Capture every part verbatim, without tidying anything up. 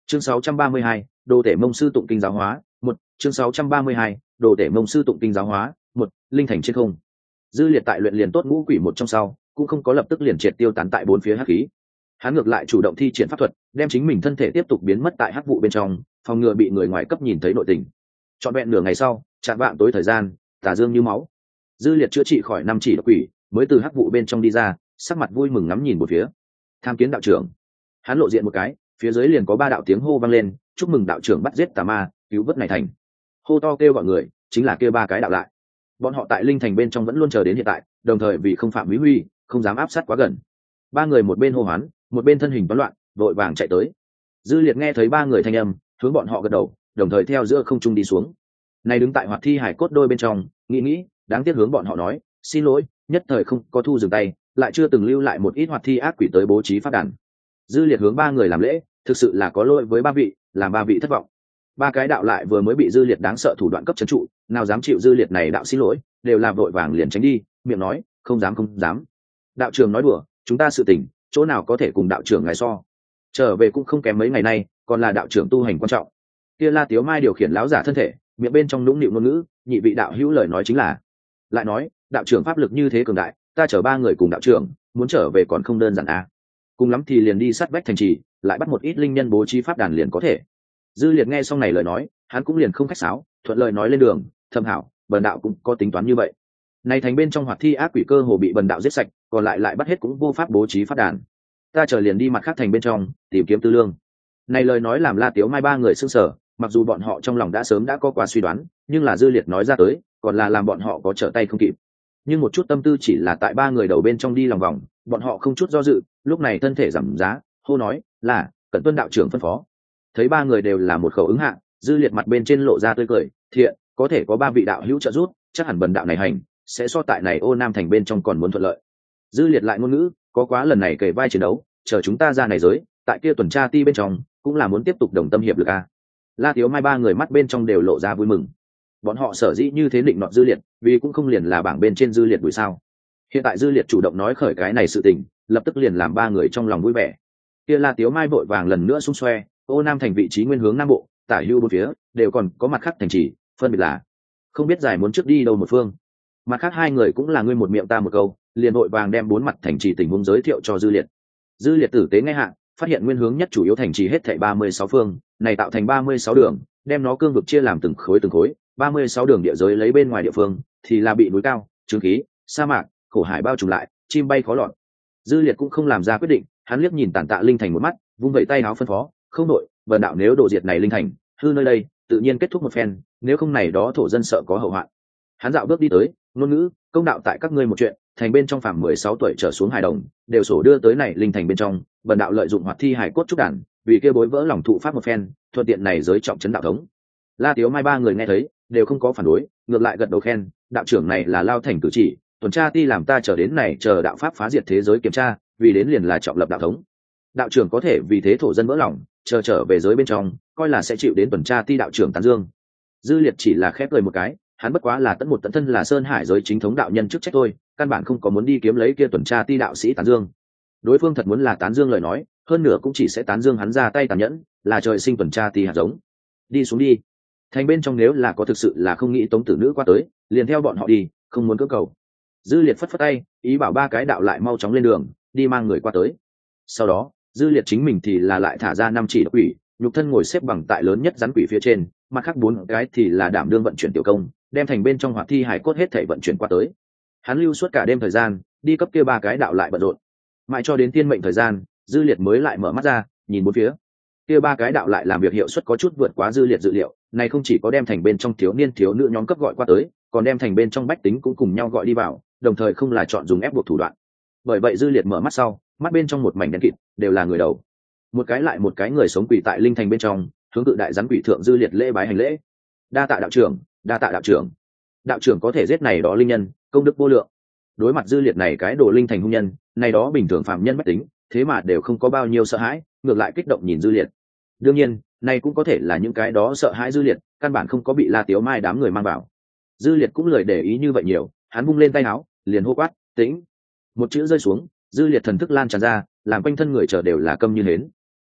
Chương sáu trăm ba mươi hai, đồ tể mông sư tụng kinh giáo hóa, một. Chương sáu trăm ba mươi hai, đồ tể mông sư tụng kinh giáo hóa, một. Linh thành trên không. Dư Liệt tại luyện liền tốt ngũ quỷ một trong sau, cũng không có lập tức liền triệt tiêu tán tại bốn phía hắc khí. Hắn ngược lại chủ động thi triển pháp thuật, đem chính mình thân thể tiếp tục biến mất tại hắc vụ bên trong, phòng ngừa bị người ngoài cấp nhìn thấy nội tình. Trọn vẹn nửa ngày sau, chạng vạng tối thời gian, tà dương như máu. Dư Liệt chữa trị khỏi năm chỉ độc quỷ, mới từ hắc vụ bên trong đi ra, sắc mặt vui mừng ngắm nhìn một phía. Tham kiến đạo trưởng. Hắn lộ diện một cái, phía dưới liền có ba đạo tiếng hô vang lên, chúc mừng đạo trưởng bắt giết tà ma, cứu vớt này thành. Hô to kêu gọi người, chính là kêu ba cái đạo lại. Bọn họ tại linh thành bên trong vẫn luôn chờ đến hiện tại, đồng thời vì không phạm quý huy, không dám áp sát quá gần. Ba người một bên hô hoán, một bên thân hình toán loạn, vội vàng chạy tới. Dư Liệt nghe thấy ba người thanh âm, hướng bọn họ gật đầu, đồng thời theo giữa không trung đi xuống. Này đứng tại hoạt thi hải cốt đôi bên trong, nghĩ nghĩ, đáng tiếc hướng bọn họ nói, xin lỗi, nhất thời không có thu dừng tay, lại chưa từng lưu lại một ít hoạt thi ác quỷ tới bố trí pháp đàn. Dư Liệt hướng ba người làm lễ, thực sự là có lỗi với ba vị, làm ba vị thất vọng. Ba cái đạo lại vừa mới bị Dư Liệt đáng sợ thủ đoạn cấp trấn trụ, nào dám chịu Dư Liệt này đạo xin lỗi, đều là vội vàng liền tránh đi, miệng nói, không dám không dám. Đạo trưởng nói đùa, chúng ta sự tình, chỗ nào có thể cùng đạo trưởng ngài so. Trở về cũng không kém mấy ngày nay, còn là đạo trưởng tu hành quan trọng. Kia La Tiếu Mai điều khiển lão giả thân thể, miệng bên trong nũng nịu ngôn ngữ, nhị vị đạo hữu lời nói chính là, lại nói, đạo trưởng pháp lực như thế cường đại, ta chở ba người cùng đạo trưởng, muốn trở về còn không đơn giản à? Cùng lắm thì liền đi sát vách thành trì, lại bắt một ít linh nhân bố trí pháp đàn liền có thể. Dư Liệt nghe xong này lời nói, hắn cũng liền không khách sáo, thuận lời nói lên đường, thâm hảo, bần đạo cũng có tính toán như vậy. Này thành bên trong hoạt thi ác quỷ cơ hồ bị bần đạo giết sạch, còn lại lại bắt hết cũng vô pháp bố trí pháp đàn. Ta chờ liền đi mặt khác thành bên trong, tìm kiếm tư lương. Này lời nói làm La Tiếu Mai ba người sững sờ, mặc dù bọn họ trong lòng đã sớm đã có quá suy đoán, nhưng là Dư Liệt nói ra tới, còn là làm bọn họ có trở tay không kịp. Nhưng một chút tâm tư chỉ là tại ba người đầu bên trong đi lòng vòng, bọn họ không chút do dự, lúc này thân thể giảm giá, hô nói, là, cẩn tuân đạo trưởng phân phó. Thấy ba người đều là một khẩu ứng hạ, Dư Liệt mặt bên trên lộ ra tươi cười, thiện, có thể có ba vị đạo hữu trợ giúp, chắc hẳn bần đạo này hành, sẽ so tại này ô nam thành bên trong còn muốn thuận lợi. Dư Liệt lại ngôn ngữ, có quá lần này kể vai chiến đấu, chờ chúng ta ra này giới, tại kia tuần tra ti bên trong, cũng là muốn tiếp tục đồng tâm hiệp lực a. La Tiếu Mai ba người mắt bên trong đều lộ ra vui mừng. Bọn họ sở dĩ như thế định nọt Dư Liệt, vì cũng không liền là bảng bên trên Dư Liệt đuổi sao. Hiện tại Dư Liệt chủ động nói khởi cái này sự tình, lập tức liền làm ba người trong lòng vui vẻ. Kia La Tiếu Mai vội vàng lần nữa xung xoe, ô nam thành vị trí nguyên hướng nam bộ, tả hưu bốn phía, đều còn có mặt khác thành trì, phân biệt là không biết giải muốn trước đi đâu một phương. Mặt khác hai người cũng là ngươi một miệng ta một câu, liền vội vàng đem bốn mặt thành trì tình huống giới thiệu cho Dư Liệt. Dư Liệt tử tế nghe hạ, phát hiện nguyên hướng nhất chủ yếu thành trì hết thảy ba mươi sáu phương, này tạo thành ba mươi sáu đường, đem nó cương vực chia làm từng khối từng khối, ba mươi sáu đường địa giới lấy bên ngoài địa phương thì là bị núi cao, trướng khí, sa mạc, khổ hải bao trùm lại, chim bay khó lọt. Dư Liệt cũng không làm ra quyết định, hắn liếc nhìn Tản Tạ linh thành một mắt, vung vẩy tay áo phân phó, không đội, bần đạo nếu đổ diệt này linh thành, hư nơi đây, tự nhiên kết thúc một phen, nếu không này đó thổ dân sợ có hậu hoạn. Hắn dạo bước đi tới, ngôn ngữ, công đạo tại các ngươi một chuyện, thành bên trong phàm mười sáu tuổi trở xuống hài đồng, đều sổ đưa tới này linh thành bên trong, bần đạo lợi dụng hoạt thi hải cốt trúc đản, vì kia bối vỡ lòng thụ pháp một phen, thuận tiện này giới trọng trấn đạo thống. La Tiếu Mai ba người nghe thấy, đều không có phản đối, ngược lại gật đầu khen, đạo trưởng này là lao thành cử chỉ, tuần tra ti làm ta chờ đến này chờ đạo pháp phá diệt thế giới kiểm tra, vì đến liền là trọng lập đạo thống. Đạo trưởng có thể vì thế thổ dân vỡ lòng, chờ trở về giới bên trong, coi là sẽ chịu đến tuần tra ti đạo trưởng tán dương. Dư Liệt chỉ là khép cười một cái, hắn bất quá là tận một tận thân là sơn hải giới chính thống đạo nhân chức trách thôi, căn bản không có muốn đi kiếm lấy kia tuần tra ti đạo sĩ tán dương. Đối phương thật muốn là tán dương lời nói, hơn nữa cũng chỉ sẽ tán dương hắn ra tay tàn nhẫn, là trời sinh tuần tra ti hạt giống. Đi xuống đi. Thành bên trong nếu là có thực sự là không nghĩ tống tử nữ qua tới, liền theo bọn họ đi, không muốn cưỡng cầu. Dư Liệt phất phất tay, ý bảo ba cái đạo lại mau chóng lên đường, đi mang người qua tới. Sau đó, Dư Liệt chính mình thì là lại thả ra năm chỉ độc quỷ, nhục thân ngồi xếp bằng tại lớn nhất rắn quỷ phía trên, mặt khác bốn cái thì là đảm đương vận chuyển tiểu công, đem thành bên trong hoạt thi hải cốt hết thảy vận chuyển qua tới. Hắn lưu suốt cả đêm thời gian, đi cấp kia ba cái đạo lại bận rộn. Mãi cho đến tiên mệnh thời gian, Dư Liệt mới lại mở mắt ra, nhìn bốn phía. Kia ba cái đạo lại làm việc hiệu suất có chút vượt quá Dư Liệt dự liệu, này không chỉ có đem thành bên trong thiếu niên thiếu nữ nhóm cấp gọi qua tới, còn đem thành bên trong bách tính cũng cùng nhau gọi đi vào, đồng thời không là chọn dùng ép buộc thủ đoạn. Bởi vậy Dư Liệt mở mắt sau, mắt bên trong một mảnh đen kịt, đều là người đầu. Một cái lại một cái người sống quỳ tại linh thành bên trong, hướng cự đại rắn quỷ thượng Dư Liệt lễ bái hành lễ. Đa tạ đạo trưởng, đa tạ đạo trưởng. Đạo trưởng có thể giết này đó linh nhân, công đức vô lượng. Đối mặt Dư Liệt này cái đồ linh thành hung nhân, này đó bình thường phạm nhân bách tính, thế mà đều không có bao nhiêu sợ hãi, ngược lại kích động nhìn Dư Liệt. Đương nhiên, này cũng có thể là những cái đó sợ hãi Dư Liệt, căn bản không có bị La Tiếu Mai đám người mang vào. Dư Liệt cũng lười để ý như vậy nhiều, hắn vung lên tay áo, liền hô quát, tĩnh. Một chữ rơi xuống, Dư Liệt thần thức lan tràn ra, làm quanh thân người chờ đều là câm như hến.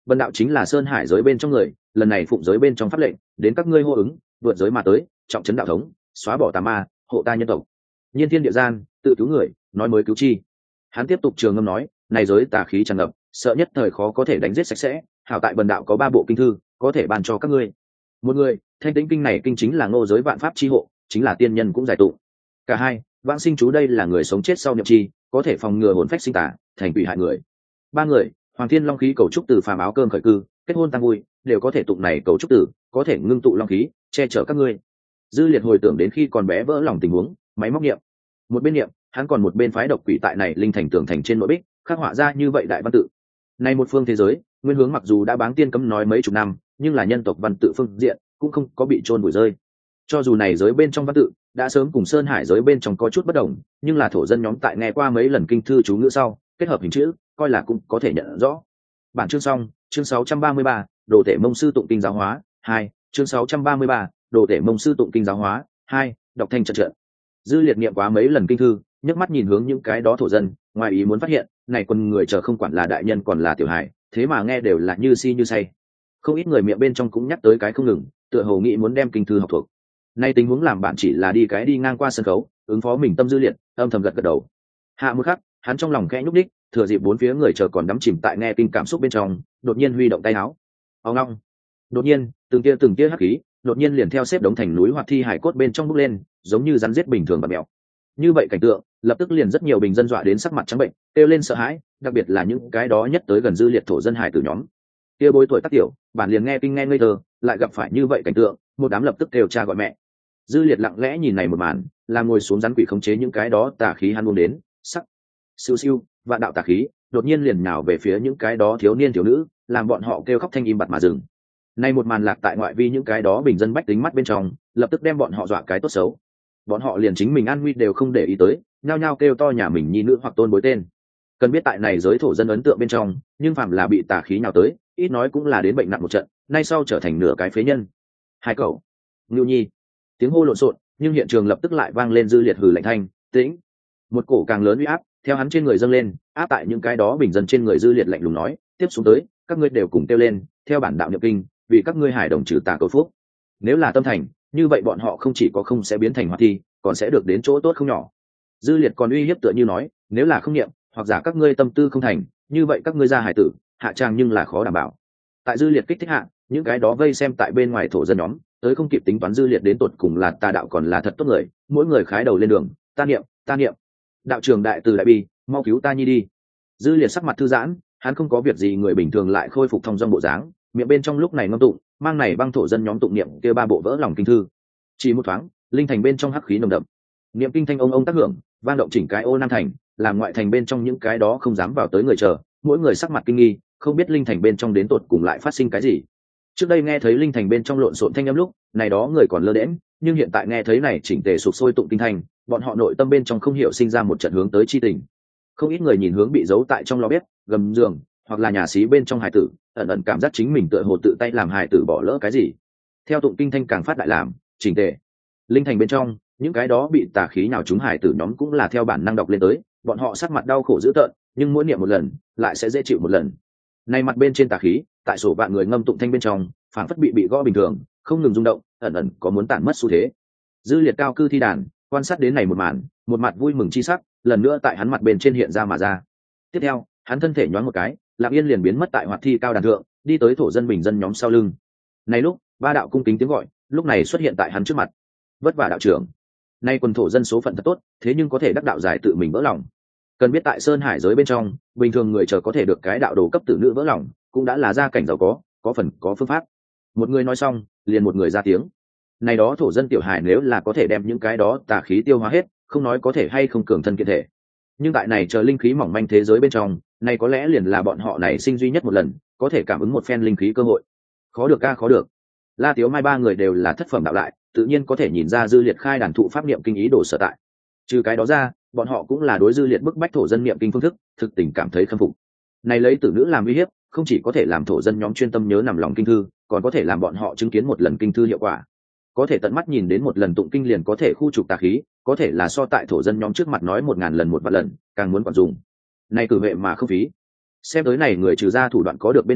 Vân đạo chính là sơn hải giới bên trong người, lần này phụng giới bên trong pháp lệnh đến các ngươi hô ứng, vượt giới mà tới, trọng trấn đạo thống, xóa bỏ tà ma, hộ ta nhân tộc. Nhiên thiên địa gian, tự cứu người, nói mới cứu chi. Hắn tiếp tục trường ngâm nói, này giới tà khí tràn ngập, sợ nhất thời khó có thể đánh giết sạch sẽ, hảo tại Vân đạo có ba bộ kinh thư, có thể ban cho các ngươi. Một người, thanh tĩnh kinh này kinh chính là ngô giới vạn pháp chi hộ, chính là tiên nhân cũng giải tụ. Cả hai, vãng sinh chú đây là người sống chết sau niệm chi, có thể phòng ngừa hồn phách sinh tà, thành quỷ hại người. Ba người, hoàng thiên long khí cầu trúc từ phàm áo cơm khởi cư, kết hôn tăng vui, đều có thể tụng này cầu trúc tử, có thể ngưng tụ long khí, che chở các ngươi. Dư Liệt hồi tưởng đến khi còn bé vỡ lòng tình huống, máy móc niệm, một bên niệm, hắn còn một bên phái độc quỷ tại này linh thành tường thành trên nội bích, khắc họa ra như vậy đại văn tự. Này một phương thế giới, nguyên hướng mặc dù đã báng tiên cấm nói mấy chục năm, nhưng là nhân tộc văn tự phương diện cũng không có bị trôn bụi rơi. Cho dù này giới bên trong văn tự đã sớm cùng sơn hải giới bên trong có chút bất đồng, nhưng là thổ dân nhóm tại nghe qua mấy lần kinh thư chú ngữ sau, kết hợp hình chữ, coi là cũng có thể nhận rõ. Bản chương xong, chương sáu trăm ba mươi ba, đồ tể mông sư tụng kinh giáo hóa hai, chương sáu trăm ba mươi ba, đồ tể mông sư tụng kinh giáo hóa hai, đọc thanh trận trận. Dư Liệt niệm quá mấy lần kinh thư, nhấc mắt nhìn hướng những cái đó thổ dân, ngoài ý muốn phát hiện, này quân người chờ không quản là đại nhân còn là tiểu hài, thế mà nghe đều là như si như say. Không ít người miệng bên trong cũng nhắc tới cái không ngừng, tựa hồ nghĩ muốn đem kinh thư học thuộc. Nay tình huống làm bạn chỉ là đi cái đi ngang qua sân khấu, ứng phó mình tâm Dư Liệt, âm thầm gật gật đầu. Hạ một khắc, hắn trong lòng khẽ nhúc đích, thừa dịp bốn phía người chờ còn đắm chìm tại nghe kinh cảm xúc bên trong, đột nhiên huy động tay áo. Ông long. Đột nhiên, từng tia từng tia hắc khí, đột nhiên liền theo xếp đống thành núi hoặc thi hải cốt bên trong bốc lên, giống như rắn giết bình thường và mèo. Như vậy cảnh tượng, lập tức liền rất nhiều bình dân dọa đến sắc mặt trắng bệnh, kêu lên sợ hãi, đặc biệt là những cái đó nhất tới gần Dư Liệt thổ dân hải tử nhóm. Kia bối tuổi tác tiểu, bản liền nghe kinh nghe ngây thơ, lại gặp phải như vậy cảnh tượng, một đám lập tức kêu cha gọi mẹ. Dư Liệt lặng lẽ nhìn này một màn, làm ngồi xuống rắn quỷ khống chế những cái đó tà khí hắn buông đến, sắc, siêu siêu, vạn đạo tà khí, đột nhiên liền nhào về phía những cái đó thiếu niên thiếu nữ, làm bọn họ kêu khóc thanh im bặt mà dừng. Nay một màn lạc tại ngoại vi những cái đó bình dân bách tính mắt bên trong, lập tức đem bọn họ dọa cái tốt xấu. Bọn họ liền chính mình an nguy đều không để ý tới, nhao nhao kêu to nhà mình nhi nữ hoặc tôn bối tên. Cần biết tại này giới thổ dân ấn tượng bên trong, nhưng phạm là bị tà khí nhào tới, ít nói cũng là đến bệnh nặng một trận, nay sau trở thành nửa cái phế nhân. Hai cậu, Ngưu Nhi, tiếng hô lộn xộn, nhưng hiện trường lập tức lại vang lên Dư Liệt hừ lạnh thanh, tĩnh. Một cổ càng lớn uy áp theo hắn trên người dâng lên, áp tại những cái đó bình dân trên người Dư Liệt lạnh lùng nói, tiếp xuống tới, các ngươi đều cùng kêu lên, theo bản đạo nhập kinh, vì các ngươi hải đồng trừ tà cầu phúc. Nếu là tâm thành, như vậy bọn họ không chỉ có không sẽ biến thành hoạt thi, còn sẽ được đến chỗ tốt không nhỏ. Dư Liệt còn uy hiếp tựa như nói, nếu là không niệm, hoặc giả các ngươi tâm tư không thành, như vậy các ngươi ra hải tử, hạ trang nhưng là khó đảm bảo. Tại Dư Liệt kích thích hạ, những cái đó vây xem tại bên ngoài thổ dân nhóm, tới không kịp tính toán Dư Liệt đến tột cùng là tà đạo còn là thật tốt người, mỗi người khái đầu lên đường, ta niệm, ta niệm. Đạo trưởng đại từ đại bi, mau cứu ta nhi đi. Dư Liệt sắc mặt thư giãn, hắn không có việc gì người bình thường lại khôi phục thông dong bộ dáng, miệng bên trong lúc này ngâm tụng, mang này băng thổ dân nhóm tụng niệm kia ba bộ vỡ lòng kinh thư. Chỉ một thoáng, linh thành bên trong hắc khí nồng đậm, niệm kinh thanh ông ông tác hưởng, vang động chỉnh cái ô nam thành, làm ngoại thành bên trong những cái đó không dám vào tới người chờ, mỗi người sắc mặt kinh nghi, không biết linh thành bên trong đến tột cùng lại phát sinh cái gì. Trước đây nghe thấy linh thành bên trong lộn xộn thanh âm lúc, này đó người còn lơ đễnh, nhưng hiện tại nghe thấy này chỉnh tề sục sôi tụng kinh thành, bọn họ nội tâm bên trong không hiểu sinh ra một trận hướng tới chi tình. Không ít người nhìn hướng bị giấu tại trong lò bếp, gầm giường, hoặc là nhà xí bên trong hài tử, ẩn ẩn cảm giác chính mình tựa hồ tự tay làm hài tử bỏ lỡ cái gì. Theo tụng kinh thanh càng phát đại làm, chỉnh tề. Linh thành bên trong, những cái đó bị tà khí nào chúng hài tử nhóm cũng là theo bản năng đọc lên tới, bọn họ sắc mặt đau khổ dữ tợn, nhưng mỗi niệm một lần, lại sẽ dễ chịu một lần. Này mặt bên trên tà khí, tại sổ vạn người ngâm tụng thanh bên trong, phảng phất bị bị gõ bình thường, không ngừng rung động, ẩn ẩn có muốn tản mất xu thế. Dư Liệt cao cư thi đàn, quan sát đến này một màn, một mặt vui mừng chi sắc, lần nữa tại hắn mặt bên trên hiện ra mà ra. Tiếp theo, hắn thân thể nhoáng một cái, Lặng Yên liền biến mất tại hoạt thi cao đàn thượng, đi tới thổ dân bình dân nhóm sau lưng. Này lúc, ba đạo cung kính tiếng gọi, lúc này xuất hiện tại hắn trước mặt. Vất vả đạo trưởng. Nay quần thổ dân số phận thật tốt, thế nhưng có thể đắc đạo giải tự mình vỡ lòng. Cần biết tại Sơn Hải giới bên trong, bình thường người chờ có thể được cái đạo đồ cấp tử nữ vỡ lòng, cũng đã là gia cảnh giàu có, có phần có phương pháp. Một người nói xong, liền một người ra tiếng. Này đó thổ dân tiểu hài nếu là có thể đem những cái đó tà khí tiêu hóa hết, không nói có thể hay không cường thân kiện thể. Nhưng tại này chờ linh khí mỏng manh thế giới bên trong, này có lẽ liền là bọn họ này sinh duy nhất một lần, có thể cảm ứng một phen linh khí cơ hội. Khó được ca khó được. La Tiếu Mai ba người đều là thất phẩm đạo lại, tự nhiên có thể nhìn ra Dư Liệt khai đàn thụ pháp niệm kinh ý đồ sở tại. Trừ cái đó ra, bọn họ cũng là đối Dư Liệt bức bách thổ dân niệm kinh phương thức, thực tình cảm thấy khâm phục. Này lấy tử nữ làm uy hiếp, không chỉ có thể làm thổ dân nhóm chuyên tâm nhớ nằm lòng kinh thư, còn có thể làm bọn họ chứng kiến một lần kinh thư hiệu quả. Có thể tận mắt nhìn đến một lần tụng kinh liền có thể khu trục tà khí, có thể là so tại thổ dân nhóm trước mặt nói một ngàn lần một vạn lần, càng muốn quản dùng. Này cử vệ mà không phí. Xem tới này người trừ ra thủ đoạn có được bên ngoài,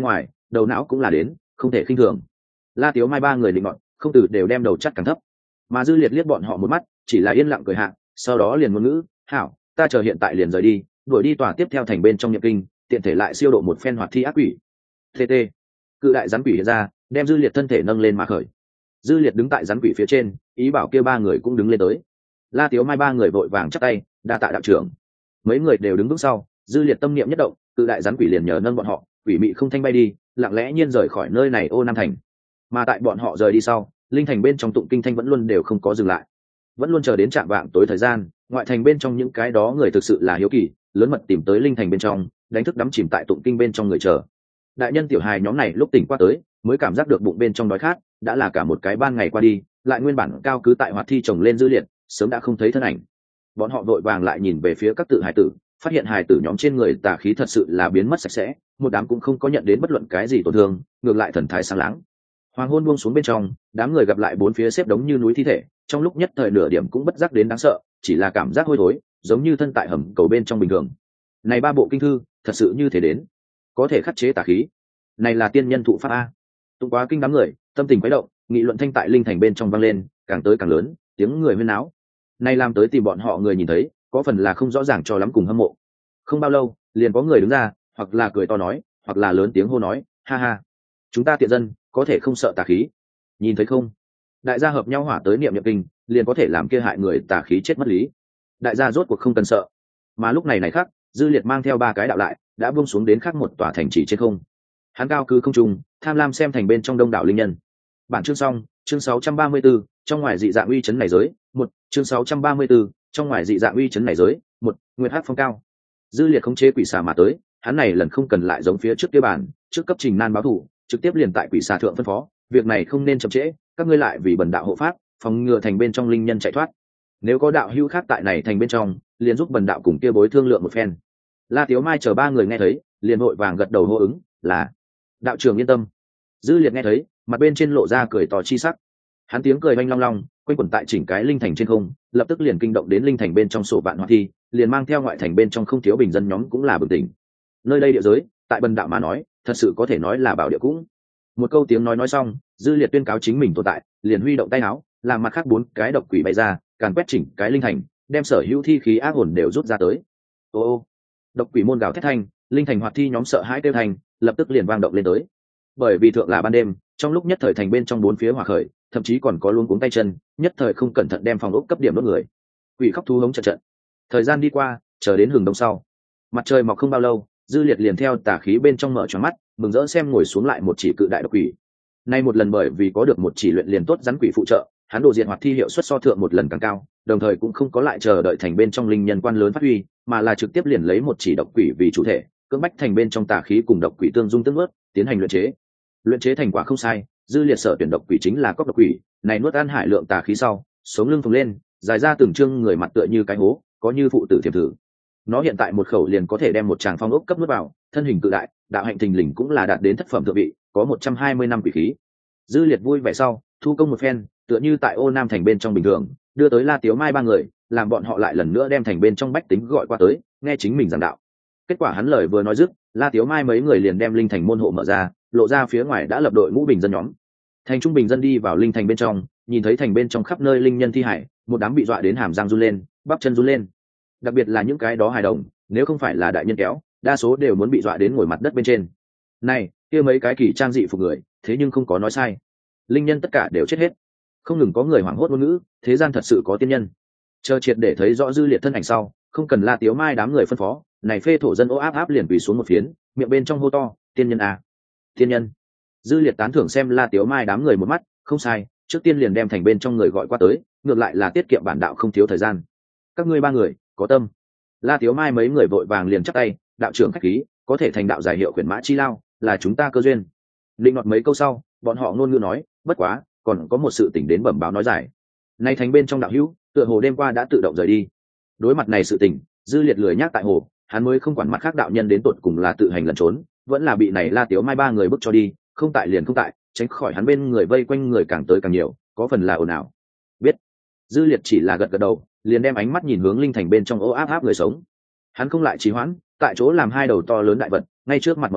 đầu não cũng là đến, không thể khinh thường. La Tiếu Mai ba người định ngọn không từ đều đem đầu chắt càng thấp, mà Dư Liệt liếc bọn họ một mắt, chỉ là yên lặng cười hạ, sau đó liền ngôn ngữ, hảo, ta chờ hiện tại liền rời đi, đuổi đi tòa tiếp theo thành bên trong nhập kinh, tiện thể lại siêu độ một phen hoạt thi ác quỷ. tt cự đại rắn quỷ hiện ra, đem Dư Liệt thân thể nâng lên mà khởi. Dư Liệt đứng tại rắn quỷ phía trên, ý bảo kia ba người cũng đứng lên tới. La Tiếu Mai ba người vội vàng chắp tay, đa tạ đạo trưởng. Mấy người đều đứng vững sau, Dư Liệt tâm niệm nhất động, cự đại rắn quỷ liền nhờ nâng bọn họ, quỷ mị không thanh bay đi, lặng lẽ nhiên rời khỏi nơi này ô Nam thành. Mà tại bọn họ rời đi sau, linh thành bên trong tụng kinh thanh vẫn luôn đều không có dừng lại, vẫn luôn chờ đến trạm vạng tối thời gian, ngoại thành bên trong những cái đó người thực sự là hiếu kỳ, lớn mật tìm tới linh thành bên trong, đánh thức đắm chìm tại tụng kinh bên trong người chờ. Đại nhân tiểu hài nhóm này lúc tỉnh qua tới, mới cảm giác được bụng bên trong đói khát, đã là cả một cái ban ngày qua đi, lại nguyên bản cao cứ tại hoạt thi chồng lên Dư Liệt, sớm đã không thấy thân ảnh. Bọn họ vội vàng lại nhìn về phía các tự hài tử, phát hiện hài tử nhóm trên người tà khí thật sự là biến mất sạch sẽ, một đám cũng không có nhận đến bất luận cái gì tổn thương, ngược lại thần thái sáng láng. Hoàng hôn buông xuống bên trong, đám người gặp lại bốn phía xếp đống như núi thi thể, trong lúc nhất thời nửa điểm cũng bất giác đến đáng sợ, chỉ là cảm giác hôi thối, giống như thân tại hầm cầu bên trong bình thường. Này ba bộ kinh thư, thật sự như thế đến, có thể khắc chế tà khí. Này là tiên nhân thụ pháp a. Tụng quá kinh đám người, tâm tình quấy động, nghị luận thanh tại linh thành bên trong vang lên, càng tới càng lớn, tiếng người huyên náo. Này làm tới tìm bọn họ người nhìn thấy, có phần là không rõ ràng cho lắm cùng hâm mộ. Không bao lâu, liền có người đứng ra, hoặc là cười to nói, hoặc là lớn tiếng hô nói, ha ha, chúng ta tiện dân có thể không sợ tà khí, nhìn thấy không, đại gia hợp nhau hỏa tới niệm nhập kinh, liền có thể làm kia hại người tà khí chết mất lý. Đại gia rốt cuộc không cần sợ. Mà lúc này này khác, Dư Liệt mang theo ba cái đạo lại, đã buông xuống đến khác một tòa thành trì trên không. Hắn cao cứ không trung, tham lam xem thành bên trong đông đảo linh nhân. Bản chương xong, chương sáu trăm ba mươi 634, trong ngoài dị dạng uy chấn này giới, một, chương sáu trăm ba mươi 634, trong ngoài dị dạng uy chấn này giới, một, nguyệt hắc phong cao. Dư Liệt khống chế quỷ xà mà tới, hắn này lần không cần lại giống phía trước kia bản, trước cấp trình nan báo thủ, trực tiếp liền tại quỷ xà thượng phân phó, việc này không nên chậm trễ, các ngươi lại vì bần đạo hộ pháp, phòng ngừa thành bên trong linh nhân chạy thoát. Nếu có đạo hữu khác tại này thành bên trong, liền giúp bần đạo cùng kia bối thương lượng một phen. La Tiếu Mai chờ ba người nghe thấy, liền vội vàng gật đầu hô ứng, là đạo trưởng yên tâm. Dư Liệt nghe thấy, mặt bên trên lộ ra cười tỏ chi sắc. Hắn tiếng cười oanh long long, quanh quẩn tại chỉnh cái linh thành trên không, lập tức liền kinh động đến linh thành bên trong sổ vạn hoạt thi, liền mang theo ngoại thành bên trong không thiếu bình dân nhóm cũng là bừng tỉnh. Nơi đây địa giới, tại bần đạo mà nói, thật sự có thể nói là bảo địa cũng. Một câu tiếng nói nói xong, Dư Liệt tuyên cáo chính mình tồn tại, liền huy động tay áo, làm mặt khác bốn cái độc quỷ bay ra, càn quét chỉnh cái linh thành, đem sở hữu thi khí ác hồn đều rút ra tới. Ô ô, độc quỷ môn gào thét thanh, linh thành hoạt thi nhóm sợ hãi kêu thành, lập tức liền vang động lên tới. Bởi vì thượng là ban đêm, trong lúc nhất thời thành bên trong bốn phía hỏa khởi, thậm chí còn có luống cuống tay chân, nhất thời không cẩn thận đem phòng ốc cấp điểm đốt người. Quỷ khóc thú hống trận trận. Thời gian đi qua, chờ đến hừng đông sau, mặt trời mọc không bao lâu, Dư Liệt liền theo tà khí bên trong mở choáng mắt, mừng rỡ xem ngồi xuống lại một chỉ cự đại độc quỷ. Nay một lần bởi vì có được một chỉ luyện liền tốt rắn quỷ phụ trợ, hắn độ diện hoạt thi hiệu suất so thượng một lần càng cao, đồng thời cũng không có lại chờ đợi thành bên trong linh nhân quan lớn phát huy, mà là trực tiếp liền lấy một chỉ độc quỷ vì chủ thể, cưỡng bách thành bên trong tà khí cùng độc quỷ tương dung tương ướt, tiến hành luyện chế. Luyện chế thành quả không sai, Dư Liệt sở tuyển độc quỷ chính là cóc độc quỷ, này nuốt ăn hải lượng tà khí sau, sống lưng phồng lên, dài ra từng trương người mặt tựa như cái hố, có như phụ tử thiềm thử. Nó hiện tại một khẩu liền có thể đem một tràng phong ốc cấp nuốt vào, thân hình cự đại, đạo hạnh thình lình cũng là đạt đến thất phẩm thượng vị, có một trăm hai mươi năm quỷ khí. Dư Liệt vui vẻ sau, thu công một phen, tựa như tại ô Nam thành bên trong bình thường, đưa tới La Tiếu Mai ba người, làm bọn họ lại lần nữa đem thành bên trong bách tính gọi qua tới, nghe chính mình giảng đạo. Kết quả hắn lời vừa nói dứt, La Tiếu Mai mấy người liền đem linh thành môn hộ mở ra, lộ ra phía ngoài đã lập đội ngũ bình dân nhóm. Thành trung bình dân đi vào linh thành bên trong, nhìn thấy thành bên trong khắp nơi linh nhân thi hải, một đám bị dọa đến hàm răng run lên, bắp chân run lên. Đặc biệt là những cái đó hài đồng, nếu không phải là đại nhân kéo, đa số đều muốn bị dọa đến ngồi mặt đất bên trên. Này, kia mấy cái kỳ trang dị phục người, thế nhưng không có nói sai. Linh nhân tất cả đều chết hết. Không ngừng có người hoảng hốt ngôn ngữ, thế gian thật sự có tiên nhân. Chờ triệt để thấy rõ Dư Liệt thân ảnh sau, không cần La Tiếu Mai đám người phân phó, này phê thổ dân ô áp áp liền quỳ xuống một phiến, miệng bên trong hô to, tiên nhân à, tiên nhân. Dư Liệt tán thưởng xem La Tiếu Mai đám người một mắt, không sai, trước tiên liền đem thành bên trong người gọi qua tới, ngược lại là tiết kiệm bản đạo không thiếu thời gian. Các ngươi ba người, có tâm. La Tiếu Mai mấy người vội vàng liền chắp tay, đạo trưởng khách khí, có thể thành đạo giải hiệu khuyển mã chi lao, là chúng ta cơ duyên. Linh ngọt mấy câu sau, bọn họ ngôn ngữ nói, bất quá, còn có một sự tình đến bẩm báo nói giải. Nay thành bên trong đạo hữu, tựa hồ đêm qua đã tự động rời đi. Đối mặt này sự tình, Dư Liệt lười nhắc tại hồ, hắn mới không quản mặt khác đạo nhân đến tột cùng là tự hành lẩn trốn, vẫn là bị này La Tiếu Mai ba người bức cho đi, không tại liền không tại, tránh khỏi hắn bên người vây quanh người càng tới càng nhiều, có phần là ồn ào. Biết. Dư Liệt chỉ là gật gật đầu, liền đem ánh mắt nhìn hướng linh thành bên trong ô áp áp người sống. Hắn không lại trì hoãn, tại chỗ làm hai đầu to lớn đại vật, ngay trước mặt mọi người,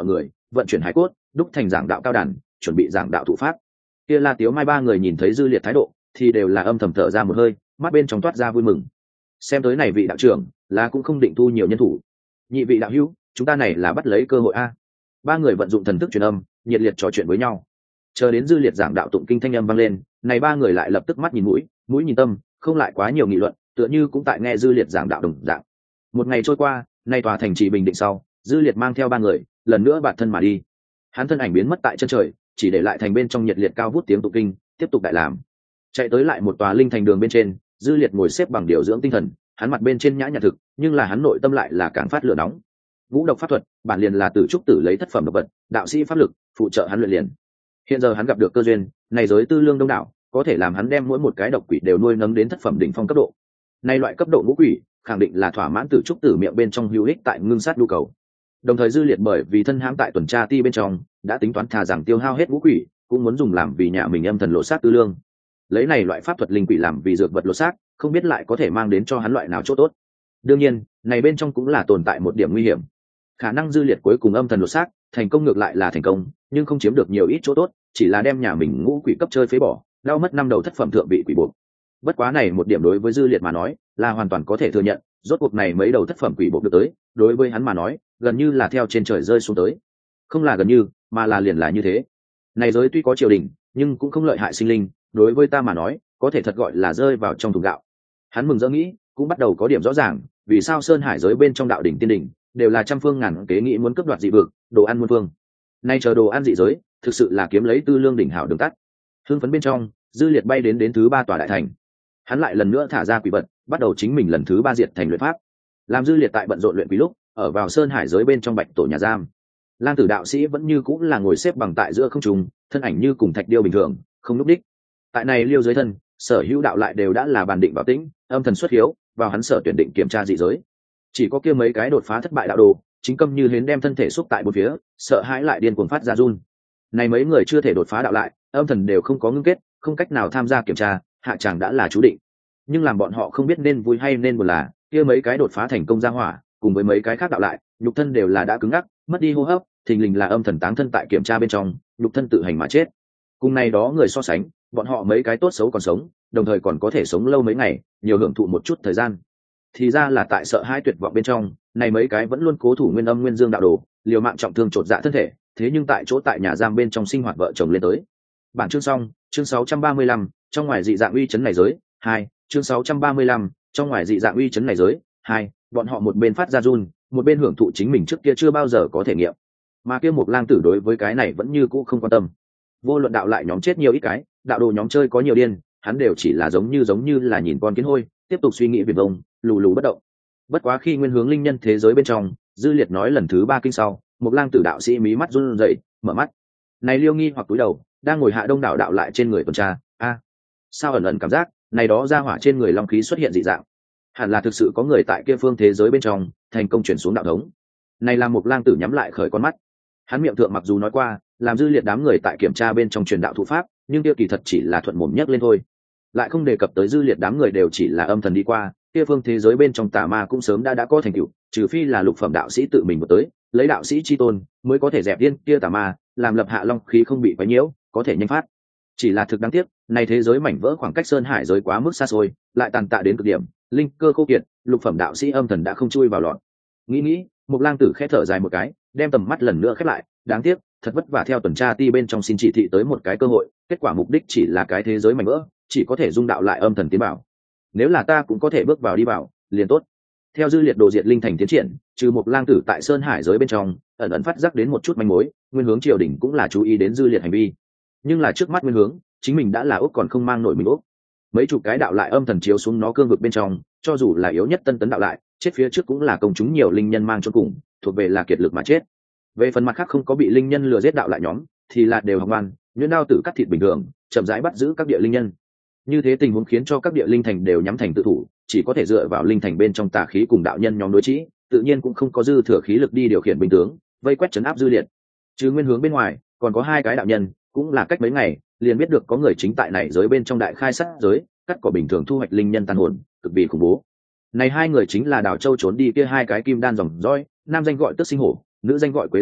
vận chuyển hải cốt đúc thành giảng đạo cao đàn, chuẩn bị giảng đạo thụ pháp. Kia La Tiếu Mai ba người nhìn thấy Dư Liệt thái độ thì đều là âm thầm thở ra một hơi, mắt bên trong toát ra vui mừng. Xem tới này vị đạo trưởng là cũng không định thu nhiều nhân thủ. Nhị vị đạo hữu, chúng ta này là bắt lấy cơ hội a. Ba người vận dụng thần thức truyền âm, nhiệt liệt trò chuyện với nhau. Chờ đến Dư Liệt giảng đạo tụng kinh thanh âm vang lên, này ba người lại lập tức mắt nhìn mũi, mũi nhìn tâm, không lại quá nhiều nghị luận, tựa như cũng tại nghe Dư Liệt giảng đạo đồng dạng. Một ngày trôi qua, nay tòa thành trì bình định sau, Dư Liệt mang theo ba người lần nữa bạt thân mà đi. Hắn thân ảnh biến mất tại chân trời, chỉ để lại thành bên trong nhiệt liệt cao vút tiếng tụng kinh, tiếp tục đại làm. Chạy tới lại một tòa linh thành đường bên trên, Dư Liệt ngồi xếp bằng điều dưỡng tinh thần, hắn mặt bên trên nhã nhặn thực, nhưng là hắn nội tâm lại là càng phát lửa nóng. Ngũ độc pháp thuật, bản liền là từ trúc tử lấy thất phẩm độc vật, đạo sĩ pháp lực phụ trợ hắn luyện liền. Hiện giờ hắn gặp được cơ duyên, này giới tư lương đông đảo, có thể làm hắn đem mỗi một cái độc quỷ đều nuôi nấng đến thất phẩm đỉnh phong cấp độ. Này loại cấp độ ngũ quỷ, khẳng định là thỏa mãn từ trúc tử miệng bên trong hữu ích tại ngưng sát nhu cầu. Đồng thời Dư Liệt bởi vì thân hãm tại tuần tra ti bên trong, đã tính toán thà rằng tiêu hao hết ngũ quỷ, cũng muốn dùng làm vì nhà mình âm thần lộ sát tư lương. Lấy này loại pháp thuật linh quỷ làm vì dược vật lộ sát, không biết lại có thể mang đến cho hắn loại nào chỗ tốt. Đương nhiên, này bên trong cũng là tồn tại một điểm nguy hiểm. Khả năng Dư Liệt cuối cùng âm thần lộ sát, thành công ngược lại là thành công, nhưng không chiếm được nhiều ít chỗ tốt, chỉ là đem nhà mình ngũ quỷ cấp chơi phế bỏ, đau mất năm đầu thất phẩm thượng vị quỷ buộc. Bất quá này một điểm đối với Dư Liệt mà nói, là hoàn toàn có thể thừa nhận, rốt cuộc này mấy đầu thất phẩm quỷ buộc được tới, đối với hắn mà nói, gần như là theo trên trời rơi xuống tới. Không là gần như, mà là liền là như thế. Này giới tuy có triều đình, nhưng cũng không lợi hại sinh linh, đối với ta mà nói, có thể thật gọi là rơi vào trong thùng gạo. Hắn mừng rỡ nghĩ, cũng bắt đầu có điểm rõ ràng, vì sao Sơn Hải giới bên trong đạo đỉnh tiên đỉnh đều là trăm phương ngàn kế nghĩ muốn cướp đoạt dị vực, đồ ăn muôn phương. Nay chờ đồ ăn dị giới, thực sự là kiếm lấy tư lương đỉnh hảo đường tắt. Hưng phấn bên trong, Dư Liệt bay đến đến thứ ba tòa đại thành. Hắn lại lần nữa thả ra quỷ vật, bắt đầu chính mình lần thứ ba diệt thành luyện pháp. Làm Dư Liệt tại bận rộn luyện quỷ lúc, ở vào Sơn Hải giới bên trong Bạch tổ nhà giam, Lang Tử đạo sĩ vẫn như cũng là ngồi xếp bằng tại giữa không trung, thân ảnh như cùng thạch điêu bình thường, không lúc đích. Tại này liêu giới thân, sở hữu đạo lại đều đã là bàn định bảo tĩnh, âm thần xuất hiếu, vào hắn sở tuyển định kiểm tra dị giới. Chỉ có kia mấy cái đột phá thất bại đạo đồ, chính câm như hến đem thân thể xúc tại bốn phía, sợ hãi lại điên cuồng phát ra run. Này mấy người chưa thể đột phá đạo lại, âm thần đều không có ngưng kết, không cách nào tham gia kiểm tra, hạ tràng đã là chú định. Nhưng làm bọn họ không biết nên vui hay nên buồn là, kia mấy cái đột phá thành công ra hỏa, cùng với mấy cái khác đạo lại, nhục thân đều là đã cứng ngắc, mất đi hô hấp, thình lình là âm thần táng thân tại kiểm tra bên trong, nhục thân tự hành mà chết. Cùng này đó người so sánh, bọn họ mấy cái tốt xấu còn sống, đồng thời còn có thể sống lâu mấy ngày, nhiều hưởng thụ một chút thời gian. Thì ra là tại sợ hai tuyệt vọng bên trong, này mấy cái vẫn luôn cố thủ nguyên âm nguyên dương đạo đồ, liều mạng trọng thương trột dạ thân thể, thế nhưng tại chỗ tại nhà giam bên trong sinh hoạt vợ chồng lên tới. Bản chương xong, chương sáu trăm ba mươi lăm, trong ngoài dị dạng uy chấn này giới, hai, chương sáu trăm ba mươi lăm, trong ngoài dị dạng uy chấn này giới, hai, bọn họ một bên phát ra run, một bên hưởng thụ chính mình trước kia chưa bao giờ có thể nghiệm. Mà kia một lang tử đối với cái này vẫn như cũ không quan tâm. Vô luận đạo lại nhóm chết nhiều ít cái, đạo đồ nhóm chơi có nhiều điên, hắn đều chỉ là giống như giống như là nhìn con kiến hôi, tiếp tục suy nghĩ viển vông, lù lù bất động. Bất quá khi nguyên hướng linh nhân thế giới bên trong, Dư Liệt nói lần thứ ba kinh sau, một lang tử đạo sĩ mí mắt run rẩy, mở mắt. Này liêu nghi hoặc túi đầu, đang ngồi hạ đông đảo đạo lại trên người tuần tra, a, sao ẩn ẩn cảm giác, này đó ra hỏa trên người long khí xuất hiện dị dạng. Hẳn là thực sự có người tại kia phương thế giới bên trong thành công chuyển xuống đạo thống. Này làm một lang tử nhắm lại khởi con mắt. Hắn miệng thượng mặc dù nói qua, làm Dư Liệt đám người tại kiểm tra bên trong truyền đạo thụ pháp, nhưng kia kỳ thật chỉ là thuận mồm nhắc lên thôi. Lại không đề cập tới Dư Liệt đám người đều chỉ là âm thần đi qua, kia phương thế giới bên trong tà ma cũng sớm đã đã có thành tựu, trừ phi là lục phẩm đạo sĩ tự mình một tới, lấy đạo sĩ chi tôn mới có thể dẹp điên kia tà ma, làm lập hạ long khí không bị quấy nhiễu, có thể nhanh phát. Chỉ là thực đáng tiếc, này thế giới mảnh vỡ khoảng cách Sơn Hải giới quá mức xa xôi, lại tàn tạ đến cực điểm, linh cơ khô kiệt, lục phẩm đạo sĩ âm thần đã không chui vào lọt. Nghĩ nghĩ, một lang tử khẽ thở dài một cái, đem tầm mắt lần nữa khép lại, đáng tiếc, thật vất vả theo tuần tra ti bên trong xin chỉ thị tới một cái cơ hội, kết quả mục đích chỉ là cái thế giới mảnh vỡ, chỉ có thể dung đạo lại âm thần tiến bảo. Nếu là ta cũng có thể bước vào đi vào, liền tốt. Theo Dư Liệt đồ diệt linh thành tiến triển, trừ một lang tử tại Sơn Hải giới bên trong, ẩn ẩn phát giác đến một chút manh mối, nguyên hướng triều đình cũng là chú ý đến Dư Liệt hành vi. Nhưng là trước mắt nguyên hướng, chính mình đã là ốc còn không mang nổi mình ốc. Mấy chục cái đạo lại âm thần chiếu xuống nó cương vực bên trong, cho dù là yếu nhất tân tấn đạo lại, chết phía trước cũng là công chúng nhiều linh nhân mang cho cùng, thuộc về là kiệt lực mà chết. Về phần mặt khác không có bị linh nhân lừa giết đạo lại nhóm, thì là đều học ngoan, nhuyễn đao tử cắt thịt bình thường, chậm rãi bắt giữ các địa linh nhân. Như thế tình huống khiến cho các địa linh thành đều nhắm thành tự thủ, chỉ có thể dựa vào linh thành bên trong tà khí cùng đạo nhân nhóm đối trí, tự nhiên cũng không có dư thừa khí lực đi điều khiển binh tướng, vây quét trấn áp Dư Liệt. Chứ nguyên hướng bên ngoài, còn có hai cái đạo nhân, cũng là cách mấy ngày, liền biết được có người chính tại này giới bên trong đại khai sát giới, cắt cỏ bình thường thu hoạch linh nhân tàn hồn, cực bị khủng bố. Này hai người chính là Đào Châu trốn đi kia hai cái kim đan dòng dõi, nam danh gọi Tức Sinh Hổ, nữ danh gọi Quế Diệp Lạc,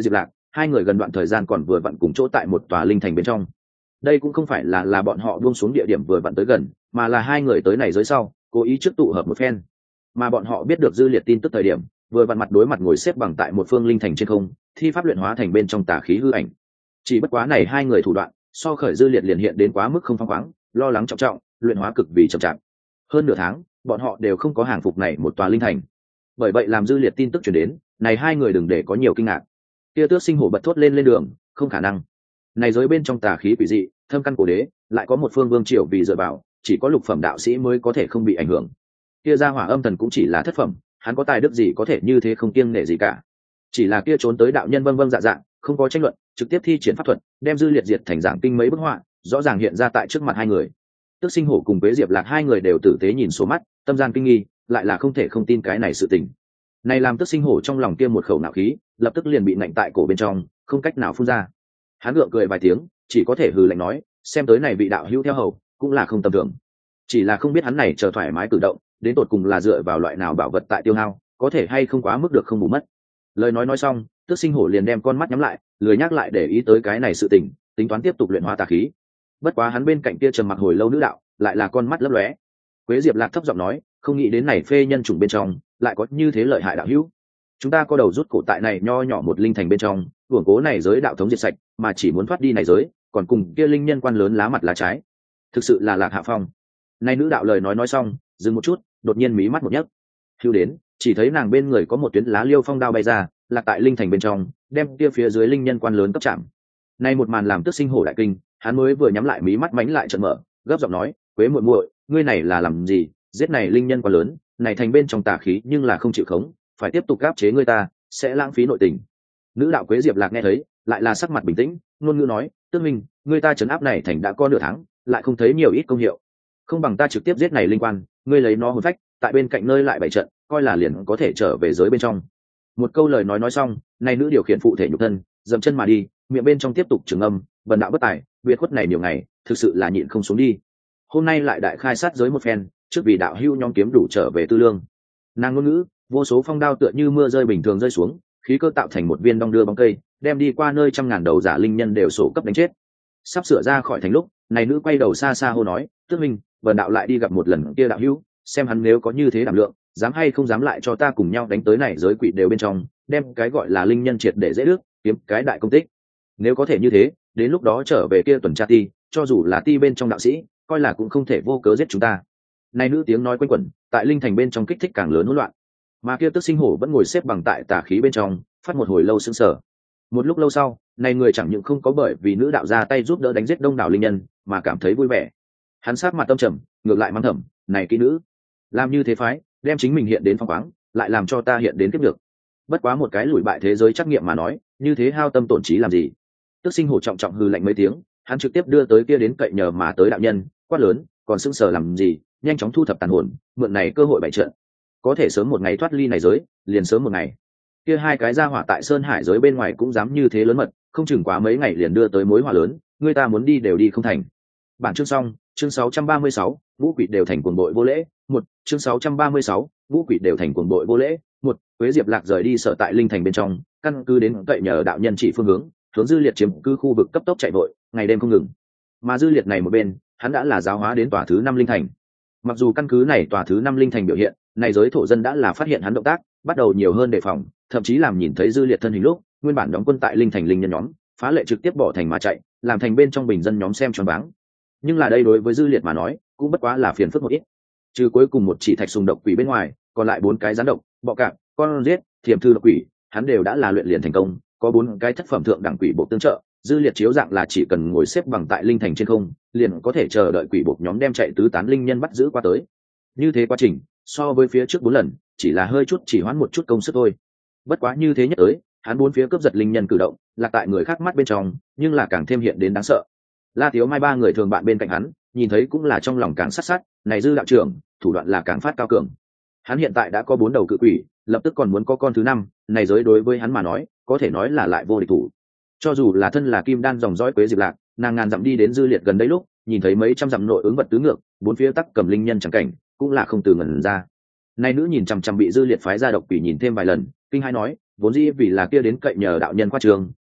hai người gần đoạn thời gian còn vừa vặn cùng chỗ tại một tòa linh thành bên trong. Đây cũng không phải là là bọn họ buông xuống địa điểm vừa vặn tới gần, mà là hai người tới này giới sau cố ý trước tụ hợp một phen. Mà bọn họ biết được Dư Liệt tin tức thời điểm, vừa vặn mặt đối mặt ngồi xếp bằng tại một phương linh thành trên không, thi pháp luyện hóa thành bên trong tà khí hư ảnh. Chỉ bất quá này hai người thủ đoạn so Khởi Dư Liệt liền hiện đến quá mức không phăng khoáng, lo lắng trọng trọng, luyện hóa cực vì chậm chạp. Hơn nửa tháng bọn họ đều không có hàng phục này một tòa linh thành. Bởi vậy làm Dư Liệt tin tức truyền đến, này hai người đừng để có nhiều kinh ngạc. Kia Tước Sinh Hổ bật thốt lên lên đường, không khả năng. Này giới bên trong tà khí quỷ dị, thâm căn cổ đế, lại có một phương vương triều vì dựa vào, chỉ có lục phẩm đạo sĩ mới có thể không bị ảnh hưởng. Kia Gia Hỏa Âm Thần cũng chỉ là thất phẩm, hắn có tài đức gì có thể như thế không kiêng nể gì cả. Chỉ là kia trốn tới đạo nhân vâng vâng dạ dạ, không có tranh luận, trực tiếp thi triển pháp thuật, đem Dư Liệt diệt thành giảng kinh mấy bức họa, rõ ràng hiện ra tại trước mặt hai người. Tước Sinh Hổ cùng Quế Diệp Lạc hai người đều tử tế nhìn số mắt, tâm gian kinh nghi, lại là không thể không tin cái này sự tình. Này làm Tước Sinh Hổ trong lòng kia một khẩu nạo khí, lập tức liền bị ngạnh tại cổ bên trong, không cách nào phun ra. Hắn gượng cười vài tiếng, chỉ có thể hừ lạnh nói, xem tới này vị đạo hữu theo hầu, cũng là không tầm thường. Chỉ là không biết hắn này chờ thoải mái cử động, đến tột cùng là dựa vào loại nào bảo vật tại tiêu hao, có thể hay không quá mức được không bù mất. Lời nói nói xong, Tước Sinh Hổ liền đem con mắt nhắm lại, lười nhắc lại để ý tới cái này sự tình, tính toán tiếp tục luyện hóa tà khí. Bất quá hắn bên cạnh kia trầm mặc hồi lâu nữ đạo, lại là con mắt lấp lóe. Quế Diệp Lạc thấp giọng nói, không nghĩ đến này phê nhân chủng bên trong, lại có như thế lợi hại đạo hữu. Chúng ta có đầu rút cổ tại này nho nhỏ một linh thành bên trong, uổng cố này giới đạo thống diệt sạch, mà chỉ muốn thoát đi này giới, còn cùng kia linh nhân quan lớn lá mặt lá trái. Thực sự là Lạc Hạ Phong. Này nữ đạo lời nói nói xong, dừng một chút, đột nhiên mí mắt một nhấc. Hưu đến, chỉ thấy nàng bên người có một tuyến lá liêu phong đao bay ra, lạc tại linh thành bên trong, đem kia phía dưới linh nhân quan lớn cấp chạm. Này một màn làm Tước Sinh Hổ đại kinh, hắn mới vừa nhắm lại mí mắt mánh lại trợn mở, gấp giọng nói, Quế muội muội, ngươi này là làm gì? Giết này linh nhân quan lớn, này thành bên trong tà khí nhưng là không chịu khống, phải tiếp tục áp chế ngươi ta, sẽ lãng phí nội tình. Nữ đạo Quế Diệp Lạc nghe thấy, lại là sắc mặt bình tĩnh, ngôn ngữ nói, Tước minh, ngươi ta trấn áp này thành đã có nửa tháng, lại không thấy nhiều ít công hiệu, không bằng ta trực tiếp giết này linh quan, ngươi lấy nó hồn phách, tại bên cạnh nơi lại bảy trận, coi là liền có thể trở về giới bên trong. Một câu lời nói nói xong, này nữ điều khiển phụ thể nhục thân, dậm chân mà đi, miệng bên trong tiếp tục trường âm, vần đạo bất tài, biệt khuất này nhiều ngày, thực sự là nhịn không xuống đi. Hôm nay lại đại khai sát giới một phen, trước vì đạo hưu nhóm kiếm đủ trở về tư lương. Nàng ngôn ngữ, vô số phong đao tựa như mưa rơi bình thường rơi xuống, khí cơ tạo thành một viên đong đưa bóng cây, đem đi qua nơi trăm ngàn đầu giả linh nhân đều sổ cấp đánh chết. Sắp sửa ra khỏi thành lúc, này nữ quay đầu xa xa hô nói, Tước minh, vần đạo lại đi gặp một lần kia đạo hưu, xem hắn nếu có như thế đảm lượng, dám hay không dám lại cho ta cùng nhau đánh tới này giới quỷ đều bên trong, đem cái gọi là linh nhân triệt để dễ đước, kiếm cái đại công tích. Nếu có thể như thế, đến lúc đó trở về kia tuần tra ti, cho dù là ti bên trong đạo sĩ, coi là cũng không thể vô cớ giết chúng ta. Này nữ tiếng nói quanh quẩn, tại linh thành bên trong kích thích càng lớn hỗn loạn. Mà kia Tước Sinh Hổ vẫn ngồi xếp bằng tại tà khí bên trong, phát một hồi lâu sững sờ. Một lúc lâu sau, này người chẳng những không có bởi vì nữ đạo ra tay giúp đỡ đánh giết đông đảo linh nhân, mà cảm thấy vui vẻ. Hắn sát mặt tâm trầm, ngược lại mang thầm, này kỹ nữ, làm như thế phái, đem chính mình hiện đến phong khoáng, lại làm cho ta hiện đến tiếp được. Bất quá một cái lùi bại thế giới trắc nghiệm mà nói, như thế hao tâm tổn trí làm gì? Tước Sinh Hổ trọng trọng hừ lạnh mấy tiếng, hắn trực tiếp đưa tới kia đến cậy nhờ mà tới đạo nhân, quát lớn, còn sững sờ làm gì, nhanh chóng thu thập tàn hồn, mượn này cơ hội bày trận, có thể sớm một ngày thoát ly này giới, liền sớm một ngày. Kia hai cái gia hỏa tại Sơn Hải giới bên ngoài cũng dám như thế lớn mật, không chừng quá mấy ngày liền đưa tới mối họa lớn, người ta muốn đi đều đi không thành. Bản chương xong, chương sáu trăm ba mươi sáu, Vũ Quỷ đều thành cuồng bội vô lễ, một, chương sáu trăm ba mươi sáu, Vũ Quỷ đều thành cuồng bội vô lễ, một. Quế Diệp Lạc rời đi sở tại linh thành bên trong, căn cứ đến cậy nhờ đạo nhân chỉ phương hướng, hướng Dư Liệt chiếm cứ khu vực cấp tốc chạy vội, ngày đêm không ngừng. Mà Dư Liệt này một bên, hắn đã là giáo hóa đến tòa thứ năm linh thành. Mặc dù căn cứ này tòa thứ năm linh thành biểu hiện, này giới thổ dân đã là phát hiện hắn động tác, bắt đầu nhiều hơn đề phòng, thậm chí làm nhìn thấy Dư Liệt thân hình lúc, nguyên bản đóng quân tại linh thành linh nhân nhóm, phá lệ trực tiếp bỏ thành mà chạy, làm thành bên trong bình dân nhóm xem choáng váng. Nhưng là đây đối với Dư Liệt mà nói, cũng bất quá là phiền phức một ít. Trừ cuối cùng một chỉ thạch sùng độc quỷ bên ngoài, còn lại bốn cái gián độc, bọ cạp, con giết, thiềm thư độc quỷ, hắn đều đã là luyện liền thành công, có bốn cái thất phẩm thượng đẳng quỷ bộ tương trợ. Dư Liệt chiếu dạng là chỉ cần ngồi xếp bằng tại linh thành trên không, liền có thể chờ đợi quỷ bộ nhóm đem chạy tứ tán linh nhân bắt giữ qua tới. Như thế quá trình, so với phía trước bốn lần, chỉ là hơi chút chỉ hoãn một chút công sức thôi. Bất quá như thế nhất tới, hắn bốn phía cướp giật linh nhân cử động, là tại người khác mắt bên trong, nhưng là càng thêm hiện đến đáng sợ. La Tiếu Mai ba người thường bạn bên cạnh hắn, nhìn thấy cũng là trong lòng càng sát sát, này Dư đạo trưởng, thủ đoạn là càng phát cao cường. Hắn hiện tại đã có bốn đầu cự quỷ, lập tức còn muốn có con thứ năm, này giới đối với hắn mà nói, có thể nói là lại vô địch thủ. Cho dù là thân là kim đan dòng dõi Quế Diệp Lạc, nàng ngàn dặm đi đến Dư Liệt gần đây lúc, nhìn thấy mấy trăm dặm nội ứng vật tứ ngược, bốn phía tắc cầm linh nhân chẳng cảnh, cũng là không từ ngẩn ra. Này nữ nhìn chằm chằm bị Dư Liệt phái ra độc quỷ nhìn thêm vài lần, kinh hai nói, vốn dĩ vì là kia đến cậy nhờ đạo nhân qua trường,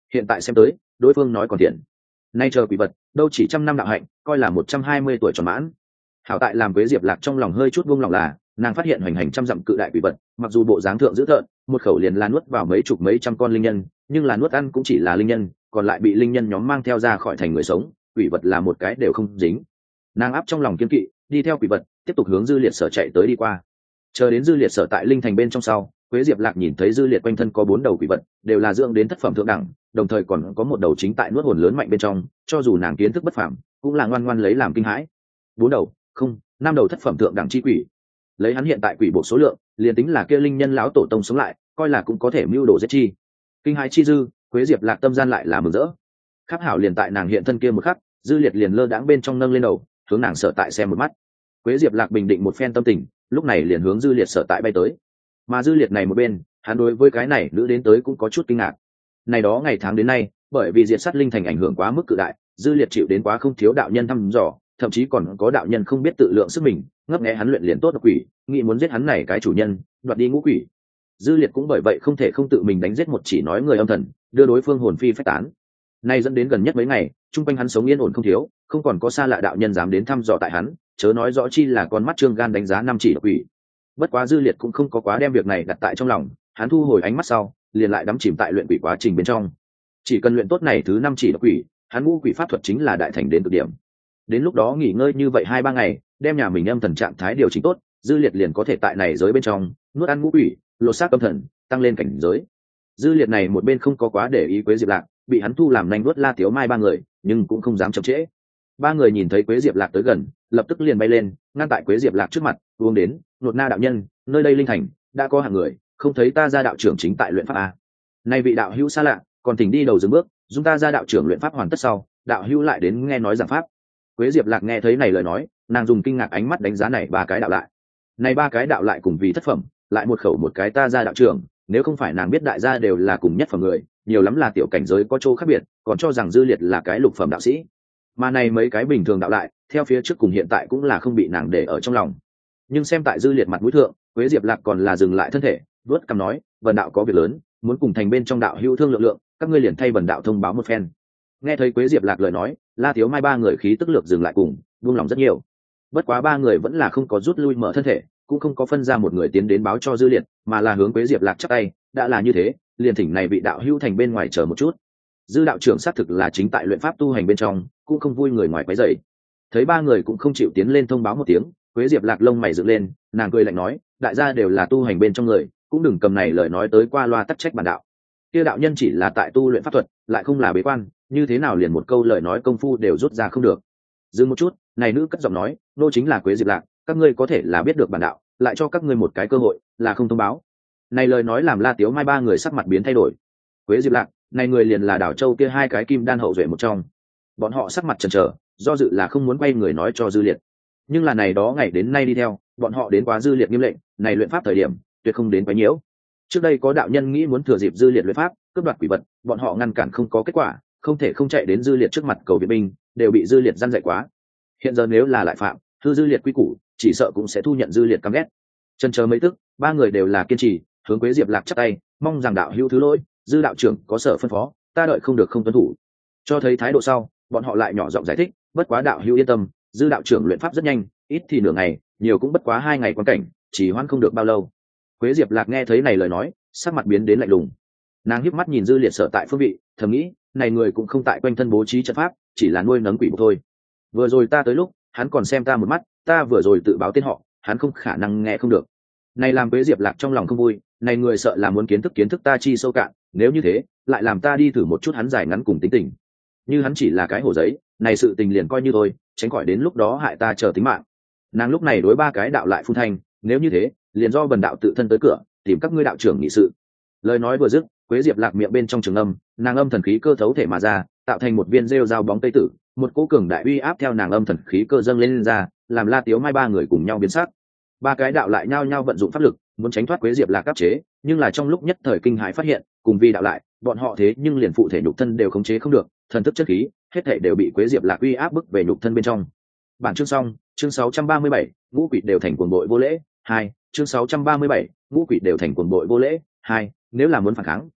hiện tại xem tới đối phương nói còn thiện, nay chờ quỷ vật đâu chỉ trăm năm đạo hạnh, coi là một trăm hai mươi tuổi tròn mãn. Hảo tại làm Quế Diệp Lạc trong lòng hơi chút buông lòng là nàng phát hiện hoành hành trăm dặm cự đại quỷ vật, mặc dù bộ dáng thượng dữ tợn, một khẩu liền là nuốt vào mấy chục mấy trăm con linh nhân, nhưng là nuốt ăn cũng chỉ là linh nhân, còn lại bị linh nhân nhóm mang theo ra khỏi thành người sống, quỷ vật là một cái đều không dính. Nàng áp trong lòng kiên kỵ, đi theo quỷ vật tiếp tục hướng Dư Liệt Sở chạy tới đi qua. Chờ đến Dư Liệt Sở tại linh thành bên trong sau, Quế Diệp Lạc nhìn thấy Dư Liệt quanh thân có bốn đầu quỷ vật, đều là dưỡng đến thất phẩm thượng đẳng, đồng thời còn có một đầu chính tại nuốt hồn lớn mạnh bên trong, cho dù nàng kiến thức bất phàm, cũng là ngoan ngoan lấy làm kinh hãi. Bốn đầu, không, năm đầu thất phẩm thượng đẳng chi quỷ. Lấy hắn hiện tại quỷ bộ số lượng, liền tính là kia linh nhân lão tổ tông sống lại, coi là cũng có thể mưu đồ giết chi. Kinh hãi chi dư, Quế Diệp Lạc tâm gian lại là mừng rỡ. Khắc hảo liền tại nàng hiện thân kia một khắc, Dư Liệt liền lơ đãng bên trong nâng lên đầu, hướng nàng sở tại xem một mắt. Quế Diệp Lạc bình định một phen tâm tình, lúc này liền hướng Dư Liệt sở tại bay tới. Mà Dư Liệt này một bên, hắn đối với cái này nữ đến tới cũng có chút kinh ngạc. Này đó ngày tháng đến nay, bởi vì diệt sát linh thành ảnh hưởng quá mức cự đại, Dư Liệt chịu đến quá không thiếu đạo nhân thăm dò, thậm chí còn có đạo nhân không biết tự lượng sức mình, ngấp nghé hắn luyện liền tốt độc quỷ, nghĩ muốn giết hắn này cái chủ nhân, đoạt đi ngũ quỷ. Dư Liệt cũng bởi vậy không thể không tự mình đánh giết một chỉ nói người âm thần, đưa đối phương hồn phi phách tán. Nay dẫn đến gần nhất mấy ngày, trung quanh hắn sống yên ổn không thiếu, không còn có xa lạ đạo nhân dám đến thăm dò tại hắn, chớ nói rõ chi là con mắt trương gan đánh giá năm chỉ độc quỷ. Bất quá Dư Liệt cũng không có quá đem việc này đặt tại trong lòng, hắn thu hồi ánh mắt sau, liền lại đắm chìm tại luyện quỷ quá trình bên trong. Chỉ cần luyện tốt này thứ năm chỉ độc quỷ, hắn ngũ quỷ pháp thuật chính là đại thành đến cực điểm. Đến lúc đó nghỉ ngơi như vậy hai ba ngày, đem nhà mình âm thần trạng thái điều chỉnh tốt, Dư Liệt liền có thể tại này giới bên trong nuốt ăn ngũ quỷ, lột xác âm thần, tăng lên cảnh giới. Dư Liệt này một bên không có quá để ý Quế Diệp Lạc, bị hắn thu làm nhanh nuốt La Tiếu Mai ba người, nhưng cũng không dám chậm trễ. Ba người nhìn thấy Quế Diệp Lạc tới gần, lập tức liền bay lên, ngăn tại Quế Diệp Lạc trước mặt, uống đến, nột na đạo nhân, nơi đây linh thành, đã có hàng người, không thấy ta ra đạo trưởng chính tại luyện pháp à? Nay vị đạo hữu xa lạ, còn thỉnh đi đầu dừng bước, chúng ta ra đạo trưởng luyện pháp hoàn tất sau, đạo hữu lại đến nghe nói giảng pháp. Quế Diệp Lạc nghe thấy này lời nói, nàng dùng kinh ngạc ánh mắt đánh giá này ba cái đạo lại. Này ba cái đạo lại cùng vì thất phẩm, lại một khẩu một cái ta ra đạo trưởng, nếu không phải nàng biết đại gia đều là cùng nhất phẩm người, nhiều lắm là tiểu cảnh giới có chỗ khác biệt, còn cho rằng Dư Liệt là cái lục phẩm đạo sĩ. Mà này mấy cái bình thường đạo lại, theo phía trước cùng hiện tại cũng là không bị nàng để ở trong lòng. Nhưng xem tại Dư Liệt mặt mũi thượng, Quế Diệp Lạc còn là dừng lại thân thể, vuốt cằm nói, "Vân đạo có việc lớn, muốn cùng thành bên trong đạo hữu thương lượng lượng, các ngươi liền thay Vân đạo thông báo một phen." Nghe thấy Quế Diệp Lạc lời nói, La Tiếu Mai ba người khí tức lược dừng lại cùng, buông lòng rất nhiều. Bất quá ba người vẫn là không có rút lui mở thân thể, cũng không có phân ra một người tiến đến báo cho Dư Liệt, mà là hướng Quế Diệp Lạc chắp tay, đã là như thế, liền thỉnh này vị đạo hữu thành bên ngoài chờ một chút. Dư đạo trưởng xác thực là chính tại luyện pháp tu hành bên trong, cũng không vui người ngoài quấy rầy. Thấy ba người cũng không chịu tiến lên thông báo một tiếng, Quế Diệp Lạc lông mày dựng lên, nàng cười lạnh nói, đại gia đều là tu hành bên trong người, cũng đừng cầm này lời nói tới qua loa tắc trách bản đạo. Kia đạo nhân chỉ là tại tu luyện pháp thuật, lại không là bế quan, như thế nào liền một câu lời nói công phu đều rút ra không được. Dừng một chút, này nữ cất giọng nói, nô chính là Quế Diệp Lạc, các ngươi có thể là biết được bản đạo, lại cho các ngươi một cái cơ hội, là không thông báo. Này lời nói làm La Tiếu Mai ba người sắc mặt biến thay đổi. Quế Diệp Lạc, này người liền là đảo châu kia hai cái kim đan hậu duệ một trong. Bọn họ sắc mặt chần chờ, do dự là không muốn quay người nói cho Dư Liệt. Nhưng là này đó ngày đến nay đi theo, bọn họ đến quá Dư Liệt nghiêm lệnh, này luyện pháp thời điểm, tuyệt không đến quấy nhiễu. Trước đây có đạo nhân nghĩ muốn thừa dịp Dư Liệt luyện pháp, cướp đoạt quỷ vật, bọn họ ngăn cản không có kết quả, không thể không chạy đến Dư Liệt trước mặt cầu viện binh, đều bị Dư Liệt răn dạy quá. Hiện giờ nếu là lại phạm, thư Dư Liệt quy củ, chỉ sợ cũng sẽ thu nhận Dư Liệt căm ghét. Chân chờ mấy tức, ba người đều là kiên trì, hướng Quế Diệp Lạc chắp tay, mong rằng đạo hữu thứ lỗi, Dư đạo trưởng có sở phân phó, ta đợi không được không tuân thủ. Cho thấy thái độ sau, bọn họ lại nhỏ giọng giải thích, bất quá đạo hữu yên tâm, Dư đạo trưởng luyện pháp rất nhanh, ít thì nửa ngày, nhiều cũng bất quá hai ngày quan cảnh, chỉ hoãn không được bao lâu. Quế Diệp Lạc nghe thấy này lời nói, sắc mặt biến đến lạnh lùng. Nàng híp mắt nhìn Dư Liệt sở tại phương vị, thầm nghĩ, này người cũng không tại quanh thân bố trí trận pháp, chỉ là nuôi nấng quỷ bộ thôi. Vừa rồi ta tới lúc, hắn còn xem ta một mắt, ta vừa rồi tự báo tên họ, hắn không khả năng nghe không được. Này làm Quế Diệp Lạc trong lòng không vui, này người sợ là muốn kiến thức kiến thức ta chi sâu cạn, nếu như thế, lại làm ta đi thử một chút hắn dài ngắn cùng tính tình. Như hắn chỉ là cái hổ giấy, này sự tình liền coi như thôi, tránh khỏi đến lúc đó hại ta chờ tính mạng. Nàng lúc này đối ba cái đạo lại phun thanh, nếu như thế, liền do bần đạo tự thân tới cửa, tìm các ngươi đạo trưởng nghị sự. Lời nói vừa dứt, Quế Diệp Lạc miệng bên trong trường âm, nàng âm thần khí cơ thấu thể mà ra, tạo thành một viên rêu dao bóng tây tử, một cỗ cường đại uy áp theo nàng âm thần khí cơ dâng lên, lên ra, làm La Tiếu Mai ba người cùng nhau biến sắc. Ba cái đạo lại nhao nhao vận dụng pháp lực, muốn tránh thoát Quế Diệp Lạc áp chế, nhưng là trong lúc nhất thời kinh hãi phát hiện, cùng vì đạo lại, bọn họ thế nhưng liền phụ thể nhục thân đều khống chế không được, thần thức chất khí, hết thảy đều bị Quế Diệp Lạc uy áp bức về nhục thân bên trong. Bản chương xong, chương sáu trăm ba mươi bảy, ngũ quỷ đều thành cuồng bội vô lễ, hai, chương sáu trăm ba mươi bảy, ngũ quỷ đều thành cuồng bội vô lễ, hai, nếu là muốn phản kháng,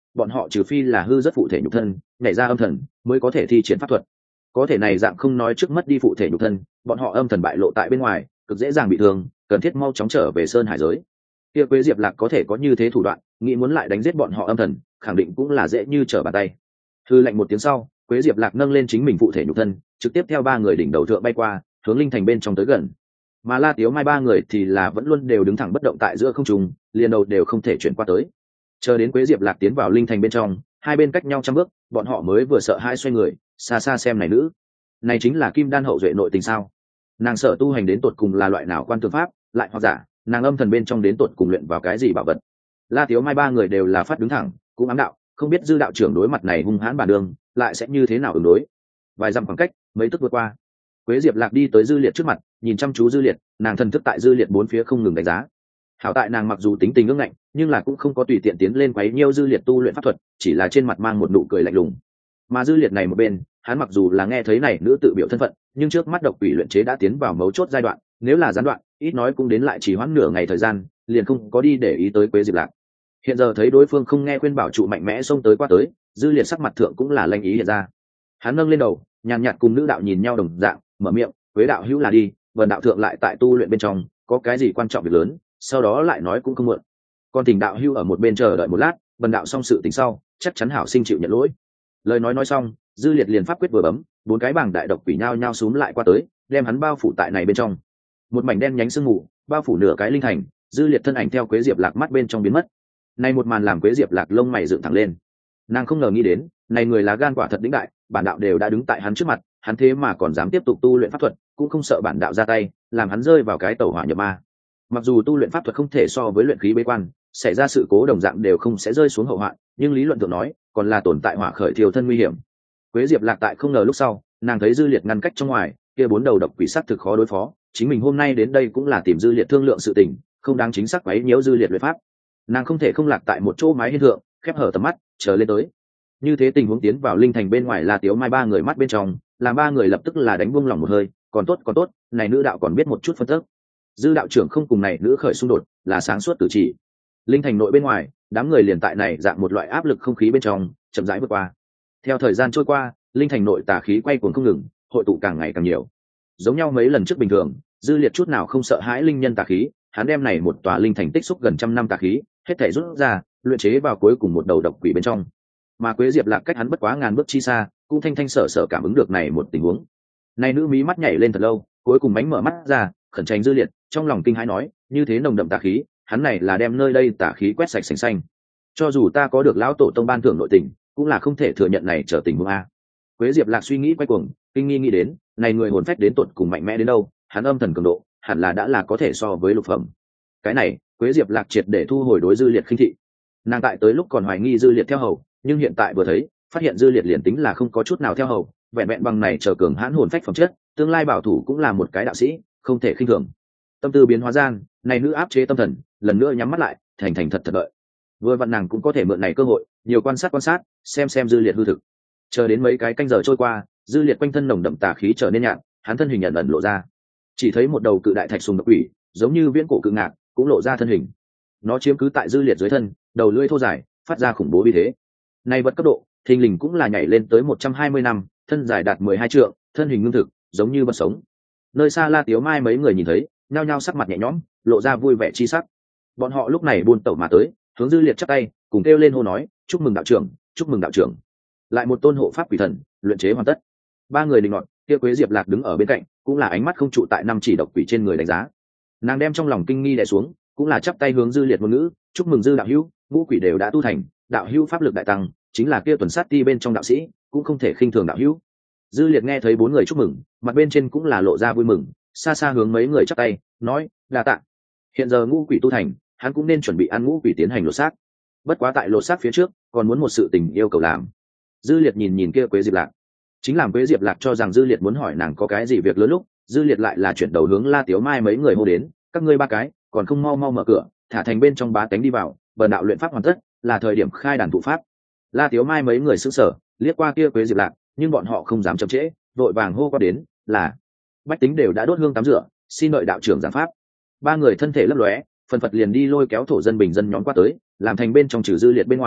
bọn họ trừ phi là hư rất phụ thể nhục thân nhảy ra âm thần mới có thể thi triển pháp thuật. Có thể này dạng không nói trước mất đi phụ thể nhục thân, bọn họ âm thần bại lộ tại bên ngoài cực dễ dàng bị thương, cần thiết mau chóng trở về sơn hải giới. Kia Quế Diệp Lạc có thể có như thế thủ đoạn, nghĩ muốn lại đánh giết bọn họ âm thần khẳng định cũng là dễ như trở bàn tay. Thư lệnh một tiếng sau, Quế Diệp Lạc nâng lên chính mình phụ thể nhục thân, trực tiếp theo ba người đỉnh đầu thượng bay qua, hướng linh thành bên trong tới gần. Mà La Tiếu Mai ba người thì là vẫn luôn đều đứng thẳng bất động tại giữa không trung, liền đầu đều không thể chuyển qua tới. Chờ đến Quế Diệp Lạc tiến vào linh thành bên trong, hai bên cách nhau trăm bước, bọn họ mới vừa sợ hãi xoay người, xa xa xem này nữ. Này chính là Kim Đan hậu duệ nội tình sao? Nàng sợ tu hành đến tột cùng là loại nào quan tư pháp, lại hoặc giả, nàng âm thần bên trong đến tột cùng luyện vào cái gì bảo vật. La Tiếu Mai ba người đều là phát đứng thẳng, cũng ám đạo, không biết dư đạo trưởng đối mặt này hung hãn bản đường, lại sẽ như thế nào ứng đối. Vài dặm khoảng cách, mấy tức vượt qua. Quế Diệp Lạc đi tới Dư Liệt trước mặt, nhìn chăm chú Dư Liệt, nàng thần thức tại Dư Liệt bốn phía không ngừng đánh giá. Hảo tại nàng mặc dù tính tình ngưỡng ngạnh, nhưng là cũng không có tùy tiện tiến lên quấy nhiêu Dư Liệt tu luyện pháp thuật, chỉ là trên mặt mang một nụ cười lạnh lùng. Mà Dư Liệt này một bên, hắn mặc dù là nghe thấy này nữ tự biểu thân phận, nhưng trước mắt độc quỷ luyện chế đã tiến vào mấu chốt giai đoạn, nếu là gián đoạn, ít nói cũng đến lại chỉ hoãn nửa ngày thời gian, liền không có đi để ý tới Quế Diệp Lạc. Hiện giờ thấy đối phương không nghe khuyên bảo trụ mạnh mẽ xông tới qua tới, Dư Liệt sắc mặt thượng cũng là lanh ý hiện ra. Hắn nâng lên đầu, nhàn nhạt cùng nữ đạo nhìn nhau đồng dạng, mở miệng, Quế đạo hữu là đi, Vân đạo thượng lại tại tu luyện bên trong, có cái gì quan trọng việc lớn, sau đó lại nói cũng không muộn. Còn Tình đạo hữu ở một bên chờ đợi một lát, Vân đạo xong sự tình sau, chắc chắn hảo sinh chịu nhận lỗi. Lời nói nói xong, Dư Liệt liền pháp quyết vừa bấm, bốn cái bảng đại độc quỷ nhao nhao xúm lại qua tới, đem hắn bao phủ tại này bên trong. Một mảnh đen nhánh sương mù, bao phủ nửa cái linh thành, Dư Liệt thân ảnh theo Quế Diệp Lạc mắt bên trong biến mất. Này một màn làm Quế Diệp Lạc lông mày dựng thẳng lên. Nàng không ngờ nghĩ đến, này người lá gan quả thật đĩnh đại, bản đạo đều đã đứng tại hắn trước mặt, hắn thế mà còn dám tiếp tục tu luyện pháp thuật, cũng không sợ bản đạo ra tay, làm hắn rơi vào cái tẩu hỏa nhập ma. Mặc dù tu luyện pháp thuật không thể so với luyện khí bế quan, xảy ra sự cố đồng dạng đều không sẽ rơi xuống hậu hoạn, nhưng lý luận thượng nói, còn là tồn tại hỏa khởi thiêu thân nguy hiểm. Quế Diệp Lạc tại không ngờ lúc sau, nàng thấy Dư Liệt ngăn cách trong ngoài, kia bốn đầu độc quỷ sắc thực khó đối phó, chính mình hôm nay đến đây cũng là tìm Dư Liệt thương lượng sự tình, không đáng chính xác quấy nhiễu Dư Liệt luyện pháp. Nàng không thể không lạc tại một chỗ mái hiên thượng, khép hở tầm mắt, chờ lên tới. Như thế tình huống tiến vào linh thành bên ngoài là Tiếu Mai ba người mắt bên trong, làm ba người lập tức là đánh buông lòng một hơi, còn tốt còn tốt, này nữ đạo còn biết một chút phân tích. Dư đạo trưởng không cùng này nữ khởi xung đột, là sáng suốt cử chỉ. Linh thành nội bên ngoài, đám người liền tại này dạng một loại áp lực không khí bên trong, chậm rãi vượt qua. Theo thời gian trôi qua, linh thành nội tà khí quay cuồng không ngừng, hội tụ càng ngày càng nhiều. Giống nhau mấy lần trước bình thường, Dư Liệt chút nào không sợ hãi linh nhân tà khí, hắn đem này một tòa linh thành tích xúc gần trăm năm tà khí, hết thảy rút ra, luyện chế vào cuối cùng một đầu độc quỷ bên trong. Mà Quế Diệp Lạc cách hắn bất quá ngàn bước chi xa, cũng thanh thanh sở sở cảm ứng được này một tình huống. Này nữ mí mắt nhảy lên thật lâu, cuối cùng mánh mở mắt ra, khẩn tránh Dư Liệt, trong lòng kinh hãi nói, như thế nồng đậm tà khí, hắn này là đem nơi đây tà khí quét sạch sành xanh. Cho dù ta có được lão tổ tông ban thưởng nội tình, cũng là không thể thừa nhận này trở tình huống a. Quế Diệp Lạc suy nghĩ quay cuồng, kinh nghi nghĩ đến, này người hồn phách đến tột cùng mạnh mẽ đến đâu, hắn âm thần cường độ, hẳn là đã là có thể so với lục phẩm. Cái này, Quế Diệp Lạc triệt để thu hồi đối Dư Liệt khinh thị. Nàng tại tới lúc còn hoài nghi Dư Liệt theo hầu, nhưng hiện tại vừa thấy, phát hiện Dư Liệt liền tính là không có chút nào theo hầu, vẹn vẹn bằng này chờ cường hãn hồn phách phẩm chất, tương lai bảo thủ cũng là một cái đạo sĩ, không thể khinh thường. Tâm tư biến hóa gian, này nữ áp chế tâm thần, lần nữa nhắm mắt lại, thành thành thật thật đợi. Vừa vặn nàng cũng có thể mượn này cơ hội, nhiều quan sát quan sát, xem xem Dư Liệt hư thực. Chờ đến mấy cái canh giờ trôi qua, Dư Liệt quanh thân nồng đậm tà khí trở nên nhạt, hắn thân hình ẩn ẩn lộ ra. Chỉ thấy một đầu cự đại thạch sùng độc quỷ, giống như viễn cổ cự ngạc, cũng lộ ra thân hình. Nó chiếm cứ tại Dư Liệt dưới thân, đầu lưỡi thô dài, phát ra khủng bố uy thế. Này vật cấp độ, thình lình cũng là nhảy lên tới một trăm hai mươi năm, thân dài đạt mười hai trượng, thân hình ngưng thực, giống như vật sống. Nơi xa La Tiếu Mai mấy người nhìn thấy, nhao nhao sắc mặt nhẹ nhõm, lộ ra vui vẻ chi sắc. Bọn họ lúc này buôn tẩu mà tới, hướng Dư Liệt chắp tay, cùng kêu lên hô nói, chúc mừng đạo trưởng, chúc mừng đạo trưởng. Lại một tôn hộ pháp quỷ thần, luyện chế hoàn tất. Ba người đình ngọn, kia Quế Diệp Lạc đứng ở bên cạnh, cũng là ánh mắt không trụ tại năm chỉ độc quỷ trên người đánh giá. Nàng đem trong lòng kinh nghi đè xuống, cũng là chắp tay hướng Dư Liệt ngôn ngữ, chúc mừng Dư đạo hữu, ngũ quỷ đều đã tu thành, đạo hữu pháp lực đại tăng, chính là kia tuần sát ti bên trong đạo sĩ, cũng không thể khinh thường đạo hữu. Dư Liệt nghe thấy bốn người chúc mừng, mặt bên trên cũng là lộ ra vui mừng, xa xa hướng mấy người chắp tay, nói, đa tạ. Hiện giờ ngũ quỷ tu thành, hắn cũng nên chuẩn bị ăn ngũ quỷ tiến hành lột xác. Bất quá tại lột xác phía trước, còn muốn một sự tình yêu cầu làm. Dư Liệt nhìn nhìn kia Quế Diệp Lạc, chính làm Quế Diệp Lạc cho rằng Dư Liệt muốn hỏi nàng có cái gì việc lớn lúc, Dư Liệt lại là chuyển đầu hướng La Tiếu Mai mấy người hô đến, các ngươi ba cái, còn không mau mau mở cửa, thả thành bên trong bá tánh đi vào, bần đạo luyện pháp hoàn tất, là thời điểm khai đàn thụ pháp. La Tiếu Mai mấy người sững sờ, liếc qua kia Quế Diệp Lạc, nhưng bọn họ không dám chậm trễ, vội vàng hô qua đến, là bách tính đều đã đốt hương tắm rửa, xin đợi đạo trưởng giảng pháp. Ba người thân thể lấp lóe, phần phật liền đi lôi kéo thổ dân bình dân nhóm qua tới, làm thành bên trong trừ Dư Liệt bên ngoài,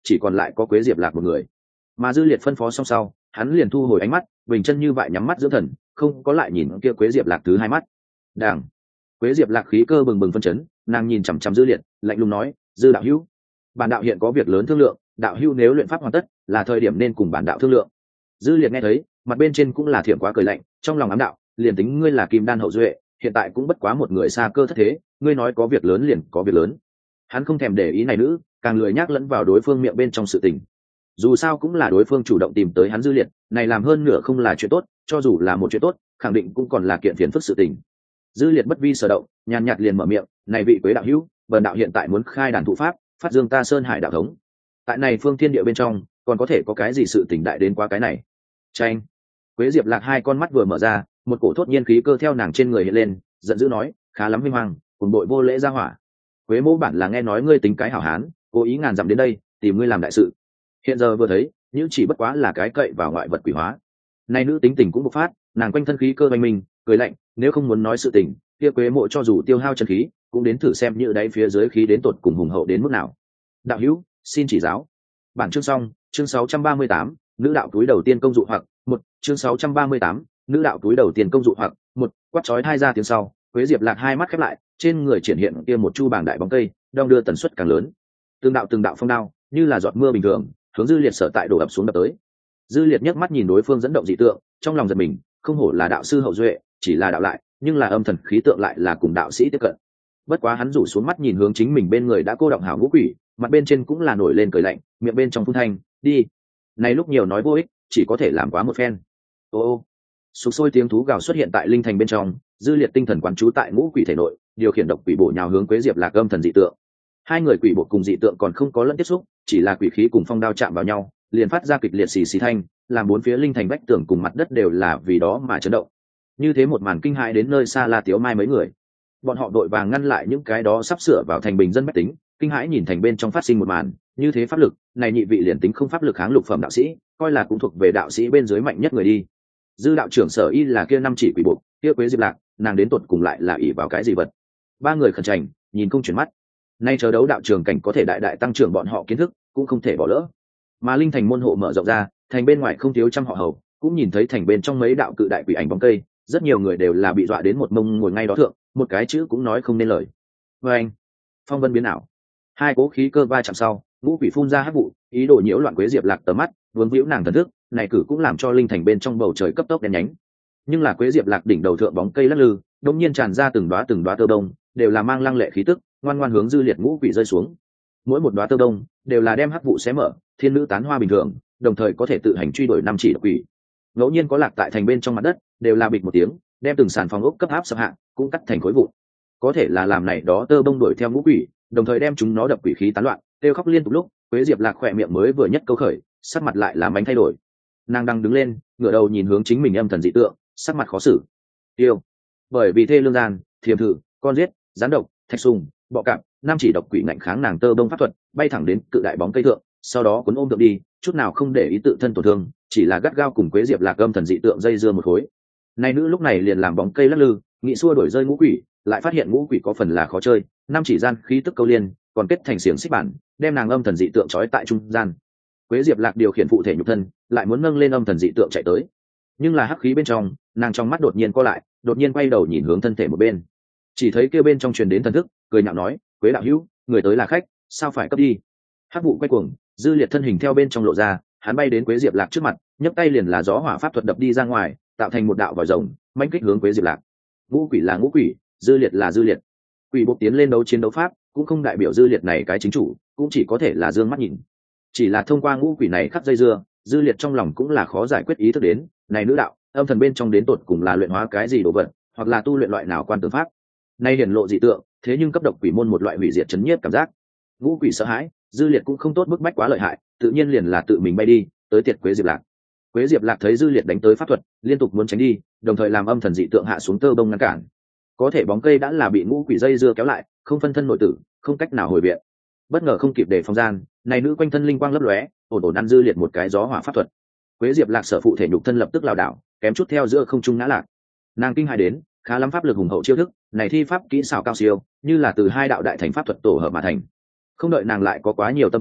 chỉ còn lại có Quế Diệp Lạc một người. Mà Dư Liệt phân phó xong sau, hắn liền thu hồi ánh mắt, bình chân như vậy nhắm mắt dưỡng thần, không có lại nhìn kia Quế Diệp Lạc thứ hai mắt. Đảng. Quế Diệp Lạc khí cơ bừng bừng phân chấn, nàng nhìn chằm chằm Dư Liệt, lạnh lùng nói, "Dư đạo hữu, bản đạo hiện có việc lớn thương lượng, đạo hữu nếu luyện pháp hoàn tất, là thời điểm nên cùng bản đạo thương lượng." Dư Liệt nghe thấy, mặt bên trên cũng là thiểm quá cười lạnh, trong lòng ám đạo, liền tính ngươi là kim đan hậu duệ, hiện tại cũng bất quá một người xa cơ thất thế, ngươi nói có việc lớn liền có việc lớn. Hắn không thèm để ý này nữ, càng lười nhác lẫn vào đối phương miệng bên trong sự tình. Dù sao cũng là đối phương chủ động tìm tới hắn Dư Liệt, này làm hơn nửa không là chuyện tốt, cho dù là một chuyện tốt, khẳng định cũng còn là kiện phiền phức sự tình. Dư Liệt bất vi sở động, nhàn nhạt liền mở miệng, "Này vị Quế đạo hữu, bần đạo hiện tại muốn khai đàn thụ pháp, phát dương ta Sơn Hải đạo thống. Tại này phương thiên địa bên trong, còn có thể có cái gì sự tình đại đến quá cái này?" Chanh. Quế Diệp Lạc hai con mắt vừa mở ra, một cổ thốt nhiên khí cơ theo nàng trên người hiện lên, giận dữ nói, "Khá lắm huy hoàng, cùng đội vô lễ ra hỏa. Quế mỗ bản là nghe nói ngươi tính cái hảo hán, cố ý ngàn dặm đến đây, tìm ngươi làm đại sự. Hiện giờ vừa thấy, những chỉ bất quá là cái cậy vào ngoại vật quỷ hóa." Này nữ tính tình cũng bộc phát, nàng quanh thân khí cơ oanh minh, cười lạnh, "Nếu không muốn nói sự tình, kia Quế mộ cho dù tiêu hao chân khí, cũng đến thử xem như đáy phía dưới khí đến tột cùng hùng hậu đến mức nào." Đạo hữu, xin chỉ giáo. Bản chương xong, chương sáu trăm ba mươi tám, nữ đạo túi đầu tiên công dụ hoặc, một, chương sáu trăm ba mươi tám, nữ đạo túi đầu tiên công dụ hoặc, một, quát chói hai ra tiếng sau, Quế Diệp Lạc hai mắt khép lại, trên người triển hiện kia một chu bảng đại bóng cây, đong đưa tần suất càng lớn. Từng đạo từng đạo phong đao, như là giọt mưa bình thường, hướng Dư Liệt sở tại đổ ập xuống đập tới. Dư Liệt nhấc mắt nhìn đối phương dẫn động dị tượng, trong lòng giật mình, không hổ là đạo sư hậu duệ, chỉ là đạo lại, nhưng là âm thần khí tượng lại là cùng đạo sĩ tiếp cận. Bất quá hắn rủ xuống mắt nhìn hướng chính mình bên người đã cô động hảo ngũ quỷ, mặt bên trên cũng là nổi lên cười lạnh, miệng bên trong phun thanh, "Đi." Này lúc nhiều nói vô ích, chỉ có thể làm quá một phen. Ô ô. Sục sôi tiếng thú gào xuất hiện tại linh thành bên trong, Dư Liệt tinh thần quán trú tại ngũ quỷ thể nội, điều khiển độc quỷ bổ nhào hướng Quế Diệp Lạc âm thần dị tượng. Hai người quỷ bộ cùng dị tượng còn không có lẫn tiếp xúc, chỉ là quỷ khí cùng phong đao chạm vào nhau, liền phát ra kịch liệt xì xì thanh, làm bốn phía linh thành vách tường cùng mặt đất đều là vì đó mà chấn động. Như thế một màn kinh hãi đến nơi xa La Tiếu Mai mấy người. Bọn họ đội vàng ngăn lại những cái đó sắp sửa vào thành bình dân bách tính, kinh hãi nhìn thành bên trong phát sinh một màn, như thế pháp lực, này nhị vị liền tính không pháp lực kháng lục phẩm đạo sĩ, coi là cũng thuộc về đạo sĩ bên dưới mạnh nhất người đi. Dư đạo trưởng sở y là kia năm chỉ quỷ bộ, kia Quế Diệp Lạc, nàng đến tột cùng lại là ỷ vào cái gì vật? Ba người khẩn trành, nhìn không chuyển mắt. Nay chờ đấu đạo trường cảnh có thể đại đại tăng trưởng bọn họ kiến thức, cũng không thể bỏ lỡ. Mà linh thành môn hộ mở rộng ra, thành bên ngoài không thiếu trăm họ hầu, cũng nhìn thấy thành bên trong mấy đạo cự đại quỷ ảnh bóng cây, rất nhiều người đều là bị dọa đến một mông ngồi ngay đó thượng, một cái chữ cũng nói không nên lời. Và anh, phong vân biến ảo, hai cố khí cơ va chạm sau, ngũ quỷ phun ra hắc vụ, ý đồ nhiễu loạn Quế Diệp Lạc tầm mắt, vướng víu nàng thần thức, này cử cũng làm cho linh thành bên trong bầu trời cấp tốc đen nhánh. Nhưng là Quế Diệp Lạc đỉnh đầu thượng bóng cây lắc lư, đột nhiên tràn ra từng đóa từng đóa tơ đông, đều là mang lăng lệ khí tức, ngoan ngoan hướng Dư Liệt ngũ quỷ rơi xuống. Mỗi một đóa tơ đông đều là đem hắc vụ xé mở, thiên nữ tán hoa bình thường, đồng thời có thể tự hành truy đuổi năm chỉ độc quỷ. Ngẫu nhiên có lạc tại thành bên trong mặt đất, đều là bịch một tiếng, đem từng sàn phòng ốc cấp áp sập hạ, cũng cắt thành khối vụn. Có thể là làm này đó tơ bông đuổi theo ngũ quỷ, đồng thời đem chúng nó đập quỷ khí tán loạn, kêu khóc liên tục lúc, Quế Diệp Lạc khỏe miệng mới vừa nhất câu khởi, sắc mặt lại làm bánh thay đổi. Nàng đang đứng lên, ngửa đầu nhìn hướng chính mình âm thần dị tượng, sắc mặt khó xử. Tiêu, bởi vì thê lương gian, thiềm thử, con giết, gián độc, thạch sùng, bọ cạp, năm chỉ độc quỷ ngạnh kháng nàng tơ bông pháp thuật, bay thẳng đến cự đại bóng cây thượng, sau đó cuốn ôm tượng đi, chút nào không để ý tự thân tổn thương, chỉ là gắt gao cùng Quế Diệp Lạc âm thần dị tượng dây dưa một khối. Này nữ lúc này liền làm bóng cây lắc lư, nghĩ xua đổi rơi ngũ quỷ, lại phát hiện ngũ quỷ có phần là khó chơi, năm chỉ gian khí tức câu liên, còn kết thành xiềng xích bản, đem nàng âm thần dị tượng trói tại trung gian. Quế Diệp Lạc điều khiển phụ thể nhục thân, lại muốn nâng lên âm thần dị tượng chạy tới, nhưng là hắc khí bên trong, nàng trong mắt đột nhiên co lại, đột nhiên quay đầu nhìn hướng thân thể một bên, chỉ thấy kia bên trong truyền đến thần thức, cười nhạo nói, Quế đạo hữu, người tới là khách, sao phải cấp đi? Hắc vụ quay cuồng, Dư Liệt thân hình theo bên trong lộ ra, hắn bay đến Quế Diệp Lạc trước mặt, nhấc tay liền là gió hỏa pháp thuật đập đi ra ngoài, tạo thành một đạo vòi rồng, mãnh kích hướng Quế Diệp Lạc. Ngũ quỷ là ngũ quỷ, Dư Liệt là Dư Liệt. Quỷ bộ tiến lên đấu chiến đấu pháp, cũng không đại biểu Dư Liệt này cái chính chủ, cũng chỉ có thể là dương mắt nhìn. Chỉ là thông qua ngũ quỷ này khắc dây dưa, Dư Liệt trong lòng cũng là khó giải quyết ý thức đến, này nữ đạo, âm thần bên trong đến tột cùng là luyện hóa cái gì đồ vật, hoặc là tu luyện loại nào quan tưởng pháp. Nay hiển lộ dị tượng, thế nhưng cấp độc quỷ môn một loại hủy diệt chấn nhiếp cảm giác. Ngũ quỷ sợ hãi, Dư Liệt cũng không tốt bức bách quá lợi hại, tự nhiên liền là tự mình bay đi, tới tiệt Quế Diệp Lạc. Quế Diệp Lạc thấy Dư Liệt đánh tới pháp thuật, liên tục muốn tránh đi, đồng thời làm âm thần dị tượng hạ xuống tơ bông ngăn cản. Có thể bóng cây đã là bị ngũ quỷ dây dưa kéo lại, không phân thân nội tử, không cách nào hồi viện. Bất ngờ không kịp để phòng gian, này nữ quanh thân linh quang lấp lóe, ổn ổn ăn Dư Liệt một cái gió hỏa pháp thuật. Quế Diệp Lạc sở phụ thể nhục thân lập tức lảo đảo, kém chút theo giữa không trung ngã lạc. Nàng kinh hãi đến, khá lắm pháp lực hùng hậu chiêu thức, này thi pháp kỹ xảo cao siêu, như là từ hai đạo đại thành pháp thuật tổ hợp mà thành. Không đợi nàng lại có quá nhiều tâm tư,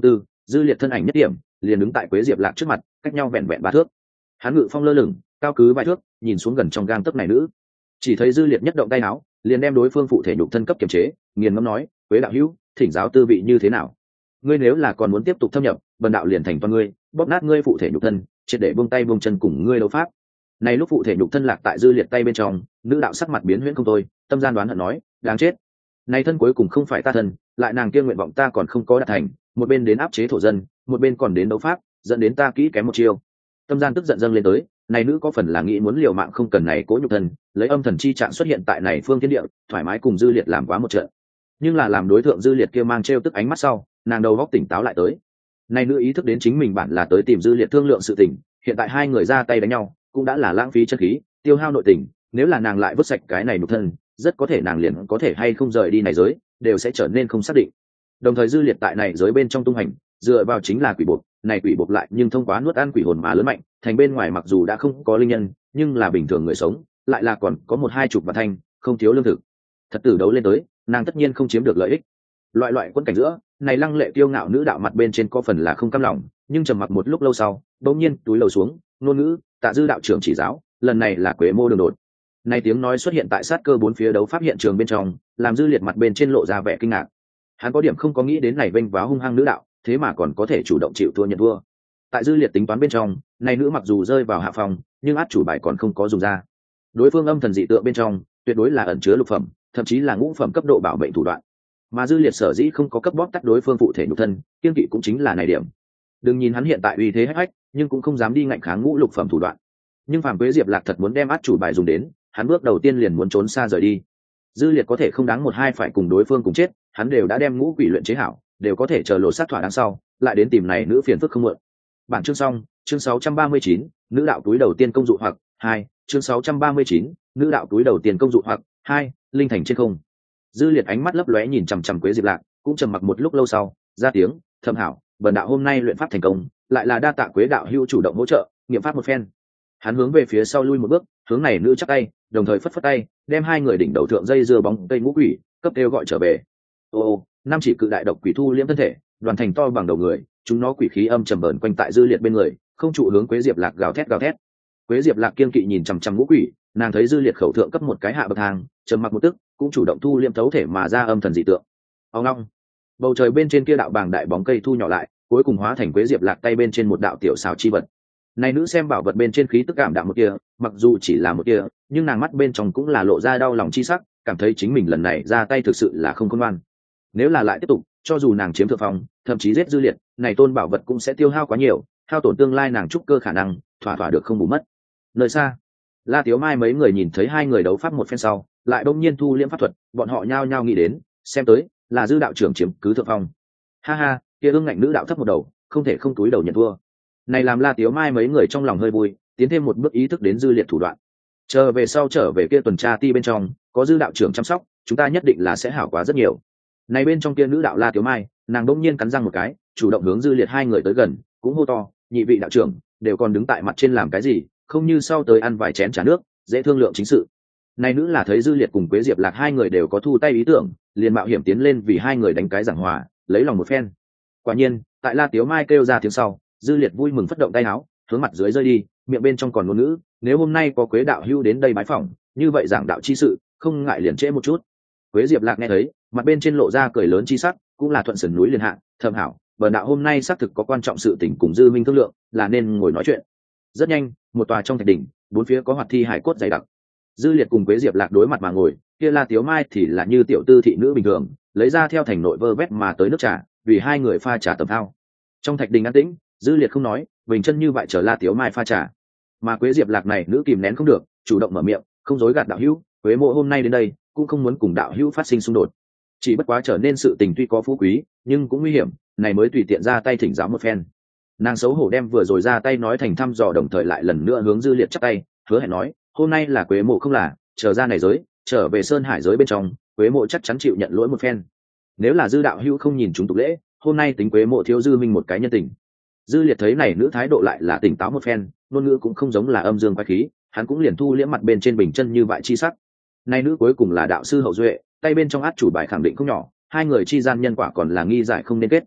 Dư Liệt thân ảnh nhất điểm liền đứng tại Quế Diệp Lạc trước mặt, cách nhau vẹn vẹn ba thước. Hắn ngự phong lơ lửng, cao cứ vài thước, nhìn xuống gần trong gang tấc này nữ, chỉ thấy Dư Liệt nhất động tay áo, liền đem đối phương phụ thể nhục thân cấp kiềm chế, nghiền ngẫm nói: Quế đạo hữu, thỉnh giáo tư vị như thế nào? Ngươi nếu là còn muốn tiếp tục thâm nhập, bần đạo liền thành toàn ngươi, bóp nát ngươi phụ thể nhục thân, triệt để buông tay buông chân cùng ngươi đấu pháp. Này lúc phụ thể nhục thân lạc tại Dư Liệt tay bên trong, nữ đạo sắc mặt biến huyễn không thôi, tâm gian đoán hận nói: đáng chết, này thân cuối cùng không phải ta thân, lại nàng kia nguyện vọng ta còn không có đạt thành, một bên đến áp chế thổ dân, một bên còn đến đấu pháp, dẫn đến ta kỹ kém một chiêu. Tâm gian tức giận dâng lên tới, này nữ có phần là nghĩ muốn liều mạng không cần này cố nhục thân, lấy âm thần chi trạng xuất hiện tại này phương thiên địa, thoải mái cùng Dư Liệt làm quá một trận. Nhưng là làm đối tượng Dư Liệt kia mang trêu tức ánh mắt sau, nàng đầu óc tỉnh táo lại tới. Này nữ ý thức đến chính mình bản là tới tìm Dư Liệt thương lượng sự tình, hiện tại hai người ra tay đánh nhau, cũng đã là lãng phí chân khí, tiêu hao nội tình, nếu là nàng lại vứt sạch cái này nhục thân, rất có thể nàng liền có thể hay không rời đi này giới, đều sẽ trở nên không xác định. Đồng thời Dư Liệt tại này giới bên trong tung hành, dựa vào chính là quỷ buộc, này quỷ buộc lại nhưng thông qua nuốt ăn quỷ hồn mà lớn mạnh, thành bên ngoài mặc dù đã không có linh nhân, nhưng là bình thường người sống, lại là còn có một hai chục vạn thanh, không thiếu lương thực. Thật tử đấu lên tới, nàng tất nhiên không chiếm được lợi ích. Loại loại quân cảnh giữa, này lăng lệ tiêu ngạo nữ đạo mặt bên trên có phần là không cam lòng, nhưng trầm mặc một lúc lâu sau, đột nhiên túi lầu xuống, ngôn ngữ, Tạ Dư đạo trưởng chỉ giáo, lần này là Quế Mô đường đột. Này tiếng nói xuất hiện tại sát cơ bốn phía đấu pháp hiện trường bên trong, làm Dư Liệt mặt bên trên lộ ra vẻ kinh ngạc. Hắn có điểm không có nghĩ đến này vênh váo hung hăng nữ đạo, thế mà còn có thể chủ động chịu thua nhận thua. Tại Dư Liệt tính toán bên trong, này nữ mặc dù rơi vào hạ phòng, nhưng át chủ bài còn không có dùng ra. Đối phương âm thần dị tượng bên trong, tuyệt đối là ẩn chứa lục phẩm, thậm chí là ngũ phẩm cấp độ bảo mệnh thủ đoạn. Mà Dư Liệt sở dĩ không có cấp bóp tắt đối phương phụ thể nhục thân, kiên kỵ cũng chính là này điểm. Đừng nhìn hắn hiện tại uy thế hách hách, nhưng cũng không dám đi ngạnh kháng ngũ lục phẩm thủ đoạn. Nhưng phàm Quế Diệp Lạc thật muốn đem át chủ bài dùng đến, hắn bước đầu tiên liền muốn trốn xa rời đi. Dư Liệt có thể không đáng một hai phải cùng đối phương cùng chết, hắn đều đã đem ngũ quỷ luyện chế hảo, đều có thể chờ lộ sát thỏa đáng sau, lại đến tìm này nữ phiền phức không muộn. Bản chương xong, chương sáu trăm ba mươi chín, nữ đạo túi đầu tiên công dụ hoặc hai, chương sáu trăm ba mươi chín, nữ đạo túi đầu tiên công dụ hoặc hai, linh thành trên không. Dư Liệt ánh mắt lấp lóe nhìn chằm chằm Quế Diệp Lạc, cũng trầm mặc một lúc lâu sau, ra tiếng: "Thẩm hảo, bần đạo hôm nay luyện pháp thành công, lại là đa tạ Quế đạo hữu chủ động hỗ trợ, nghiệm pháp một phen." Hắn hướng về phía sau lui một bước, hướng này nữ chắp tay, đồng thời phất phất tay, đem hai người đỉnh đầu thượng dây dưa bóng cây ngũ quỷ cấp kêu gọi trở về. Ô, năm chỉ cự đại độc quỷ thu liễm thân thể, đoàn thành to bằng đầu người, chúng nó quỷ khí âm trầm bờn quanh tại Dư Liệt bên người, không trụ hướng Quế Diệp Lạc gào thét gào thét. Quế Diệp Lạc kiên kỵ nhìn chằm chằm ngũ quỷ, nàng thấy Dư Liệt khẩu thượng cấp một cái hạ bậc thang, trầm mặc một tức, cũng chủ động thu liễm thấu thể mà ra âm thần dị tượng. Ông long, bầu trời bên trên kia đạo bàng đại bóng cây thu nhỏ lại, cuối cùng hóa thành Quế Diệp Lạc tay bên trên một đạo tiểu xảo chi vật. Này nữ xem bảo vật bên trên khí tức cảm đạm một kia, mặc dù chỉ là một kia, nhưng nàng mắt bên trong cũng là lộ ra đau lòng chi sắc, cảm thấy chính mình lần này ra tay thực sự là không khôn ngoan. Nếu là lại tiếp tục, cho dù nàng chiếm thượng phong, thậm chí giết Dư Liệt, này tôn bảo vật cũng sẽ tiêu hao quá nhiều, hao tổn tương lai nàng trúc cơ khả năng, thỏa thỏa được không bù mất. Nơi xa, La Tiếu Mai mấy người nhìn thấy hai người đấu pháp một phen sau, lại đông nhiên thu liễm pháp thuật, bọn họ nhao nhao nghĩ đến, xem tới, là Dư đạo trưởng chiếm cứ thượng phong. Ha ha, kia ương ngạnh nữ đạo thấp một đầu, không thể không túi đầu nhận thua. Này làm La Tiếu Mai mấy người trong lòng hơi vui, tiến thêm một bước ý thức đến Dư Liệt thủ đoạn. Chờ về sau trở về kia tuần tra ti bên trong, có Dư đạo trưởng chăm sóc, chúng ta nhất định là sẽ hảo quá rất nhiều. Này bên trong kia nữ đạo La Tiếu Mai, nàng đông nhiên cắn răng một cái, chủ động hướng Dư Liệt hai người tới gần, cũng hô to: "Nhị vị đạo trưởng, đều còn đứng tại mặt trên làm cái gì, không như sau tới ăn vài chén trà nước, dễ thương lượng chính sự." Này nữ là thấy Dư Liệt cùng Quế Diệp Lạc hai người đều có thu tay ý tưởng, liền mạo hiểm tiến lên vì hai người đánh cái giảng hòa, lấy lòng một phen. Quả nhiên, tại La Tiếu Mai kêu ra tiếng sau, Dư Liệt vui mừng phất động tay áo, hướng mặt dưới rơi đi, miệng bên trong còn ngôn ngữ: "Nếu hôm nay có Quế đạo hưu đến đây bái phỏng, như vậy giảng đạo chi sự, không ngại liền trễ một chút." Quế Diệp Lạc nghe thấy, mặt bên trên lộ ra cười lớn chi sắc, cũng là thuận sườn núi liền hạ: "Thẩm hảo, bần đạo hôm nay xác thực có quan trọng sự tình cùng Dư minh thương lượng, là nên ngồi nói chuyện." Rất nhanh, một tòa trong thạch đỉnh, bốn phía có hoạt thi hải cốt dày đặc. Dư Liệt cùng Quế Diệp Lạc đối mặt mà ngồi, kia La Tiếu Mai thì là như tiểu tư thị nữ bình thường, lấy ra theo thành nội vơ vét mà tới nước trà, vì hai người pha trà tầm thao. Trong thạch đình an tĩnh, Dư Liệt không nói, bình chân như vậy chờ La Tiếu Mai pha trà. Mà Quế Diệp Lạc này nữ kìm nén không được, chủ động mở miệng, không dối gạt đạo hữu, Quế mộ hôm nay đến đây, cũng không muốn cùng đạo hữu phát sinh xung đột. Chỉ bất quá trở nên sự tình tuy có phú quý, nhưng cũng nguy hiểm, này mới tùy tiện ra tay thỉnh giáo một phen. Nàng xấu hổ đem vừa rồi ra tay nói thành thăm dò, đồng thời lại lần nữa hướng Dư Liệt chắp tay, hứa hẹn nói: "Hôm nay là Quế mộ không là, trở ra này giới, trở về Sơn Hải giới bên trong, Quế mộ chắc chắn chịu nhận lỗi một phen. Nếu là Dư đạo hữu không nhìn chúng tục lễ, hôm nay tính Quế mộ thiếu Dư minh một cái nhân tình." Dư Liệt thấy này nữ thái độ lại là tỉnh táo một phen, ngôn ngữ cũng không giống là âm dương quái khí, hắn cũng liền thu liễm mặt bên trên bình chân như vậy chi sắc. Này nữ cuối cùng là đạo sư hậu duệ, tay bên trong át chủ bài khẳng định không nhỏ, hai người chi gian nhân quả còn là nghi giải không nên kết.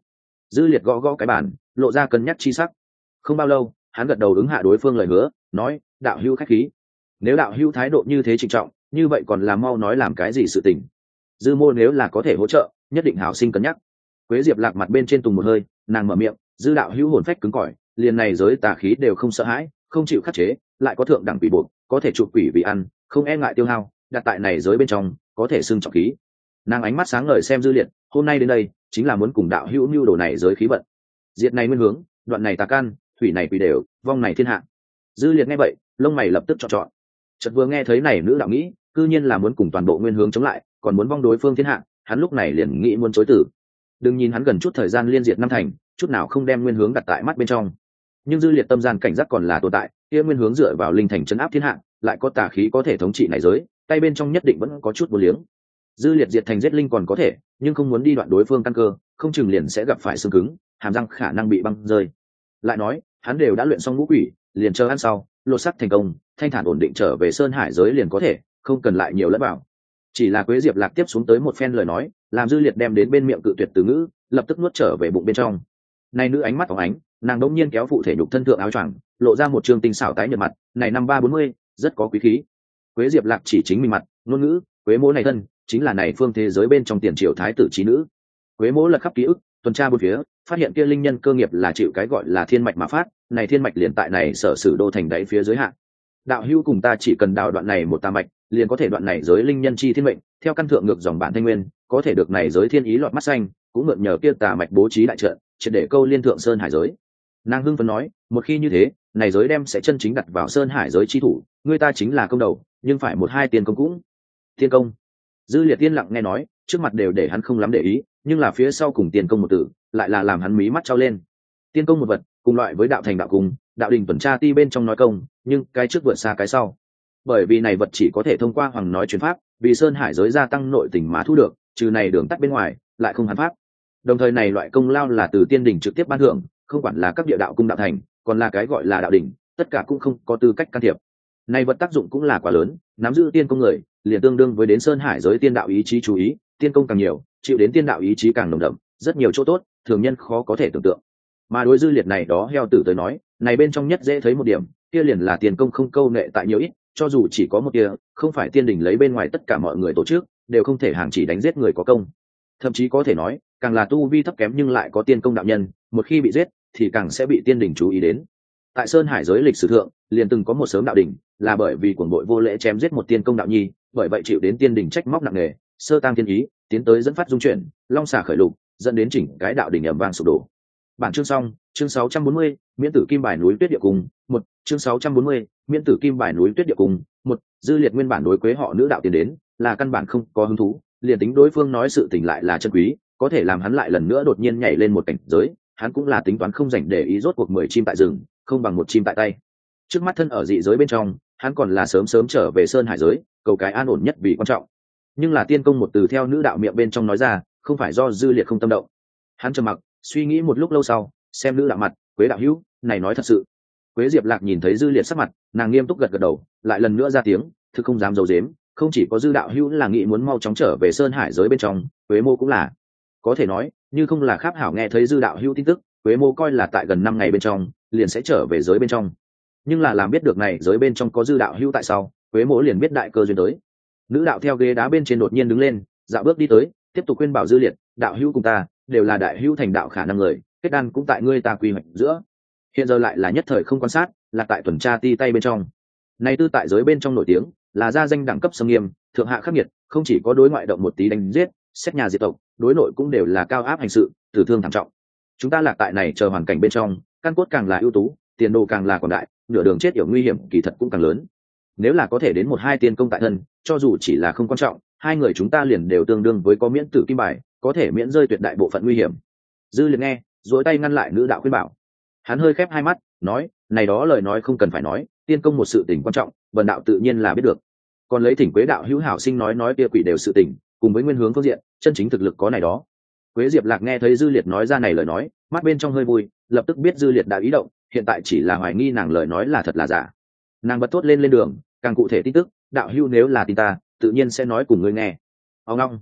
Dư Liệt gõ gõ cái bàn, lộ ra cân nhắc chi sắc. Không bao lâu, hắn gật đầu ứng hạ đối phương lời hứa, nói: đạo hữu khách khí. Nếu đạo hữu thái độ như thế trịnh trọng, như vậy còn làm mau nói làm cái gì sự tình. Dư mô nếu là có thể hỗ trợ, nhất định hảo sinh cân nhắc. Quế Diệp Lạc mặt bên trên tùng một hơi, nàng mở miệng: Dư đạo hữu hồn phách cứng cỏi, liền này giới tà khí đều không sợ hãi, không chịu khắc chế, lại có thượng đẳng quỷ buộc, có thể chụp quỷ vì ăn, không e ngại tiêu hao, đặt tại này giới bên trong, có thể xưng trọng khí. Nàng ánh mắt sáng ngời xem Dư Liệt, hôm nay đến đây chính là muốn cùng đạo hữu mưu đồ này giới khí vận. Diệt này nguyên hướng, đoạn này tà can, thủy này quỷ đều, vong này thiên hạ. Dư Liệt nghe vậy, lông mày lập tức chọn chọn. Chợt vừa nghe thấy này nữ đạo nghĩ, cư nhiên là muốn cùng toàn bộ nguyên hướng chống lại, còn muốn vong đối phương thiên hạ, hắn lúc này liền nghĩ muốn chối tử. Đừng nhìn hắn gần chút thời gian liên diệt năm thành, chút nào không đem nguyên hướng đặt tại mắt bên trong. Nhưng Dư Liệt tâm gian cảnh giác còn là tồn tại, kia nguyên hướng dựa vào linh thành trấn áp thiên hạ, lại có tà khí có thể thống trị này giới, tay bên trong nhất định vẫn có chút vô liếng. Dư Liệt diệt thành giết linh còn có thể, nhưng không muốn đi đoạn đối phương căn cơ, không chừng liền sẽ gặp phải xương cứng, hàm răng khả năng bị băng rơi. Lại nói, hắn đều đã luyện xong ngũ quỷ, liền chờ ăn sau, lột sắc thành công, thanh thản ổn định trở về sơn hải giới liền có thể, không cần lại nhiều lẫn vào. Chỉ là Quế Diệp Lạc tiếp xuống tới một phen lời nói, làm Dư Liệt đem đến bên miệng cự tuyệt từ ngữ, lập tức nuốt trở về bụng bên trong. Này nữ ánh mắt phóng ánh, nàng đống nhiên kéo phụ thể nhục thân thượng áo choàng, lộ ra một trương tinh xảo tái nhợt mặt, này năm ba bốn mươi, rất có quý khí. Quế Diệp Lạc chỉ chính mình mặt, ngôn ngữ, Quế Mỗ này thân, chính là này phương thế giới bên trong tiền triều thái tử trí nữ. Quế Mỗ lật khắp ký ức, tuần tra bốn phía, phát hiện kia linh nhân cơ nghiệp là chịu cái gọi là thiên mạch mà phát, này thiên mạch liền tại này sở sử đô thành đáy phía dưới hạn. Đạo hữu cùng ta chỉ cần đào đoạn này một tà mạch, liền có thể đoạn này giới linh nhân chi thiên mệnh, theo căn thượng ngược dòng bản thanh nguyên, có thể được này giới thiên ý lọt mắt xanh, cũng mượn nhờ kia tà mạch bố trí đại trận, triệt để câu liên thượng sơn hải giới. Nàng hưng phấn nói, một khi như thế, này giới đem sẽ chân chính đặt vào sơn hải giới chi thủ, người ta chính là công đầu, nhưng phải một hai tiền công cũng. Tiên công. Dư Liệt tiên lặng nghe nói, trước mặt đều để hắn không lắm để ý, nhưng là phía sau cùng tiền công một tử, lại là làm hắn mí mắt trao lên. Tiên công một vật, cùng loại với đạo thành đạo cung, đạo đình tuần tra ti bên trong nói công, nhưng cái trước vượt xa cái sau. Bởi vì này vật chỉ có thể thông qua hoàng nói truyền pháp, vì sơn hải giới gia tăng nội tình mà thu được, trừ này đường tắt bên ngoài, lại không hắn pháp. Đồng thời này loại công lao là từ tiên đình trực tiếp ban thưởng, không quản là các địa đạo cung đạo thành, còn là cái gọi là đạo đỉnh, tất cả cũng không có tư cách can thiệp. Này vật tác dụng cũng là quá lớn, nắm giữ tiên công người, liền tương đương với đến sơn hải giới tiên đạo ý chí chú ý, tiên công càng nhiều, chịu đến tiên đạo ý chí càng nồng đậm, rất nhiều chỗ tốt, thường nhân khó có thể tưởng tượng. Mà đối Dư Liệt này đó heo tử tới nói, này bên trong nhất dễ thấy một điểm, kia liền là tiền công không câu nệ tại nhiều ít, cho dù chỉ có một tia, không phải tiên đình lấy bên ngoài tất cả mọi người tổ chức, đều không thể hàng chỉ đánh giết người có công. Thậm chí có thể nói, càng là tu vi thấp kém nhưng lại có tiên công đạo nhân, một khi bị giết, thì càng sẽ bị tiên đình chú ý đến. Tại sơn hải giới lịch sử thượng, liền từng có một sớm đạo đỉnh, là bởi vì cuồng bội vô lễ chém giết một tiên công đạo nhi, bởi vậy chịu đến tiên đình trách móc nặng nề, sơ tăng tiên ý, tiến tới dẫn phát dung chuyển, long xả khởi lục, dẫn đến chỉnh cái đạo đỉnh ầm vang sụp đổ. Bản chương xong, chương sáu trăm bốn mươi, miễn tử kim bài núi tuyết địa cung, một, chương sáu trăm bốn mươi, miễn tử kim bài núi tuyết địa cung, một. Dư Liệt nguyên bản đối Quế họ nữ đạo tiến đến, là căn bản không có hứng thú, liền tính đối phương nói sự tình lại là chân quý, có thể làm hắn lại lần nữa đột nhiên nhảy lên một cảnh giới, hắn cũng là tính toán không dành để ý, rốt cuộc mười chim tại rừng, không bằng một chim tại tay. Trước mắt thân ở dị giới bên trong, hắn còn là sớm sớm trở về sơn hải giới, cầu cái an ổn nhất vì quan trọng. Nhưng là tiên công một từ theo nữ đạo miệng bên trong nói ra, không phải do Dư Liệt không tâm động. Hắn trầm mặc, suy nghĩ một lúc lâu sau, xem nữ đạo mặt, Quế đạo hữu, này nói thật sự. Quế Diệp Lạc nhìn thấy Dư Liệt sắc mặt, nàng nghiêm túc gật gật đầu, lại lần nữa ra tiếng, thực không dám giấu giếm, không chỉ có Dư đạo hữu là nghĩ muốn mau chóng trở về sơn hải giới bên trong, Quế mô cũng là. Có thể nói, như không là Kháp Hảo nghe thấy Dư đạo hữu tin tức, Quế mô coi là tại gần năm ngày bên trong, liền sẽ trở về giới bên trong. Nhưng là làm biết được này giới bên trong có Dư đạo hữu tại sau, Quế mô liền biết đại cơ duyên tới. Nữ đạo theo ghế đá bên trên đột nhiên đứng lên, dạo bước đi tới, tiếp tục khuyên bảo Dư Liệt, đạo hữu cùng ta đều là đại hữu thành đạo khả năng người, kết đan cũng tại ngươi ta quy hoạch giữa. Hiện giờ lại là nhất thời không quan sát, là tại tuần tra ti tay bên trong. Này tư tại giới bên trong nổi tiếng, là gia danh đẳng cấp sâm nghiêm, thượng hạ khắc nghiệt, không chỉ có đối ngoại động một tí đánh giết, xét nhà diệt tộc, đối nội cũng đều là cao áp hành sự, tử thương thảm trọng. Chúng ta lạc tại này chờ hoàn cảnh bên trong, căn cốt càng là ưu tú, tiền đồ càng là quảng đại, nửa đường chết yểu nguy hiểm kỳ thật cũng càng lớn. Nếu là có thể đến một hai tiên công tại thân, cho dù chỉ là không quan trọng, hai người chúng ta liền đều tương đương với có miễn tử kim bài, có thể miễn rơi tuyệt đại bộ phận nguy hiểm. Dư Liệt nghe, duỗi tay ngăn lại nữ đạo khuyên bảo. Hắn hơi khép hai mắt, nói, này đó lời nói không cần phải nói, tiên công một sự tình quan trọng, vần đạo tự nhiên là biết được. Còn lấy thỉnh Quế đạo hữu hảo sinh nói nói kia quỷ đều sự tình, cùng với nguyên hướng phương diện, chân chính thực lực có này đó. Quế Diệp Lạc nghe thấy Dư Liệt nói ra này lời nói, mắt bên trong hơi vui, lập tức biết Dư Liệt đã ý động, hiện tại chỉ là hoài nghi nàng lời nói là thật là giả. Nàng bật thốt lên lên đường, càng cụ thể tin tức, đạo hữu nếu là tin ta, tự nhiên sẽ nói cùng ngươi nghe. Ông long,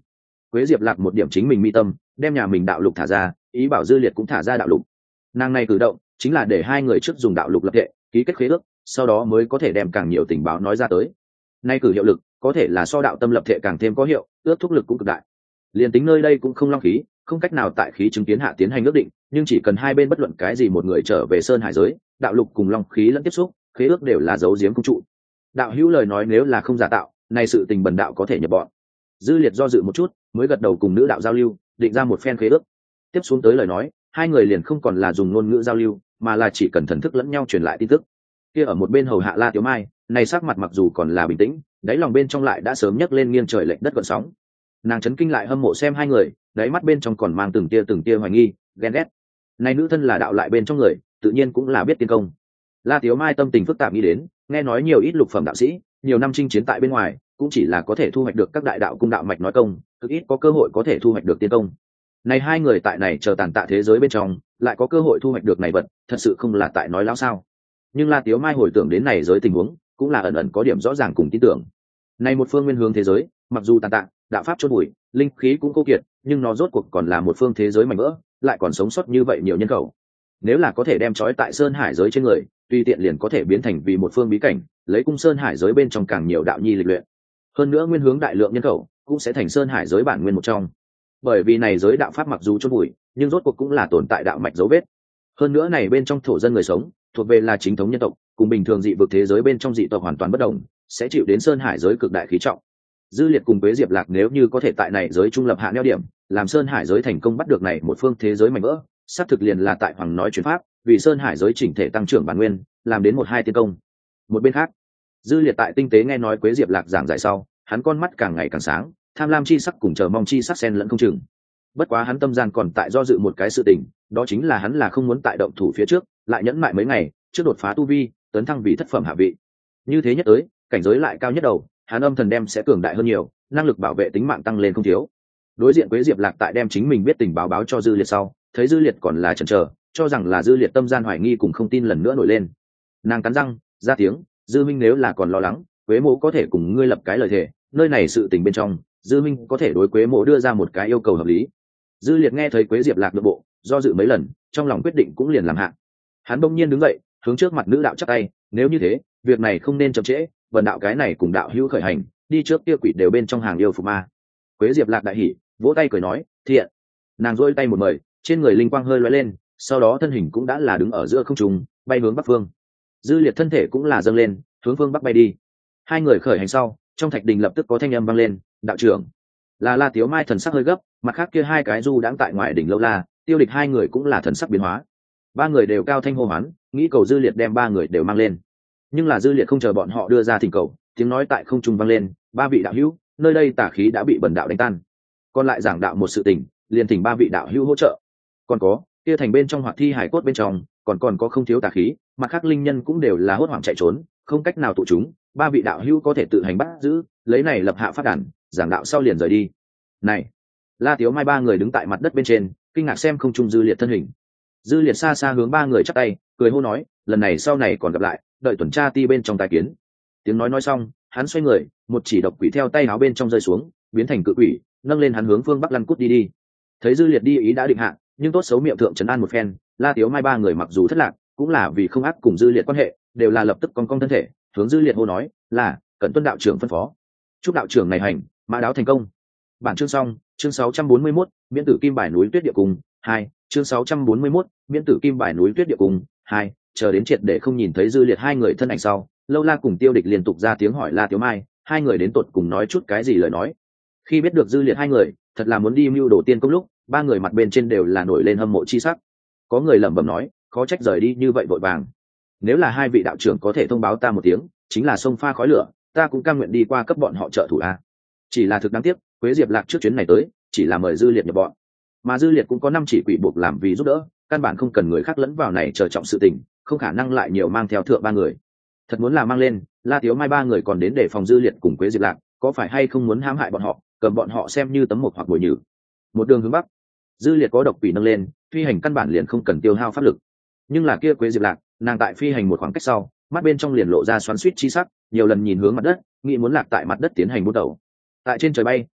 Quế Diệp Lạc một điểm chính mình mi tâm, đem nhà mình đạo lục thả ra, ý bảo Dư Liệt cũng thả ra đạo lục. Nàng này cử động chính là để hai người trước dùng đạo lục lập thể ký kết khế ước, sau đó mới có thể đem càng nhiều tình báo nói ra tới. Nay cử hiệu lực có thể là so đạo tâm lập thể càng thêm có hiệu, ước thúc lực cũng cực đại. Liên tính nơi đây cũng không long khí, không cách nào tại khí chứng kiến hạ tiến hành ước định, nhưng chỉ cần hai bên bất luận cái gì một người trở về sơn hải giới, đạo lục cùng long khí lẫn tiếp xúc, khế ước đều là dấu giếm công trụ. Đạo hữu lời nói nếu là không giả tạo, này sự tình bần đạo có thể nhập bọn. Dư Liệt do dự một chút, mới gật đầu cùng nữ đạo giao lưu, định ra một phen khế ước. Tiếp xuống tới lời nói, hai người liền không còn là dùng ngôn ngữ giao lưu, mà là chỉ cần thần thức lẫn nhau truyền lại tin tức. Kia ở một bên hầu hạ La Tiếu Mai, này sắc mặt mặc dù còn là bình tĩnh, đáy lòng bên trong lại đã sớm nhấc lên nghiêng trời lệch đất gợn sóng. Nàng chấn kinh lại hâm mộ xem hai người, đáy mắt bên trong còn mang từng tia từng tia hoài nghi, ghen ghét. Này nữ thân là đạo lại bên trong người, tự nhiên cũng là biết tiên công. La Tiếu Mai tâm tình phức tạp nghĩ đến, nghe nói nhiều ít lục phẩm đạo sĩ, nhiều năm chinh chiến tại bên ngoài, cũng chỉ là có thể thu hoạch được các đại đạo cung đạo mạch nói công, cực ít có cơ hội có thể thu hoạch được tiên công. Này hai người tại này chờ tàn tạ thế giới bên trong, lại có cơ hội thu hoạch được này vật, thật sự không là tại nói láo sao? Nhưng La Tiếu Mai hồi tưởng đến này giới tình huống, cũng là ẩn ẩn có điểm rõ ràng cùng tin tưởng. Này một phương nguyên hướng thế giới, mặc dù tàn tạ, đạo pháp chôn bụi, linh khí cũng khô kiệt, nhưng nó rốt cuộc còn là một phương thế giới mảnh vỡ, lại còn sống sót như vậy nhiều nhân khẩu. Nếu là có thể đem trói tại sơn hải giới trên người, tùy tiện liền có thể biến thành vì một phương bí cảnh, lấy cung sơn hải giới bên trong càng nhiều đạo nhi lịch luyện. Hơn nữa nguyên hướng đại lượng nhân khẩu, cũng sẽ thành sơn hải giới bản nguyên một trong. Bởi vì này giới đạo pháp mặc dù chôn bụi, nhưng rốt cuộc cũng là tồn tại đạo mạch dấu vết. Hơn nữa này bên trong thổ dân người sống, thuộc về là chính thống nhân tộc, cùng bình thường dị vực thế giới bên trong dị tộc hoàn toàn bất đồng, sẽ chịu đến sơn hải giới cực đại khí trọng. Dư Liệt cùng Quế Diệp Lạc nếu như có thể tại này giới trung lập hạ neo điểm, làm sơn hải giới thành công bắt được này một phương thế giới mảnh vỡ, xác thực liền là tại hoàng nói chuyển pháp, vì sơn hải giới chỉnh thể tăng trưởng bản nguyên, làm đến một hai tiên công. Một bên khác, Dư Liệt tại tinh tế nghe nói Quế Diệp Lạc giảng giải sau, hắn con mắt càng ngày càng sáng, tham lam chi sắc cùng chờ mong chi sắc xen lẫn không chừng. Bất quá hắn tâm gian còn tại do dự một cái sự tình, đó chính là hắn là không muốn tại động thủ phía trước, lại nhẫn mại mấy ngày, trước đột phá tu vi, tấn thăng vì thất phẩm hạ vị. Như thế nhất tới, cảnh giới lại cao nhất đầu, hắn âm thần đem sẽ cường đại hơn nhiều, năng lực bảo vệ tính mạng tăng lên không thiếu. Đối diện Quế Diệp Lạc tại đem chính mình biết tình báo báo cho Dư Liệt sau, thấy Dư Liệt còn là chần chờ, cho rằng là Dư Liệt tâm gian hoài nghi cùng không tin lần nữa nổi lên. Nàng cắn răng, ra tiếng, Dư Minh nếu là còn lo lắng, Quế Mộ có thể cùng ngươi lập cái lời thề, nơi này sự tình bên trong, Dư Minh có thể đối Quế Mộ đưa ra một cái yêu cầu hợp lý. Dư Liệt nghe thấy Quế Diệp Lạc nội bộ, do dự mấy lần, trong lòng quyết định cũng liền làm hạ. Hắn bỗng nhiên đứng dậy, hướng trước mặt nữ đạo chắp tay, nếu như thế, việc này không nên chậm trễ, vần đạo cái này cùng đạo hữu khởi hành, đi trước kia quỷ đều bên trong hàng yêu phục ma. Quế Diệp Lạc đại hỉ, vỗ tay cười nói, thiện. Nàng duỗi tay một mời, trên người linh quang hơi lóe lên, sau đó thân hình cũng đã là đứng ở giữa không trung, bay hướng bắc phương. Dư Liệt thân thể cũng là dâng lên, hướng phương bắc bay đi. Hai người khởi hành sau, trong thạch đình lập tức có thanh âm vang lên, đạo trưởng. Là La Tiếu Mai thần sắc hơi gấp, mặt khác kia hai cái du đãng tại ngoài đỉnh lâu la, Tiêu Địch hai người cũng là thần sắc biến hóa. Ba người đều cao thanh hô hoán, nghĩ cầu Dư Liệt đem ba người đều mang lên. Nhưng là Dư Liệt không chờ bọn họ đưa ra thỉnh cầu, tiếng nói tại không trung vang lên, ba vị đạo hữu, nơi đây tà khí đã bị bần đạo đánh tan. Còn lại giảng đạo một sự tình, liền thỉnh ba vị đạo hữu hỗ trợ. Còn có, kia thành bên trong hoặc thi hải cốt bên trong, còn còn có không thiếu tà khí, mặt khác linh nhân cũng đều là hốt hoảng chạy trốn, không cách nào tụ chúng, ba vị đạo hữu có thể tự hành bắt giữ, lấy này lập hạ phát đàn, giảng đạo sau liền rời đi. Này, La Tiếu Mai ba người đứng tại mặt đất bên trên, kinh ngạc xem không trung Dư Liệt thân hình. Dư Liệt xa xa hướng ba người chắp tay, cười hô nói, lần này sau này còn gặp lại, đợi tuần tra ti bên trong tài kiến. Tiếng nói nói xong, hắn xoay người, một chỉ độc quỷ theo tay áo bên trong rơi xuống, biến thành cự quỷ, nâng lên hắn hướng phương bắc lăn cút đi đi. Thấy Dư Liệt đi ý đã định hạ, nhưng tốt xấu miệng thượng trấn an một phen, La Tiếu Mai ba người mặc dù thất lạc, cũng là vì không ác cùng Dư Liệt quan hệ, đều là lập tức cong cong thân thể, hướng Dư Liệt hô nói, là cẩn tuân đạo trưởng phân phó. Chúc đạo trưởng này hành, mã đáo thành công. Bản chương xong, chương sáu trăm bốn mươi mốt, miễn tử kim bài núi tuyết địa cung hai, chương sáu trăm bốn mươi mốt, miễn tử kim bài núi tuyết địa cung hai, chờ đến triệt để không nhìn thấy Dư Liệt hai người thân ảnh sau, Lâu La cùng Tiêu Địch liên tục ra tiếng hỏi La Tiếu Mai, hai người đến tột cùng nói chút cái gì lời nói. Khi biết được Dư Liệt hai người, thật là muốn đi mưu đồ tiên công lúc, ba người mặt bên trên đều là nổi lên hâm mộ chi sắc. Có người lẩm bẩm nói, khó trách rời đi như vậy vội vàng. Nếu là hai vị đạo trưởng có thể thông báo ta một tiếng, chính là sông pha khói lửa, ta cũng cam nguyện đi qua cấp bọn họ trợ thủ a. Chỉ là thực đáng tiếc, Quế Diệp Lạc trước chuyến này tới, chỉ là mời Dư Liệt nhập bọn. Mà Dư Liệt cũng có năm chỉ quỷ buộc làm vì giúp đỡ, căn bản không cần người khác lẫn vào này chờ trọng sự tình, không khả năng lại nhiều mang theo thượng ba người. Thật muốn là mang lên, La Tiếu Mai ba người còn đến để phòng Dư Liệt cùng Quế Diệp Lạc, có phải hay không muốn hãm hại bọn họ, cầm bọn họ xem như tấm mộc hoặc bồi nhử. Một đường hướng bắc, Dư Liệt có độc quỷ nâng lên, phi hành căn bản liền không cần tiêu hao pháp lực. Nhưng là kia Quế Diệp Lạc, nàng tại phi hành một khoảng cách sau, mắt bên trong liền lộ ra xoắn xuýt chi sắc, nhiều lần nhìn hướng mặt đất, nghĩ muốn lạc tại mặt đất tiến hành bút đầu. Tại trên trời bay,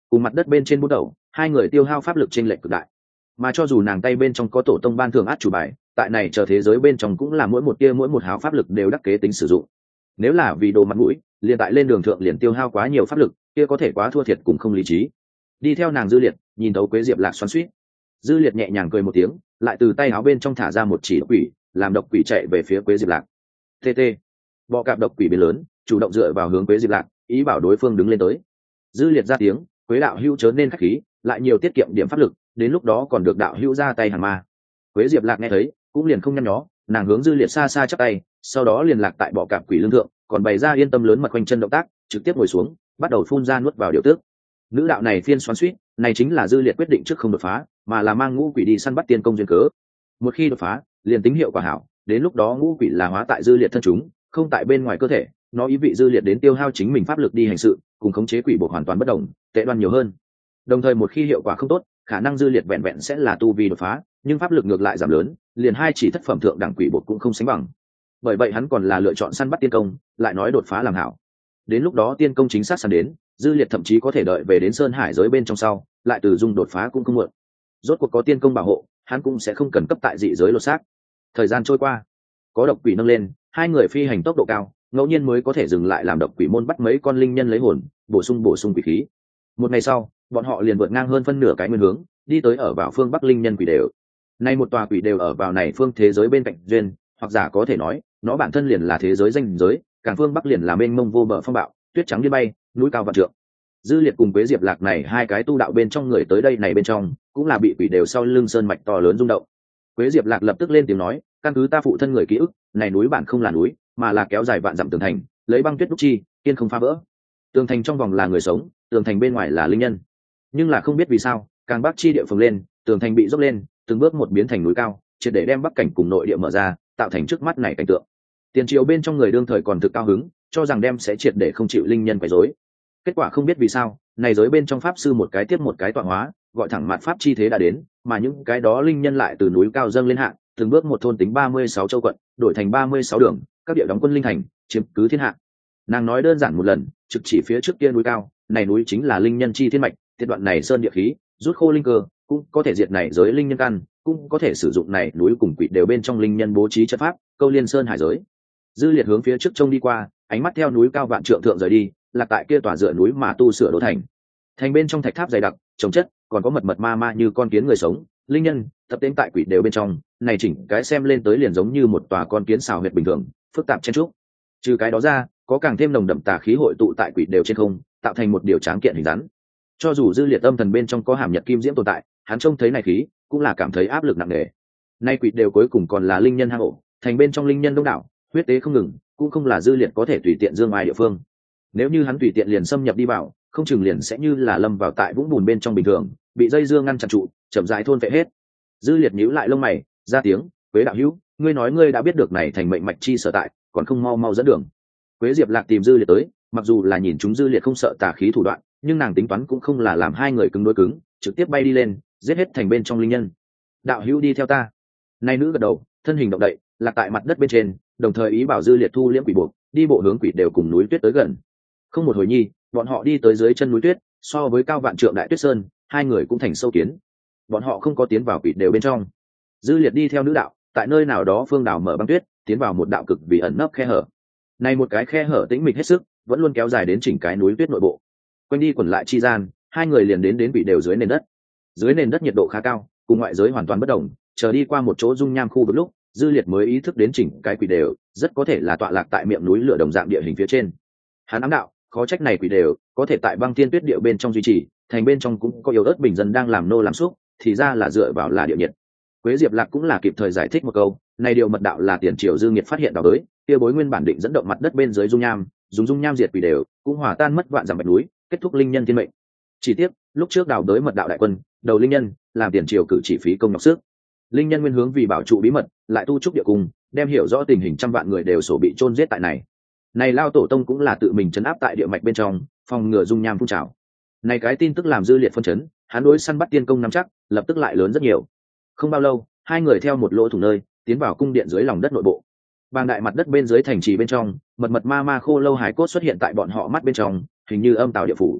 cùng mặt đất bên trên bút đầu hai người tiêu hao pháp lực trên lệch cực đại, mà cho dù nàng tay bên trong có tổ tông ban thưởng át chủ bài, tại này chờ thế giới bên trong cũng là mỗi một tia mỗi một hào pháp lực đều đắc kế tính sử dụng. Nếu là vì đồ mặt mũi, liền tại lên đường thượng liền tiêu hao quá nhiều pháp lực, kia có thể quá thua thiệt cùng không lý trí. Đi theo nàng Dư Liệt nhìn thấu Quế Diệp Lạc xoắn xuýt, Dư Liệt nhẹ nhàng cười một tiếng, lại từ tay áo bên trong thả ra một chỉ độc quỷ, làm độc quỷ chạy về phía Quế Diệp Lạc. tt bọ cạp độc quỷ biến lớn, chủ động dựa vào hướng Quế Diệp Lạc, ý bảo đối phương đứng lên tới. Dư Liệt ra tiếng, Quế đạo hữu chớ nên khách khí, lại nhiều tiết kiệm điểm pháp lực, đến lúc đó còn được đạo hữu ra tay hàn ma. Quế Diệp Lạc nghe thấy cũng liền không nhăn nhó, nàng hướng Dư Liệt xa xa chắp tay, sau đó liền lạc tại bọ cạp quỷ lưng thượng, còn bày ra yên tâm lớn mật quanh chân động tác, trực tiếp ngồi xuống, bắt đầu phun ra nuốt vào điều tước. Nữ đạo này phiên xoắn xuýt, này chính là Dư Liệt quyết định trước không đột phá, mà là mang ngũ quỷ đi săn bắt tiên công duyên cớ. Một khi đột phá, liền tính hiệu quả hảo, đến lúc đó ngũ quỷ là hóa tại Dư Liệt thân chúng, không tại bên ngoài cơ thể, nó ý vị Dư Liệt đến tiêu hao chính mình pháp lực đi hành sự, cùng khống chế quỷ bộ hoàn toàn bất đồng, tệ đoan nhiều hơn. Đồng thời một khi hiệu quả không tốt, khả năng Dư Liệt vẹn vẹn sẽ là tu vi đột phá, nhưng pháp lực ngược lại giảm lớn, liền hai chỉ thất phẩm thượng đẳng quỷ bộ cũng không sánh bằng. Bởi vậy hắn còn là lựa chọn săn bắt tiên công, lại nói đột phá làm hảo. Đến lúc đó tiên công chính xác săn đến, Dư Liệt thậm chí có thể đợi về đến sơn hải giới bên trong sau, lại từ dung đột phá cũng không muộn. Rốt cuộc có tiên công bảo hộ, hắn cũng sẽ không cần cấp tại dị giới lột xác. Thời gian trôi qua, có độc quỷ nâng lên, hai người phi hành tốc độ cao, ngẫu nhiên mới có thể dừng lại làm độc quỷ môn bắt mấy con linh nhân lấy hồn, bổ sung bổ sung quỷ khí. Một ngày sau, bọn họ liền vượt ngang hơn phân nửa cái nguyên hướng, đi tới ở vào phương bắc linh nhân quỷ đều. Nay một tòa quỷ đều ở vào này phương thế giới bên cạnh duyên, hoặc giả có thể nói, nó bản thân liền là thế giới danh giới, càng phương bắc liền là mênh mông vô bờ phong bạo, tuyết trắng như bay, núi cao vạn trượng. Dư Liệt cùng Quế Diệp Lạc này hai cái tu đạo bên trong người tới đây này bên trong, cũng là bị quỷ đều sau lưng sơn mạch to lớn rung động. Quế Diệp Lạc lập tức lên tiếng nói, căn cứ ta phụ thân người ký ức, này núi bản không là núi, mà là kéo dài vạn dặm tường thành, lấy băng tuyết đúc chi, kiên không phá vỡ. Tường thành trong vòng là người sống, tường thành bên ngoài là linh nhân. Nhưng là không biết vì sao, càng bắc chi địa phồng lên, tường thành bị dốc lên, từng bước một biến thành núi cao, triệt để đem bắc cảnh cùng nội địa mở ra, tạo thành trước mắt này cảnh tượng. Tiền triều bên trong người đương thời còn thực cao hứng, cho rằng đem sẽ triệt để không chịu linh nhân quấy rối. Kết quả không biết vì sao, này giới bên trong pháp sư một cái tiếp một cái tọa hóa, gọi thẳng mặt pháp chi thế đã đến, mà những cái đó linh nhân lại từ núi cao dâng lên hạ, từng bước một thôn tính ba mươi sáu châu quận, đổi thành ba mươi sáu đường, các địa đóng quân linh thành, chiếm cứ thiên hạ. Nàng nói đơn giản một lần, trực chỉ phía trước kia núi cao, này núi chính là linh nhân chi thiên mạch, tiết đoạn này sơn địa khí, rút khô linh cơ, cũng có thể diệt này giới linh nhân căn, cũng có thể sử dụng này núi cùng quỷ đều bên trong linh nhân bố trí trận pháp, câu liên sơn hải giới. Dư Liệt hướng phía trước trông đi qua, ánh mắt theo núi cao vạn trượng thượng rời đi, lạc tại kia tòa dựa núi mà tu sửa đô thành. Thành bên trong thạch tháp dày đặc, trồng chất, còn có mật mật ma ma như con kiến người sống, linh nhân, tập tên tại quỷ đều bên trong, này chỉnh cái xem lên tới liền giống như một tòa con kiến xào huyệt bình thường, phức tạp chen trúc. Trừ cái đó ra, có càng thêm nồng đậm tà khí hội tụ tại quỷ đều trên không, tạo thành một điều tráng kiện hình rắn. Cho dù Dư Liệt âm thần bên trong có hàm nhật kim diễm tồn tại, hắn trông thấy này khí, cũng là cảm thấy áp lực nặng nề. Nay quỷ đều cuối cùng còn là linh nhân hang ổ, thành bên trong linh nhân đông đảo, huyết tế không ngừng, cũng không là Dư Liệt có thể tùy tiện dương ai địa phương. Nếu như hắn tùy tiện liền xâm nhập đi vào, không chừng liền sẽ như là lâm vào tại vũng bùn bên trong bình thường, bị dây dưa ngăn chặn trụ, chậm rãi thôn phệ hết. Dư Liệt nhíu lại lông mày, ra tiếng, "Quế đạo hữu, ngươi nói ngươi đã biết được này thành mệnh mạch chi sở tại, còn không mau mau dẫn đường." Quế Diệp Lạc tìm Dư Liệt tới, mặc dù là nhìn chúng Dư Liệt không sợ tà khí thủ đoạn, nhưng nàng tính toán cũng không là làm hai người cứng đối cứng, trực tiếp bay đi lên, giết hết thành bên trong linh nhân. "Đạo hữu đi theo ta." Nay nữ gật đầu, thân hình động đậy, lạc tại mặt đất bên trên, đồng thời ý bảo Dư Liệt thu liễm quỷ buộc, đi bộ hướng quỷ đều cùng núi tuyết tới gần. Không một hồi nhi, bọn họ đi tới dưới chân núi tuyết, so với cao vạn trượng đại tuyết sơn, hai người cũng thành sâu kiến. Bọn họ không có tiến vào quỷ đều bên trong. Dư Liệt đi theo nữ đạo, tại nơi nào đó phương đảo mở băng tuyết, tiến vào một đạo cực vì ẩn nấp khe hở. Này một cái khe hở tĩnh mịch hết sức, vẫn luôn kéo dài đến chỉnh cái núi tuyết nội bộ. Quanh đi quẩn lại chi gian, hai người liền đến đến quỷ đều dưới nền đất. Dưới nền đất nhiệt độ khá cao, cùng ngoại giới hoàn toàn bất đồng, chờ đi qua một chỗ dung nham khu vực lúc, Dư Liệt mới ý thức đến chỉnh cái quỷ đều rất có thể là tọa lạc tại miệng núi lửa đồng dạng địa hình phía trên. Hắn ám đạo, khó trách này quỷ đều có thể tại băng thiên tuyết địa bên trong duy trì, thành bên trong cũng có yếu ớt bình dân đang làm nô làm xúc, thì ra là dựa vào là địa nhiệt. Quế Diệp Lạc cũng là kịp thời giải thích một câu, này điều mật đạo là tiền triều Dư Nghiệt phát hiện đào tới, kia bối nguyên bản định dẫn động mặt đất bên dưới dung nham, dùng dung nham diệt quỷ đều, cũng hòa tan mất vạn dặm bạch núi, kết thúc linh nhân thiên mệnh. Chỉ tiếc, lúc trước đào tới mật đạo đại quân, đầu linh nhân, làm tiền triều cử chỉ phí công nhọc sức. Linh nhân nguyên hướng vì bảo trụ bí mật, lại tu trúc địa cung, đem hiểu rõ tình hình trăm vạn người đều sổ bị chôn giết tại này. Này lao tổ tông cũng là tự mình trấn áp tại địa mạch bên trong, phòng ngừa dung nham phun trào. Này cái tin tức làm Dư Liệt phân chấn, hắn đối săn bắt tiên công nắm chắc, lập tức lại lớn rất nhiều. Không bao lâu, hai người theo một lỗ thủng nơi, tiến vào cung điện dưới lòng đất nội bộ. Bàng đại mặt đất bên dưới thành trì bên trong, mật mật ma ma khô lâu hải cốt xuất hiện tại bọn họ mắt bên trong, hình như âm tào địa phủ.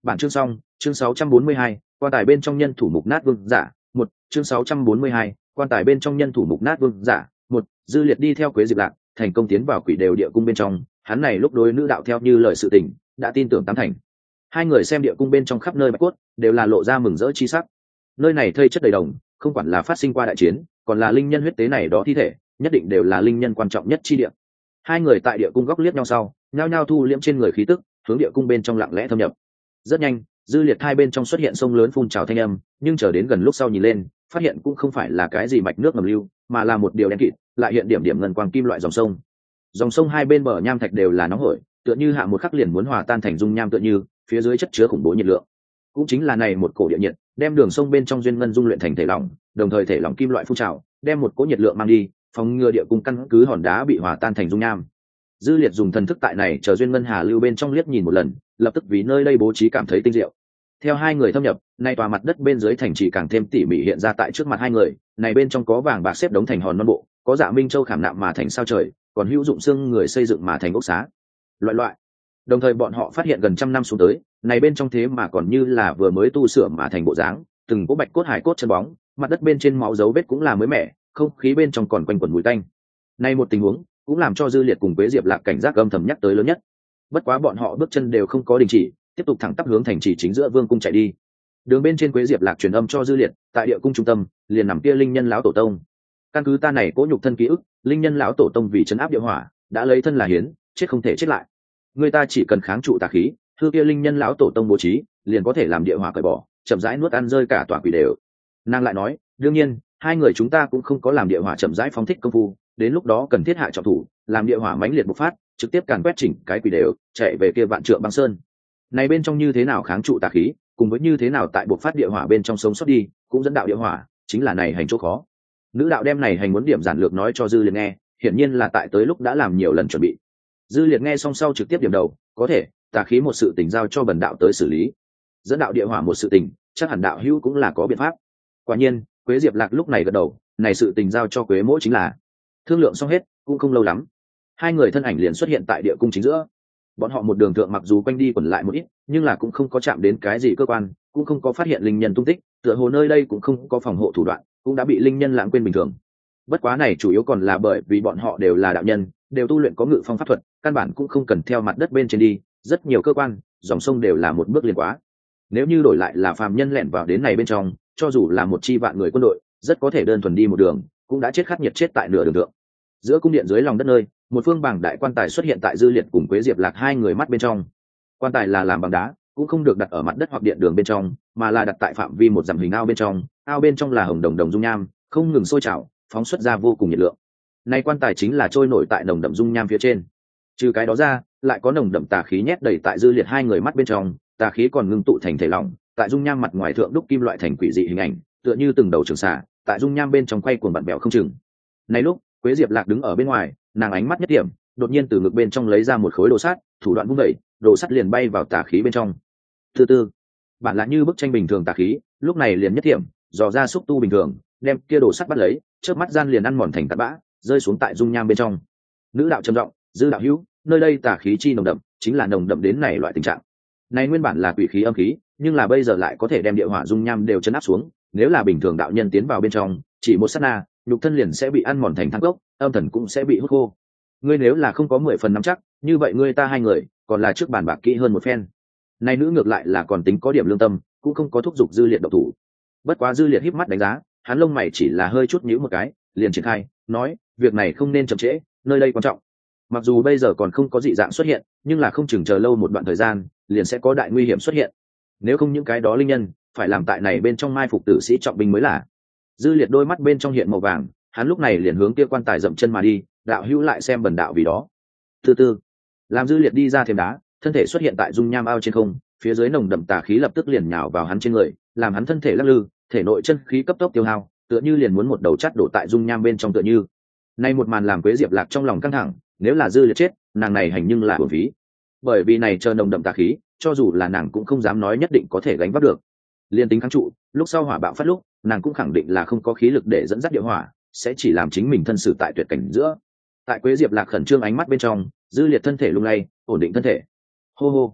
Bản chương xong. Chương sáu trăm bốn mươi hai, quan tài bên trong nhân thủ mục nát vương giả. Một chương sáu trăm bốn mươi hai, quan tài bên trong nhân thủ mục nát vương giả. Một Dư Liệt đi theo Quế Diệp Lạc, thành công tiến vào Quỷ Đều địa cung bên trong. Hắn này lúc đối nữ đạo theo như lời sự tình, đã tin tưởng tám thành. Hai người xem địa cung bên trong khắp nơi bạch cốt, đều là lộ ra mừng rỡ chi sắc. Nơi này thây chất đầy đồng, không quản là phát sinh qua đại chiến, còn là linh nhân huyết tế này đó thi thể, nhất định đều là linh nhân quan trọng nhất chi địa. Hai người tại địa cung góc liếc nhau sau, nhao nhao thu liễm trên người khí tức, hướng địa cung bên trong lặng lẽ thâm nhập. Rất nhanh, Dư Liệt hai bên trong xuất hiện sông lớn phun trào thanh âm, nhưng chờ đến gần lúc sau nhìn lên, phát hiện cũng không phải là cái gì mạch nước ngầm lưu, mà là một điều đen kịt, lại hiện điểm điểm ngân quang kim loại dòng sông. Dòng sông hai bên bờ nham thạch đều là nóng hổi, tựa như hạ một khắc liền muốn hòa tan thành dung nham tựa như, phía dưới chất chứa khủng bố nhiệt lượng. Cũng chính là này một cổ địa nhiệt, đem đường sông bên trong duyên ngân dung luyện thành thể lỏng, đồng thời thể lỏng kim loại phun trào, đem một cỗ nhiệt lượng mang đi, phòng ngừa địa cung căn cứ hòn đá bị hòa tan thành dung nham. Dư Liệt dùng thần thức tại này chờ duyên ngân hà lưu bên trong liếc nhìn một lần, lập tức vì nơi đây bố trí cảm thấy tinh diệu. Theo hai người thâm nhập, nay tòa mặt đất bên dưới thành trì càng thêm tỉ mỉ hiện ra tại trước mặt hai người, này bên trong có vàng bạc xếp đống thành hòn non bộ, có dạ minh châu khảm nạm mà thành sao trời, còn hữu dụng xương người xây dựng mà thành ốc xá. Loại loại. Đồng thời bọn họ phát hiện gần trăm năm xuống tới, này bên trong thế mà còn như là vừa mới tu sửa mà thành bộ dáng, từng cỗ bạch cốt hải cốt chân bóng, mặt đất bên trên máu dấu vết cũng là mới mẻ, không khí bên trong còn quanh quẩn mùi tanh. Nay một tình huống cũng làm cho Dư Liệt cùng Quế Diệp Lạc cảnh giác âm thầm nhắc tới lớn nhất. Bất quá bọn họ bước chân đều không có đình chỉ, tiếp tục thẳng tắp hướng thành trì chính giữa vương cung chạy đi. Đường bên trên Quế Diệp Lạc truyền âm cho Dư Liệt, tại địa cung trung tâm liền nằm kia linh nhân lão tổ tông. Căn cứ ta này cố nhục thân ký ức, linh nhân lão tổ tông vì trấn áp địa hỏa, đã lấy thân là hiến, chết không thể chết lại. Người ta chỉ cần kháng trụ tà khí, thư kia linh nhân lão tổ tông bố trí, liền có thể làm địa hỏa cởi bỏ, chậm rãi nuốt ăn rơi cả tòa quỷ đều. Nàng lại nói, đương nhiên, hai người chúng ta cũng không có làm địa hỏa chậm rãi phóng thích công phu, đến lúc đó cần thiết hạ trọng thủ, làm địa hỏa mãnh liệt bộc phát, trực tiếp càn quét chỉnh cái quỷ đều, chạy về kia vạn trượng băng sơn. Này bên trong như thế nào kháng trụ tà khí, cùng với như thế nào tại bộc phát địa hỏa bên trong sống sót đi, cũng dẫn đạo địa hỏa, chính là này hành chỗ khó. Nữ đạo đem này hành muốn điểm giản lược nói cho Dư Liệt nghe, hiển nhiên là tại tới lúc đã làm nhiều lần chuẩn bị. Dư Liệt nghe xong sau trực tiếp điểm đầu, có thể, tà khí một sự tình giao cho bần đạo tới xử lý. Dẫn đạo địa hỏa một sự tình, chắc hẳn đạo hữu cũng là có biện pháp. Quả nhiên, Quế Diệp Lạc lúc này gật đầu, này sự tình giao cho Quế Mỗ chính là. Thương lượng xong hết, cũng không lâu lắm, hai người thân ảnh liền xuất hiện tại địa cung chính giữa. Bọn họ một đường thượng mặc dù quanh đi quẩn lại một ít, nhưng là cũng không có chạm đến cái gì cơ quan, cũng không có phát hiện linh nhân tung tích, tựa hồ nơi đây cũng không có phòng hộ thủ đoạn, cũng đã bị linh nhân lãng quên bình thường. Bất quá này chủ yếu còn là bởi vì bọn họ đều là đạo nhân, đều tu luyện có ngự phong pháp thuật, căn bản cũng không cần theo mặt đất bên trên đi, rất nhiều cơ quan, dòng sông đều là một bước liền quá. Nếu như đổi lại là phàm nhân lẻn vào đến này bên trong, cho dù là một chi vạn người quân đội, rất có thể đơn thuần đi một đường, cũng đã chết khát nhiệt chết tại nửa đường thượng. Giữa cung điện dưới lòng đất nơi, một phương bảng đại quan tài xuất hiện tại Dư Liệt cùng Quế Diệp Lạc hai người mắt bên trong. Quan tài là làm bằng đá, cũng không được đặt ở mặt đất hoặc điện đường bên trong, mà là đặt tại phạm vi một dặm hình ao bên trong. Ao bên trong là hồng đồng đồng dung nham, không ngừng sôi trào, phóng xuất ra vô cùng nhiệt lượng. Này quan tài chính là trôi nổi tại nồng đậm dung nham phía trên. Trừ cái đó ra, lại có nồng đậm tà khí nhét đầy tại Dư Liệt hai người mắt bên trong, tà khí còn ngưng tụ thành thể lỏng, tại dung nham mặt ngoài thượng đúc kim loại thành quỷ dị hình ảnh, tựa như từng đầu trường xà, tại dung nham bên trong quay cuồng bặn bèo không chừng. Này lúc, Quế Diệp Lạc đứng ở bên ngoài, nàng ánh mắt nhất điểm, đột nhiên từ ngực bên trong lấy ra một khối đồ sắt, thủ đoạn vung đẩy, đồ sắt liền bay vào tà khí bên trong. Từ từ, bản là như bức tranh bình thường tà khí, lúc này liền nhất điểm, dò ra xúc tu bình thường, đem kia đồ sắt bắt lấy, chớp mắt gian liền ăn mòn thành tạt bã, rơi xuống tại dung nham bên trong. Nữ đạo trầm giọng, Dư đạo hữu, nơi đây tà khí chi nồng đậm, chính là nồng đậm đến này loại tình trạng. Này nguyên bản là quỷ khí âm khí, nhưng là bây giờ lại có thể đem địa hỏa dung nham đều chấn áp xuống, nếu là bình thường đạo nhân tiến vào bên trong, chỉ một sát na, nhục thân liền sẽ bị ăn mòn thành than gốc, âm thần cũng sẽ bị hút khô. Ngươi nếu là không có mười phần nắm chắc, như vậy ngươi ta hai người, còn là trước bàn bạc kỹ hơn một phen. Này nữ ngược lại là còn tính có điểm lương tâm, cũng không có thúc giục Dư Liệt độc thủ. Bất quá Dư Liệt híp mắt đánh giá, hắn lông mày chỉ là hơi chút nhíu một cái, liền triển khai, nói, việc này không nên chậm trễ, nơi đây quan trọng. Mặc dù bây giờ còn không có dị dạng xuất hiện, nhưng là không chừng chờ lâu một đoạn thời gian, liền sẽ có đại nguy hiểm xuất hiện. Nếu không những cái đó linh nhân, phải làm tại này bên trong mai phục tử sĩ trọng binh mới là. Dư Liệt đôi mắt bên trong hiện màu vàng, hắn lúc này liền hướng kia quan tài dậm chân mà đi, đạo hữu lại xem bần đạo vì đó. Từ từ, làm Dư Liệt đi ra thềm đá, thân thể xuất hiện tại dung nham ao trên không, phía dưới nồng đậm tà khí lập tức liền nhào vào hắn trên người, làm hắn thân thể lắc lư, thể nội chân khí cấp tốc tiêu hao, tựa như liền muốn một đầu chắt đổ tại dung nham bên trong tựa như. Nay một màn làm Quế Diệp Lạc trong lòng căng thẳng, nếu là Dư Liệt chết, nàng này hành nhưng là uổng phí. Bởi vì này chờ nồng đậm tà khí, cho dù là nàng cũng không dám nói nhất định có thể gánh vác được. Liên tính kháng trụ, lúc sau hỏa bạo phát lúc, nàng cũng khẳng định là không có khí lực để dẫn dắt địa hỏa, sẽ chỉ làm chính mình thân xử tại tuyệt cảnh giữa. Tại Quế Diệp Lạc khẩn trương ánh mắt bên trong, Dư Liệt thân thể lung lay, ổn định thân thể. Hô hô,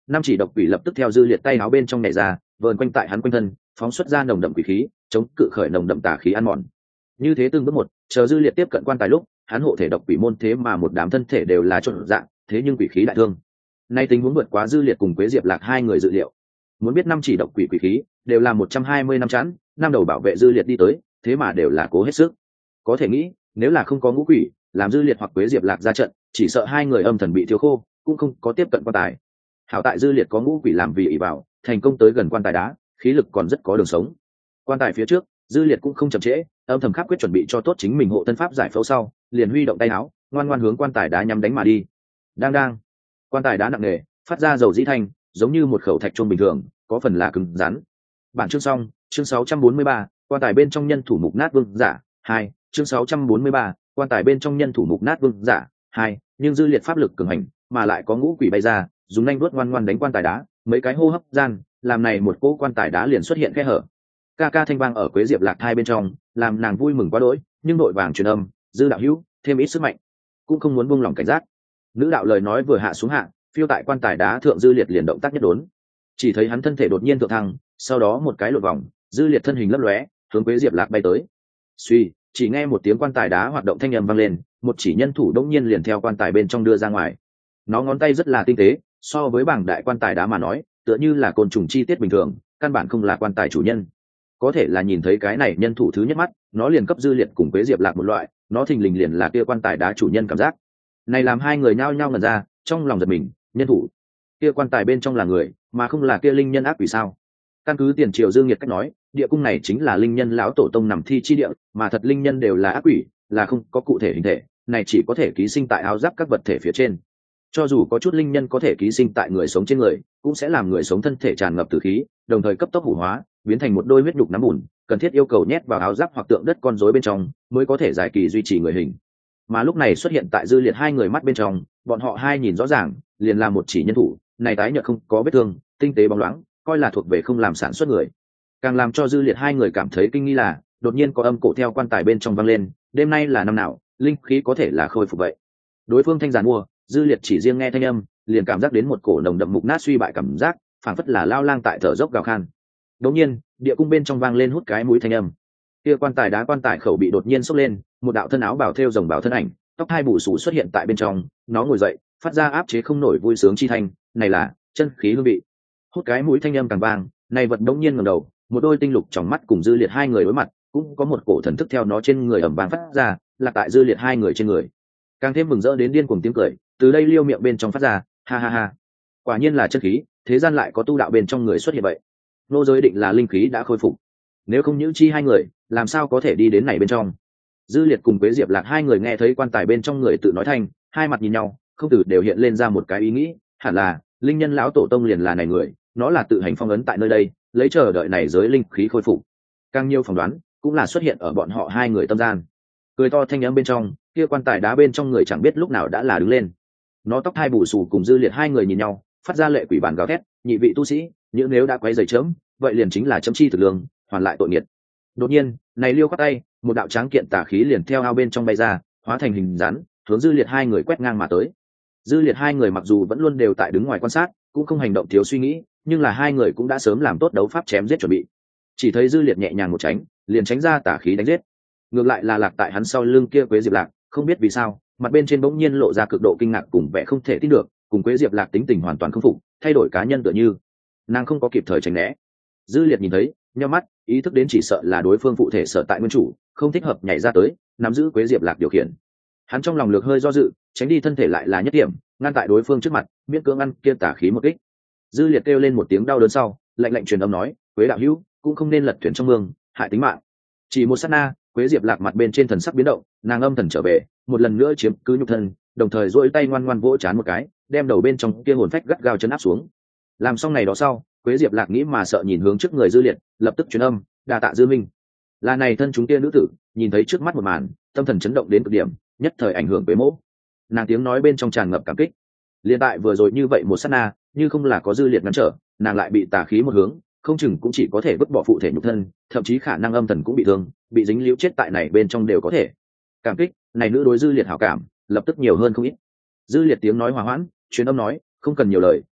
năm chỉ độc quỷ lập tức theo dư liệt tay áo bên trong nhảy ra, vờn quanh tại hắn quanh thân, phóng xuất ra nồng đậm quỷ khí, chống cự khởi nồng đậm tà khí ăn mòn. Như thế từng bước một, chờ dư liệt tiếp cận quan tài lúc, hắn hộ thể độc quỷ môn thế mà một đám thân thể đều là trộn dạng, thế nhưng quỷ khí đại thương. Nay tình huống vượt quá dư liệt cùng Quế Diệp Lạc hai người dự liệu. Muốn biết năm chỉ độc quỷ quỷ khí đều là một trăm hai mươi năm chắn, năm đầu bảo vệ dư liệt đi tới, thế mà đều là cố hết sức. Có thể nghĩ, nếu là không có ngũ quỷ, làm dư liệt hoặc Quế Diệp Lạc ra trận, chỉ sợ hai người âm thần bị thiếu khô, cũng không có tiếp cận quan tài. Hảo tại dư liệt có ngũ quỷ làm vì ỷ bảo, thành công tới gần quan tài đá, khí lực còn rất có đường sống. Quan tài phía trước, dư liệt cũng không chậm trễ, âm thầm khắc quyết chuẩn bị cho tốt chính mình hộ thân pháp giải phẫu sau, liền huy động tay áo, ngoan ngoan hướng quan tài đá nhắm đánh mà đi. Đang đang, quan tài đá nặng nề, phát ra dầu dĩ thanh, giống như một khẩu thạch chuông bình thường, có phần là cứng rắn. Bản chương xong, chương sáu trăm bốn mươi ba, quan tài bên trong nhân thủ mục nát vương giả, hai, chương sáu trăm bốn mươi ba, quan tài bên trong nhân thủ mục nát vương giả, hai, nhưng dư liệt pháp lực cường hành, mà lại có ngũ quỷ bay ra, dùng nhanh vuốt ngoan ngoan đánh quan tài đá, mấy cái hô hấp gian, làm này một cỗ quan tài đá liền xuất hiện khe hở. Ca ca thanh vang ở Quế Diệp Lạc hai bên trong, làm nàng vui mừng quá đỗi, nhưng nội vàng truyền âm, dư đạo hữu, thêm ít sức mạnh, cũng không muốn buông lòng cảnh giác. Nữ đạo lời nói vừa hạ xuống hạ, phiêu tại quan tài đá thượng dư liệt liền động tác nhất đốn. Chỉ thấy hắn thân thể đột nhiên thượng thăng, sau đó một cái lột vòng, dư liệt thân hình lấp lóe, hướng Quế Diệp Lạc bay tới. Suy, chỉ nghe một tiếng quan tài đá hoạt động thanh âm vang lên, một chỉ nhân thủ đống nhiên liền theo quan tài bên trong đưa ra ngoài. Nó ngón tay rất là tinh tế, so với bảng đại quan tài đá mà nói, tựa như là côn trùng chi tiết bình thường, căn bản không là quan tài chủ nhân. Có thể là nhìn thấy cái này nhân thủ thứ nhất mắt, nó liền cấp dư liệt cùng Quế Diệp Lạc một loại, nó thình lình liền là kia quan tài đá chủ nhân cảm giác. Này làm hai người nhao nhao ngẩn ra, trong lòng giật mình, nhân thủ kia quan tài bên trong là người, mà không là kia linh nhân ác quỷ sao? Căn cứ tiền triều Dương Nhiệt cách nói, địa cung này chính là linh nhân lão tổ tông nằm thi chi địa, mà thật linh nhân đều là ác quỷ, là không có cụ thể hình thể, này chỉ có thể ký sinh tại áo giáp các vật thể phía trên. Cho dù có chút linh nhân có thể ký sinh tại người sống trên người, cũng sẽ làm người sống thân thể tràn ngập tử khí, đồng thời cấp tốc hủ hóa, biến thành một đôi huyết nhục nắm bùn, cần thiết yêu cầu nhét vào áo giáp hoặc tượng đất con rối bên trong, mới có thể giải kỳ duy trì người hình. Mà lúc này xuất hiện tại dư liệt hai người mắt bên trong, bọn họ hai nhìn rõ ràng, liền là một chỉ nhân thủ, này tái nhợt không có vết thương, tinh tế bóng loáng, coi là thuộc về không làm sản xuất người. Càng làm cho dư liệt hai người cảm thấy kinh nghi là, đột nhiên có âm cổ theo quan tài bên trong vang lên, đêm nay là năm nào, linh khí có thể là khôi phục vậy. Đối phương thanh giản mua, dư liệt chỉ riêng nghe thanh âm, liền cảm giác đến một cổ nồng đậm mục nát suy bại cảm giác, phảng phất là lao lang tại thở dốc gào khan. Đột nhiên, địa cung bên trong vang lên hút cái mũi thanh âm. Kia quan tài đá quan tài khẩu bị đột nhiên sốc lên, một đạo thân áo bào thêu rồng bào thân ảnh, tóc hai bù xù xuất hiện tại bên trong, nó ngồi dậy, phát ra áp chế không nổi vui sướng chi thanh, này là chân khí hương vị. Hút cái mũi thanh âm càng vang, này vật đống nhiên ngẩng đầu, một đôi tinh lục trong mắt cùng dư liệt hai người đối mặt, cũng có một cổ thần thức theo nó trên người ẩm vang phát ra, là tại dư liệt hai người trên người. Càng thêm mừng rỡ đến điên cuồng tiếng cười, từ đây liêu miệng bên trong phát ra, ha ha ha. Quả nhiên là chân khí, thế gian lại có tu đạo bên trong người xuất hiện vậy. Nô giới định là linh khí đã khôi phục. Nếu không những chi hai người, làm sao có thể đi đến này bên trong? Dư liệt cùng Quế Diệp Lạc hai người nghe thấy quan tài bên trong người tự nói thành, hai mặt nhìn nhau, không từ đều hiện lên ra một cái ý nghĩ, hẳn là linh nhân lão tổ tông liền là này người, nó là tự hành phong ấn tại nơi đây, lấy chờ đợi này giới linh khí khôi phục. Càng nhiều phỏng đoán cũng là xuất hiện ở bọn họ hai người tâm gian. Cười to thanh âm bên trong, kia quan tài đá bên trong người chẳng biết lúc nào đã là đứng lên. Nó tóc hai bù xù cùng dư liệt hai người nhìn nhau, phát ra lệ quỷ bản gào thét, nhị vị tu sĩ, những nếu đã quấy rầy chớm, vậy liền chính là chấm chi thực lương, hoàn lại tội nghiệt. Đột nhiên, này liêu khoát tay, một đạo tráng kiện tà khí liền theo ao bên trong bay ra, hóa thành hình rắn, hướng dư liệt hai người quét ngang mà tới. Dư liệt hai người mặc dù vẫn luôn đều tại đứng ngoài quan sát, cũng không hành động thiếu suy nghĩ, nhưng là hai người cũng đã sớm làm tốt đấu pháp chém giết chuẩn bị. Chỉ thấy dư liệt nhẹ nhàng một tránh, liền tránh ra tà khí đánh giết. Ngược lại là lạc tại hắn sau lưng kia Quế Diệp Lạc, không biết vì sao, mặt bên trên bỗng nhiên lộ ra cực độ kinh ngạc cùng vẻ không thể tin được, cùng Quế Diệp Lạc tính tình hoàn toàn không phục, thay đổi cá nhân tựa như nàng không có kịp thời tránh né. Dư liệt nhìn thấy, nhíu mắt, ý thức đến chỉ sợ là đối phương phụ thể sở tại nguyên chủ, không thích hợp nhảy ra tới, nắm giữ Quế Diệp Lạc điều khiển. Hắn trong lòng lược hơi do dự, tránh đi thân thể lại là nhất điểm, ngăn tại đối phương trước mặt, miễn cưỡng ăn kia tà khí một kích. Dư liệt kêu lên một tiếng đau đớn sau, lạnh lạnh truyền âm nói, Quế đạo hữu, cũng không nên lật thuyền trong mương, hại tính mạng. Chỉ một sát na, Quế Diệp Lạc mặt bên trên thần sắc biến động, nàng âm thần trở về, một lần nữa chiếm cứ nhục thân, đồng thời duỗi tay ngoan ngoan vỗ chán một cái, đem đầu bên trong kia hồn phách gắt gao chấn áp xuống. Làm xong này đó sau, Quế Diệp Lạc nghĩ mà sợ nhìn hướng trước người dư liệt, lập tức truyền âm, đa tạ dư minh. Là này thân chúng kia nữ tử, nhìn thấy trước mắt một màn, tâm thần chấn động đến cực điểm, nhất thời ảnh hưởng Quế Mỗ. Nàng tiếng nói bên trong tràn ngập cảm kích. Liên tại vừa rồi như vậy một sát na, như không là có dư liệt ngăn trở, nàng lại bị tà khí một hướng, không chừng cũng chỉ có thể vứt bỏ phụ thể nhục thân, thậm chí khả năng âm thần cũng bị thương, bị dính liễu chết tại này bên trong đều có thể. Cảm kích, này nữ đối dư liệt hảo cảm, lập tức nhiều hơn không ít. Dư liệt tiếng nói hòa hoãn, truyền âm nói, không cần nhiều lời,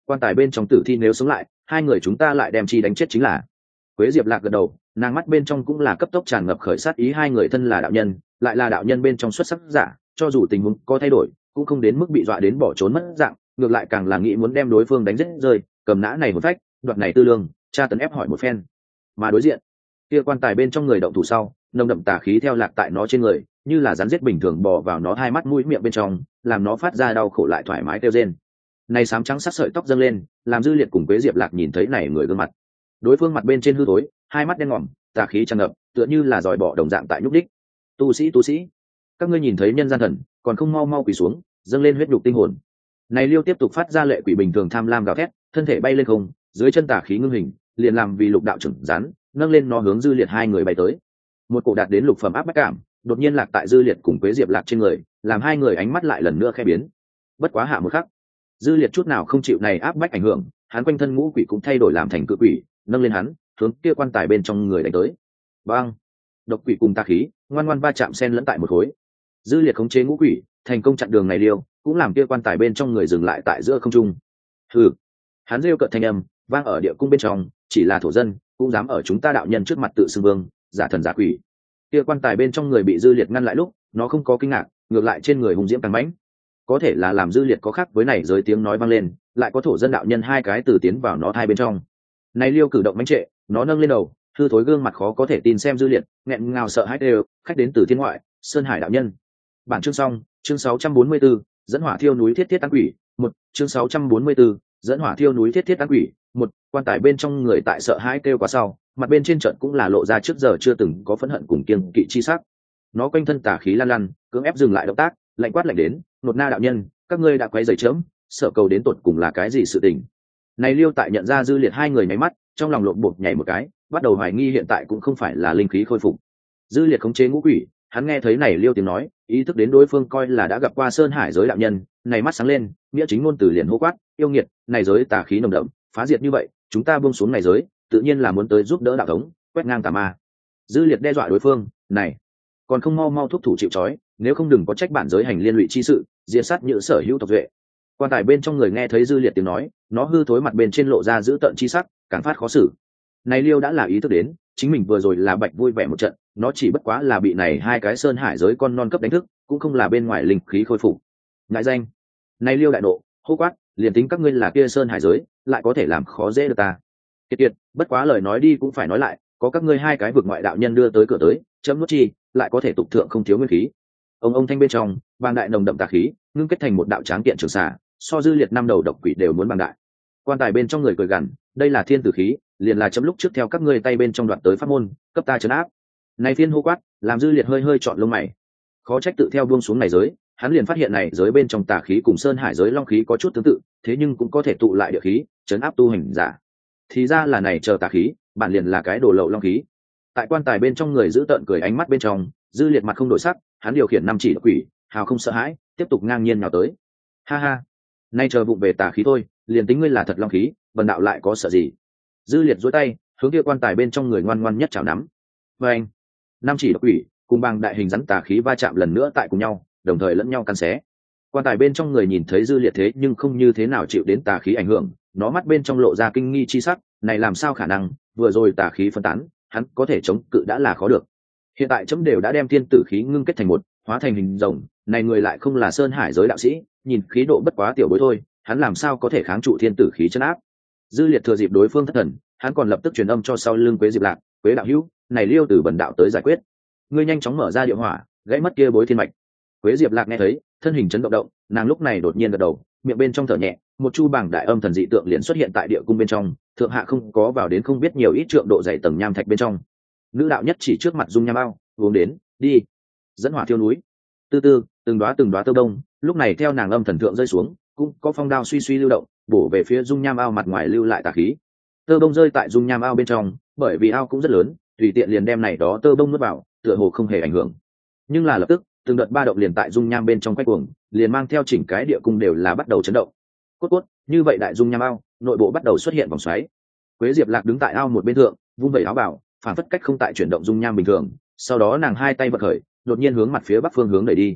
quan tài bên trong tử thi nếu sống lại, hai người chúng ta lại đem chi đánh chết chính là. Quế Diệp Lạc gật đầu, nàng mắt bên trong cũng là cấp tốc tràn ngập khởi sát ý, hai người thân là đạo nhân, lại là đạo nhân bên trong xuất sắc giả, cho dù tình huống có thay đổi, cũng không đến mức bị dọa đến bỏ trốn mất dạng, ngược lại càng là nghĩ muốn đem đối phương đánh giết rơi, cầm nã này một phách, đoạt này tư lương, tra tấn ép hỏi một phen. Mà đối diện, kia quan tài bên trong người động thủ sau, nồng đậm tà khí theo lạc tại nó trên người, như là rắn giết bình thường bò vào nó hai mắt mũi miệng bên trong, làm nó phát ra đau khổ lại thoải mái kêu rên. Này xám trắng sắc sợi tóc dâng lên, làm Dư Liệt cùng Quế Diệp Lạc nhìn thấy này người gương mặt. Đối phương mặt bên trên hư tối, hai mắt đen ngòm, tà khí tràn ngập, tựa như là giòi bọ đồng dạng tại nhúc đích. Tu sĩ, tu sĩ, các ngươi nhìn thấy nhân gian thần, còn không mau mau quỳ xuống, dâng lên huyết nhục tinh hồn. Này Liêu tiếp tục phát ra lệ quỷ bình thường tham lam gào thét, thân thể bay lên không, dưới chân tà khí ngưng hình, liền làm vì lục đạo trưởng rắn, nâng lên nó hướng Dư Liệt hai người bay tới. Một cổ đạt đến lục phẩm áp bách cảm, đột nhiên lạc tại Dư Liệt cùng Quế Diệp Lạc trên người, làm hai người ánh mắt lại lần nữa khẽ biến. Bất quá hạ một khắc, Dư Liệt chút nào không chịu này áp bách ảnh hưởng, hắn quanh thân ngũ quỷ cũng thay đổi làm thành cự quỷ, nâng lên hắn, hướng kia quan tài bên trong người đánh tới. Bang! Độc quỷ cùng tà khí, ngoan ngoan va chạm xen lẫn tại một khối. Dư Liệt khống chế ngũ quỷ, thành công chặn đường này Liêu, cũng làm kia quan tài bên trong người dừng lại tại giữa không trung. Hừ! Hắn rêu cợt thanh âm, vang ở địa cung bên trong, chỉ là thổ dân, cũng dám ở chúng ta đạo nhân trước mặt tự xưng vương, giả thần giả quỷ. Kia quan tài bên trong người bị Dư Liệt ngăn lại lúc, nó không có kinh ngạc, ngược lại trên người hùng diễm càng mãnh. Có thể là làm Dư Liệt có khác với này giới tiếng nói vang lên, lại có thổ dân đạo nhân hai cái từ tiến vào nó thai bên trong. Này Liêu cử động mãnh trệ, nó nâng lên đầu, hư thối gương mặt khó có thể tin xem Dư Liệt, nghẹn ngào sợ hãi đều, khách đến từ thiên ngoại, Sơn Hải đạo nhân. Bản chương xong, chương sáu trăm bốn mươi 44, dẫn hỏa thiêu núi thiết thiết tán quỷ, một, chương sáu trăm bốn mươi 44, dẫn hỏa thiêu núi thiết thiết tán quỷ, một, quan tài bên trong người tại sợ hãi kêu quá sau, mặt bên trên trận cũng là lộ ra trước giờ chưa từng có phẫn hận cùng kiêng kỵ chi sắc. Nó quanh thân tà khí lan lan, cưỡng ép dừng lại động tác, lạnh quát lạnh đến, nột na đạo nhân, các ngươi đã quấy rầy chớm, sợ cầu đến tột cùng là cái gì sự tình. Này Liêu tại nhận ra Dư Liệt hai người nháy mắt, trong lòng lộn bột nhảy một cái, bắt đầu hoài nghi hiện tại cũng không phải là linh khí khôi phục. Dư Liệt khống chế ngũ quỷ, hắn nghe thấy này Liêu tiếng nói, ý thức đến đối phương coi là đã gặp qua Sơn Hải giới đạo nhân, này mắt sáng lên, nghĩa chính ngôn từ liền hô quát, yêu nghiệt, này giới tà khí nồng đậm, phá diệt như vậy, chúng ta buông xuống này giới, tự nhiên là muốn tới giúp đỡ đạo thống, quét ngang tà ma. Dư Liệt đe dọa đối phương, này, còn không mau mau thúc thủ chịu trói, nếu không đừng có trách bản giới hành liên lụy chi sự, diệt sát nhự sở hữu tộc duệ. Quan tài bên trong người nghe thấy Dư Liệt tiếng nói, nó hư thối mặt bên trên lộ ra dữ tợn chi sắc, càng phát khó xử. Này Liêu đã là ý thức đến, chính mình vừa rồi là bạch vui vẻ một trận, nó chỉ bất quá là bị này hai cái Sơn Hải giới con non cấp đánh thức, cũng không là bên ngoài linh khí khôi phục. Ngại danh. Này Liêu đại nộ, hô quát, liền tính các ngươi là kia Sơn Hải giới, lại có thể làm khó dễ được ta. Kiệt kiệt, bất quá lời nói đi cũng phải nói lại, có các ngươi hai cái vực ngoại đạo nhân đưa tới cửa tới, chấm nuốt chi, lại có thể tục thượng không thiếu nguyên khí. Ông ông thanh bên trong, bàng đại nồng đậm tà khí, ngưng kết thành một đạo tráng kiện trường xà, so Dư Liệt năm đầu độc quỷ đều muốn bàng đại. Quan tài bên trong người cười gằn, đây là thiên tử khí, liền là chấm lúc trước theo các ngươi tay bên trong đoạt tới pháp môn, cấp ta trấn áp. Này phiên hô quát, làm Dư Liệt hơi hơi chọn lông mày. Khó trách tự theo buông xuống này giới, hắn liền phát hiện này giới bên trong tà khí cùng Sơn Hải giới long khí có chút tương tự, thế nhưng cũng có thể tụ lại địa khí, trấn áp tu hành giả. Thì ra là này chờ tà khí, bản liền là cái đồ lậu long khí. Tại quan tài bên trong người giữ tợn cười ánh mắt bên trong, Dư Liệt mặt không đổi sắc, hắn điều khiển năm chỉ độc quỷ, hào không sợ hãi, tiếp tục ngang nhiên nào tới. Ha ha, nay chờ vụng về tà khí thôi, liền tính ngươi là thật long khí, bần đạo lại có sợ gì. Dư Liệt duỗi tay, hướng kia quan tài bên trong người ngoan ngoan nhất chảo nắm. Và anh, năm chỉ độc quỷ cùng bằng đại hình rắn tà khí va chạm lần nữa tại cùng nhau, đồng thời lẫn nhau cắn xé. Quan tài bên trong người nhìn thấy Dư Liệt thế nhưng không như thế nào chịu đến tà khí ảnh hưởng, nó mắt bên trong lộ ra kinh nghi chi sắc, này làm sao khả năng, vừa rồi tà khí phân tán, hắn có thể chống cự đã là khó được. Hiện tại chấm đều đã đem thiên tử khí ngưng kết thành một, hóa thành hình rồng, này người lại không là Sơn Hải giới đạo sĩ, nhìn khí độ bất quá tiểu bối thôi, hắn làm sao có thể kháng trụ thiên tử khí chân áp. Dư Liệt thừa dịp đối phương thất thần, hắn còn lập tức truyền âm cho sau lưng Quế Diệp Lạc, Quế đạo hữu, này Liêu từ bần đạo tới giải quyết, ngươi nhanh chóng mở ra địa hỏa, gãy mất kia bối thiên mạch. Quế Diệp Lạc nghe thấy, thân hình chấn động động, nàng lúc này đột nhiên gật đầu, miệng bên trong thở nhẹ, một chu bảng đại âm thần dị tượng liền xuất hiện tại địa cung bên trong, thượng hạ không có vào đến không biết nhiều ít trượng độ dày tầng nham thạch bên trong. Nữ đạo nhất chỉ trước mặt dung nham ao, uống đến, đi, dẫn hỏa thiêu núi. Từ từ, từng đóa từng đóa tơ đông, lúc này theo nàng âm thần thượng rơi xuống, cũng có phong đao suy suy lưu động, bổ về phía dung nham ao mặt ngoài lưu lại tà khí. Tơ bông rơi tại dung nham ao bên trong, bởi vì ao cũng rất lớn, tùy tiện liền đem này đó tơ bông nuốt vào, tựa hồ không hề ảnh hưởng. Nhưng là lập tức, từng đợt ba động liền tại dung nham bên trong quay cuồng, liền mang theo chỉnh cái địa cung đều là bắt đầu chấn động. Cốt cốt, như vậy đại dung nham ao, nội bộ bắt đầu xuất hiện vòng xoáy. Quế Diệp Lạc đứng tại ao một bên thượng, vung vẩy áo bảo, phản phất cách không tại chuyển động dung nham bình thường, sau đó nàng hai tay vật khởi, đột nhiên hướng mặt phía bắc phương hướng đẩy đi.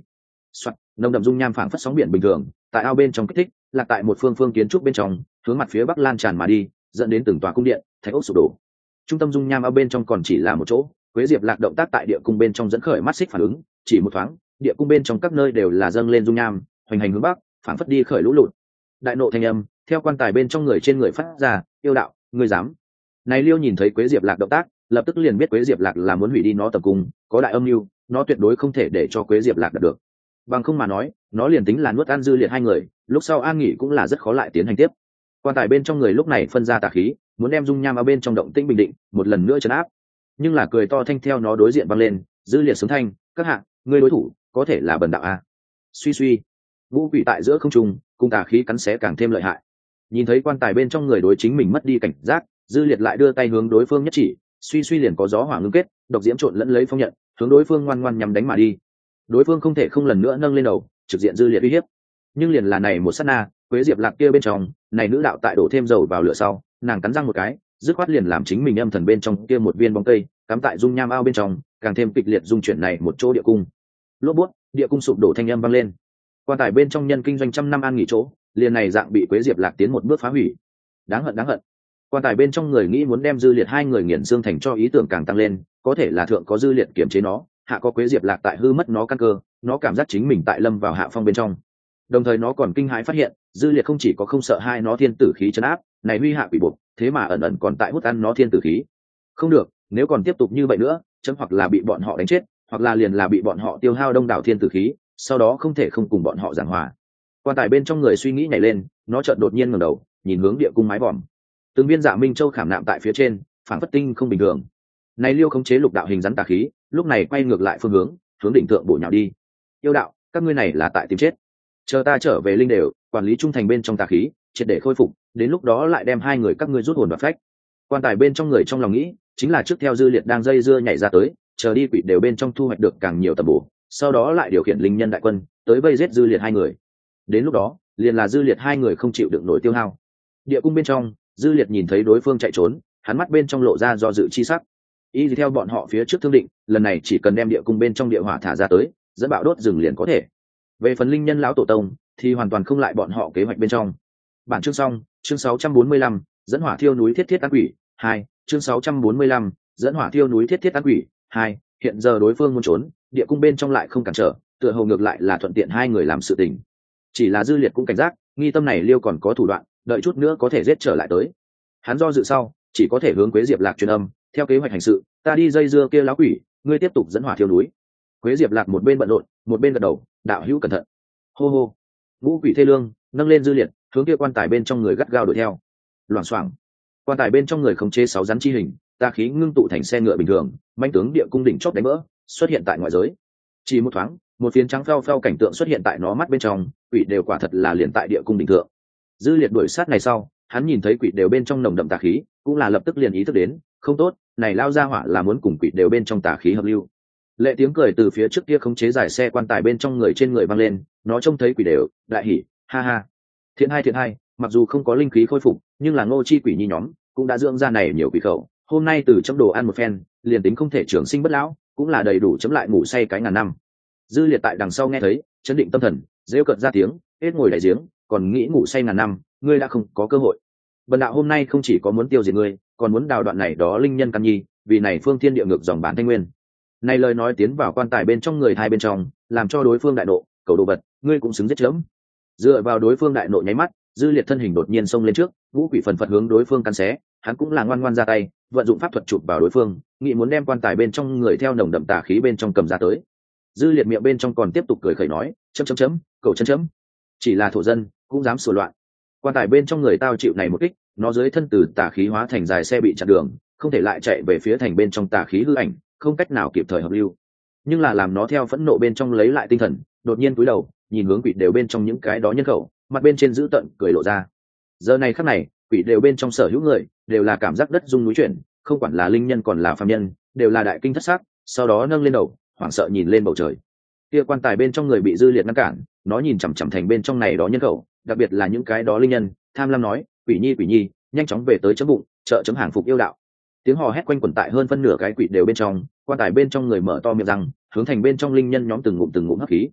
Soạt, nồng đậm dung nham phảng phất sóng biển bình thường tại ao bên trong kích thích, lạc tại một phương phương kiến trúc bên trong, hướng mặt phía bắc lan tràn mà đi, dẫn đến từng tòa cung điện thạch ốc sụp đổ. Trung tâm dung nham ao bên trong còn chỉ là một chỗ, Quế Diệp Lạc động tác tại địa cung bên trong dẫn khởi mắt xích phản ứng, chỉ một thoáng, địa cung bên trong các nơi đều là dâng lên dung nham, hoành hành hướng bắc, phảng phất đi khởi lũ lụt. Đại nộ thanh âm theo quan tài bên trong người trên người phát ra, yêu đạo, ngươi dám? Này Liêu nhìn thấy Quế Diệp Lạc động tác, lập tức liền biết Quế Diệp Lạc là muốn hủy đi nó tập cung, có đại âm mưu, nó tuyệt đối không thể để cho Quế Diệp Lạc đạt được. Bằng không mà nói, nó liền tính là nuốt ăn Dư Liệt hai người, lúc sau an nghỉ cũng là rất khó lại tiến hành tiếp. Quan tài bên trong người lúc này phân ra tà khí, muốn đem dung nham ở bên trong động tĩnh bình định, một lần nữa trấn áp. Nhưng là cười to thanh theo nó đối diện vang lên, Dư Liệt sướng thanh, các hạ, ngươi đối thủ có thể là bần đạo a. Suy suy, ngũ quỷ tại giữa không trung, cùng tà khí cắn xé càng thêm lợi hại. Nhìn thấy quan tài bên trong người đối chính mình mất đi cảnh giác, Dư Liệt lại đưa tay hướng đối phương nhất chỉ, suy suy liền có gió hỏa ngưng kết, độc diễm trộn lẫn lấy phong nhận, hướng đối phương ngoan ngoan nhắm đánh mà đi. Đối phương không thể không lần nữa nâng lên đầu, trực diện Dư Liệt uy hiếp. Nhưng liền là này một sát na, Quế Diệp Lạc kia bên trong, này nữ đạo tại đổ thêm dầu vào lửa sau, nàng cắn răng một cái, dứt khoát liền làm chính mình âm thần bên trong kia một viên bóng cây, cắm tại dung nham ao bên trong, càng thêm kịch liệt dung chuyển này một chỗ địa cung. Lốp bút, địa cung sụp đổ thanh âm vang lên. Quan tài bên trong nhân kinh doanh trăm năm an nghỉ chỗ, liền này dạng bị Quế Diệp Lạc tiến một bước phá hủy. Đáng hận đáng hận. Quan tài bên trong người nghĩ muốn đem Dư Liệt hai người nghiền xương thành cho ý tưởng càng tăng lên, có thể là thượng có Dư Liệt kiểm chế nó, hạ có Quế Diệp Lạc tại hư mất nó căn cơ, nó cảm giác chính mình tại lâm vào hạ phong bên trong. Đồng thời nó còn kinh hãi phát hiện, Dư Liệt không chỉ có không sợ hai nó thiên tử khí trấn áp, này huy hạ quỷ buộc, thế mà ẩn ẩn còn tại hút ăn nó thiên tử khí. Không được, nếu còn tiếp tục như vậy nữa, chấm hoặc là bị bọn họ đánh chết, hoặc là liền là bị bọn họ tiêu hao đông đảo thiên tử khí, sau đó không thể không cùng bọn họ giảng hòa. Quan tài bên trong người suy nghĩ nhảy lên, nó chợt đột nhiên ngẩng đầu, nhìn hướng địa cung mái vòm. Từng viên Dạ Minh Châu khảm nạm tại phía trên, phản phất tinh không bình thường. Này Liêu khống chế lục đạo hình rắn tà khí, lúc này quay ngược lại phương hướng, hướng đỉnh thượng bổ nhào đi. Yêu đạo, các ngươi này là tại tìm chết. Chờ ta trở về linh đều, quản lý trung thành bên trong tà khí, triệt để khôi phục, đến lúc đó lại đem hai người các ngươi rút hồn và phách. Quan tài bên trong người trong lòng nghĩ, chính là trước theo Dư Liệt đang dây dưa nhảy ra tới, chờ đi quỷ đều bên trong thu hoạch được càng nhiều tầm bổ, sau đó lại điều khiển linh nhân đại quân tới vây giết Dư Liệt hai người. Đến lúc đó, liền là Dư Liệt hai người không chịu được nổi tiêu hao. Địa cung bên trong, Dư Liệt nhìn thấy đối phương chạy trốn, hắn mắt bên trong lộ ra do dự chi sắc. Y theo bọn họ phía trước thương định, lần này chỉ cần đem địa cung bên trong địa hỏa thả ra tới, dẫn bạo đốt rừng liền có thể. Về phần linh nhân lão tổ tông, thì hoàn toàn không lại bọn họ kế hoạch bên trong. Bản chương xong, chương sáu trăm bốn mươi lăm, dẫn hỏa thiêu núi thiết thiết tán quỷ, hai, chương sáu trăm bốn mươi lăm, dẫn hỏa thiêu núi thiết thiết tán quỷ, hai, hiện giờ đối phương muốn trốn, địa cung bên trong lại không cản trở, tựa hồ ngược lại là thuận tiện hai người làm sự tình. Chỉ là Dư Liệt cũng cảnh giác, nghi tâm này Liêu còn có thủ đoạn, đợi chút nữa có thể giết trở lại tới. Hắn do dự sau, chỉ có thể hướng Quế Diệp Lạc truyền âm, theo kế hoạch hành sự, ta đi dây dưa kia lão quỷ, ngươi tiếp tục dẫn hỏa thiêu núi. Quế Diệp Lạc một bên bận rộn, một bên gật đầu, đạo hữu cẩn thận. Hô hô. Ngũ quỷ thê lương, nâng lên Dư Liệt, hướng kia quan tài bên trong người gắt gao đuổi theo. Loảng xoảng. Quan tài bên trong người khống chế sáu rắn chi hình, tà khí ngưng tụ thành xe ngựa bình thường, manh tướng địa cung đỉnh chóp đánh vỡ, xuất hiện tại ngoại giới. Chỉ một thoáng, một phiến trắng phao phao cảnh tượng xuất hiện tại nó mắt bên trong, quỷ đều quả thật là liền tại địa cung đỉnh thượng. Dư Liệt đuổi sát này sau, hắn nhìn thấy quỷ đều bên trong nồng đậm tà khí, cũng là lập tức liền ý thức đến, không tốt, này lao ra hỏa là muốn cùng quỷ đều bên trong tà khí hợp lưu. Lệ tiếng cười từ phía trước kia khống chế giải xe quan tài bên trong người trên người vang lên, nó trông thấy quỷ đều, đại hỉ, ha ha. Thiện hai thiện hai, mặc dù không có linh khí khôi phục, nhưng là Ngô Chi quỷ nhi nhóm cũng đã dưỡng ra này nhiều quỷ khẩu, hôm nay từ chấm đồ ăn một phen, liền tính không thể trường sinh bất lão, cũng là đầy đủ chấm lại ngủ say cái ngàn năm. Dư Liệt tại đằng sau nghe thấy, chấn định tâm thần, rêu cợt ra tiếng, hết ngồi đại giếng, còn nghĩ ngủ say ngàn năm, ngươi đã không có cơ hội. Bần đạo hôm nay không chỉ có muốn tiêu diệt ngươi, còn muốn đào đoạn này đó linh nhân căn nhi, vì này phương thiên địa ngược dòng bản thanh nguyên. Này lời nói tiến vào quan tài bên trong người hai bên trong, làm cho đối phương đại nộ, cầu đồ vật, ngươi cũng xứng giết chớm. Dựa vào đối phương đại nộ nháy mắt, Dư Liệt thân hình đột nhiên xông lên trước, ngũ quỷ phần phật hướng đối phương căn xé, hắn cũng là ngoan ngoan ra tay, vận dụng pháp thuật chụp vào đối phương, nghĩ muốn đem quan tài bên trong người theo nồng đậm tà khí bên trong cầm ra tới. Dư Liệt miệng bên trong còn tiếp tục cười khẩy nói, chấm chấm chấm, cầu chân chấm. Chỉ là thổ dân, cũng dám sửa loạn. Quan tài bên trong người tao chịu này một kích, nó dưới thân từ tà khí hóa thành dài xe bị chặn đường, không thể lại chạy về phía thành bên trong tà khí hư ảnh, không cách nào kịp thời hợp lưu. Nhưng là làm nó theo phẫn nộ bên trong lấy lại tinh thần, đột nhiên cúi đầu, nhìn hướng quỷ đều bên trong những cái đó nhân khẩu, mặt bên trên giữ tận cười lộ ra. Giờ này khắc này, quỷ đều bên trong sở hữu người, đều là cảm giác đất rung núi chuyển, không quản là linh nhân còn là phàm nhân, đều là đại kinh thất sắc, sau đó nâng lên đầu, hoảng sợ nhìn lên bầu trời. Kia quan tài bên trong người bị Dư Liệt ngăn cản, nó nhìn chằm chằm thành bên trong này đó nhân khẩu, đặc biệt là những cái đó linh nhân, tham lam nói, quỷ nhi quỷ nhi, nhanh chóng về tới chấm bụng, trợ chấm hàng phục yêu đạo. Tiếng hò hét quanh quẩn tại hơn phân nửa cái quỷ đều bên trong, quan tài bên trong người mở to miệng răng, hướng thành bên trong linh nhân nhóm từng ngụm từng ngụm hấp khí.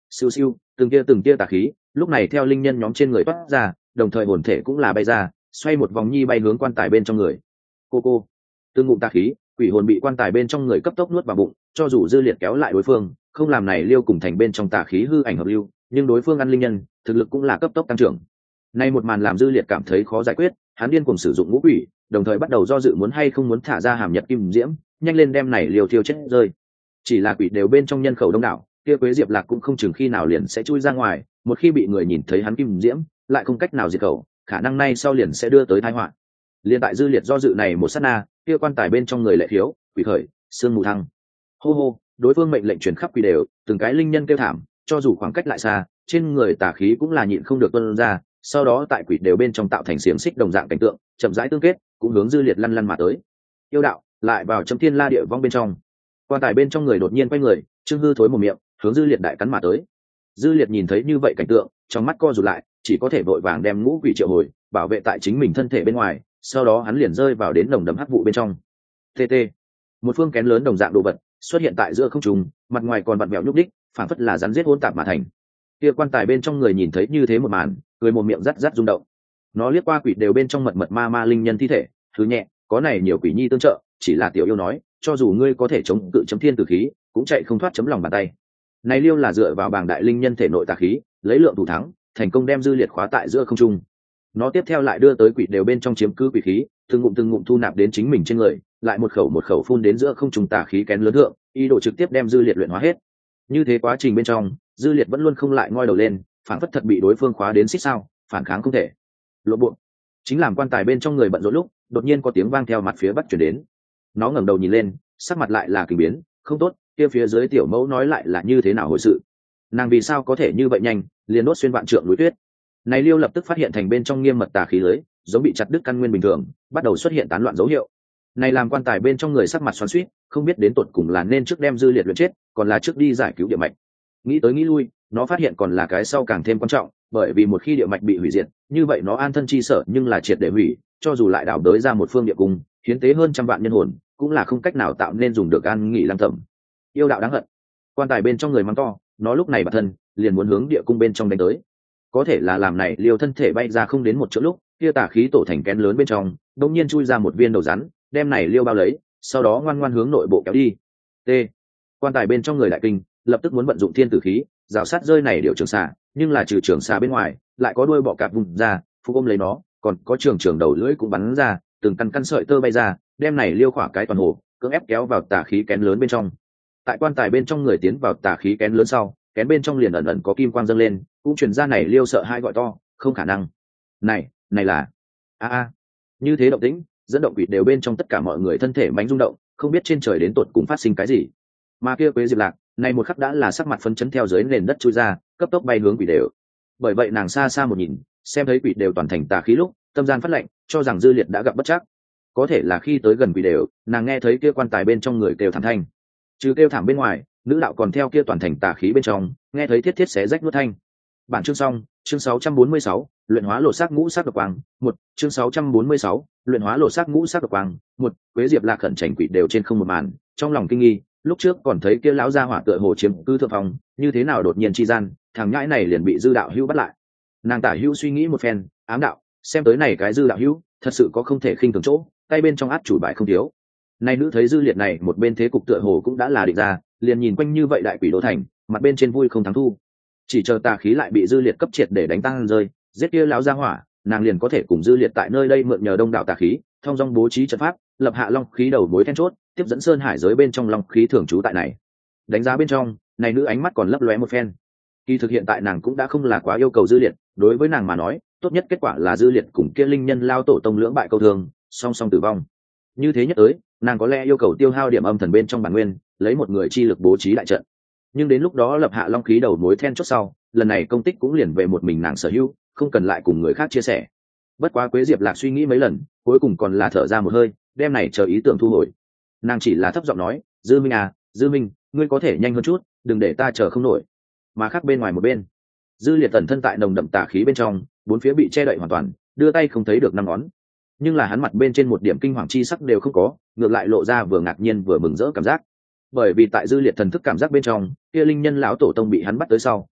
siêu siêu, từng tia từng tia tà khí lúc này theo linh nhân nhóm trên người toát ra, đồng thời hồn thể cũng là bay ra, xoay một vòng nhi bay hướng quan tài bên trong người. Cô cô, từng ngụm tà khí, quỷ hồn bị quan tài bên trong người cấp tốc nuốt vào bụng, cho dù Dư Liệt kéo lại đối phương, không làm này liêu cùng thành bên trong tà khí hư ảnh hợp lưu, nhưng đối phương ăn linh nhân, thực lực cũng là cấp tốc tăng trưởng. Nay một màn làm Dư Liệt cảm thấy khó giải quyết, hắn điên cuồng sử dụng ngũ quỷ, đồng thời bắt đầu do dự muốn hay không muốn thả ra hàm nhật kim diễm, nhanh lên đem này liều tiêu chết rơi. Chỉ là quỷ đều bên trong nhân khẩu đông đảo, kia Quế Diệp Lạc cũng không chừng khi nào liền sẽ chui ra ngoài, một khi bị người nhìn thấy hắn kim diễm, lại không cách nào diệt khẩu, khả năng nay sau liền sẽ đưa tới tai họa. Liên tại Dư Liệt do dự này một sát na, kia quan tài bên trong người lệ thiếu, quỷ khởi, sương mù thăng. Hô hô, đối phương mệnh lệnh truyền khắp quỷ đều, từng cái linh nhân kêu thảm, cho dù khoảng cách lại xa, trên người tà khí cũng là nhịn không được tuôn ra, sau đó tại quỷ đều bên trong tạo thành xiềng xích đồng dạng cảnh tượng, chậm rãi tương kết, cũng hướng Dư Liệt lăn lăn mà tới. Yêu đạo, lại vào chấm thiên la địa vong bên trong. Quan tài bên trong người đột nhiên quay người, trương hư thối một miệng, hướng Dư Liệt đại cắn mà tới. Dư Liệt nhìn thấy như vậy cảnh tượng, trong mắt co rụt lại, chỉ có thể vội vàng đem ngũ quỷ triệu hồi, bảo vệ tại chính mình thân thể bên ngoài, sau đó hắn liền rơi vào đến nồng đậm hắc vụ bên trong. tt Một phương kén lớn đồng dạng đồ vật xuất hiện tại giữa không trung, mặt ngoài còn vặn vẹo nhúc đích, phản phất là rắn giết hỗn tạp mà thành. Kia quan tài bên trong người nhìn thấy như thế một màn, cười một miệng rắt rắt rung động. Nó liếc qua quỷ đều bên trong mật mật ma ma linh nhân thi thể, thứ nhẹ, có này nhiều quỷ nhi tương trợ, chỉ là tiểu yêu nói, cho dù ngươi có thể chống cự chấm thiên tử khí, cũng chạy không thoát chấm lòng bàn tay. Này liêu là dựa vào bảng đại linh nhân thể nội tà khí, lấy lượng thủ thắng, thành công đem Dư Liệt khóa tại giữa không trung. Nó tiếp theo lại đưa tới quỷ đều bên trong chiếm cứ quỷ khí, từng ngụm từng ngụm thu nạp đến chính mình trên người, lại một khẩu một khẩu phun đến giữa không trung tà khí kén lớn thượng, ý đồ trực tiếp đem Dư Liệt luyện hóa hết. Như thế quá trình bên trong, Dư Liệt vẫn luôn không lại ngoi đầu lên, phản phất thật bị đối phương khóa đến xích sao, phản kháng không thể. Lộ bộ, chính làm quan tài bên trong người bận rộn lúc, đột nhiên có tiếng vang theo mặt phía bắc truyền đến. Nó ngẩng đầu nhìn lên, sắc mặt lại là kỳ biến, không tốt, kia phía dưới tiểu mẫu nói lại là như thế nào hồi sự? Nàng vì sao có thể như vậy nhanh, liền đốt xuyên vạn trượng núi tuyết? Này Liêu lập tức phát hiện thành bên trong nghiêm mật tà khí lưới, giống bị chặt đứt căn nguyên bình thường, bắt đầu xuất hiện tán loạn dấu hiệu. Này làm quan tài bên trong người sắc mặt xoắn xuýt, không biết đến tột cùng là nên trước đem Dư Liệt luyện chết, còn là trước đi giải cứu địa mạch. Nghĩ tới nghĩ lui, nó phát hiện còn là cái sau càng thêm quan trọng, bởi vì một khi địa mạch bị hủy diệt, như vậy nó an thân chi sở nhưng là triệt để hủy, cho dù lại đào đới ra một phương địa cung, hiến tế hơn trăm vạn nhân hồn, cũng là không cách nào tạo nên dùng được an nghỉ lăng tẩm. Yêu đạo đáng hận. Quan tài bên trong người mắng to, nó lúc này bản thân liền muốn hướng địa cung bên trong đánh tới. Có thể là làm này Liêu thân thể bay ra không đến một chỗ lúc, kia tà khí tổ thành kén lớn bên trong, đột nhiên chui ra một viên đầu rắn, đem này Liêu bao lấy, sau đó ngoan ngoan hướng nội bộ kéo đi. T. Quan tài bên trong người đại kinh, lập tức muốn vận dụng thiên tử khí, rào sát rơi này điều trường xà, nhưng là trừ trường xà bên ngoài, lại có đuôi bọ cạp vùng ra, phục ôm lấy nó, còn có trường trường đầu lưỡi cũng bắn ra, từng căn căn sợi tơ bay ra, đem này Liêu khỏa cái toàn hồ, cưỡng ép kéo vào tà khí kén lớn bên trong. Tại quan tài bên trong người tiến vào tà khí kén lớn sau, kén bên trong liền ẩn ẩn có kim quang dâng lên, cũng truyền ra này Liêu sợ hãi gọi to, không khả năng. Này, này là a a. Như thế động tĩnh, dẫn động quỷ đều bên trong tất cả mọi người thân thể mãnh rung động, không biết trên trời đến tột cùng phát sinh cái gì. Mà kia Quế Diệp Lạc, này một khắc đã là sắc mặt phấn chấn theo dưới nền đất chui ra, cấp tốc bay hướng quỷ đều. Bởi vậy nàng xa xa một nhìn, xem thấy quỷ đều toàn thành tà khí lúc, tâm gian phát lạnh, cho rằng Dư Liệt đã gặp bất trắc. Có thể là khi tới gần quỷ đều, nàng nghe thấy kia quan tài bên trong người kêu thảm thanh. Trừ kêu thảm bên ngoài, nữ đạo còn theo kia toàn thành tà khí bên trong, nghe thấy thiết thiết xé rách nuốt thanh. Bản chương xong, chương sáu trăm bốn mươi sáu, luyện hóa lộ sắc ngũ sắc độc quang, một, chương sáu trăm bốn mươi sáu, luyện hóa lộ sắc ngũ sắc độc quang, một, Quế Diệp Lạc khẩn chảnh quỷ đều trên không một màn, trong lòng kinh nghi, lúc trước còn thấy kia lão gia hỏa tựa hồ chiếm cư thượng phòng, như thế nào đột nhiên chi gian, thằng nhãi này liền bị Dư đạo hữu bắt lại. Nàng tả hữu suy nghĩ một phen, ám đạo, xem tới này cái Dư đạo hữu, thật sự có không thể khinh thường chỗ, tay bên trong át chủ bài không thiếu. Này nữ thấy Dư Liệt này một bên thế cục tựa hồ cũng đã là định ra, liền nhìn quanh như vậy đại quỷ đô thành, mặt bên trên vui không thắng thu. Chỉ chờ tà khí lại bị Dư Liệt cấp triệt để đánh tăng rơi, giết kia lão gia hỏa, nàng liền có thể cùng Dư Liệt tại nơi đây mượn nhờ đông đảo tà khí, thông dong bố trí trận pháp, lập hạ long khí đầu mối then chốt, tiếp dẫn sơn hải giới bên trong long khí thường trú tại này. Đánh giá bên trong, này nữ ánh mắt còn lấp lóe một phen. Kỳ thực hiện tại nàng cũng đã không là quá yêu cầu Dư Liệt, đối với nàng mà nói, tốt nhất kết quả là Dư Liệt cùng kia linh nhân lao tổ tông lưỡng bại câu thường, song song tử vong. Như thế nhất tới, nàng có lẽ yêu cầu tiêu hao điểm âm thần bên trong bản nguyên, lấy một người chi lực bố trí đại trận. Nhưng đến lúc đó lập hạ long khí đầu mối then chốt sau, lần này công tích cũng liền về một mình nàng sở hữu, không cần lại cùng người khác chia sẻ. Bất quá Quế Diệp Lạc suy nghĩ mấy lần, cuối cùng còn là thở ra một hơi, đem này chờ ý tưởng thu hồi. Nàng chỉ là thấp giọng nói, Dư Minh à, Dư Minh, ngươi có thể nhanh hơn chút, đừng để ta chờ không nổi. Mà khác bên ngoài một bên, Dư Liệt tẩn thân tại nồng đậm tà khí bên trong, bốn phía bị che đậy hoàn toàn, đưa tay không thấy được năm ngón. Nhưng là hắn mặt bên trên một điểm kinh hoàng chi sắc đều không có, ngược lại lộ ra vừa ngạc nhiên vừa mừng rỡ cảm giác. Bởi vì tại Dư Liệt thần thức cảm giác bên trong, kia linh nhân lão tổ tông bị hắn bắt tới sau,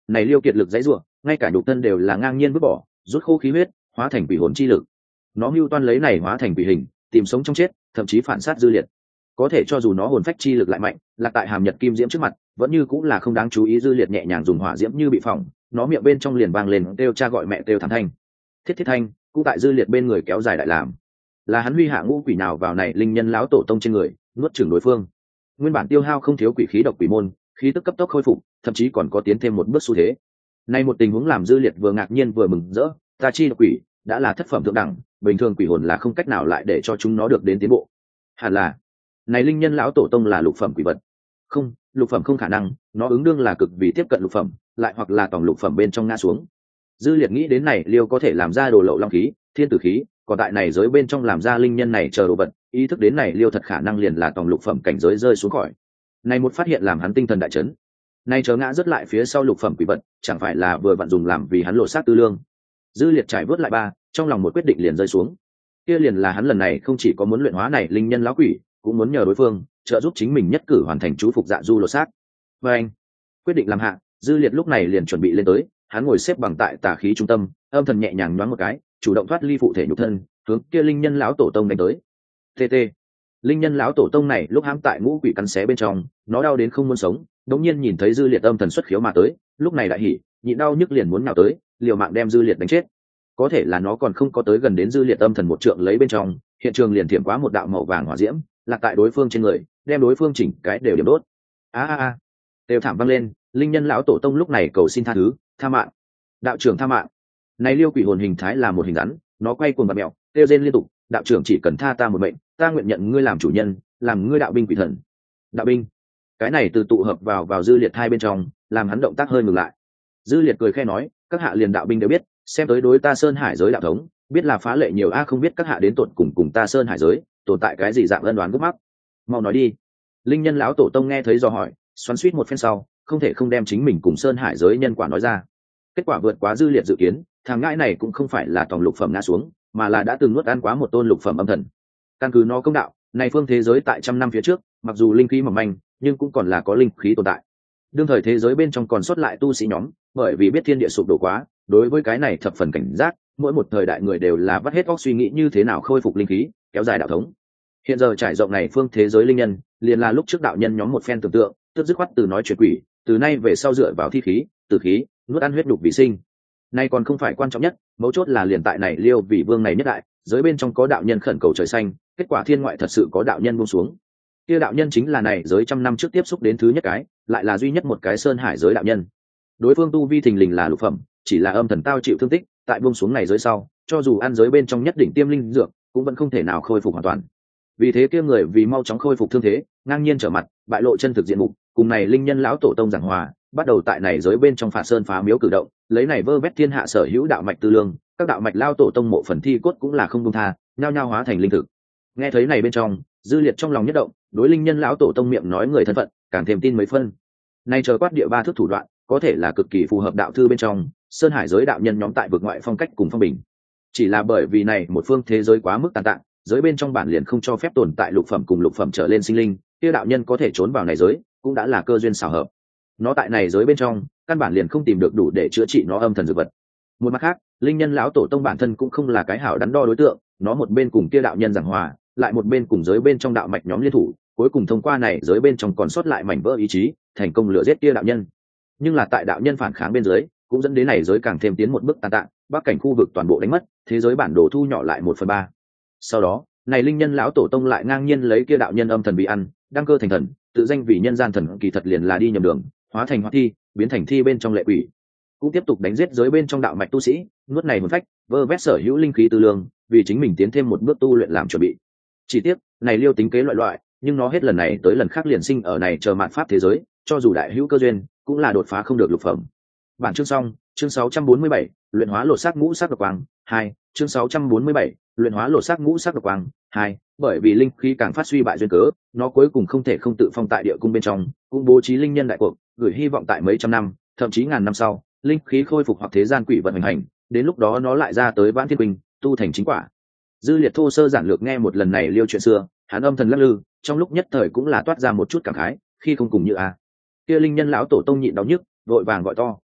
này liêu kiệt lực dãy ruộng, ngay cả nhục thân đều là ngang nhiên vứt bỏ, rút khô khí huyết, hóa thành quỷ hồn chi lực. Nó mưu toan lấy này hóa thành quỷ hình, tìm sống trong chết, thậm chí phản sát dư liệt. Có thể cho dù nó hồn phách chi lực lại mạnh, là tại hàm nhật kim diễm trước mặt, vẫn như cũng là không đáng chú ý. Dư liệt nhẹ nhàng dùng hỏa diễm như bị phỏng, nó miệng bên trong liền vang lên kêu cha gọi mẹ kêu thảm thanh. Thiết thiết thanh cũng tại dư liệt bên người kéo dài đại làm, là hắn huy hạ ngũ quỷ nào vào này linh nhân lão tổ tông trên người, nuốt chửng đối phương. Nguyên bản tiêu hao không thiếu quỷ khí độc quỷ môn, khí tức cấp tốc khôi phục, thậm chí còn có tiến thêm một bước xu thế. Nay một tình huống làm dư liệt vừa ngạc nhiên vừa mừng rỡ. Ta chi độc quỷ đã là thất phẩm thượng đẳng, bình thường quỷ hồn là không cách nào lại để cho chúng nó được đến tiến bộ. Hẳn là này linh nhân lão tổ tông là lục phẩm quỷ vật. Không, lục phẩm không khả năng, nó ứng đương là cực vì tiếp cận lục phẩm, lại hoặc là tổng lục phẩm bên trong ngã xuống. Dư liệt nghĩ đến này liêu có thể làm ra đồ lậu long khí, thiên tử khí, còn tại này giới bên trong làm ra linh nhân này chờ đồ vật, ý thức đến này liêu thật khả năng liền là tổng lục phẩm cảnh giới rơi xuống khỏi. Này một phát hiện làm hắn tinh thần đại chấn. Này chờ ngã rất lại phía sau lục phẩm quỷ vật, chẳng phải là vừa vặn dùng làm vì hắn lộ sát tư lương. Dư liệt trải vớt lại ba, trong lòng một quyết định liền rơi xuống. Kia liền là hắn lần này không chỉ có muốn luyện hóa này linh nhân lão quỷ, cũng muốn nhờ đối phương trợ giúp chính mình nhất cử hoàn thành chú phục dạ du lột xác. Và anh quyết định làm hạ, dư liệt lúc này liền chuẩn bị lên tới. Hắn ngồi xếp bằng tại tà khí trung tâm, âm thần nhẹ nhàng nhoáng một cái, chủ động thoát ly phụ thể nhục thân, hướng kia linh nhân lão tổ tông đánh tới. Tt linh nhân lão tổ tông này lúc hãm tại ngũ quỷ cắn xé bên trong, nó đau đến không muốn sống, đống nhiên nhìn thấy dư liệt âm thần xuất khiếu mà tới, lúc này đại hỉ, nhịn đau nhức liền muốn nào tới, liều mạng đem dư liệt đánh chết. Có thể là nó còn không có tới gần đến dư liệt âm thần một trượng lấy bên trong, hiện trường liền thiểm quá một đạo màu vàng hỏa diễm, lạc tại đối phương trên người, đem đối phương chỉnh cái đều điểm đốt. A a a, đều thảm vang lên. Linh nhân lão tổ tông lúc này cầu xin tha thứ, tha mạng, đạo trưởng tha mạng. Này liêu quỷ hồn hình thái là một hình rắn, nó quay cuồng bạt mèo, kêu rên liên tục. Đạo trưởng chỉ cần tha ta một mệnh, ta nguyện nhận ngươi làm chủ nhân, làm ngươi đạo binh quỷ thần. Đạo binh, cái này từ tụ hợp vào vào dư liệt hai bên trong, làm hắn động tác hơi ngừng lại. Dư liệt cười khẽ nói, các hạ liền đạo binh đều biết, xem tới đối ta sơn hải giới đạo thống, biết là phá lệ nhiều a, không biết các hạ đến tột cùng cùng ta sơn hải giới tồn tại cái gì dạng ân đoán gốc mắc, mau nói đi. Linh nhân lão tổ tông nghe thấy do hỏi, xoắn suýt một phen sau, không thể không đem chính mình cùng sơn hải giới nhân quả nói ra. Kết quả vượt quá dư liệt dự kiến, thằng ngãi này cũng không phải là tòng lục phẩm ngã xuống, mà là đã từng nuốt ăn quá một tôn lục phẩm âm thần. Căn cứ nó công đạo, này phương thế giới tại trăm năm phía trước, mặc dù linh khí mỏng manh, nhưng cũng còn là có linh khí tồn tại. Đương thời thế giới bên trong còn sót lại tu sĩ nhóm, bởi vì biết thiên địa sụp đổ quá, đối với cái này thập phần cảnh giác, mỗi một thời đại người đều là vắt hết óc suy nghĩ như thế nào khôi phục linh khí, kéo dài đạo thống. Hiện giờ trải rộng này phương thế giới linh nhân, liền là lúc trước đạo nhân nhóm một phen tưởng tượng, tức dứt khoát từ nói chuyện quỷ, từ nay về sau dựa vào thi khí, tử khí, nuốt ăn huyết đục vì sinh. Nay còn không phải quan trọng nhất, mấu chốt là liền tại này liêu vị vương này nhất đại, giới bên trong có đạo nhân khẩn cầu trời xanh, kết quả thiên ngoại thật sự có đạo nhân buông xuống. Kia đạo nhân chính là này giới trăm năm trước tiếp xúc đến thứ nhất cái, lại là duy nhất một cái sơn hải giới đạo nhân. Đối phương tu vi thình lình là lục phẩm, chỉ là âm thần tao chịu thương tích, tại buông xuống này giới sau, cho dù ăn giới bên trong nhất đỉnh tiêm linh dược, cũng vẫn không thể nào khôi phục hoàn toàn. Vì thế kia người vì mau chóng khôi phục thương thế, ngang nhiên trở mặt, bại lộ chân thực diện mục, cùng này linh nhân lão tổ tông giảng hòa, bắt đầu tại này giới bên trong phạt sơn phá miếu cử động, lấy này vơ vét thiên hạ sở hữu đạo mạch tư lương, các đạo mạch lao tổ tông mộ phần thi cốt cũng là không buông tha, nhao nhao hóa thành linh thực. Nghe thấy này bên trong, dư liệt trong lòng nhất động, đối linh nhân lão tổ tông miệng nói người thân phận, càng thêm tin mấy phân. Nay chờ quát địa ba thước thủ đoạn, có thể là cực kỳ phù hợp đạo thư bên trong, sơn hải giới đạo nhân nhóm tại vực ngoại phong cách cùng phong bình. Chỉ là bởi vì này một phương thế giới quá mức tàn tạ, giới bên trong bản liền không cho phép tồn tại lục phẩm cùng lục phẩm trở lên sinh linh, kia đạo nhân có thể trốn vào này giới, cũng đã là cơ duyên xảo hợp. Nó tại này giới bên trong, căn bản liền không tìm được đủ để chữa trị nó âm thần dược vật. Một mặt khác, linh nhân lão tổ tông bản thân cũng không là cái hảo đắn đo đối tượng, nó một bên cùng kia đạo nhân giảng hòa, lại một bên cùng giới bên trong đạo mạch nhóm liên thủ, cuối cùng thông qua này giới bên trong còn sót lại mảnh vỡ ý chí, thành công lừa giết kia đạo nhân. Nhưng là tại đạo nhân phản kháng bên dưới, cũng dẫn đến này giới càng thêm tiến một bước tàn tạ, bắc cảnh khu vực toàn bộ đánh mất, thế giới bản đồ thu nhỏ lại một phần ba. Sau đó, này linh nhân lão tổ tông lại ngang nhiên lấy kia đạo nhân âm thần bị ăn, đăng cơ thành thần, tự danh vì nhân gian thần, kỳ thật liền là đi nhầm đường, hóa thành hóa thi, biến thành thi bên trong lệ quỷ. Cũng tiếp tục đánh giết giới bên trong đạo mạch tu sĩ, nuốt này một phách, vơ vét sở hữu linh khí tư lương, vì chính mình tiến thêm một bước tu luyện làm chuẩn bị. Chỉ tiếc, này liêu tính kế loại loại, nhưng nó hết lần này tới lần khác liền sinh ở này chờ mạn pháp thế giới, cho dù đại hữu cơ duyên, cũng là đột phá không được lục phẩm. Bản chương xong, chương sáu trăm bốn mươi bảy, luyện hóa lột xác ngũ sắc độc quang, hai, chương sáu trăm bốn mươi bảy, luyện hóa lột xác ngũ sắc độc quang, hai, bởi vì linh khí càng phát suy bại duyên cớ, nó cuối cùng không thể không tự phong tại địa cung bên trong, cũng bố trí linh nhân đại cuộc, gửi hy vọng tại mấy trăm năm, thậm chí ngàn năm sau, linh khí khôi phục hoặc thế gian quỷ vận hành hành, đến lúc đó nó lại ra tới Vãn Thiên Quỳnh, tu thành chính quả. Dư liệt thô sơ giản lược nghe một lần này liêu chuyện xưa, hắn âm thần lắc lư, trong lúc nhất thời cũng là toát ra một chút cảm khái, khi không cùng như a. Kia linh nhân lão tổ tông nhịn đau nhức, vội vàng gọi to,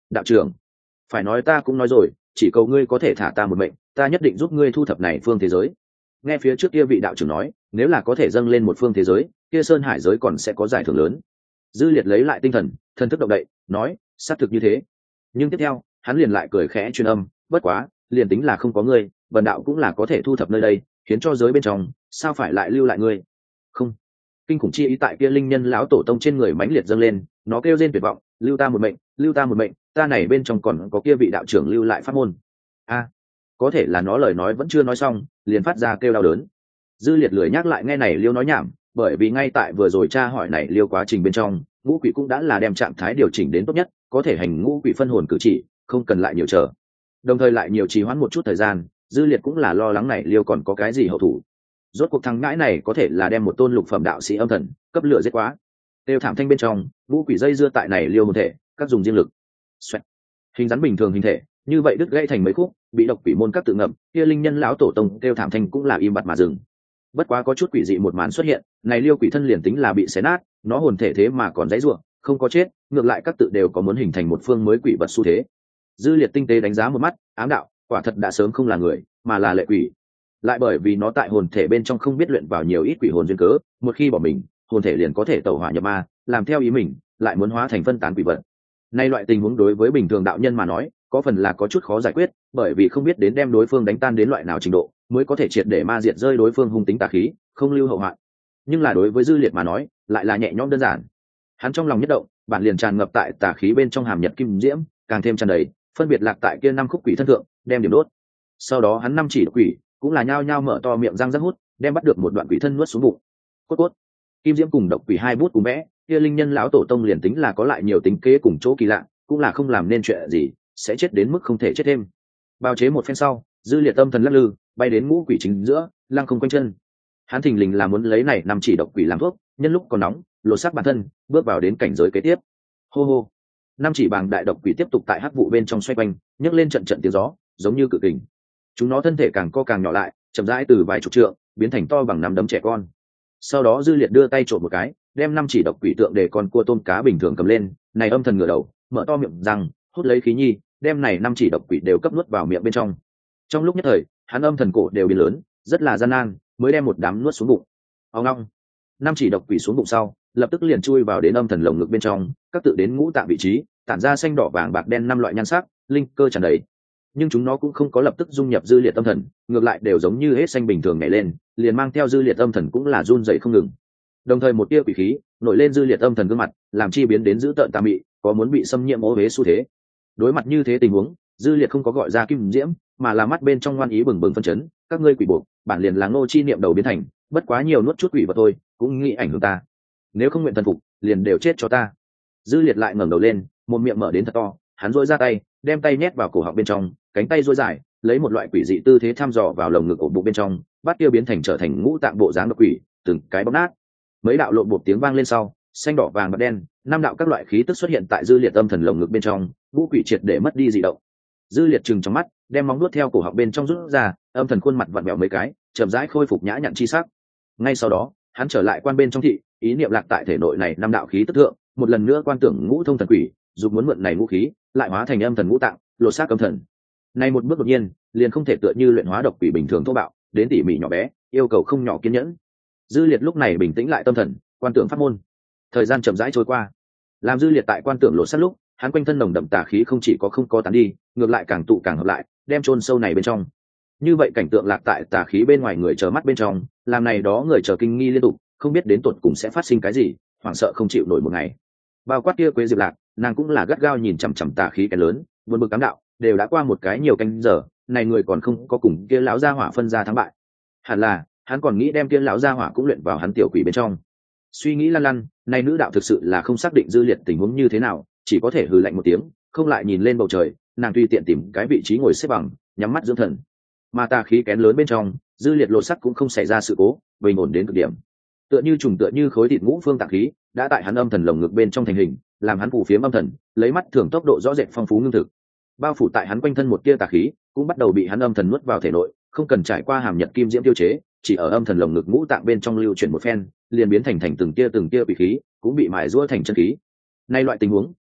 đạo trưởng, phải nói ta cũng nói rồi, chỉ cầu ngươi có thể thả ta một mệnh, ta nhất định giúp ngươi thu thập này phương thế giới. Nghe phía trước kia vị đạo trưởng nói, nếu là có thể dâng lên một phương thế giới, kia sơn hải giới còn sẽ có giải thưởng lớn. Dư Liệt lấy lại tinh thần, thần thức động đậy, nói, xác thực như thế. Nhưng tiếp theo, hắn liền lại cười khẽ truyền âm, bất quá, liền tính là không có ngươi, bần đạo cũng là có thể thu thập nơi đây, khiến cho giới bên trong, sao phải lại lưu lại ngươi? Không. Kinh khủng chi ý tại kia linh nhân lão tổ tông trên người mãnh liệt dâng lên, nó kêu rên tuyệt vọng, lưu ta một mệnh, lưu ta một mệnh, ta này bên trong còn có kia vị đạo trưởng lưu lại pháp môn. A, có thể là nó lời nói vẫn chưa nói xong, liền phát ra kêu đau đớn. Dư Liệt lười nhắc lại nghe này liêu nói nhảm, bởi vì ngay tại vừa rồi tra hỏi này liêu quá trình bên trong, ngũ quỷ cũng đã là đem trạng thái điều chỉnh đến tốt nhất, có thể hành ngũ quỷ phân hồn cử chỉ, không cần lại nhiều chờ. Đồng thời lại nhiều trì hoãn một chút thời gian, Dư Liệt cũng là lo lắng này liêu còn có cái gì hậu thủ. Rốt cuộc thằng ngãi này có thể là đem một tôn lục phẩm đạo sĩ âm thần cấp lửa giết quá. Tiêu thảm thanh bên trong, ngũ quỷ dây dưa tại này liêu hồn thể, các dùng riêng lực. Xoẹt. Hình rắn bình thường hình thể, như vậy đứt gãy thành mấy khúc, bị độc quỷ môn các tự ngậm, kia linh nhân lão tổ tông tiêu thảm thanh cũng là im bặt mà dừng. Bất quá có chút quỷ dị một màn xuất hiện, này liêu quỷ thân liền tính là bị xé nát, nó hồn thể thế mà còn dãy rủa, không có chết, ngược lại các tự đều có muốn hình thành một phương mới quỷ vật xu thế. Dư Liệt tinh tế đánh giá một mắt, ám đạo, quả thật đã sớm không là người, mà là lệ quỷ. Lại bởi vì nó tại hồn thể bên trong không biết luyện vào nhiều ít quỷ hồn duyên cớ, một khi bỏ mình, hồn thể liền có thể tẩu hỏa nhập ma, làm theo ý mình, lại muốn hóa thành phân tán quỷ vật. Nay loại tình huống đối với bình thường đạo nhân mà nói, có phần là có chút khó giải quyết, bởi vì không biết đến đem đối phương đánh tan đến loại nào trình độ, mới có thể triệt để ma diệt rơi đối phương hung tính tà khí, không lưu hậu hoạn. Nhưng là đối với Dư Liệt mà nói, lại là nhẹ nhõm đơn giản. Hắn trong lòng nhất động, bản liền tràn ngập tại tà khí bên trong hàm nhật kim diễm, càng thêm tràn đầy, phân biệt lạc tại kia năm khúc quỷ thân thượng, đem điểm đốt. Sau đó hắn năm chỉ quỷ, cũng là nhao nhao mở to miệng răng rắc hút, đem bắt được một đoạn quỷ thân nuốt xuống bụng. Cốt cốt. Kim diễm cùng độc quỷ hai bút cùng vẽ, kia linh nhân lão tổ tông liền tính là có lại nhiều tính kế cùng chỗ kỳ lạ, cũng là không làm nên chuyện gì, sẽ chết đến mức không thể chết thêm. Bao chế một phen sau, Dư Liệt tâm thần lắc lư, bay đến ngũ quỷ chính giữa, lăng không quanh chân. Hắn thình lình là muốn lấy này năm chỉ độc quỷ làm thuốc, nhân lúc còn nóng, lột xác bản thân, bước vào đến cảnh giới kế tiếp. Hô hô. Năm chỉ bàng đại độc quỷ tiếp tục tại hắc vụ bên trong xoay quanh, nhấc lên trận trận tiếng gió, giống như cự kình. Chúng nó thân thể càng co càng nhỏ lại, chậm rãi từ vài chục trượng biến thành to bằng nắm đấm trẻ con. Sau đó Dư Liệt đưa tay trộn một cái, đem năm chỉ độc quỷ tượng để con cua tôm cá bình thường cầm lên, này âm thần ngửa đầu, mở to miệng răng, hút lấy khí nhi, đem này năm chỉ độc quỷ đều cấp nuốt vào miệng bên trong. Trong lúc nhất thời, hắn âm thần cổ đều biến lớn, rất là gian nan, mới đem một đám nuốt xuống bụng. Ông long, năm chỉ độc quỷ xuống bụng sau, lập tức liền chui vào đến âm thần lồng ngực bên trong, các tự đến ngũ tạng vị trí, tản ra xanh đỏ vàng bạc đen năm loại nhan sắc, linh cơ tràn đầy. Nhưng chúng nó cũng không có lập tức dung nhập Dư Liệt âm thần, ngược lại đều giống như hết xanh bình thường nhảy lên, liền mang theo Dư Liệt âm thần cũng là run rẩy không ngừng. Đồng thời một tia quỷ khí nổi lên Dư Liệt âm thần gương mặt, làm chi biến đến dữ tợn tà mị, có muốn bị xâm nhiễm ô uế xu thế. Đối mặt như thế tình huống, Dư Liệt không có gọi ra kim diễm, mà là mắt bên trong ngoan ý bừng bừng phân chấn, các ngươi quỷ buộc, bản liền là Ngô chi niệm đầu biến thành, bất quá nhiều nuốt chút quỷ vào thôi, cũng nghĩ ảnh hưởng ta. Nếu không nguyện thần phục, liền đều chết cho ta. Dư Liệt lại ngẩng đầu lên, một miệng mở đến thật to, hắn rũi ra tay, đem tay nhét vào cổ họng bên trong, cánh tay duỗi dài, lấy một loại quỷ dị tư thế thăm dò vào lồng ngực ổ bụng bên trong, bắt tiêu biến thành trở thành ngũ tạng bộ dáng độc quỷ, từng cái bóp nát. Mấy đạo lộn bột tiếng vang lên sau, xanh đỏ vàng bạc đen, năm đạo các loại khí tức xuất hiện tại Dư Liệt âm thần lồng ngực bên trong, ngũ quỷ triệt để mất đi dị động. Dư Liệt trừng trong mắt, đem móng nuốt theo cổ họng bên trong rút ra, âm thần khuôn mặt vặn vẹo mấy cái, chậm rãi khôi phục nhã nhặn chi sắc. Ngay sau đó, hắn trở lại quan bên trong thị, ý niệm lạc tại thể nội này năm đạo khí tức thượng, một lần nữa quan tưởng ngũ thông thần quỷ, dù muốn mượn này ngũ khí, lại hóa thành âm thần ngũ tạng, lột xác âm thần. Này một bước đột nhiên, liền không thể tựa như luyện hóa độc quỷ bình thường thô bạo, đến tỉ mỉ nhỏ bé, yêu cầu không nhỏ kiên nhẫn. Dư Liệt lúc này bình tĩnh lại tâm thần, quan tưởng pháp môn. Thời gian chậm rãi trôi qua, làm Dư Liệt tại quan tưởng lột xác lúc, hắn quanh thân nồng đậm tà khí không chỉ có không có tán đi, ngược lại càng tụ càng hợp lại, đem chôn sâu này bên trong. Như vậy cảnh tượng lạc tại tà khí bên ngoài người chờ mắt bên trong, làm này đó người chờ kinh nghi liên tục, không biết đến tột cùng sẽ phát sinh cái gì, hoảng sợ không chịu nổi một ngày. Bao quát kia Quế Diệp Lạc, nàng cũng là gắt gao nhìn chằm chằm tà khí cái lớn, buồn bực cám đạo, đều đã qua một cái nhiều canh giờ, này người còn không có cùng kia lão gia hỏa phân ra thắng bại. Hẳn là, hắn còn nghĩ đem kia lão gia hỏa cũng luyện vào hắn tiểu quỷ bên trong. Suy nghĩ lăn lăn, này nữ đạo thực sự là không xác định Dư Liệt tình huống như thế nào, chỉ có thể hừ lạnh một tiếng, không lại nhìn lên bầu trời, nàng tùy tiện tìm cái vị trí ngồi xếp bằng, nhắm mắt dưỡng thần. Mà tà khí kén lớn bên trong, Dư Liệt lột sắc cũng không xảy ra sự cố, bình ổn đến cực điểm. Tựa như trùng tựa như khối thịt ngũ phương tà khí, đã tại hắn âm thần lồng ngực bên trong thành hình, làm hắn phủ phiếm âm thần, lấy mắt thường tốc độ rõ rệt phong phú ngưng thực. Bao phủ tại hắn quanh thân một tia tà khí, cũng bắt đầu bị hắn âm thần nuốt vào thể nội, không cần trải qua hàm nhật kim diễm tiêu chế, chỉ ở âm thần lồng ngực ngũ tạng bên trong lưu chuyển một phen, liền biến thành thành từng tia từng tia quỷ khí, cũng bị mài giũa thành chân khí. Nay loại tình huống,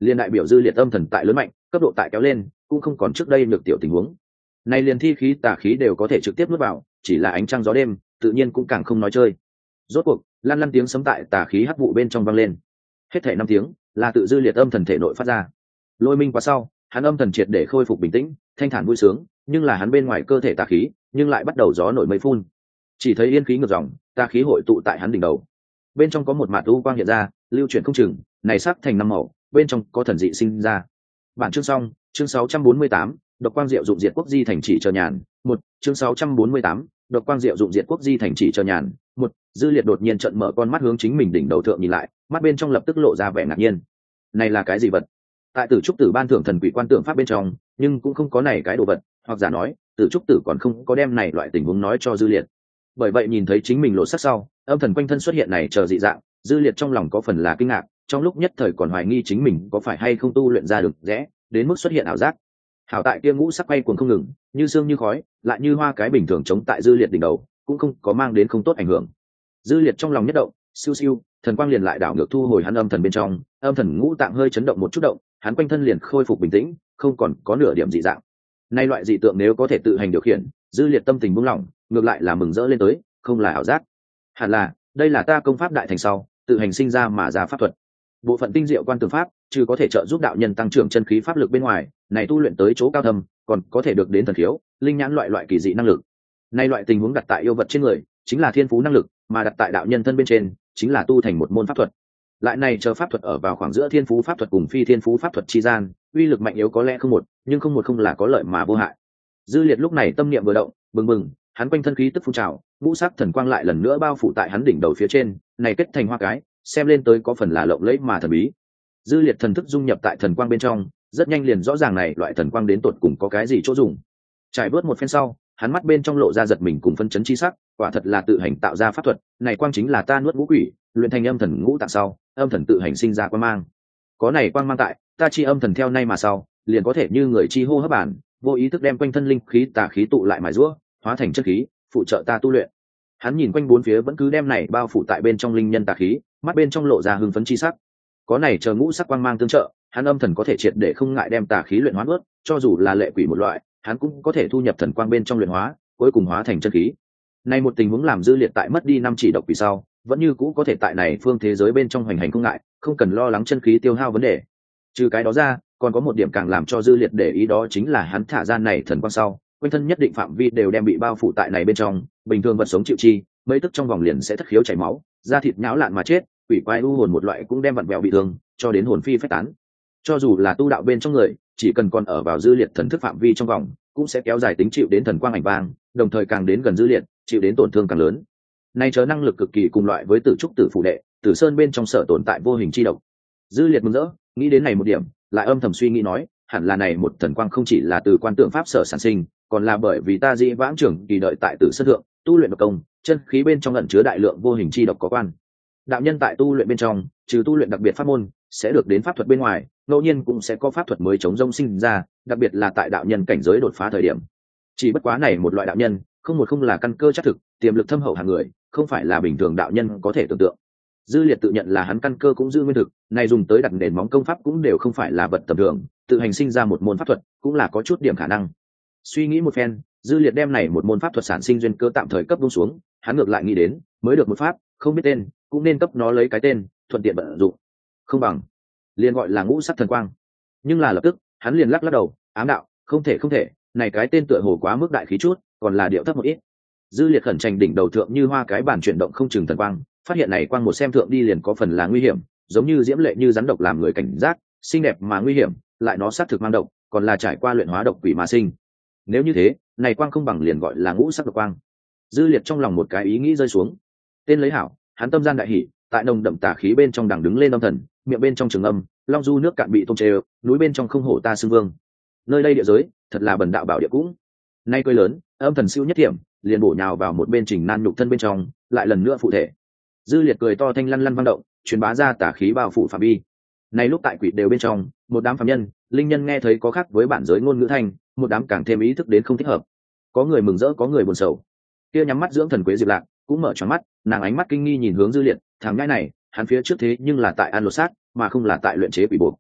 liền đại biểu dư liệt âm thần tại lớn mạnh, cấp độ tại kéo lên, cũng không còn trước đây nhược tiểu tình huống. Nay liền thi khí tà khí đều có thể trực tiếp nuốt vào, chỉ là ánh trăng gió đêm, tự nhiên cũng càng không nói chơi. Rốt cuộc, lăn lăn tiếng sấm tại tà khí hắc vụ bên trong vang lên. Hết thảy năm tiếng, là tự dư liệt âm thần thể nội phát ra. Lôi minh qua sau, hắn âm thần triệt để khôi phục bình tĩnh, thanh thản vui sướng, nhưng là hắn bên ngoài cơ thể tà khí, nhưng lại bắt đầu gió nổi mây phun. Chỉ thấy yên khí ngược dòng, tà khí hội tụ tại hắn đỉnh đầu. Bên trong có một mạt u quang hiện ra, lưu chuyển không chừng, này sắc thành năm màu, bên trong có thần dị sinh ra. Bản chương xong, chương sáu trăm bốn mươi tám, độc quang diệu dụng diệt quốc di thành chỉ chờ nhàn, một, chương sáu trăm bốn mươi tám, độc quang diệu dụng diệt quốc di thành chỉ chờ nhàn, một. Dư liệt đột nhiên trợn mở con mắt hướng chính mình đỉnh đầu thượng nhìn lại, mắt bên trong lập tức lộ ra vẻ ngạc nhiên. Này là cái gì vật? Tại Tử Trúc Tử ban thưởng thần quỷ quan tượng pháp bên trong, nhưng cũng không có này cái đồ vật, hoặc giả nói, Tử Trúc Tử còn không có đem này loại tình huống nói cho Dư liệt. Bởi vậy nhìn thấy chính mình lộ sắc sau, âm thần quanh thân xuất hiện này chờ dị dạng, Dư liệt trong lòng có phần là kinh ngạc, trong lúc nhất thời còn hoài nghi chính mình có phải hay không tu luyện ra được rẽ, đến mức xuất hiện ảo giác. Hảo tại kia ngũ sắc quay cuồng không ngừng, như sương như khói, lại như hoa cái bình thường chống tại Dư liệt đỉnh đầu, cũng không có mang đến không tốt ảnh hưởng. Dư liệt trong lòng nhất động, siêu siêu, thần quang liền lại đảo ngược thu hồi hắn âm thần bên trong, âm thần ngũ tạng hơi chấn động một chút động, hắn quanh thân liền khôi phục bình tĩnh, không còn có nửa điểm dị dạng. Nay loại dị tượng nếu có thể tự hành điều khiển, Dư liệt tâm tình buông lỏng, ngược lại là mừng rỡ lên tới, không là ảo giác. Hẳn là, đây là ta công pháp đại thành sau, tự hành sinh ra mà ra pháp thuật. Bộ phận tinh diệu quan tường pháp, trừ có thể trợ giúp đạo nhân tăng trưởng chân khí pháp lực bên ngoài, này tu luyện tới chỗ cao thâm, còn có thể được đến thần khiếu, linh nhãn loại loại kỳ dị năng lực. Nay loại tình huống đặt tại yêu vật trên người, chính là thiên phú năng lực, mà đặt tại đạo nhân thân bên trên, chính là tu thành một môn pháp thuật. Lại này chờ pháp thuật ở vào khoảng giữa thiên phú pháp thuật cùng phi thiên phú pháp thuật chi gian, uy lực mạnh yếu có lẽ không một, nhưng không một không là có lợi mà vô hại. Dư liệt lúc này tâm niệm vừa động, bừng bừng, hắn quanh thân khí tức phun trào, ngũ sắc thần quang lại lần nữa bao phủ tại hắn đỉnh đầu phía trên, này kết thành hoa cái, xem lên tới có phần là lộng lẫy mà thần bí. Dư liệt thần thức dung nhập tại thần quang bên trong, rất nhanh liền rõ ràng này loại thần quang đến tột cùng có cái gì chỗ dùng. Trải bớt một phen sau, hắn mắt bên trong lộ ra giật mình cùng phân chấn chi sắc, quả thật là tự hành tạo ra pháp thuật, này quang chính là ta nuốt ngũ quỷ, luyện thành âm thần ngũ tạng sau, âm thần tự hành sinh ra quang mang. Có này quang mang tại, ta chi âm thần theo nay mà sau, liền có thể như người chi hô hấp bản, vô ý thức đem quanh thân linh khí tà khí tụ lại mài giũa, hóa thành chất khí, phụ trợ ta tu luyện. Hắn nhìn quanh bốn phía vẫn cứ đem này bao phủ tại bên trong linh nhân tà khí, mắt bên trong lộ ra hưng phấn chi sắc. Có này chờ ngũ sắc quang mang tương trợ, hắn âm thần có thể triệt để không ngại đem tà khí luyện hóa nuốt, cho dù là lệ quỷ một loại, hắn cũng có thể thu nhập thần quang bên trong luyện hóa, cuối cùng hóa thành chân khí. Này một tình huống làm Dư liệt tại mất đi năm chỉ độc quỷ sau, vẫn như cũ có thể tại này phương thế giới bên trong hoành hành không ngại, không cần lo lắng chân khí tiêu hao vấn đề. Trừ cái đó ra, còn có một điểm càng làm cho Dư liệt để ý đó chính là hắn thả ra này thần quang sau, quanh thân nhất định phạm vi đều đem bị bao phủ tại này bên trong, bình thường vật sống chịu chi, mấy tức trong vòng liền sẽ thất khiếu chảy máu, da thịt nhão lạn mà chết, quỷ quái u hồn một loại cũng đem vặn vẹo bị thương, cho đến hồn phi phách tán. Cho dù là tu đạo bên trong người, chỉ cần còn ở vào Dư liệt thần thức phạm vi trong vòng, cũng sẽ kéo dài tính chịu đến thần quang ảnh vang, đồng thời càng đến gần Dư liệt, chịu đến tổn thương càng lớn. Nay chớ năng lực cực kỳ cùng loại với Tử Trúc Tử phủ đệ, Tử Sơn bên trong sở tồn tại vô hình chi độc. Dư liệt mừng rỡ, nghĩ đến này một điểm, lại âm thầm suy nghĩ nói, hẳn là này một thần quang không chỉ là từ quan tượng pháp sở sản sinh, còn là bởi vì ta dĩ vãng trưởng kỳ đợi tại Tử Sơn thượng, tu luyện độc công, chân khí bên trong ẩn chứa đại lượng vô hình chi độc có quan. Đạo nhân tại tu luyện bên trong, trừ tu luyện đặc biệt pháp môn, sẽ được đến pháp thuật bên ngoài, ngẫu nhiên cũng sẽ có pháp thuật mới chống rông sinh ra, đặc biệt là tại đạo nhân cảnh giới đột phá thời điểm. Chỉ bất quá này một loại đạo nhân, không một không là căn cơ chắc thực, tiềm lực thâm hậu hàng người, không phải là bình thường đạo nhân có thể tưởng tượng. Dư liệt tự nhận là hắn căn cơ cũng giữ nguyên thực, này dùng tới đặt nền móng công pháp cũng đều không phải là vật tầm thường, tự hành sinh ra một môn pháp thuật, cũng là có chút điểm khả năng. Suy nghĩ một phen, Dư liệt đem này một môn pháp thuật sản sinh duyên cơ tạm thời cấp buông xuống, hắn ngược lại nghĩ đến, mới được một pháp, không biết tên, cũng nên cấp nó lấy cái tên, thuận tiện vận dụng. Không bằng, liền gọi là ngũ sắc thần quang. Nhưng là lập tức, hắn liền lắc lắc đầu, ám đạo, không thể không thể, này cái tên tựa hồ quá mức đại khí chút, còn là điệu thấp một ít. Dư liệt khẩn tranh đỉnh đầu thượng như hoa cái bản chuyển động không chừng thần quang, phát hiện này quang một xem thượng đi liền có phần là nguy hiểm, giống như diễm lệ như rắn độc làm người cảnh giác, xinh đẹp mà nguy hiểm, lại nó sát thực mang độc, còn là trải qua luyện hóa độc quỷ mà sinh. Nếu như thế, này quang không bằng liền gọi là ngũ sắc độc quang. Dư liệt trong lòng một cái ý nghĩ rơi xuống, tên lấy hảo, hắn tâm gian đại hỉ, tại nồng đậm tà khí bên trong đằng đứng lên âm thần, miệng bên trong trường âm, long du nước cạn bị tôm chê, núi bên trong không hổ ta xưng vương. Nơi đây địa giới, thật là bần đạo bảo địa cũng. Nay cười lớn, âm thần siêu nhất điểm, liền bổ nhào vào một bên Trình Nan nhục thân bên trong, lại lần nữa phụ thể. Dư liệt cười to thanh lăn lăn vang động, truyền bá ra tà khí bao phủ phạm vi. Nay lúc tại quỷ đều bên trong, một đám phàm nhân, linh nhân nghe thấy có khác với bản giới ngôn ngữ thanh, một đám càng thêm ý thức đến không thích hợp. Có người mừng rỡ, có người buồn sầu. Kia nhắm mắt dưỡng thần Quế Diệp Lạc, cũng mở tròn mắt, nàng ánh mắt kinh nghi nhìn hướng Dư liệt, thằng nhãi này, hắn phía trước thế nhưng là tại an lột xác, mà không là tại luyện chế quỷ buộc.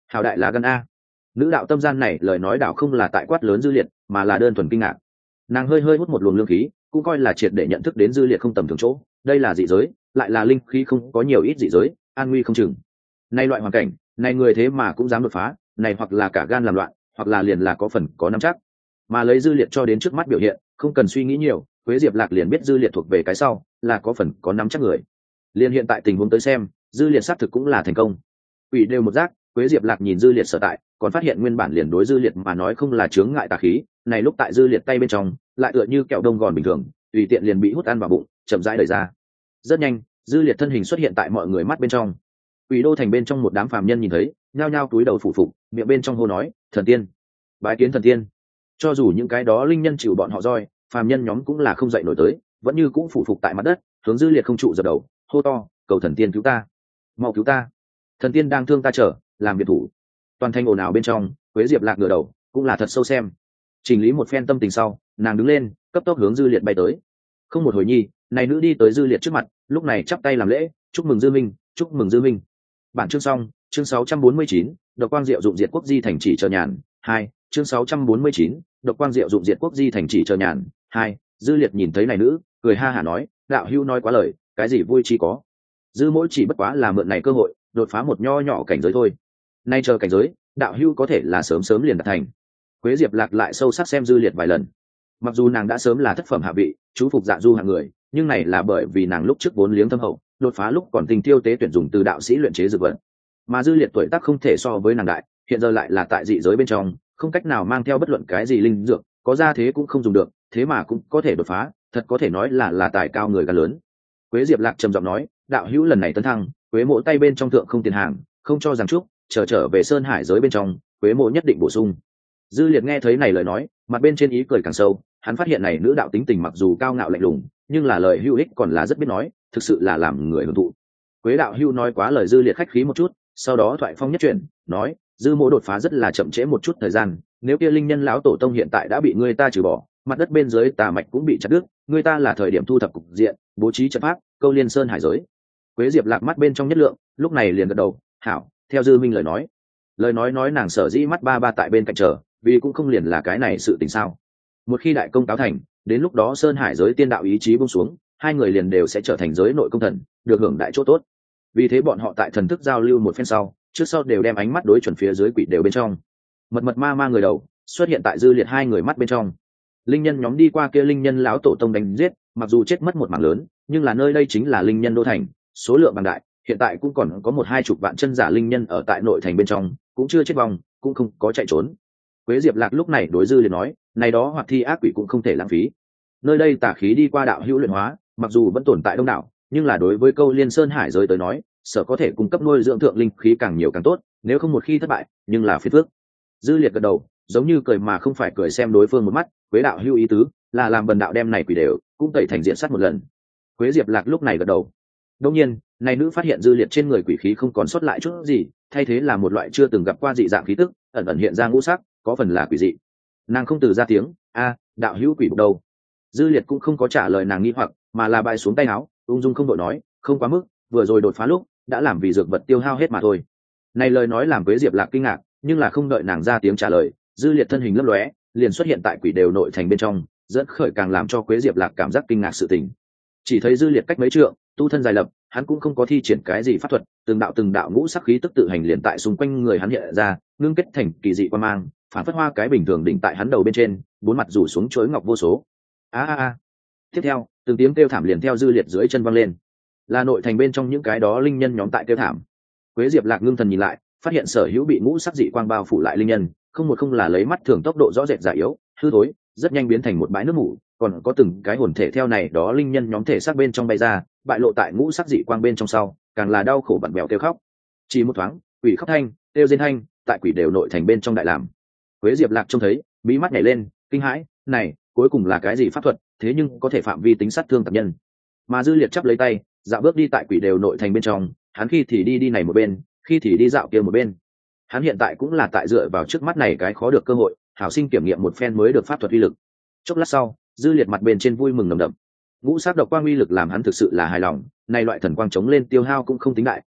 hào đại là gan a. Nữ đạo tâm gian này lời nói đạo không là tại quát lớn Dư Liệt, mà là đơn thuần kinh ngạc. Nàng hơi hơi hút một luồng lương khí, cũng coi là triệt để nhận thức đến Dư Liệt không tầm thường chỗ. Đây là dị giới, lại là linh khí không có nhiều ít dị giới, an nguy không chừng. Nay loại hoàn cảnh, này người thế mà cũng dám đột phá, này hoặc là cả gan làm loạn, hoặc là liền là có phần có nắm chắc. Mà lấy Dư Liệt cho đến trước mắt biểu hiện, không cần suy nghĩ nhiều, Quế Diệp Lạc liền biết Dư Liệt thuộc về cái sau, là có phần có nắm chắc người. Liên hiện tại tình huống tới xem, Dư Liệt xác thực cũng là thành công. Quỷ đều một giác, Quế Diệp Lạc nhìn Dư Liệt sở tại, còn phát hiện nguyên bản liền đối Dư Liệt mà nói không là chướng ngại tà khí, này lúc tại Dư Liệt tay bên trong, lại tựa như kẹo đông gòn bình thường, tùy tiện liền bị hút ăn vào bụng, chậm rãi đẩy ra. Rất nhanh, Dư Liệt thân hình xuất hiện tại mọi người mắt bên trong. Quỷ đô thành bên trong một đám phàm nhân nhìn thấy, nhao nhao cúi đầu phủ phục, miệng bên trong hô nói, "Thần tiên, bái kiến thần tiên." Cho dù những cái đó linh nhân chịu bọn họ roi, phàm nhân nhóm cũng là không dậy nổi tới, vẫn như cũng phủ phục tại mặt đất, hướng Dư Liệt không trụ dập đầu, hô to, "Cầu thần tiên cứu ta, mau cứu ta, thần tiên đang thương ta trở, làm biệt thủ." Toàn thanh ồn ào bên trong, Quế Diệp Lạc ngửa đầu, cũng là thật sâu xem. Chỉnh lý một phen tâm tình sau, nàng đứng lên, cấp tốc hướng Dư Liệt bay tới. Không một hồi nhi, này nữ đi tới Dư Liệt trước mặt, lúc này chắp tay làm lễ, "Chúc mừng Dư Minh, chúc mừng Dư Minh." Bản chương xong, chương sáu trăm bốn mươi chín, Độc Quang Diệu dụng diệt quốc di thành chỉ chờ nhàn, hai, chương sáu trăm bốn mươi chín, Độc Quang Diệu dụng diệt quốc di thành chỉ chờ nhàn, hai. Dư Liệt nhìn thấy này nữ, cười ha hả nói, "Đạo hữu nói quá lời, cái gì vui chi có. Dư mỗi chỉ bất quá là mượn này cơ hội, đột phá một nho nhỏ cảnh giới thôi. Nay chờ cảnh giới, đạo hữu có thể là sớm sớm liền đạt thành." Quế Diệp Lạc lại sâu sắc xem Dư Liệt vài lần. Mặc dù nàng đã sớm là thất phẩm hạ vị, chú phục dạ du hạng người, nhưng này là bởi vì nàng lúc trước vốn liếng thâm hậu, đột phá lúc còn tình tiêu tế tuyển dùng từ đạo sĩ luyện chế dược vật. Mà Dư Liệt tuổi tác không thể so với nàng đại, hiện giờ lại là tại dị giới bên trong, không cách nào mang theo bất luận cái gì linh dược, có ra thế cũng không dùng được, thế mà cũng có thể đột phá, thật có thể nói là là tài cao người gan lớn. Quế Diệp Lạc trầm giọng nói, "Đạo hữu lần này tấn thăng, Quế mộ tay bên trong thượng không tiền hàng, không cho rằng chúc, chờ trở về Sơn Hải giới bên trong, Quế mộ nhất định bổ sung." Dư Liệt nghe thấy này lời nói, mặt bên trên ý cười càng sâu, hắn phát hiện này nữ đạo tính tình mặc dù cao ngạo lạnh lùng, nhưng là lời hữu ích còn là rất biết nói, thực sự là làm người hưởng thụ. Quế đạo hữu nói quá lời Dư Liệt khách khí một chút, sau đó thoại phong nhất chuyển, nói, "Dư mộ đột phá rất là chậm trễ một chút thời gian, nếu kia linh nhân lão tổ tông hiện tại đã bị người ta trừ bỏ, mặt đất bên dưới tà mạch cũng bị chặt đứt, người ta là thời điểm thu thập cục diện, bố trí trận pháp, câu liên Sơn Hải giới." Quế Diệp Lạc mắt bên trong nhất lượng, lúc này liền gật đầu, "Hảo." Theo Dư Minh lời nói, lời nói nói nàng sở dĩ mắt ba ba tại bên cạnh chờ, vì cũng không liền là cái này sự tình sao. Một khi đại công cáo thành, đến lúc đó Sơn Hải giới tiên đạo ý chí buông xuống, hai người liền đều sẽ trở thành giới nội công thần, được hưởng đại chỗ tốt. Vì thế bọn họ tại thần thức giao lưu một phen sau, trước sau đều đem ánh mắt đối chuẩn phía dưới quỷ đều bên trong. Mật mật ma ma người đầu xuất hiện tại Dư Liệt hai người mắt bên trong. Linh nhân nhóm đi qua kia linh nhân lão tổ tông đánh giết, mặc dù chết mất một mảng lớn, nhưng là nơi đây chính là linh nhân đô thành, số lượng bằng đại, hiện tại cũng còn có một hai chục vạn chân giả linh nhân ở tại nội thành bên trong, cũng chưa chết vong, cũng không có chạy trốn. Quế Diệp Lạc lúc này đối Dư Liệt nói, "Này đó hoạt thi ác quỷ cũng không thể lãng phí. Nơi đây tà khí đi qua đạo hữu luyện hóa, mặc dù vẫn tồn tại đông đảo, nhưng là đối với câu liên Sơn Hải giới tới nói, sở có thể cung cấp nuôi dưỡng thượng linh khí càng nhiều càng tốt, nếu không một khi thất bại, nhưng là phiền phức." Dư Liệt gật đầu, giống như cười mà không phải cười xem đối phương một mắt, Quế đạo hữu ý tứ là làm bần đạo đem này quỷ đều cũng tẩy thành diện sắt một lần. Quế Diệp Lạc lúc này gật đầu. Đương nhiên, này nữ phát hiện Dư Liệt trên người quỷ khí không còn sót lại chút gì, thay thế là một loại chưa từng gặp qua dị dạng khí tức, ẩn ẩn hiện ra ngũ sắc, có phần là quỷ dị. Nàng không từ ra tiếng, "A, đạo hữu quỷ bục đâu?" Dư Liệt cũng không có trả lời nàng nghi hoặc, mà là bày xuống tay áo, ung dung không đội nói, "Không quá mức, vừa rồi đột phá lúc đã làm vì dược vật tiêu hao hết mà thôi." Này lời nói làm Quế Diệp Lạc kinh ngạc, nhưng là không đợi nàng ra tiếng trả lời, Dư Liệt thân hình lấp lóe, liền xuất hiện tại quỷ đều nội thành bên trong, dẫn khởi càng làm cho Quế Diệp Lạc cảm giác kinh ngạc sự tình. Chỉ thấy Dư Liệt cách mấy trượng, tu thân dài lập, hắn cũng không có thi triển cái gì pháp thuật, từng đạo từng đạo ngũ sắc khí tức tự hành liền tại xung quanh người hắn hiện ra, ngưng kết thành kỳ dị quan mang, phản phất hoa cái bình thường đỉnh tại hắn đầu bên trên, bốn mặt rủ xuống chuỗi ngọc vô số. A a a. Tiếp theo, từng tiếng kêu thảm liền theo Dư Liệt dưới chân văng lên. Là nội thành bên trong những cái đó linh nhân nhóm tại kêu thảm. Quế Diệp Lạc ngưng thần nhìn lại, phát hiện sở hữu bị ngũ sắc dị quang bao phủ lại linh nhân, không một không là lấy mắt thường tốc độ rõ rệt già yếu, hư thối, rất nhanh biến thành một bãi nước mủ, còn có từng cái hồn thể theo này đó linh nhân nhóm thể xác bên trong bay ra, bại lộ tại ngũ sắc dị quang bên trong sau, càng là đau khổ vặn vẹo kêu khóc. Chỉ một thoáng, quỷ khóc thanh, kêu rên thanh, tại quỷ đều nội thành bên trong đại làm. Quế Diệp Lạc trông thấy, mí mắt nhảy lên, kinh hãi, này, cuối cùng là cái gì pháp thuật, thế nhưng có thể phạm vi tính sát thương tập nhân. Mà Dư Liệt chắp lấy tay, dạo bước đi tại quỷ đều nội thành bên trong, hắn khi thì đi đi này một bên, khi thì đi dạo kia một bên. Hắn hiện tại cũng là tại dựa vào trước mắt này cái khó được cơ hội, hảo sinh kiểm nghiệm một phen mới được pháp thuật uy lực. Chốc lát sau, Dư Liệt mặt bên trên vui mừng nồng đậm. Ngũ sắc độc quang uy lực làm hắn thực sự là hài lòng, này loại thần quang chống lên tiêu hao cũng không tính đại,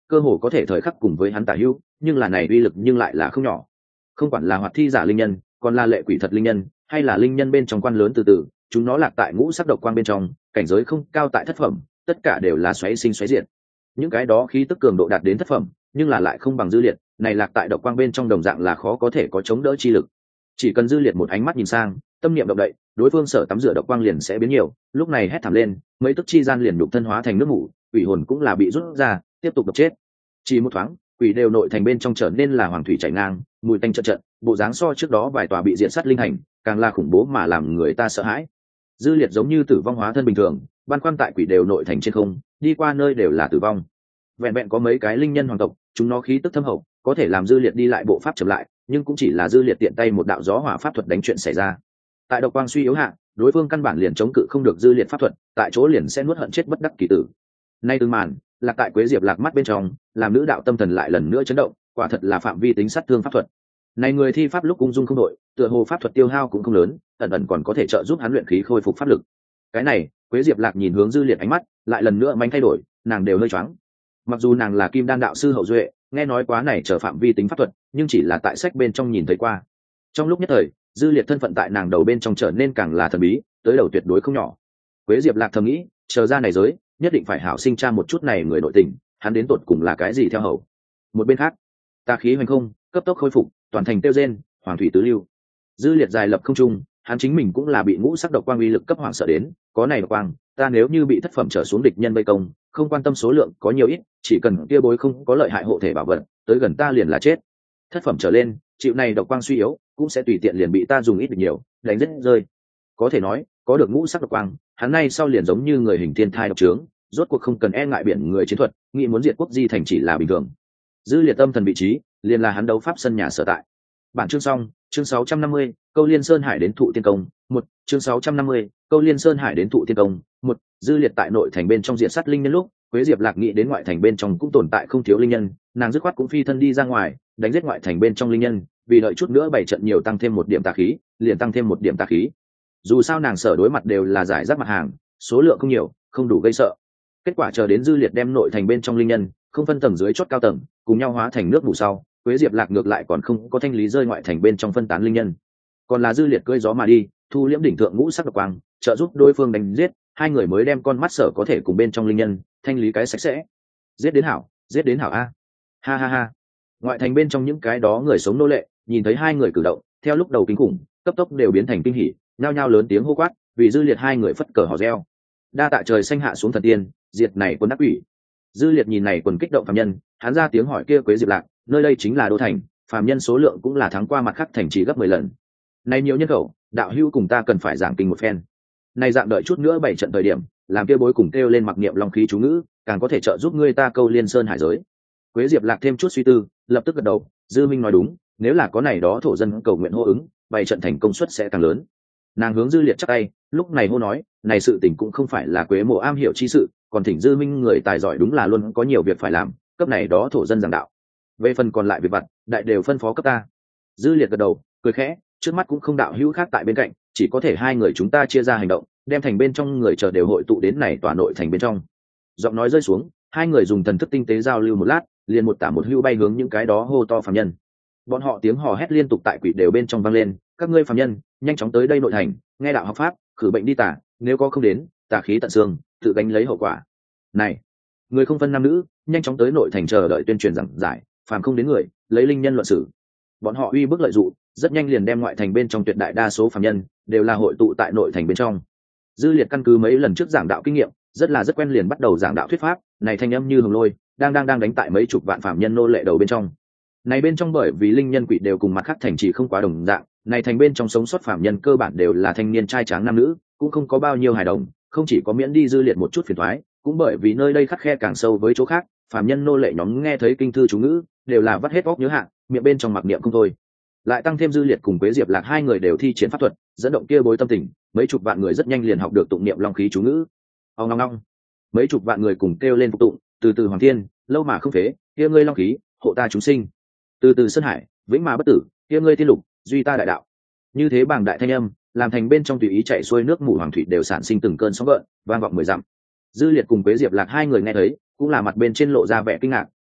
cơ hồ có thể thời khắc cùng với hắn tả hữu, nhưng là này uy lực nhưng lại là không nhỏ. Không quản là hoạt thi giả linh nhân, còn là lệ quỷ thật linh nhân, hay là linh nhân bên trong quan lớn từ từ, chúng nó lạc tại ngũ sắc độc quang bên trong, cảnh giới không cao tại thất phẩm, tất cả đều là xoáy sinh xoáy diệt. Những cái đó khí tức cường độ đạt đến thất phẩm, nhưng là lại không bằng dư liệt, này lạc tại độc quang bên trong đồng dạng là khó có thể có chống đỡ chi lực. Chỉ cần dư liệt một ánh mắt nhìn sang, tâm niệm động đậy, đối phương sở tắm rửa độc quang liền sẽ biến nhiều, lúc này hét thảm lên, mấy tức chi gian liền nhục thân hóa thành nước mủ, quỷ hồn cũng là bị rút ra, tiếp tục độc chết. Chỉ một thoáng, quỷ đều nội thành bên trong trở nên là hoàng thủy chảy ngang, mùi tanh trận trận, bộ dáng so trước đó vài tòa bị diện sát linh hành, càng là khủng bố mà làm người ta sợ hãi. Dư liệt giống như tử vong hóa thân bình thường, ban quan tại quỷ đều nội thành trên không, đi qua nơi đều là tử vong. Vẹn vẹn có mấy cái linh nhân hoàng tộc, chúng nó khí tức thâm hậu, có thể làm dư liệt đi lại bộ pháp chậm lại, nhưng cũng chỉ là dư liệt tiện tay một đạo gió hỏa pháp thuật đánh chuyện xảy ra. Tại độc quang suy yếu hạ, đối phương căn bản liền chống cự không được dư liệt pháp thuật, tại chỗ liền sẽ nuốt hận chết bất đắc kỳ tử. Nay tương màn, lạc tại Quế Diệp Lạc mắt bên trong, làm nữ đạo tâm thần lại lần nữa chấn động, quả thật là phạm vi tính sát thương pháp thuật. Này người thi pháp lúc ung dung không đội, tựa hồ pháp thuật tiêu hao cũng không lớn, ẩn ẩn còn có thể trợ giúp hắn luyện khí khôi phục pháp lực. Cái này, Quế Diệp Lạc nhìn hướng dư liệt ánh mắt, lại lần nữa manh thay đổi, nàng đều hơi choáng. Mặc dù nàng là Kim Đan đạo sư hậu duệ, nghe nói quá này trở phạm vi tính pháp thuật, nhưng chỉ là tại sách bên trong nhìn thấy qua. Trong lúc nhất thời, dư liệt thân phận tại nàng đầu bên trong trở nên càng là thần bí, tới đầu tuyệt đối không nhỏ. Quế Diệp Lạc thầm nghĩ, chờ ra này giới, nhất định phải hảo sinh tra một chút này người nội tình, hắn đến tột cùng là cái gì theo hầu. Một bên khác, tà khí hoành không, cấp tốc khôi phục, toàn thành tiêu rên, hoàng thủy tứ lưu. Dư liệt dài lập không trung, hắn chính mình cũng là bị ngũ sắc độc quang uy lực cấp hoàng sợ đến, có này độc quang, ta nếu như bị thất phẩm trở xuống địch nhân vây công, không quan tâm số lượng có nhiều ít, chỉ cần kia bối không có lợi hại hộ thể bảo vật, tới gần ta liền là chết. Thất phẩm trở lên, chịu này độc quang suy yếu, cũng sẽ tùy tiện liền bị ta dùng ít được nhiều, đánh rất rơi. Có thể nói, có được ngũ sắc độc quang, hắn nay sau liền giống như người hình thiên thai độc trướng, rốt cuộc không cần e ngại biển người chiến thuật, nghĩ muốn diệt quốc di thành chỉ là bình thường. Dư liệt tâm thần vị trí, liền là hắn đấu pháp sân nhà sở tại. Bản chương xong, chương sáu trăm năm mươi, Câu Liên Sơn Hải đến thụ tiên công, một, chương sáu trăm năm mươi, Câu Liên Sơn Hải đến thụ tiên công, một, dư liệt tại nội thành bên trong diện sát linh nhân lúc, Quế Diệp Lạc nghĩ đến ngoại thành bên trong cũng tồn tại không thiếu linh nhân, nàng dứt khoát cũng phi thân đi ra ngoài, đánh giết ngoại thành bên trong linh nhân, vì đợi chút nữa bảy trận nhiều tăng thêm một điểm tà khí, liền tăng thêm một điểm tà khí. Dù sao nàng sở đối mặt đều là giải rác mặt hàng, số lượng không nhiều, không đủ gây sợ. Kết quả chờ đến dư liệt đem nội thành bên trong linh nhân, không phân tầng dưới chót cao tầng, cùng nhau hóa thành nước bù sau, Quế Diệp Lạc ngược lại còn không có thanh lý rơi ngoại thành bên trong phân tán linh nhân, còn là dư liệt cưỡi gió mà đi, thu liễm đỉnh thượng ngũ sắc độc quang, trợ giúp đối phương đánh giết, hai người mới đem con mắt sở có thể cùng bên trong linh nhân thanh lý cái sạch sẽ. Giết đến hảo, giết đến hảo a. Ha ha ha. Ngoại thành bên trong những cái đó người sống nô lệ, nhìn thấy hai người cử động, theo lúc đầu kinh khủng, cấp tốc đều biến thành kinh hỉ, nhao nhao lớn tiếng hô quát, vì dư liệt hai người phất cờ hò reo. Đa tạ trời xanh hạ xuống thần tiên, diệt này quân đắc quỷ. Dư liệt nhìn này quần kích động phàm nhân, hắn ra tiếng hỏi kia Quế Diệp Lạc, nơi đây chính là đô thành, phàm nhân số lượng cũng là thắng qua mặt khác thành trì gấp mười lần. Này nhiều nhân khẩu, đạo hữu cùng ta cần phải giảng kinh một phen. Này dạng đợi chút nữa bảy trận thời điểm, làm kia bối cùng kêu lên mặc niệm long khí chú ngữ, càng có thể trợ giúp ngươi ta câu liên sơn hải giới. Quế Diệp Lạc thêm chút suy tư, lập tức gật đầu, dư minh nói đúng, nếu là có này đó thổ dân cầu nguyện hô ứng, bảy trận thành công suất sẽ càng lớn. Nàng hướng dư liệt chắc tay, lúc này hô nói, này sự tình cũng không phải là Quế mộ am hiểu chi sự, còn thỉnh dư minh người tài giỏi đúng là luôn có nhiều việc phải làm, cấp này đó thổ dân giảng đạo. Về phần còn lại việc vặt, đại đều phân phó cấp ta. Dư liệt gật đầu, cười khẽ, trước mắt cũng không đạo hữu khác tại bên cạnh, chỉ có thể hai người chúng ta chia ra hành động, đem thành bên trong người chờ đều hội tụ đến này tòa nội thành bên trong. Giọng nói rơi xuống, hai người dùng thần thức tinh tế giao lưu một lát, liền một tả một hưu bay hướng những cái đó hô to phàm nhân. Bọn họ tiếng hò hét liên tục tại quỷ đều bên trong vang lên, các ngươi phàm nhân, nhanh chóng tới đây nội thành, nghe đạo học pháp, khử bệnh đi tà, nếu có không đến, tà khí tận xương, tự gánh lấy hậu quả. Này, người không phân nam nữ, nhanh chóng tới nội thành chờ đợi tuyên truyền giảng giải, phàm không đến người, lấy linh nhân luận xử. Bọn họ uy bức lợi dụ, rất nhanh liền đem ngoại thành bên trong tuyệt đại đa số phàm nhân đều là hội tụ tại nội thành bên trong. Dư liệt căn cứ mấy lần trước giảng đạo kinh nghiệm, rất là rất quen liền bắt đầu giảng đạo thuyết pháp, này thanh âm như hồng lôi, đang đang đang đánh tại mấy chục vạn phàm nhân nô lệ đầu bên trong. Này bên trong bởi vì linh nhân quỷ đều cùng mặt khác thành chỉ không quá đồng dạng, này thành bên trong sống sót phàm nhân cơ bản đều là thanh niên trai tráng nam nữ, cũng không có bao nhiêu hài đồng, không chỉ có miễn đi dư liệt một chút phiền toái, cũng bởi vì nơi đây khắc khe càng sâu với chỗ khác, phàm nhân nô lệ nhóm nghe thấy kinh thư chú ngữ, đều là vắt hết óc nhớ hạn, miệng bên trong mặc niệm không thôi. Lại tăng thêm dư liệt cùng Quế Diệp Lạc hai người đều thi triển pháp thuật, dẫn động kia bối tâm tình, mấy chục vạn người rất nhanh liền học được tụng niệm long khí chú ngữ. Ong long long, mấy chục vạn người cùng kêu lên phục tụng, từ từ hoàng thiên, lâu mà không phế, kia ngươi long khí, hộ ta chúng sinh. Từ từ sơn hải, vĩnh mà bất tử, kia ngươi tiên lục, duy ta đại đạo. Như thế bảng đại thanh âm, làm thành bên trong tùy ý chạy xuôi nước mù hoàng thủy đều sản sinh từng cơn sóng gợn, vang vọng mười dặm. Dư liệt cùng Quế Diệp Lạc hai người nghe thấy, cũng là mặt bên trên lộ ra vẻ kinh ngạc,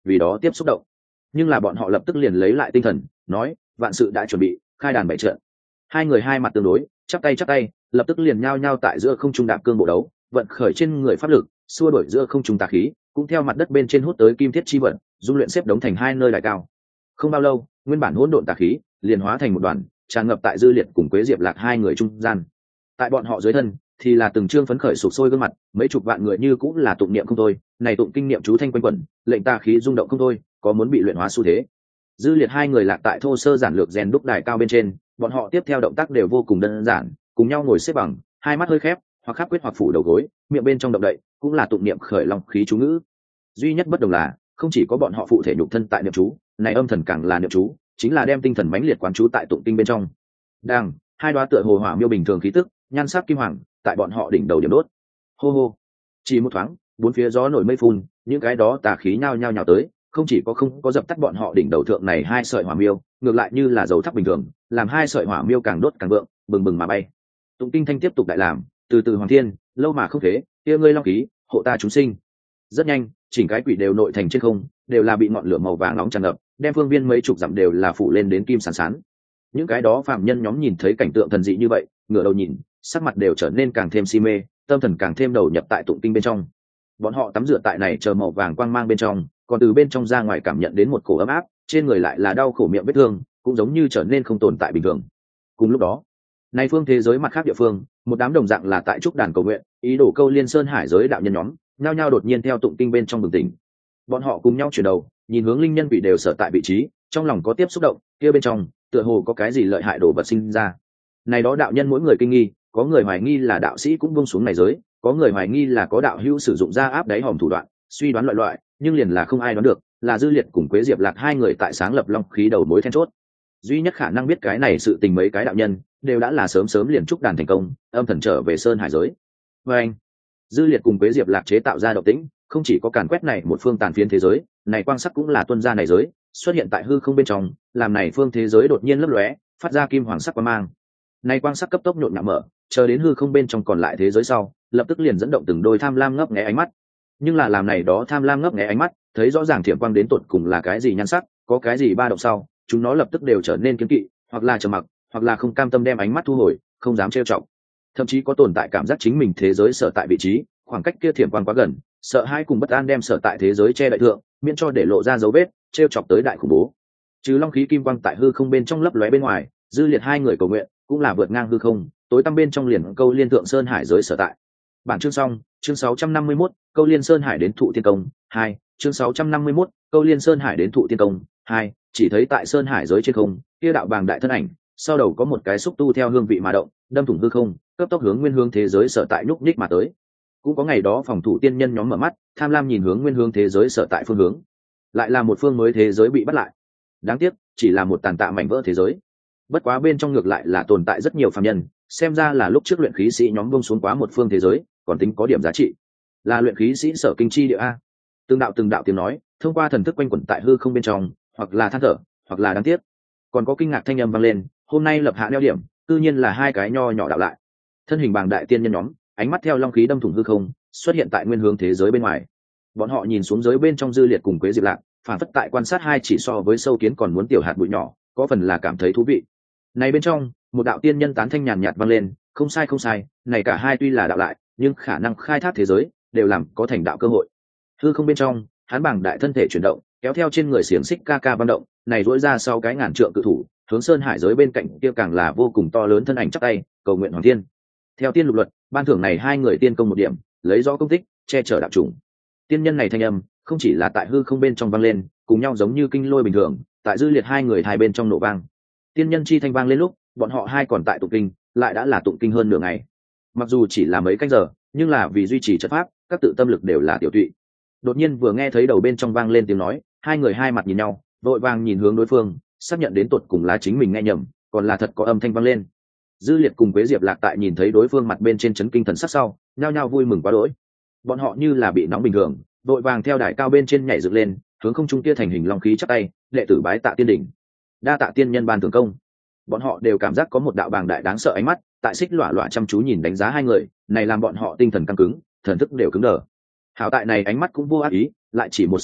vì đó tiếp xúc động. Nhưng là bọn họ lập tức liền lấy lại tinh thần, nói vạn sự đã chuẩn bị, khai đàn bảy trận. Hai người hai mặt tương đối, chắp tay chắp tay, lập tức liền nhao nhao tại giữa không trung đạp cương bộ đấu, vận khởi trên người pháp lực, xua đuổi giữa không trung tà khí, cũng theo mặt đất bên trên hút tới kim thiết chi vận, dung luyện xếp đống thành hai nơi đại cao. Không bao lâu, nguyên bản hỗn độn tà khí liền hóa thành một đoàn, tràn ngập tại Dư Liệt cùng Quế Diệp Lạc hai người trung gian. Tại bọn họ dưới thân thì là từng trương phấn khởi sụp sôi gương mặt, mấy chục vạn người như cũng là tụng niệm không thôi, này tụng kinh niệm chú thanh quanh quẩn, lệnh tà khí rung động không thôi, có muốn bị luyện hóa xu thế. Dư Liệt hai người lạc tại thô sơ giản lược rèn đúc đài cao bên trên, bọn họ tiếp theo động tác đều vô cùng đơn giản, cùng nhau ngồi xếp bằng, hai mắt hơi khép, hoặc khắp quyết hoặc phủ đầu gối, miệng bên trong động đậy, cũng là tụng niệm khởi long khí chú ngữ. Duy nhất bất đồng là, không chỉ có bọn họ phụ thể nhục thân tại niệm chú, này âm thần càng là niệm chú, chính là đem tinh thần mãnh liệt quán chú tại tụng kinh bên trong. Đang, hai đóa tựa hồ hỏa miêu bình thường khí tức, nhan sắc kim hoàng, tại bọn họ đỉnh đầu điểm đốt. Hô hô. Chỉ một thoáng, bốn phía gió nổi mây phun, những cái đó tà khí nhao nhao nhào tới, không chỉ có không có dập tắt bọn họ đỉnh đầu thượng này hai sợi hỏa miêu, ngược lại như là dầu thắp bình thường, làm hai sợi hỏa miêu càng đốt càng vượng, bừng bừng mà bay. Tụng kinh thanh tiếp tục đại làm, từ từ hoàng thiên, lâu mà không thế, kia ngươi long khí, hộ ta chúng sinh. Rất nhanh, chỉnh cái quỷ đều nội thành trên không, đều là bị ngọn lửa màu vàng nóng tràn ngập, đem phương viên mấy chục dặm đều là phủ lên đến kim sán sán. Những cái đó phạm nhân nhóm nhìn thấy cảnh tượng thần dị như vậy, ngửa đầu nhìn, sắc mặt đều trở nên càng thêm si mê, tâm thần càng thêm đầu nhập tại tụng kinh bên trong. Bọn họ tắm rửa tại này chờ màu vàng quang mang bên trong, còn từ bên trong ra ngoài cảm nhận đến một cổ ấm áp, trên người lại là đau khổ miệng vết thương, cũng giống như trở nên không tồn tại bình thường. Cùng lúc đó, nay phương thế giới mặt khác địa phương, một đám đồng dạng là tại trúc đàn cầu nguyện, ý đồ câu liên sơn hải giới đạo nhân nhóm, nhao nhao đột nhiên theo tụng kinh bên trong bừng tỉnh. Bọn họ cùng nhau chuyển đầu, nhìn hướng linh nhân vị đều sở tại vị trí, trong lòng có tiếp xúc động, kia bên trong tựa hồ có cái gì lợi hại đồ vật sinh ra. Này đó đạo nhân mỗi người kinh nghi, có người hoài nghi là đạo sĩ cũng buông xuống này giới, có người hoài nghi là có đạo hữu sử dụng ra áp đáy hòm thủ đoạn, suy đoán loại loại, nhưng liền là không ai đoán được, là Dư Liệt cùng Quế Diệp Lạc hai người tại sáng lập long khí đầu mối then chốt. Duy nhất khả năng biết cái này sự tình mấy cái đạo nhân đều đã là sớm sớm liền trúc đàn thành công, âm thần trở về sơn hải giới. Và anh, Dư Liệt cùng Quế Diệp Lạc chế tạo ra động tĩnh, không chỉ có càn quét này một phương tàn phiến thế giới, này quang sắc cũng là tuân ra này giới, xuất hiện tại hư không bên trong, làm này phương thế giới đột nhiên lấp lóe, phát ra kim hoàng sắc quang mang. Này quang sắc cấp tốc nhộn nhạo mở, chờ đến hư không bên trong còn lại thế giới sau, lập tức liền dẫn động từng đôi tham lam ngấp nghé ánh mắt. Nhưng là làm này đó tham lam ngấp nghé ánh mắt, thấy rõ ràng thiểm quang đến tột cùng là cái gì nhan sắc, có cái gì ba động sau, chúng nó lập tức đều trở nên kiêng kỵ, hoặc là trầm mặc, hoặc là không cam tâm đem ánh mắt thu hồi, không dám trêu chọc. Thậm chí có tồn tại cảm giác chính mình thế giới sở tại vị trí, khoảng cách kia thiểm quang quá gần, sợ hai cùng bất an đem sở tại thế giới che đậy thượng, miễn cho để lộ ra dấu vết, trêu chọc tới đại khủng bố. Trừ long khí kim quang tại hư không bên trong lấp lóe bên ngoài, Dư Liệt hai người cầu nguyện cũng là vượt ngang hư không, tối tăm bên trong liền câu liên thượng sơn hải giới sở tại. Bản chương xong, chương sáu trăm năm mươi mốt, câu liên sơn hải đến thụ tiên công, hai, chương sáu trăm năm mươi mốt, câu liên sơn hải đến thụ tiên công, hai, chỉ thấy tại sơn hải giới trên không, kia đạo bàng đại thân ảnh, sau đầu có một cái xúc tu theo hương vị mà động, đâm thủng hư không, cấp tốc hướng nguyên hướng thế giới sở tại nhúc nhích mà tới. Cũng có ngày đó phòng thủ tiên nhân nhóm mở mắt, tham lam nhìn hướng nguyên hướng thế giới sở tại phương hướng, lại là một phương mới thế giới bị bắt lại. Đáng tiếc, chỉ là một tàn tạ mảnh vỡ thế giới. Bất quá bên trong ngược lại là tồn tại rất nhiều phàm nhân, xem ra là lúc trước luyện khí sĩ nhóm buông xuống quá một phương thế giới, còn tính có điểm giá trị. Là luyện khí sĩ sở kinh chi địa a. Từng đạo từng đạo tiếng nói, thông qua thần thức quanh quẩn tại hư không bên trong, hoặc là than thở, hoặc là đáng tiếc. Còn có kinh ngạc thanh âm vang lên, hôm nay lập hạ đeo điểm, tự nhiên là hai cái nho nhỏ đạo lại. Thân hình bàng đại tiên nhân nhóm, ánh mắt theo long khí đâm thủng hư không, xuất hiện tại nguyên hướng thế giới bên ngoài. Bọn họ nhìn xuống giới bên trong Dư Liệt cùng Quế Diệp Lạc, phản phất tại quan sát hai chỉ so với sâu kiến còn muốn tiểu hạt bụi nhỏ, có phần là cảm thấy thú vị. Này bên trong, một đạo tiên nhân tán thanh nhàn nhạt vang lên, không sai không sai, này cả hai tuy là đạo lại, nhưng khả năng khai thác thế giới đều làm có thành đạo cơ hội. Hư không bên trong, hắn bảng đại thân thể chuyển động, kéo theo trên người xiềng xích ca ca vận động, này duỗi ra sau cái ngàn trượng cự thủ, hướng sơn hải giới bên cạnh kia càng là vô cùng to lớn thân ảnh chắp tay, cầu nguyện hoàng thiên. Theo tiên lục luật, ban thưởng này hai người tiên công một điểm, lấy rõ công tích, che chở đạo chủng. Tiên nhân này thanh âm, không chỉ là tại hư không bên trong vang lên, cùng nhau giống như kinh lôi bình thường, tại Dư Liệt hai người hai bên trong nổ vang. Tiên nhân chi thanh vang lên lúc, bọn họ hai còn tại tụng kinh, lại đã là tụng kinh hơn nửa ngày. Mặc dù chỉ là mấy canh giờ, nhưng là vì duy trì chất pháp, các tự tâm lực đều là tiểu tụy. Đột nhiên vừa nghe thấy đầu bên trong vang lên tiếng nói, hai người hai mặt nhìn nhau, vội vàng nhìn hướng đối phương, xác nhận đến tột cùng là chính mình nghe nhầm, còn là thật có âm thanh vang lên. Dư Liệt cùng Quế Diệp Lạc tại nhìn thấy đối phương mặt bên trên chấn kinh thần sắc sau, nhao nhao vui mừng quá đỗi. Bọn họ như là bị nóng bình thường, vội vàng theo đài cao bên trên nhảy dựng lên, hướng không trung kia thành hình long khí chắp tay, đệ tử bái tạ tiên đỉnh, đa tạ tiên nhân ban thưởng công. Bọn họ đều cảm giác có một đạo bàng đại đáng sợ ánh mắt tại xích lọa lọa chăm chú nhìn đánh giá hai người, này làm bọn họ tinh thần căng cứng, thần thức đều cứng đờ. Hảo tại này ánh mắt cũng vô ác ý, lại chỉ một sát na,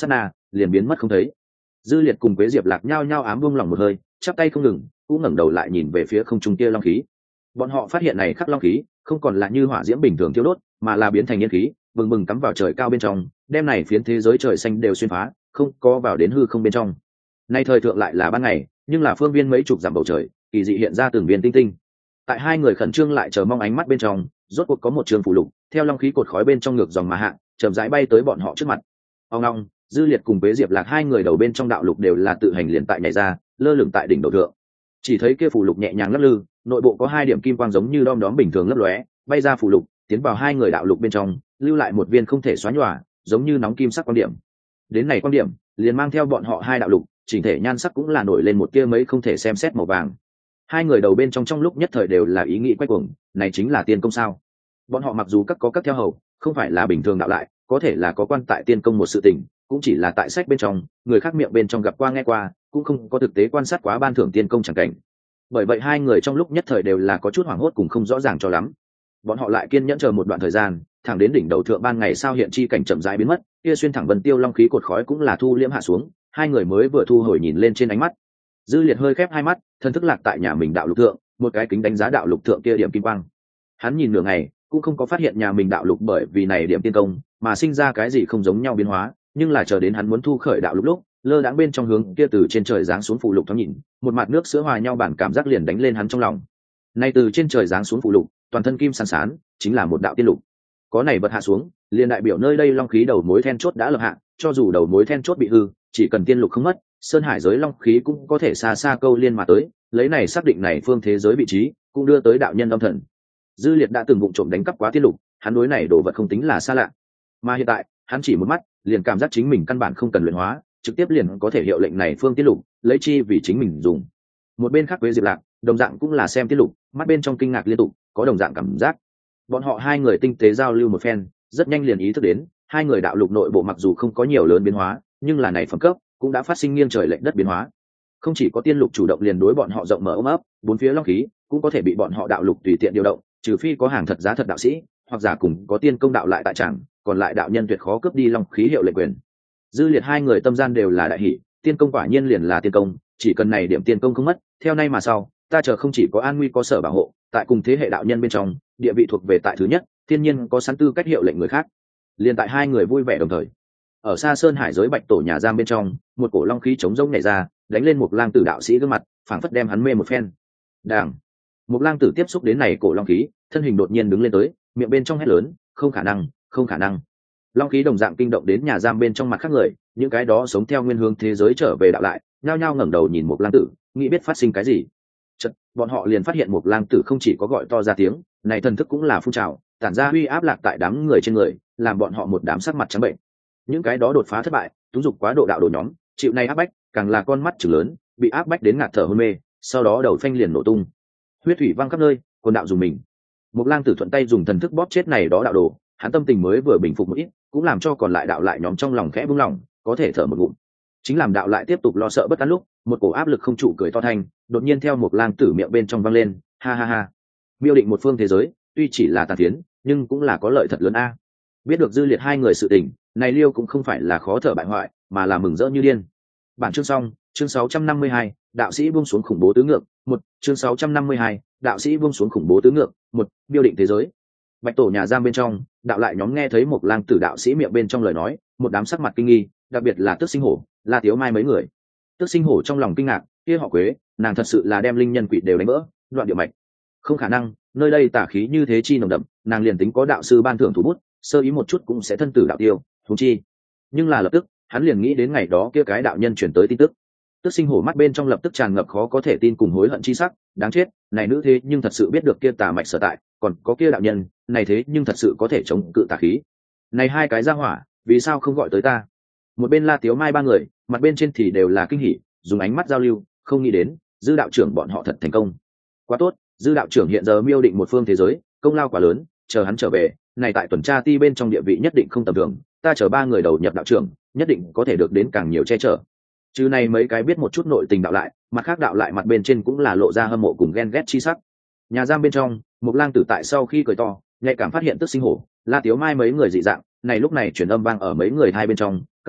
liền biến mất không thấy. Dư Liệt cùng Quế Diệp Lạc nhao nhao ám buông lòng một hơi, chắp tay không ngừng, cũng ngẩng đầu lại nhìn về phía không trung kia long khí. Bọn họ phát hiện này khắc long khí không còn là như hỏa diễm bình thường thiêu đốt, mà là biến thành yên khí, bừng bừng cắm vào trời cao bên trong, đem này phiến thế giới trời xanh đều xuyên phá, không có vào đến hư không bên trong. Nay thời thượng lại là ban ngày, nhưng là phương viên mấy chục dặm bầu trời, kỳ dị hiện ra từng viên tinh tinh. Tại hai người khẩn trương lại chờ mong ánh mắt bên trong, rốt cuộc có một trường phù lục, theo long khí cột khói bên trong ngược dòng mà hạ, chậm rãi bay tới bọn họ trước mặt. Ông long, Dư Liệt cùng Bế Diệp Lạc hai người đầu bên trong đạo lục đều là tự hành liền tại nhảy ra, lơ lửng tại đỉnh đầu thượng. Chỉ thấy kia phù lục nhẹ nhàng lắc lư, nội bộ có hai điểm kim quang giống như đom đóm bình thường lấp lóe, bay ra phù lục, tiến vào hai người đạo lục bên trong, lưu lại một viên không thể xóa nhòa, giống như nóng kim sắc quan điểm. Đến này quan điểm, liền mang theo bọn họ hai đạo lục, chỉnh thể nhan sắc cũng là nổi lên một tia mấy không thể xem xét màu vàng. Hai người đầu bên trong trong lúc nhất thời đều là ý nghĩ quay cuồng, này chính là tiên công sao? Bọn họ mặc dù các có các theo hầu, không phải là bình thường đạo lại, có thể là có quan tại tiên công một sự tình, cũng chỉ là tại sách bên trong, người khác miệng bên trong gặp qua nghe qua, cũng không có thực tế quan sát quá ban thưởng tiên công chẳng cảnh. Bởi vậy hai người trong lúc nhất thời đều là có chút hoảng hốt cùng không rõ ràng cho lắm. Bọn họ lại kiên nhẫn chờ một đoạn thời gian, thẳng đến đỉnh đầu thượng ban ngày sao hiện chi cảnh chậm rãi biến mất, kia xuyên thẳng vân tiêu long khí cột khói cũng là thu liễm hạ xuống, hai người mới vừa thu hồi nhìn lên trên ánh mắt. Dư Liệt hơi khép hai mắt, thân thức lạc tại nhà mình đạo lục thượng, một cái kính đánh giá đạo lục thượng kia điểm kim quang. Hắn nhìn nửa ngày, cũng không có phát hiện nhà mình đạo lục bởi vì này điểm tiên công mà sinh ra cái gì không giống nhau biến hóa, nhưng là chờ đến hắn muốn thu khởi đạo lục lúc, lơ đãng bên trong hướng kia từ trên trời giáng xuống phù lục thoáng nhìn, một mặt nước sữa hòa nhau bản cảm giác liền đánh lên hắn trong lòng. Nay từ trên trời giáng xuống phù lục, toàn thân kim sán sán, chính là một đạo tiên lục. Có này vật hạ xuống, liền đại biểu nơi đây long khí đầu mối then chốt đã lập hạ, cho dù đầu mối then chốt bị hư, chỉ cần tiên lục không mất, sơn hải giới long khí cũng có thể xa xa câu liên mà tới, lấy này xác định này phương thế giới vị trí, cũng đưa tới đạo nhân âm thần. Dư Liệt đã từng vụng trộm đánh cắp quá tiên lục, hắn đối này đồ vật không tính là xa lạ, mà hiện tại hắn chỉ một mắt liền cảm giác chính mình căn bản không cần luyện hóa, trực tiếp liền có thể hiệu lệnh này phương tiên lục, lấy chi vì chính mình dùng. Một bên khác với Diệp Lạc, đồng dạng cũng là xem tiên lục, mắt bên trong kinh ngạc liên tục, có đồng dạng cảm giác. Bọn họ hai người tinh tế giao lưu một phen, rất nhanh liền ý thức đến, hai người đạo lục nội bộ mặc dù không có nhiều lớn biến hóa, nhưng là này phẩm cấp cũng đã phát sinh nghiêng trời lệch đất biến hóa. Không chỉ có tiên lục chủ động liền đối bọn họ rộng mở ôm ấp, bốn phía long khí cũng có thể bị bọn họ đạo lục tùy tiện điều động, trừ phi có hàng thật giá thật đạo sĩ, hoặc giả cùng có tiên công đạo lại tại chẳng, còn lại đạo nhân tuyệt khó cướp đi long khí hiệu lệnh quyền. Dư Liệt hai người tâm gian đều là đại hỷ, tiên công quả nhiên liền là tiên công, chỉ cần này điểm tiên công không mất, theo nay mà sau, ta chờ không chỉ có an nguy có sở bảo hộ, tại cùng thế hệ đạo nhân bên trong, địa vị thuộc về tại thứ nhất, thiên nhiên có sẵn tư cách hiệu lệnh người khác. Liên tại hai người vui vẻ đồng thời, ở xa sơn hải giới bạch tổ nhà giam bên trong, một cổ long khí chống rông nảy ra, đánh lên một lang tử đạo sĩ gương mặt, phảng phất đem hắn mê một phen. Đảng, một lang tử tiếp xúc đến này cổ long khí, thân hình đột nhiên đứng lên tới, miệng bên trong hét lớn, không khả năng, không khả năng. Long khí đồng dạng kinh động đến nhà giam bên trong mặt khác người, những cái đó sống theo nguyên hướng thế giới trở về đạo lại, nhao nhao ngẩng đầu nhìn một lang tử, nghĩ biết phát sinh cái gì. Chợt, bọn họ liền phát hiện một lang tử không chỉ có gọi to ra tiếng, này thần thức cũng là phun trào, tản ra uy áp lạc tại đám người trên người, làm bọn họ một đám sắc mặt trắng bệnh. Những cái đó đột phá thất bại, túng dục quá độ đạo đồ nhóm, chịu này áp bách, càng là con mắt trừng lớn, bị áp bách đến ngạt thở hôn mê, sau đó đầu phanh liền nổ tung, huyết thủy văng khắp nơi, quần đạo dùng mình. Một lang tử thuận tay dùng thần thức bóp chết này đó đạo đồ, hắn tâm tình mới vừa bình phục một ít, cũng làm cho còn lại đạo lại nhóm trong lòng khẽ buông lỏng, có thể thở một ngụm. Chính làm đạo lại tiếp tục lo sợ bất an lúc, một cổ áp lực không trụ cười to thanh, đột nhiên theo một lang tử miệng bên trong vang lên, ha ha ha. Miêu định một phương thế giới, tuy chỉ là tàn phiến, nhưng cũng là có lợi thật lớn a. Biết được Dư Liệt hai người sự tình, này Liêu cũng không phải là khó thở bại hoại, mà là mừng rỡ như điên. Bản chương xong, chương sáu trăm năm mươi hai, đạo sĩ buông xuống khủng bố tứ ngược, một, chương sáu trăm năm mươi hai, đạo sĩ buông xuống khủng bố tứ ngược, một, miêu định thế giới. Bạch tổ nhà giam bên trong, đạo lại nhóm nghe thấy một lang tử đạo sĩ miệng bên trong lời nói, một đám sắc mặt kinh nghi, đặc biệt là Tước Sinh Hổ, La Tiếu Mai mấy người. Tước Sinh Hổ trong lòng kinh ngạc, kia họ Quế, nàng thật sự là đem linh nhân quỷ đều đánh vỡ, đoạn địa mạch. Không khả năng, nơi đây tà khí như thế chi nồng đậm, nàng liền tính có đạo sư ban thưởng thủ bút, sơ ý một chút cũng sẽ thân tử đạo tiêu, huống chi. Nhưng là lập tức, hắn liền nghĩ đến ngày đó kia cái đạo nhân chuyển tới tin tức. Tước Sinh Hổ mắt bên trong lập tức tràn ngập khó có thể tin cùng hối hận chi sắc, đáng chết, này nữ thế nhưng thật sự biết được kia tà mạch sở tại, còn có kia đạo nhân, này thế nhưng thật sự có thể chống cự tà khí. Này hai cái ra hỏa, vì sao không gọi tới ta? Một bên La Tiếu Mai ba người, mặt bên trên thì đều là kinh hỉ, dùng ánh mắt giao lưu, không nghĩ đến, Dư đạo trưởng bọn họ thật thành công. Quá tốt, Dư đạo trưởng hiện giờ miêu định một phương thế giới, công lao quá lớn, chờ hắn trở về, này tại tuần tra ti bên trong địa vị nhất định không tầm thường, ta chờ ba người đầu nhập đạo trưởng, nhất định có thể được đến càng nhiều che chở. Chứ này mấy cái biết một chút nội tình đạo lại, mặt khác đạo lại mặt bên trên cũng là lộ ra hâm mộ cùng ghen ghét chi sắc. Nhà giam bên trong, một lang tử tại sau khi cười to, nhạy cảm phát hiện Tước Sinh Hổ, La Tiếu Mai mấy người dị dạng, này lúc này truyền âm vang ở mấy người hai bên trong, các ngươi,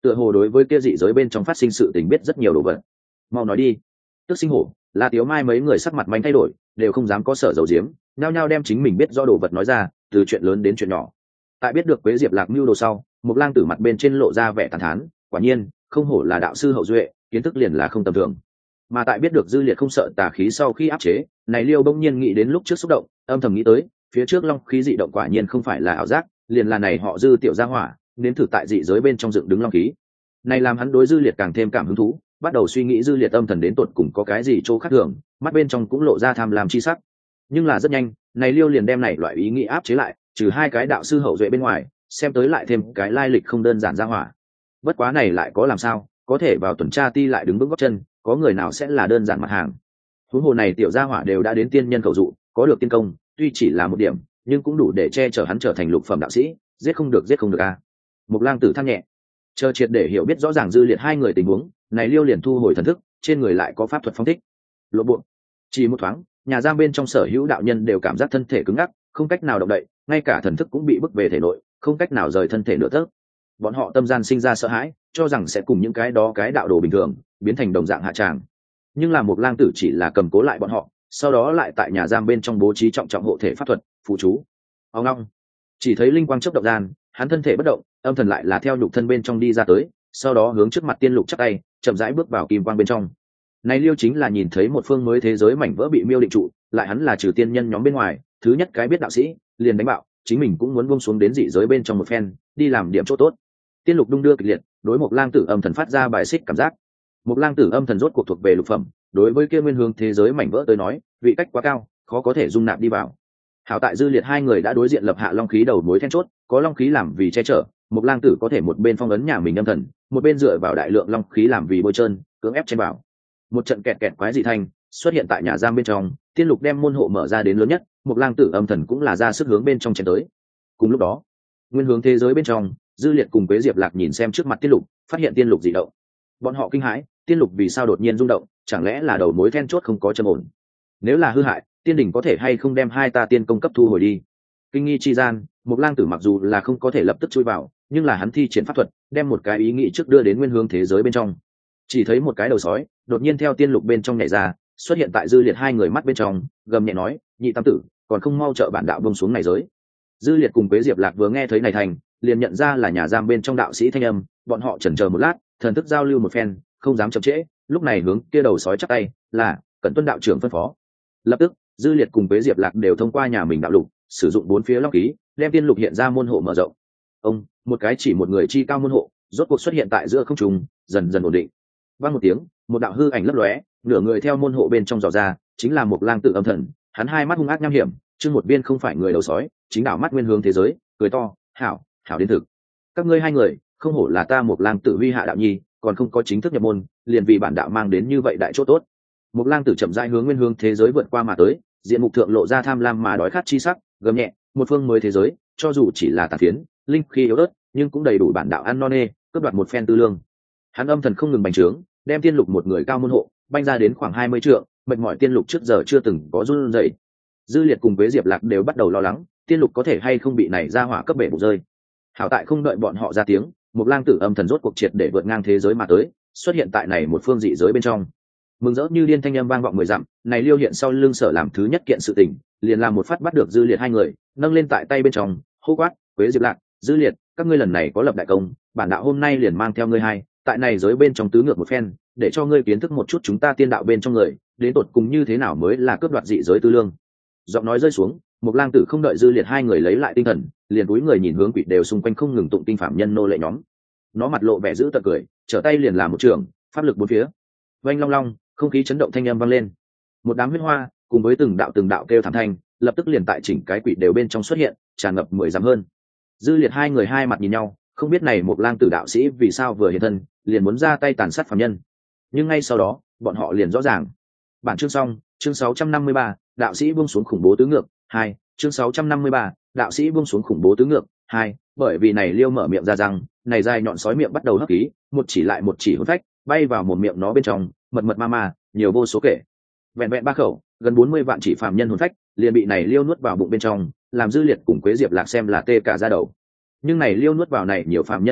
tựa hồ đối với kia dị giới bên trong phát sinh sự tình biết rất nhiều đồ vật. Mau nói đi. Tức Sinh Hổ, La Tiếu Mai mấy người sắc mặt manh thay đổi, đều không dám có sở dầu diếm, nhao nhao đem chính mình biết do đồ vật nói ra, từ chuyện lớn đến chuyện nhỏ. Tại biết được Quế Diệp Lạc mưu đồ sau, Mộc Lang Tử mặt bên trên lộ ra vẻ tàn thán, quả nhiên, không hổ là đạo sư hậu duệ, kiến thức liền là không tầm thường. Mà tại biết được Dư Liệt không sợ tà khí sau khi áp chế, này Liêu bỗng nhiên nghĩ đến lúc trước xúc động, âm thầm nghĩ tới, phía trước long khí dị động quả nhiên không phải là ảo giác, liền là này họ Dư tiểu gia hỏa, nếm thử tại dị giới bên trong dựng đứng long khí. Này làm hắn đối Dư Liệt càng thêm cảm hứng thú, bắt đầu suy nghĩ Dư Liệt âm thần đến tột cùng có cái gì chỗ khác thường, mắt bên trong cũng lộ ra tham lam chi sắc. Nhưng là rất nhanh, này Liêu liền đem này loại ý nghĩ áp chế lại, trừ hai cái đạo sư hậu duệ bên ngoài, xem tới lại thêm cái lai lịch không đơn giản gia hỏa. Bất quá này lại có làm sao, có thể vào tuần tra ti lại đứng vững gót chân, có người nào sẽ là đơn giản mặt hàng. Huống hồ này tiểu gia hỏa đều đã đến tiên nhân cầu dụ, có được tiên công, tuy chỉ là một điểm, nhưng cũng đủ để che chở hắn trở thành lục phẩm đạo sĩ, giết không được giết không được a. À. Mộc Lang Tử than nhẹ, chờ triệt để hiểu biết rõ ràng Dư Liệt hai người tình huống, này Liêu liền thu hồi thần thức, trên người lại có pháp thuật phóng thích. Lộ bộ. Chỉ một thoáng, nhà giam bên trong sở hữu đạo nhân đều cảm giác thân thể cứng ngắc, không cách nào động đậy, ngay cả thần thức cũng bị bức về thể nội, không cách nào rời thân thể nửa tấc. Bọn họ tâm gian sinh ra sợ hãi, cho rằng sẽ cùng những cái đó cái đạo đồ bình thường biến thành đồng dạng hạ tràng. Nhưng là Mộc Lang Tử chỉ là cầm cố lại bọn họ, sau đó lại tại nhà giam bên trong bố trí trọng trọng hộ thể pháp thuật, phụ chú. Ông long, chỉ thấy linh quang chớp động gian, hắn thân thể bất động, âm thần lại là theo nhục thân bên trong đi ra tới, sau đó hướng trước mặt Tiên Lục chắp tay, chậm rãi bước vào kim quang bên trong. Này Liêu chính là nhìn thấy một phương mới thế giới mảnh vỡ bị miêu định trụ, lại hắn là trừ tiên nhân nhóm bên ngoài, thứ nhất cái biết đạo sĩ, liền đánh bạo, chính mình cũng muốn buông xuống đến dị giới bên trong một phen, đi làm điểm chỗ tốt. Tiên Lục đung đưa kịch liệt, đối Mộc Lang Tử âm thần phát ra bài xích cảm giác. Mộc Lang Tử âm thần rốt cuộc thuộc về lục phẩm, đối với kia nguyên hướng thế giới mảnh vỡ tới nói, vị cách quá cao, khó có thể dung nạp đi vào. Hảo tại Dư Liệt hai người đã đối diện lập hạ long khí đầu mối then chốt, có long khí làm vì che chở, Mộc Lang Tử có thể một bên phong ấn nhà mình âm thần, một bên dựa vào đại lượng long khí làm vì bôi trơn, cưỡng ép trên bảo. Một trận kẹt kẹt quái dị thanh xuất hiện tại nhà giam bên trong, Tiên Lục đem môn hộ mở ra đến lớn nhất, Mộc Lang Tử âm thần cũng là ra sức hướng bên trong chém tới. Cùng lúc đó, nguyên hướng thế giới bên trong, Dư Liệt cùng Quế Diệp Lạc nhìn xem trước mặt Tiên Lục, phát hiện Tiên Lục dị động. Bọn họ kinh hãi, Tiên Lục vì sao đột nhiên rung động, chẳng lẽ là đầu mối then chốt không có trầm ổn? Nếu là hư hại, Tiên Đình có thể hay không đem hai ta tiên công cấp thu hồi đi? Kinh nghi chi gian, Mộc Lang Tử mặc dù là không có thể lập tức chui vào, nhưng là hắn thi triển pháp thuật, đem một cái ý nghĩ trước đưa đến nguyên hướng thế giới bên trong. Chỉ thấy một cái đầu sói đột nhiên theo Tiên Lục bên trong nhảy ra, xuất hiện tại Dư Liệt hai người mắt bên trong, gầm nhẹ nói: "Nhị tam tử, còn không mau trợ bản đạo buông xuống này giới." Dư Liệt cùng Quế Diệp Lạc vừa nghe thấy này thành, liền nhận ra là nhà giam bên trong đạo sĩ thanh âm, bọn họ chần chờ một lát, thần thức giao lưu một phen, không dám chậm trễ, lúc này hướng kia đầu sói chắp tay, là Cẩn tuân đạo trưởng phân phó. Lập tức, Dư Liệt cùng Quế Diệp Lạc đều thông qua nhà mình đạo lục, sử dụng bốn phía long khí, đem Tiên Lục hiện ra môn hộ mở rộng. Ông, một cái chỉ một người chi cao môn hộ, rốt cuộc xuất hiện tại giữa không trung, dần dần ổn định. Vang một tiếng, một đạo hư ảnh lấp lóe, nửa người theo môn hộ bên trong dò ra, chính là Mộc Lang Tử âm thần, hắn hai mắt hung ác nham hiểm, chương một viên không phải người đầu sói, chính đảo mắt nguyên hướng thế giới, cười to: "Hảo, hảo đến thực. Các ngươi hai người, không hổ là ta Mộc Lang Tử huy hạ đạo nhi, còn không có chính thức nhập môn, liền vì bản đạo mang đến như vậy đại chỗ tốt." Mộc Lang Tử chậm rãi hướng nguyên hướng thế giới vượt qua mà tới, diện mục thượng lộ ra tham lam mà đói khát chi sắc, gầm nhẹ: "Một phương mới thế giới, cho dù chỉ là tàn phiến, linh khí yếu ớt, nhưng cũng đầy đủ bản đạo ăn no nê, cướp đoạt một phen tư lương." Hắn âm thần không ngừng bành trướng, đem Tiên Lục một người cao môn hộ banh ra đến khoảng hai mươi trượng, mệt mỏi Tiên Lục trước giờ chưa từng có run rẩy. Dư Liệt cùng Quế Diệp Lạc đều bắt đầu lo lắng, Tiên Lục có thể hay không bị này ra hỏa cấp bể bụng rơi. Hảo tại không đợi bọn họ ra tiếng, Mộc Lang Tử âm thần rốt cuộc triệt để vượt ngang thế giới mà tới, xuất hiện tại này một phương dị giới bên trong. Mừng rỡ như điên thanh âm vang vọng mười dặm, này Liêu hiện sau lưng sở làm thứ nhất kiện sự tình, liền làm một phát bắt được Dư Liệt hai người, nâng lên tại tay bên trong, hô quát: "Quế Diệp Lạc, Dư Liệt, các ngươi lần này có lập đại công, bản đạo hôm nay liền mang theo ngươi hai, tại này giới bên trong tứ ngược một phen, để cho ngươi kiến thức một chút chúng ta tiên đạo bên trong người, đến tột cùng như thế nào mới là cướp đoạt dị giới tư lương." Giọng nói rơi xuống, Mộc Lang Tử không đợi Dư Liệt hai người lấy lại tinh thần, liền cúi người nhìn hướng quỷ đều xung quanh không ngừng tụng kinh phạm nhân nô lệ nhóm. Nó mặt lộ vẻ dữ tợn cười, trở tay liền làm một trường, pháp lực bốn phía. Oanh long long, không khí chấn động thanh âm vang lên. Một đám huyết hoa, cùng với từng đạo từng đạo kêu thảm thanh, lập tức liền tại chỉnh cái quỷ đều bên trong xuất hiện, tràn ngập mười dặm hơn. Dư Liệt hai người hai mặt nhìn nhau, không biết này Mộc Lang Tử đạo sĩ vì sao vừa hiện thân, liền muốn ra tay tàn sát phàm nhân. Nhưng ngay sau đó, bọn họ liền rõ ràng. Bản chương xong, chương sáu trăm năm mươi ba, đạo sĩ buông xuống khủng bố tứ ngược, hai, chương sáu trăm năm mươi ba, đạo sĩ buông xuống khủng bố tứ ngược, hai, bởi vì này Liêu mở miệng ra rằng, này dài nhọn sói miệng bắt đầu hấp khí, một chỉ lại một chỉ hồn phách, bay vào một miệng nó bên trong, mật mật ma ma, nhiều vô số kể. Vẹn vẹn ba khẩu, gần bốn mươi vạn chỉ phàm nhân hồn phách, liền bị này Liêu nuốt vào bụng bên trong, làm Dư Liệt cùng Quế Diệp Lạc xem là tê cả da đầu. Nhưng này Liêu nuốt vào này nhiều phàm nhân hồn phách,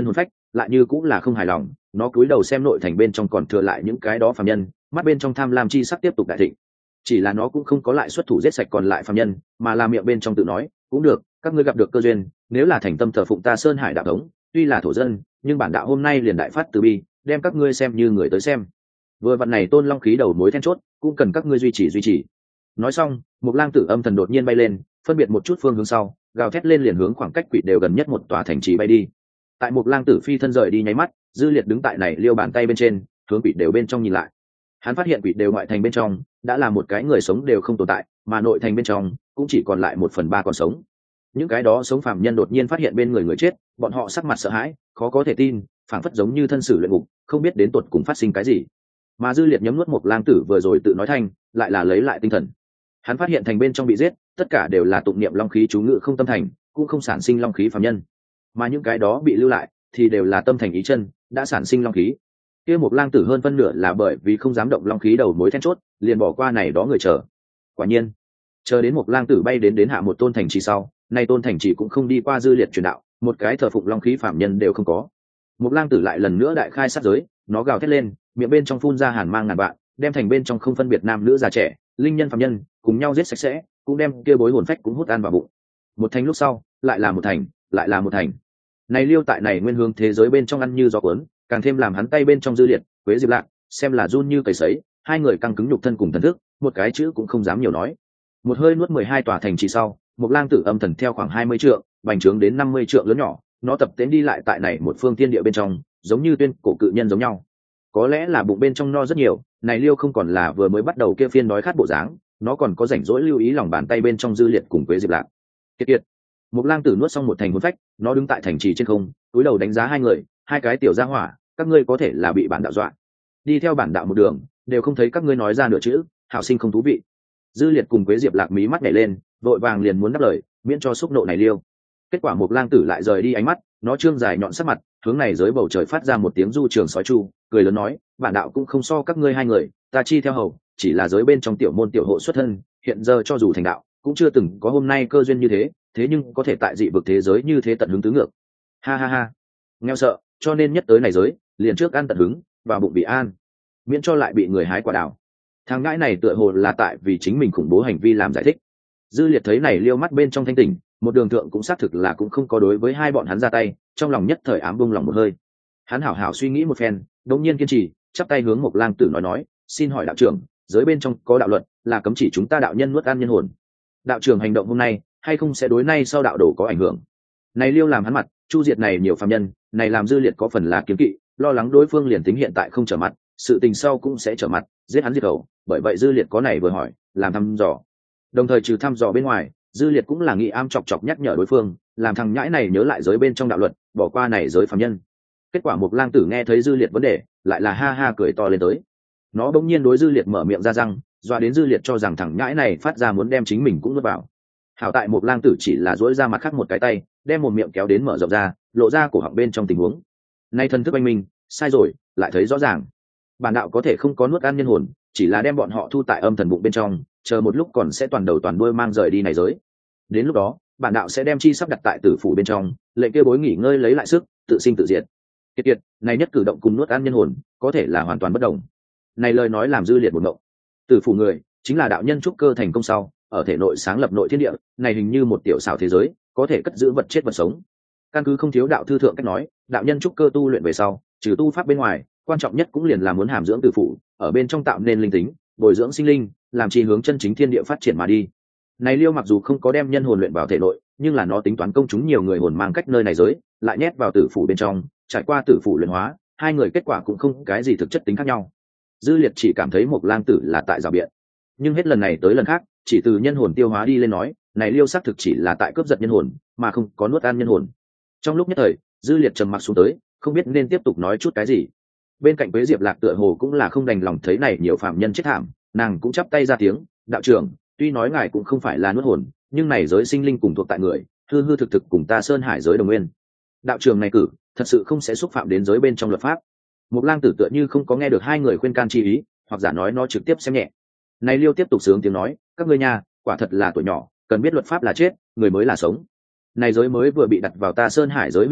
lại như cũng là không hài lòng, nó cúi đầu xem nội thành bên trong còn thừa lại những cái đó phàm nhân, mắt bên trong tham lam chi sắc tiếp tục đại thịnh. Chỉ là nó cũng không có lại xuất thủ giết sạch còn lại phàm nhân, mà là miệng bên trong tự nói, cũng được, các ngươi gặp được cơ duyên, nếu là thành tâm thờ phụng ta Sơn Hải đạo thống, tuy là thổ dân, nhưng bản đạo hôm nay liền đại phát từ bi, đem các ngươi xem như người tới xem. Vừa vặn này tôn long khí đầu mối then chốt, cũng cần các ngươi duy trì duy trì. Nói xong, một lang tử âm thần đột nhiên bay lên, phân biệt một chút phương hướng sau, gào thét lên liền hướng khoảng cách quỷ đều gần nhất một tòa thành trì bay đi. Tại một lang tử phi thân rời đi nháy mắt, Dư Liệt đứng tại này liêu bàn tay bên trên, hướng quỷ đều bên trong nhìn lại. Hắn phát hiện quỷ đều ngoại thành bên trong đã là một cái người sống đều không tồn tại, mà nội thành bên trong cũng chỉ còn lại một phần ba còn sống. Những cái đó sống phàm nhân đột nhiên phát hiện bên người người chết, bọn họ sắc mặt sợ hãi, khó có thể tin, phảng phất giống như thân sử luyện ngục, không biết đến tuột cùng phát sinh cái gì. Mà Dư Liệt nhấm nuốt một lang tử vừa rồi tự nói thanh, lại là lấy lại tinh thần. Hắn phát hiện thành bên trong bị giết, tất cả đều là tụng niệm long khí chú ngữ không tâm thành, cũng không sản sinh long khí phàm nhân. Mà những cái đó bị lưu lại thì đều là tâm thành ý chân, đã sản sinh long khí. Kia một lang tử hơn phân nửa là bởi vì không dám động long khí đầu mối then chốt, liền bỏ qua này đó người chờ. Quả nhiên, chờ đến một lang tử bay đến đến hạ một tôn thành trì sau, nay tôn thành trì cũng không đi qua Dư Liệt truyền đạo, một cái thờ phụng long khí phàm nhân đều không có. Một lang tử lại lần nữa đại khai sát giới, nó gào thét lên, miệng bên trong phun ra hàn mang ngàn vạn, đem thành bên trong không phân biệt nam nữ già trẻ, linh nhân phàm nhân, cùng nhau giết sạch sẽ, cũng đem kia bối hồn phách cũng hút ăn vào bụng. Một thành lúc sau, lại là một thành, lại là một thành. Này liêu tại này nguyên hướng thế giới bên trong ăn như gió cuốn, càng thêm làm hắn tay bên trong Dư Liệt, Quế Diệp Lạc, xem là run như cầy sấy, hai người căng cứng nhục thân cùng thần thức, một cái chữ cũng không dám nhiều nói. Một hơi nuốt mười hai tòa thành trì sau, một lang tử âm thần theo khoảng hai mươi trượng, bành trướng đến năm mươi trượng lớn nhỏ, nó tập tiến đi lại tại này một phương thiên địa bên trong, giống như tuyên cổ cự nhân giống nhau. Có lẽ là bụng bên trong no rất nhiều, này liêu không còn là vừa mới bắt đầu kia phiên đói khát bộ dáng, nó còn có rảnh rỗi lưu ý lòng bàn tay bên trong Dư Liệt cùng Quế Diệp Lạc. Kiệt kiệt. Một lang tử nuốt xong một thành hồn phách, nó đứng tại thành trì trên không, cúi đầu đánh giá hai người, hai cái tiểu gia hỏa, các ngươi có thể là bị bản đạo dọa. Đi theo bản đạo một đường, đều không thấy các ngươi nói ra nửa chữ, hảo sinh không thú vị. Dư Liệt cùng Quế Diệp Lạc mí mắt nhảy lên, vội vàng liền muốn đáp lời, miễn cho xúc nộ này liêu. Kết quả một lang tử lại rời đi ánh mắt, nó trương dài nhọn sắc mặt, hướng này dưới bầu trời phát ra một tiếng du trường sói chu, cười lớn nói, bản đạo cũng không so các ngươi hai người, ta chi theo hầu, chỉ là giới bên trong tiểu môn tiểu hộ xuất thân, hiện giờ cho dù thành đạo, cũng chưa từng có hôm nay cơ duyên như thế, thế nhưng có thể tại dị vực thế giới như thế tận hứng tứ ngược. Ha ha ha. Nghèo sợ, cho nên nhất tới này giới, liền trước ăn tận hứng, vào bụng bị an, miễn cho lại bị người hái quả đào. Thằng ngãi này tựa hồ là tại vì chính mình khủng bố hành vi làm giải thích. Dư Liệt thấy này liêu mắt bên trong thanh tỉnh, một đường thượng cũng xác thực là cũng không có đối với hai bọn hắn ra tay, trong lòng nhất thời ám bung lòng một hơi. Hắn hảo hảo suy nghĩ một phen, đột nhiên kiên trì, chắp tay hướng một lang tử nói nói, xin hỏi đạo trưởng, giới bên trong có đạo luật là cấm chỉ chúng ta đạo nhân nuốt ăn nhân hồn. Đạo trưởng hành động hôm nay hay không sẽ đối nay sau đạo đồ có ảnh hưởng? Này liêu làm hắn mặt, chu diệt này nhiều phàm nhân, này làm Dư Liệt có phần là kiếm kỵ, lo lắng đối phương liền tính hiện tại không trở mặt, sự tình sau cũng sẽ trở mặt, giết hắn diệt khẩu. Bởi vậy Dư Liệt có này vừa hỏi, làm thăm dò. Đồng thời trừ thăm dò bên ngoài, Dư Liệt cũng là nghĩ am chọc chọc nhắc nhở đối phương, làm thằng nhãi này nhớ lại giới bên trong đạo luật, bỏ qua này giới phàm nhân. Kết quả một lang tử nghe thấy Dư Liệt vấn đề, lại là ha ha cười to lên tới. Nó bỗng nhiên đối Dư Liệt mở miệng ra răng, dọa đến Dư Liệt cho rằng thằng nhãi này phát ra muốn đem chính mình cũng nuốt vào. Hảo tại một lang tử chỉ là duỗi ra mặt khác một cái tay, đem một miệng kéo đến mở rộng ra, lộ ra cổ họng bên trong tình huống. Nay thân thức anh minh, sai rồi, lại thấy rõ ràng. Bản đạo có thể không có nuốt ăn nhân hồn, chỉ là đem bọn họ thu tại âm thần bụng bên trong, chờ một lúc còn sẽ toàn đầu toàn đuôi mang rời đi này giới. Đến lúc đó, bản đạo sẽ đem chi sắp đặt tại tử phủ bên trong, lệnh kia bối nghỉ ngơi lấy lại sức, tự sinh tự diệt. Kiệt kiệt, này nhất cử động cùng nuốt ăn nhân hồn, có thể là hoàn toàn bất đồng. Này lời nói làm Dư Liệt một ngộng. Tử phủ người, chính là đạo nhân trúc cơ thành công sau, ở thể nội sáng lập nội thiên địa, này hình như một tiểu xảo thế giới, có thể cất giữ vật chết vật sống. Căn cứ không thiếu đạo thư thượng cách nói, đạo nhân trúc cơ tu luyện về sau, trừ tu pháp bên ngoài, quan trọng nhất cũng liền là muốn hàm dưỡng tử phủ, ở bên trong tạo nên linh tính, bồi dưỡng sinh linh, làm chi hướng chân chính thiên địa phát triển mà đi. Này liêu mặc dù không có đem nhân hồn luyện vào thể nội, nhưng là nó tính toán công chúng nhiều người hồn mang cách nơi này giới, lại nhét vào tử phủ bên trong, trải qua tử phủ luyện hóa, hai người kết quả cũng không cái gì thực chất tính khác nhau. Dư Liệt chỉ cảm thấy một lang tử là tại rào biện, nhưng hết lần này tới lần khác, chỉ từ nhân hồn tiêu hóa đi lên nói, này liêu xác thực chỉ là tại cướp giật nhân hồn, mà không có nuốt ăn nhân hồn. Trong lúc nhất thời, Dư Liệt trầm mặc xuống tới, không biết nên tiếp tục nói chút cái gì. Bên cạnh Quế Diệp Lạc tựa hồ cũng là không đành lòng thấy này nhiều phạm nhân chết thảm, nàng cũng chắp tay ra tiếng, đạo trưởng, tuy nói ngài cũng không phải là nuốt hồn, nhưng này giới sinh linh cùng thuộc tại người, hư hư thực thực cùng ta Sơn Hải giới đồng nguyên. Đạo trưởng này cử, thật sự không sẽ xúc phạm đến giới bên trong luật pháp. Một lang tử tựa như không có nghe được hai người khuyên can chi ý, hoặc giả nói nó trực tiếp xem nhẹ. Này liêu tiếp tục sướng tiếng nói, các ngươi nha, quả thật là tuổi nhỏ, cần biết luật pháp là chết, người mới là sống. Này giới mới vừa bị đặt vào ta Sơn Hải giới huy hạn,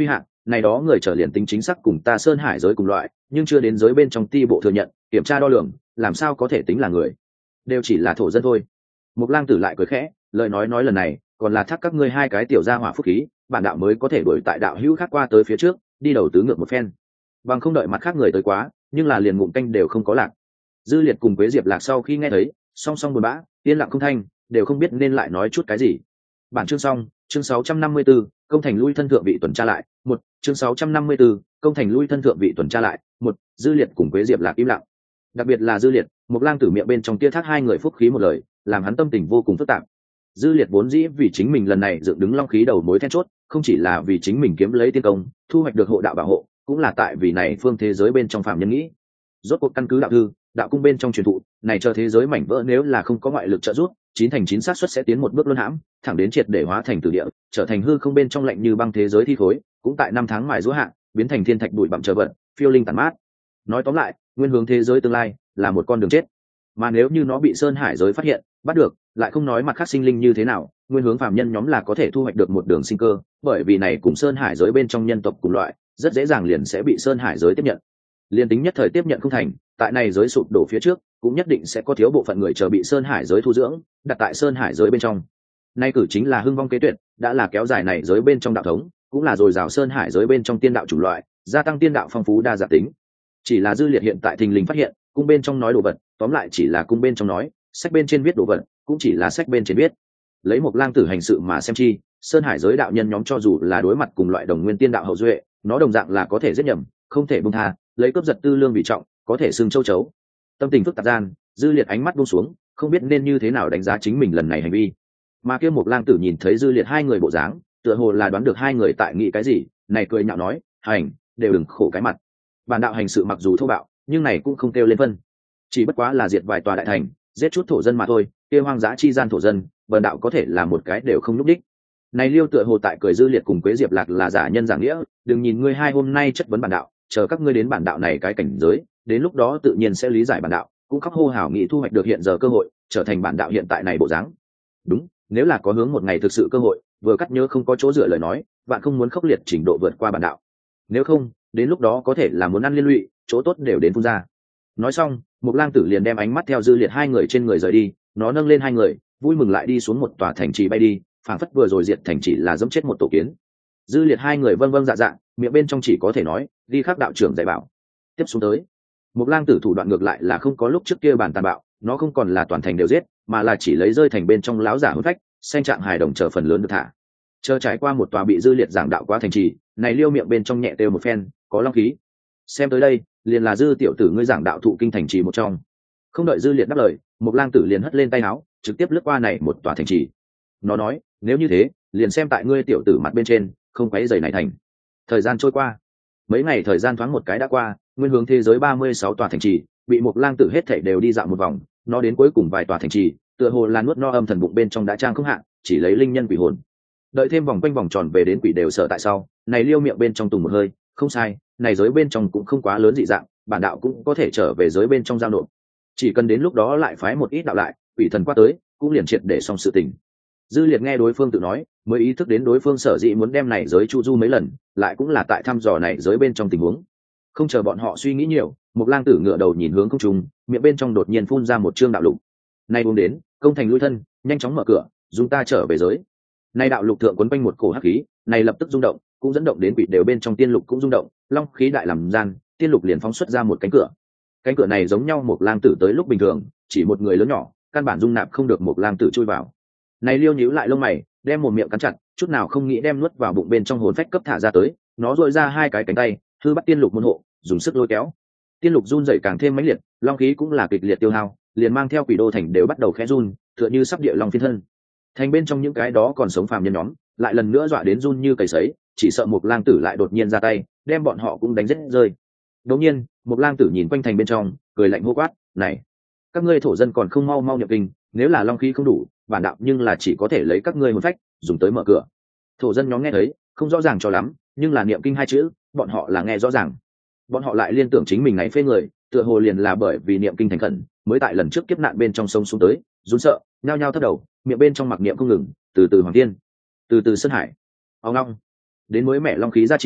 này đó người trở liền tính chính xác cùng ta sơn hải giới cùng loại, nhưng chưa đến giới bên trong ti bộ thừa nhận kiểm tra đo lường, làm sao có thể tính là người, đều chỉ là thổ dân thôi. Mục Lang Tử lại cười khẽ, lời nói nói lần này còn là thác các ngươi hai cái tiểu gia hỏa phúc khí, bản đạo mới có thể đuổi tại đạo hữu khác qua tới phía trước, đi đầu tứ ngược một phen, bằng không đợi mặt khác người tới quá, nhưng là liền ngụm canh đều không có lạc. Dư Liệt cùng Quế Diệp Lạc sau khi nghe thấy, song song buồn bã, yên lặng không thanh, đều không biết nên lại nói chút cái gì. Bản chương xong, chương sáu trăm năm mươi 654, công thành lui thân thượng vị tuần tra lại, một, chương sáu trăm năm mươi 654, công thành lui thân thượng vị tuần tra lại, một, Dư Liệt cùng Quế Diệp Lạc im lặng. Đặc biệt là Dư Liệt, Mục Lang Tử miệng bên trong kia thác hai người phúc khí một lời, làm hắn tâm tình vô cùng phức tạp. Dư Liệt vốn dĩ vì chính mình lần này dựng đứng long khí đầu mối then chốt, không chỉ là vì chính mình kiếm lấy tiên công, thu hoạch được hộ đạo bảo hộ, cũng là tại vì này phương thế giới bên trong phàm nhân nghĩ. Rốt cuộc căn cứ đạo thư, đạo cung bên trong truyền thụ, này cho thế giới mảnh vỡ nếu là không có ngoại lực trợ giúp, chín thành chín xác suất sẽ tiến một bước luân hãm, thẳng đến triệt để hóa thành tử địa, trở thành hư không bên trong lạnh như băng thế giới thi khối, cũng tại năm tháng mài giũa hạ, biến thành thiên thạch bụi bặm trở vật, phiêu linh tàn mát. Nói tóm lại, nguyên hướng thế giới tương lai là một con đường chết. Mà nếu như nó bị sơn hải giới phát hiện, bắt được, lại không nói mặt khác sinh linh như thế nào, nguyên hướng phàm nhân nhóm là có thể thu hoạch được một đường sinh cơ, bởi vì này cùng sơn hải giới bên trong nhân tộc cùng loại, rất dễ dàng liền sẽ bị sơn hải giới tiếp nhận. Liên tính nhất thời tiếp nhận không thành, tại này giới sụp đổ phía trước, cũng nhất định sẽ có thiếu bộ phận người chờ bị sơn hải giới thu dưỡng, đặt tại sơn hải giới bên trong. Nay cử chính là hưng vong kế tuyệt, đã là kéo dài này giới bên trong đạo thống, cũng là dồi dào sơn hải giới bên trong tiên đạo chủng loại, gia tăng tiên đạo phong phú đa dạng tính. Chỉ là Dư Liệt hiện tại thình lình phát hiện, cung bên trong nói đồ vật, tóm lại chỉ là cung bên trong nói, sách bên trên viết đồ vật, cũng chỉ là sách bên trên viết. Lấy Mục Lang Tử hành sự mà xem chi, sơn hải giới đạo nhân nhóm cho dù là đối mặt cùng loại đồng nguyên tiên đạo hậu duệ, nó đồng dạng là có thể giết nhầm, không thể buông tha, lấy cướp giật tư lương vì trọng, có thể xưng châu chấu. Tâm tình phức tạp gian, Dư Liệt ánh mắt buông xuống, không biết nên như thế nào đánh giá chính mình lần này hành vi. Mà kia Mục Lang Tử nhìn thấy Dư Liệt hai người bộ dáng, tựa hồ là đoán được hai người tại nghĩ cái gì, này cười nhạo nói, hành, đều đừng khổ cái mặt. Bản đạo hành sự mặc dù thô bạo, nhưng này cũng không kêu lên phân, chỉ bất quá là diệt vài tòa đại thành, giết chút thổ dân mà thôi, kia hoang dã chi gian thổ dân, bản đạo có thể là một cái đều không lúc đích. Này Liêu tựa hồ tại cười Dư Liệt cùng Quế Diệp Lạc là giả nhân giả nghĩa, đừng nhìn ngươi hai hôm nay chất vấn bản đạo, chờ các ngươi đến bản đạo này cái cảnh giới, đến lúc đó tự nhiên sẽ lý giải bản đạo, cũng khóc hô hào nghĩ thu hoạch được hiện giờ cơ hội, trở thành bản đạo hiện tại này bộ dáng. Đúng, nếu là có hướng một ngày thực sự cơ hội, vừa cắt nhớ không có chỗ dựa lời nói, bạn không muốn khốc liệt trình độ vượt qua bản đạo. Nếu không, đến lúc đó có thể là muốn ăn liên lụy, chỗ tốt đều đến phun ra. Nói xong, Mục Lang Tử liền đem ánh mắt theo Dư Liệt hai người trên người rời đi, nó nâng lên hai người, vui mừng lại đi xuống một tòa thành trì bay đi, phảng phất vừa rồi diệt thành trì là dẫm chết một tổ kiến. Dư Liệt hai người vâng vâng dạ dạ, miệng bên trong chỉ có thể nói, đi khắc đạo trưởng dạy bảo. Tiếp xuống tới, Mục Lang Tử thủ đoạn ngược lại là không có lúc trước kia bản tàn bạo, nó không còn là toàn thành đều giết, mà là chỉ lấy rơi thành bên trong láo giả hồn phách, xanh trạng hài đồng chờ phần lớn được thả. Chờ trải qua một tòa bị Dư Liệt giảng đạo qua thành trì, này Liêu miệng bên trong nhẹ têu một phen, có long khí. Xem tới đây, liền là Dư tiểu tử ngươi giảng đạo thụ kinh thành trì một trong. Không đợi Dư Liệt đáp lời, Mục Lang Tử liền hất lên tay áo, trực tiếp lướt qua này một tòa thành trì. Nó nói, nếu như thế, liền xem tại ngươi tiểu tử mặt bên trên, không quấy rầy này thành. Thời gian trôi qua, mấy ngày thời gian thoáng một cái đã qua, nguyên hướng thế giới ba mươi sáu tòa thành trì, bị Mục Lang Tử hết thảy đều đi dạo một vòng, nó đến cuối cùng vài tòa thành trì, tựa hồ là nuốt no âm thần bụng bên trong đã trang không hạn, chỉ lấy linh nhân quỷ hồn. Đợi thêm vòng quanh vòng tròn về đến quỷ đều sợ tại sau, này Liêu miệng bên trong tùng một hơi, không sai, này giới bên trong cũng không quá lớn dị dạng, bản đạo cũng có thể trở về giới bên trong giao nộp. Chỉ cần đến lúc đó lại phái một ít đạo lại, quỷ thần qua tới, cũng liền triệt để xong sự tình. Dư Liệt nghe đối phương tự nói, mới ý thức đến đối phương sở dĩ muốn đem này giới chu du mấy lần, lại cũng là tại thăm dò này giới bên trong tình huống. Không chờ bọn họ suy nghĩ nhiều, Mục Lang Tử ngựa đầu nhìn hướng không trung, miệng bên trong đột nhiên phun ra một chương đạo lục. Nay buông đến, công thành lui thân, nhanh chóng mở cửa, dùng ta trở về giới. Nay đạo lục thượng quấn quanh một cổ hắc khí, này lập tức rung động, cũng dẫn động đến quỷ đều bên trong tiên lục cũng rung động, long khí đại làm gian, tiên lục liền phóng xuất ra một cánh cửa. Cánh cửa này giống nhau Mục Lang Tử tới lúc bình thường, chỉ một người lớn nhỏ, căn bản dung nạp không được Mục Lang Tử chui vào. Này Liêu nhíu lại lông mày, đem một miệng cắn chặt, chút nào không nghĩ đem nuốt vào bụng bên trong hồn phách cấp thả ra tới, nó duỗi ra hai cái cánh tay, hư bắt tiên lục môn hộ, dùng sức lôi kéo. Tiên lục run rẩy càng thêm mãnh liệt, long khí cũng là kịch liệt tiêu hao, liền mang theo quỷ đô thành đều bắt đầu khẽ run, tựa như sắp địa long phiên thân. Thành bên trong những cái đó còn sống phàm nhân nhóm, lại lần nữa dọa đến run như cầy sấy, chỉ sợ Mục Lang Tử lại đột nhiên ra tay, đem bọn họ cũng đánh rết rơi. Đột nhiên, Mục Lang Tử nhìn quanh thành bên trong, cười lạnh hô quát, "Này, các ngươi thổ dân còn không mau mau nhập kinh, nếu là long khí không đủ, bản đạo nhưng là chỉ có thể lấy các ngươi hồn phách, dùng tới mở cửa." Thổ dân nhóm nghe thấy, không rõ ràng cho lắm, nhưng là niệm kinh hai chữ, bọn họ là nghe rõ ràng. Bọn họ lại liên tưởng chính mình này phê người, tựa hồ liền là bởi vì niệm kinh thành khẩn, mới tại lần trước kiếp nạn bên trong sông xuống tới, run sợ, nhao nhao thất đầu, miệng bên trong mặc niệm không ngừng, từ từ hoàng tiên, từ từ sơn hải, ao ngong, đến mới mẹ long khí gia trì,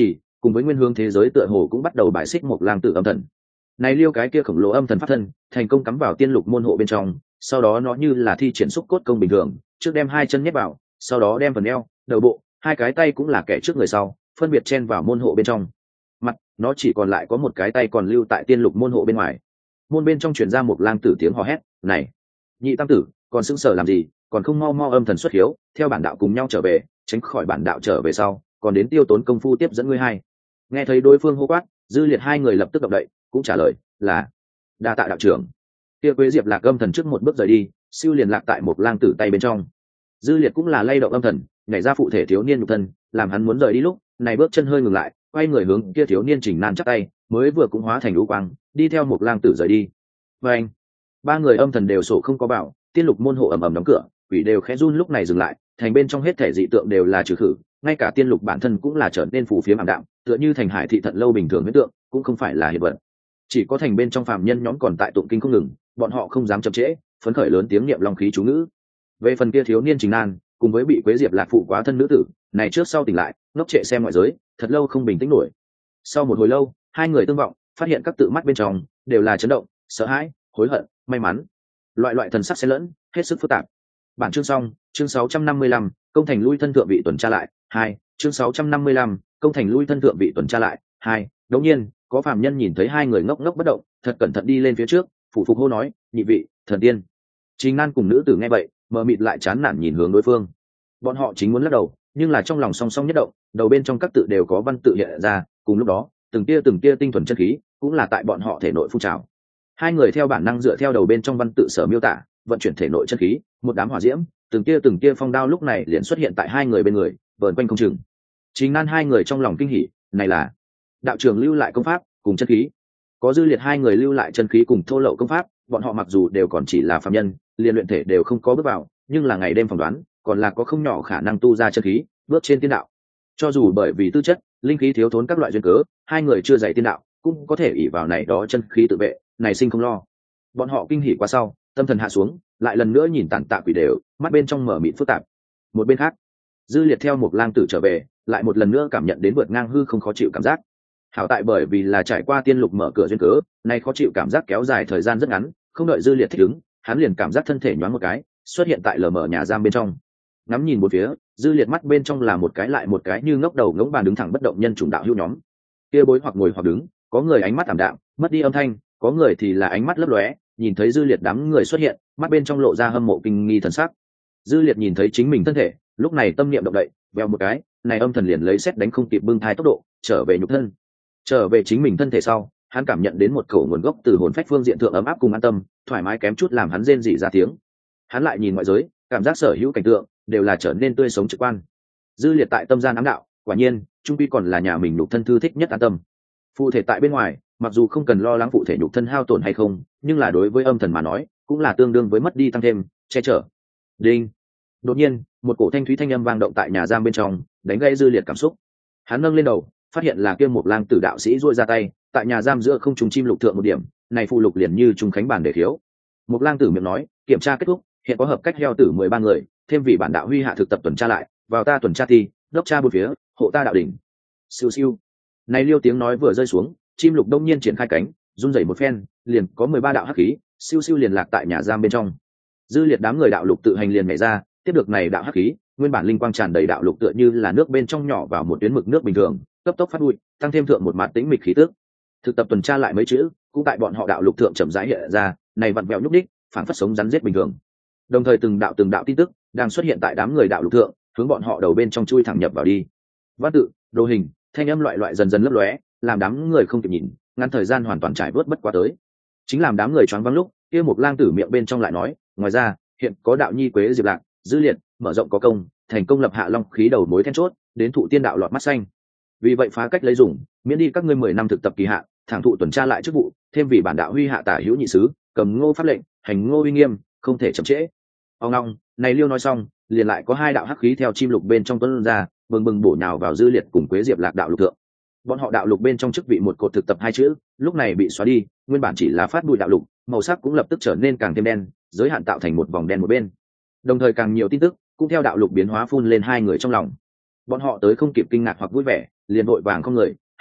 cùng với nguyên hướng thế giới tựa hồ cũng bắt đầu bài xích một lang tử âm thần. Này liêu cái kia khổng lồ âm thần pháp thân thành công cắm vào tiên lục môn hộ bên trong, sau đó nó như là thi triển xúc cốt công bình thường, trước đem hai chân nhét vào, sau đó đem phần eo, đầu bộ, hai cái tay cũng là kẻ trước người sau, phân biệt chen vào môn hộ bên trong. Mặt, nó chỉ còn lại có một cái tay còn lưu tại tiên lục môn hộ bên ngoài. Môn bên trong truyền ra một lang tử tiếng hò hét, "Này, nhị tam tử, còn sững sờ làm gì, còn không mau mau âm thần xuất hiếu, theo bản đạo cùng nhau trở về, tránh khỏi bản đạo trở về sau, còn đến tiêu tốn công phu tiếp dẫn ngươi hai." Nghe thấy đối phương hô quát, Dư Liệt hai người lập tức động đậy, cũng trả lời là đa tạ đạo trưởng. Kia Quế Diệp Lạc âm thần trước một bước rời đi, siêu liền lạc tại một lang tử tay bên trong. Dư Liệt cũng là lay động âm thần, nhảy ra phụ thể thiếu niên nhục thân, làm hắn muốn rời đi lúc này bước chân hơi ngừng lại, quay người hướng kia thiếu niên chỉnh nan chắc tay, mới vừa cũng hóa thành lũ quang, đi theo một lang tử rời đi. Và anh, ba người âm thần đều sổ không có bảo, tiên lục môn hộ ầm ầm đóng cửa, quỷ đều khẽ run lúc này dừng lại, thành bên trong hết thể dị tượng đều là trừ khử, ngay cả tiên lục bản thân cũng là trở nên phù phiếm ảm đạm, tựa như thành hải thị thận lâu bình thường huyễn tượng, cũng không phải là hiện vật. Chỉ có thành bên trong phàm nhân nhóm còn tại tụng kinh không ngừng, bọn họ không dám chậm trễ, phấn khởi lớn tiếng niệm long khí chú ngữ. Về phần kia thiếu niên Trình Nan, cùng với bị Quế Diệp Lạc phụ quá thân nữ tử, này trước sau tỉnh lại, ngốc trệ xem ngoại giới, thật lâu không bình tĩnh nổi. Sau một hồi lâu, hai người tương vọng, phát hiện các tự mắt bên trong đều là chấn động, sợ hãi, hối hận, may mắn, loại loại thần sắc xen lẫn, hết sức phức tạp. Bản chương xong, chương sáu trăm năm mươi lăm, công thành lui thân thượng vị tuần tra lại, hai, chương sáu trăm năm mươi lăm, công thành lui thân thượng vị tuần tra lại, hai. Đột nhiên, có phàm nhân nhìn thấy hai người ngốc ngốc bất động, thật cẩn thận đi lên phía trước, phủ phục hô nói, nhị vị, thần tiên. Trình Nan cùng nữ tử nghe vậy, mờ mịt lại chán nản nhìn hướng đối phương. Bọn họ chính muốn lắc đầu, nhưng là trong lòng song song nhất động, đầu bên trong các tự đều có văn tự hiện ra, cùng lúc đó, từng tia từng tia tinh thuần chân khí, cũng là tại bọn họ thể nội phun trào. Hai người theo bản năng dựa theo đầu bên trong văn tự sở miêu tả, vận chuyển thể nội chân khí, một đám hỏa diễm, từng tia từng tia phong đao lúc này liền xuất hiện tại hai người bên người, vờn quanh không chừng. Trình Nan hai người trong lòng kinh hỉ, này là đạo trưởng lưu lại công pháp cùng chân khí. Có Dư Liệt hai người lưu lại chân khí cùng thô lậu công pháp, bọn họ mặc dù đều còn chỉ là phàm nhân, liền luyện thể đều không có bước vào, nhưng là ngày đêm phỏng đoán, còn là có không nhỏ khả năng tu ra chân khí, bước trên tiên đạo. Cho dù bởi vì tư chất, linh khí thiếu thốn các loại duyên cớ, hai người chưa dạy tiên đạo, cũng có thể ỷ vào này đó chân khí tự vệ, này sinh không lo. Bọn họ kinh hỉ qua sau, tâm thần hạ xuống, lại lần nữa nhìn tản tạ quỷ đều, mắt bên trong mở mịt phức tạp. Một bên khác, Dư Liệt theo một lang tử trở về, lại một lần nữa cảm nhận đến vượt ngang hư không khó chịu cảm giác. Hảo tại bởi vì là trải qua tiên lục mở cửa duyên cớ, nay khó chịu cảm giác kéo dài thời gian rất ngắn, không đợi Dư Liệt thích ứng, hắn liền cảm giác thân thể nhoáng một cái, xuất hiện tại lờ mờ nhà giam bên trong. Ngắm nhìn một phía, Dư Liệt mắt bên trong là một cái lại một cái như ngốc đầu ngỗng bàn đứng thẳng bất động nhân chủng đạo hữu nhóm. Kia bối hoặc ngồi hoặc đứng, có người ánh mắt ảm đạm, mất đi âm thanh, có người thì là ánh mắt lấp lóe, nhìn thấy Dư Liệt đám người xuất hiện, mắt bên trong lộ ra hâm mộ kinh nghi thần sắc. Dư Liệt nhìn thấy chính mình thân thể, lúc này tâm niệm động đậy, vèo một cái, này âm thần liền lấy xét đánh không kịp bưng thai tốc độ, trở về nhục thân. Trở về chính mình thân thể sau, hắn cảm nhận đến một cổ nguồn gốc từ hồn phách phương diện thượng ấm áp cùng an tâm, thoải mái kém chút làm hắn rên rỉ ra tiếng. Hắn lại nhìn ngoại giới, cảm giác sở hữu cảnh tượng đều là trở nên tươi sống trực quan. Dư Liệt tại tâm gian ám đạo, quả nhiên, trung quy còn là nhà mình nhục thân thư thích nhất an tâm. Phụ thể tại bên ngoài, mặc dù không cần lo lắng phụ thể nhục thân hao tổn hay không, nhưng là đối với âm thần mà nói, cũng là tương đương với mất đi tăng thêm, che chở. Đinh. Đột nhiên, một cổ thanh thúy thanh âm vang động tại nhà giam bên trong, đánh gây Dư Liệt cảm xúc. Hắn nâng lên đầu, phát hiện là kia một lang tử đạo sĩ duỗi ra tay, tại nhà giam giữa không trùng chim lục thượng một điểm, này phụ lục liền như trùng khánh bản để thiếu. Một lang tử miệng nói, kiểm tra kết thúc, hiện có hợp cách heo tử mười ba người, thêm vị bản đạo huy hạ thực tập tuần tra lại, vào ta tuần tra thi, đốc tra bốn phía, hộ ta đạo đỉnh. Siêu siêu. Này liêu tiếng nói vừa rơi xuống, chim lục đông nhiên triển khai cánh, run rẩy một phen, liền có mười ba đạo hắc khí, siêu siêu liền lạc tại nhà giam bên trong. Dư Liệt đám người đạo lục tự hành liền nhảy ra, tiếp được này đạo hắc khí, nguyên bản linh quang tràn đầy đạo lục tựa như là nước bên trong nhỏ vào một tuyến mực nước bình thường, cấp tốc phát bụi, tăng thêm thượng một mạt tĩnh mịch khí tức. Thực tập tuần tra lại mấy chữ, cũng tại bọn họ đạo lục thượng chậm rãi hiện ra, này vặn vẹo nhúc đích, phản phất sống rắn giết bình thường. Đồng thời từng đạo từng đạo tin tức đang xuất hiện tại đám người đạo lục thượng, hướng bọn họ đầu bên trong chui thẳng nhập vào đi. Văn tự, đồ hình, thanh âm loại loại dần dần lấp lóe, làm đám người không kịp nhìn, ngắn thời gian hoàn toàn trải vớt bất quá tới. Chính làm đám người choáng váng lúc, kia một lang tử miệng bên trong lại nói, ngoài ra, hiện có đạo nhi Quế Diệp Lạc, Dư Liệt, mở rộng có công, thành công lập hạ long khí đầu mối then chốt, đến thụ tiên đạo lọt mắt xanh. Vì vậy phá cách lấy dùng, miễn đi các ngươi mười năm thực tập kỳ hạn, thẳng thụ tuần tra lại chức vụ, thêm vì bản đạo huy hạ tả hữu nhị sứ, cầm ngô pháp lệnh, hành ngô uy nghiêm, không thể chậm trễ. Ông long, này liêu nói xong, liền lại có hai đạo hắc khí theo chim lục bên trong tuấn ra, bừng bừng bổ nhào vào Dư Liệt cùng Quế Diệp Lạc đạo lục thượng. Bọn họ đạo lục bên trong chức vị một cột thực tập hai chữ, lúc này bị xóa đi, nguyên bản chỉ là phát bụi đạo lục, màu sắc cũng lập tức trở nên càng thêm đen, giới hạn tạo thành một vòng đen một bên. Đồng thời càng nhiều tin tức cũng theo đạo lục biến hóa phun lên hai người trong lòng. Bọn họ tới không kịp kinh ngạc hoặc vui vẻ, liền vội vàng không người,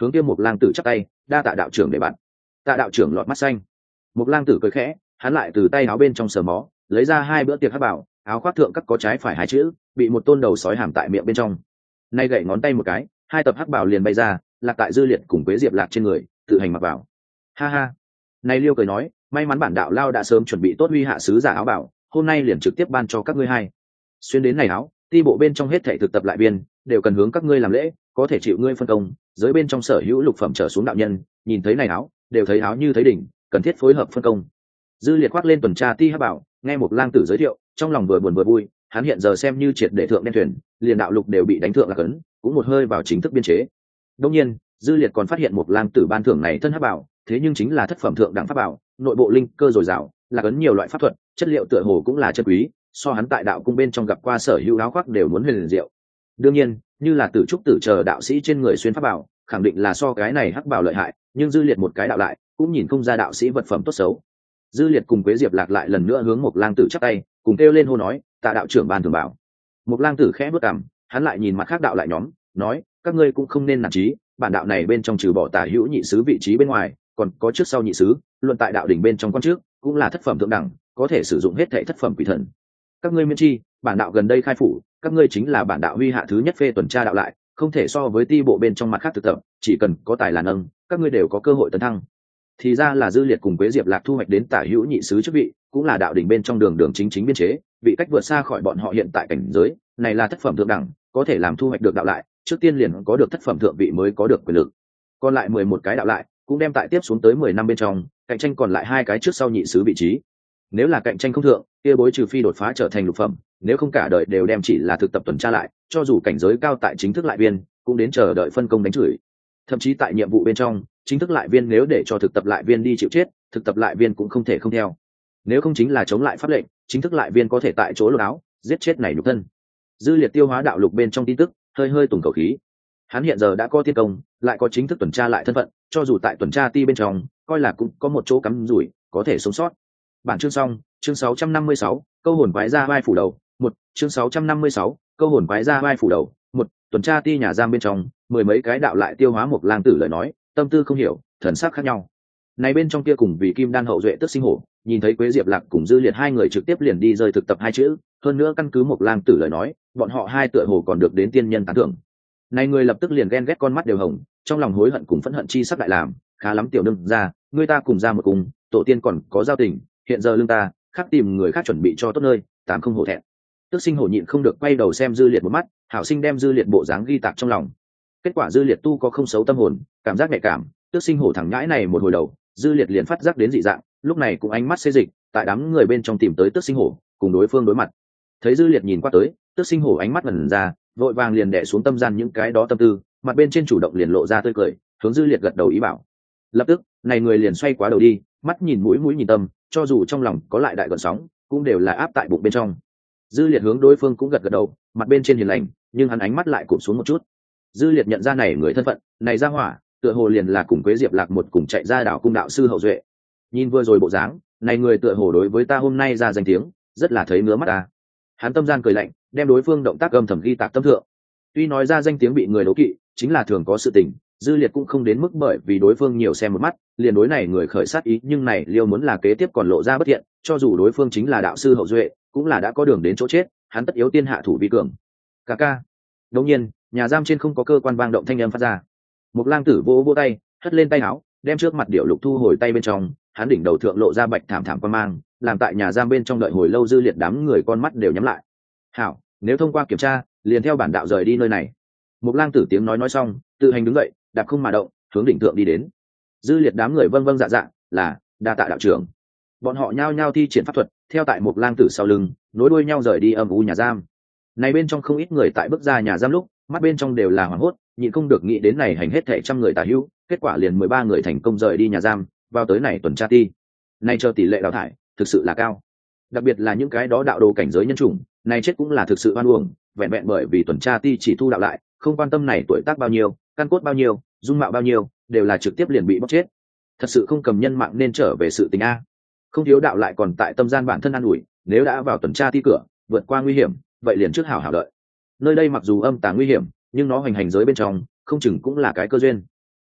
hướng kia một lang tử chắp tay, đa tạ đạo trưởng để bạn. Tạ đạo trưởng lọt mắt xanh. Một lang tử cười khẽ, hắn lại từ tay áo bên trong sờ mó, lấy ra hai bữa tiệc hắc bảo, áo khoác thượng các có trái phải hai chữ, bị một tôn đầu sói hàm tại miệng bên trong. Nay gậy ngón tay một cái, hai tập hắc bảo liền bay ra, lạc tại Dư Liệt cùng Quế Diệp Lạc trên người, tự hành mặc vào. Ha ha. Này Liêu cười nói, may mắn bản đạo lao đã sớm chuẩn bị tốt huy hạ sứ giả áo bảo, hôm nay liền trực tiếp ban cho các ngươi hai. Xuyên đến này áo, ti bộ bên trong hết thảy thực tập lại viên đều cần hướng các ngươi làm lễ, có thể chịu ngươi phân công, giới bên trong sở hữu lục phẩm trở xuống đạo nhân, nhìn thấy này áo, đều thấy áo như thấy đỉnh, cần thiết phối hợp phân công. Dư Liệt khoác lên tuần tra ti hắc bảo, nghe một lang tử giới thiệu, trong lòng vừa buồn vừa vui, hắn hiện giờ xem như triệt để thượng đen thuyền, liền đạo lục đều bị đánh thượng là cấn, cũng một hơi vào chính thức biên chế. Đương nhiên, Dư Liệt còn phát hiện một lang tử ban thưởng này thân hắc bảo, thế nhưng chính là thất phẩm thượng đẳng pháp bảo, nội bộ linh cơ dồi dào, là cấn nhiều loại pháp thuật, chất liệu tựa hồ cũng là chân quý, so hắn tại đạo cung bên trong gặp qua sở hữu áo khoác đều muốn huyền diệu. Đương nhiên, như là tử trúc tử chờ đạo sĩ trên người xuyên pháp bảo, khẳng định là so cái này hắc bảo lợi hại, nhưng Dư Liệt một cái đạo lại, cũng nhìn không ra đạo sĩ vật phẩm tốt xấu. Dư Liệt cùng Quế Diệp Lạc lại lần nữa hướng một lang tử chắp tay, cùng kêu lên hô nói, tạ đạo trưởng ban thường bảo. Một lang tử khẽ bước cằm, hắn lại nhìn mặt khác đạo lại nhóm, nói, các ngươi cũng không nên nản chí, bản đạo này bên trong trừ bỏ tả hữu nhị sứ vị trí bên ngoài, còn có trước sau nhị sứ, luận tại đạo đỉnh bên trong quan trước, cũng là thất phẩm thượng đẳng, có thể sử dụng hết thảy thất phẩm quỷ thần. Các ngươi miễn chi, bản đạo gần đây khai phủ, các ngươi chính là bản đạo huy hạ thứ nhất phê tuần tra đạo lại, không thể so với ti bộ bên trong mặt khác thực tập, chỉ cần có tài là nâng, các ngươi đều có cơ hội tấn thăng. Thì ra là Dư Liệt cùng Quế Diệp Lạc thu hoạch đến tả hữu nhị sứ chức vị, cũng là đạo đỉnh bên trong đường đường chính chính biên chế, vị cách vượt xa khỏi bọn họ hiện tại cảnh giới, này là thất phẩm thượng đẳng, có thể làm thu hoạch được đạo lại, trước tiên liền có được thất phẩm thượng vị mới có được quyền lực. Còn lại mười một cái đạo lại, cũng đem tại tiếp xuống tới mười năm bên trong, cạnh tranh còn lại hai cái trước sau nhị sứ vị trí. Nếu là cạnh tranh không thượng, kia bối trừ phi đột phá trở thành lục phẩm, nếu không cả đời đều đem chỉ là thực tập tuần tra lại, cho dù cảnh giới cao tại chính thức lại viên, cũng đến chờ đợi phân công đánh chửi. Thậm chí tại nhiệm vụ bên trong, chính thức lại viên nếu để cho thực tập lại viên đi chịu chết, thực tập lại viên cũng không thể không theo. Nếu không chính là chống lại pháp lệnh, chính thức lại viên có thể tại chỗ lột áo, giết chết này nhục thân. Dư Liệt tiêu hóa đạo lục bên trong tin tức, hơi hơi tùng khẩu khí. Hắn hiện giờ đã có tiên công, lại có chính thức tuần tra lại thân phận, cho dù tại tuần tra ti bên trong, coi là cũng có một chỗ cắm rủi, có thể sống sót. Bản chương xong, chương sáu trăm năm mươi sáu, câu hồn quái ra vai phủ đầu, một, chương sáu trăm năm mươi sáu, câu hồn quái ra vai phủ đầu, một, tuần tra ti nhà giam bên trong, mười mấy cái đạo lại tiêu hóa một lang tử lời nói, tâm tư không hiểu, thần sắc khác nhau. Này bên trong kia cùng vì kim đan hậu duệ tức sinh hổ, nhìn thấy Quế Diệp Lạc cùng Dư Liệt hai người trực tiếp liền đi rơi thực tập hai chữ, hơn nữa căn cứ một lang tử lời nói, bọn họ hai tựa hồ còn được đến tiên nhân tán thưởng. Này người lập tức liền ghen ghét con mắt đều hồng, trong lòng hối hận cùng phẫn hận chi sắc đại làm, khá lắm tiểu nương ra, người ta cùng ra một cùng, tổ tiên còn có giao tình, hiện giờ lương ta, khác tìm người khác chuẩn bị cho tốt nơi, tám không hổ thẹn. Tức sinh hổ nhịn không được quay đầu xem Dư Liệt một mắt, hảo sinh đem Dư Liệt bộ dáng ghi tạc trong lòng. Kết quả Dư Liệt tu có không xấu tâm hồn, cảm giác nhạy cảm, tức sinh hổ thẳng nhãi này một hồi đầu, Dư Liệt liền phát giác đến dị dạng, lúc này cũng ánh mắt xê dịch, tại đám người bên trong tìm tới tức sinh hổ, cùng đối phương đối mặt. Thấy Dư Liệt nhìn qua tới, tức sinh hổ ánh mắt ngẩn ra, vội vàng liền đè xuống tâm gian những cái đó tâm tư, mặt bên trên chủ động liền lộ ra tươi cười, hướng Dư Liệt gật đầu ý bảo. Lập tức, này người liền xoay quá đầu đi, mắt nhìn mũi mũi nhìn tâm, cho dù trong lòng có lại đại gợn sóng, cũng đều là áp tại bụng bên trong. Dư Liệt hướng đối phương cũng gật gật đầu, mặt bên trên hiền lành, nhưng hắn ánh mắt lại cụp xuống một chút. Dư Liệt nhận ra này người thân phận, này ra hỏa, tựa hồ liền là cùng Quế Diệp Lạc một cùng chạy ra đảo cung đạo sư hậu duệ. Nhìn vừa rồi bộ dáng, này người tựa hồ đối với ta hôm nay ra danh tiếng, rất là thấy ngứa mắt ta. Hắn tâm gian cười lạnh, đem đối phương động tác âm thầm ghi tạc tâm thượng. Tuy nói ra danh tiếng bị người đố kỵ, chính là thường có sự tình, Dư Liệt cũng không đến mức bởi vì đối phương nhiều xem một mắt, liền đối này người khởi sát ý, nhưng này Liêu muốn là kế tiếp còn lộ ra bất thiện, cho dù đối phương chính là đạo sư hậu duệ, cũng là đã có đường đến chỗ chết, hắn tất yếu tiên hạ thủ vi cường. Ca ca. Đương nhiên, nhà giam trên không có cơ quan vang động thanh âm phát ra. Một lang tử vỗ vỗ tay, hất lên tay áo, đem trước mặt điệu lục thu hồi tay bên trong, hắn đỉnh đầu thượng lộ ra bạch thảm thảm quan mang, làm tại nhà giam bên trong đợi hồi lâu Dư Liệt đám người con mắt đều nhắm lại. Hảo, nếu thông qua kiểm tra, liền theo bản đạo rời đi nơi này. Một lang tử tiếng nói nói xong, tự hành đứng dậy, đạp không mà động, hướng đỉnh thượng đi đến. Dư Liệt đám người vâng vâng dạ dạ, là đa tạ đạo trưởng. Bọn họ nhao nhao thi triển pháp thuật, theo tại một lang tử sau lưng, nối đuôi nhau rời đi âm u nhà giam. Này bên trong không ít người tại bước ra nhà giam lúc, mắt bên trong đều là hoảng hốt, nhịn không được nghĩ đến này hành hết thảy trăm người tà hữu, kết quả liền mười ba người thành công rời đi nhà giam, vào tới này tuần tra ti. Này chờ tỷ lệ đào thải, thực sự là cao. Đặc biệt là những cái đó đạo đồ cảnh giới nhân chủng, này chết cũng là thực sự oan uổng, vẹn vẹn bởi vì tuần tra ti chỉ thu đạo lại, không quan tâm này tuổi tác bao nhiêu, căn cốt bao nhiêu, dung mạo bao nhiêu, đều là trực tiếp liền bị bóc chết. Thật sự không cầm nhân mạng nên trở về sự tình a. Không thiếu đạo lại còn tại tâm gian bản thân an ủi, nếu đã vào tuần tra ti cửa, vượt qua nguy hiểm, vậy liền trước hảo hảo đợi. Nơi đây mặc dù âm tà nguy hiểm, nhưng nó hoành hành giới bên trong, không chừng cũng là cái cơ duyên.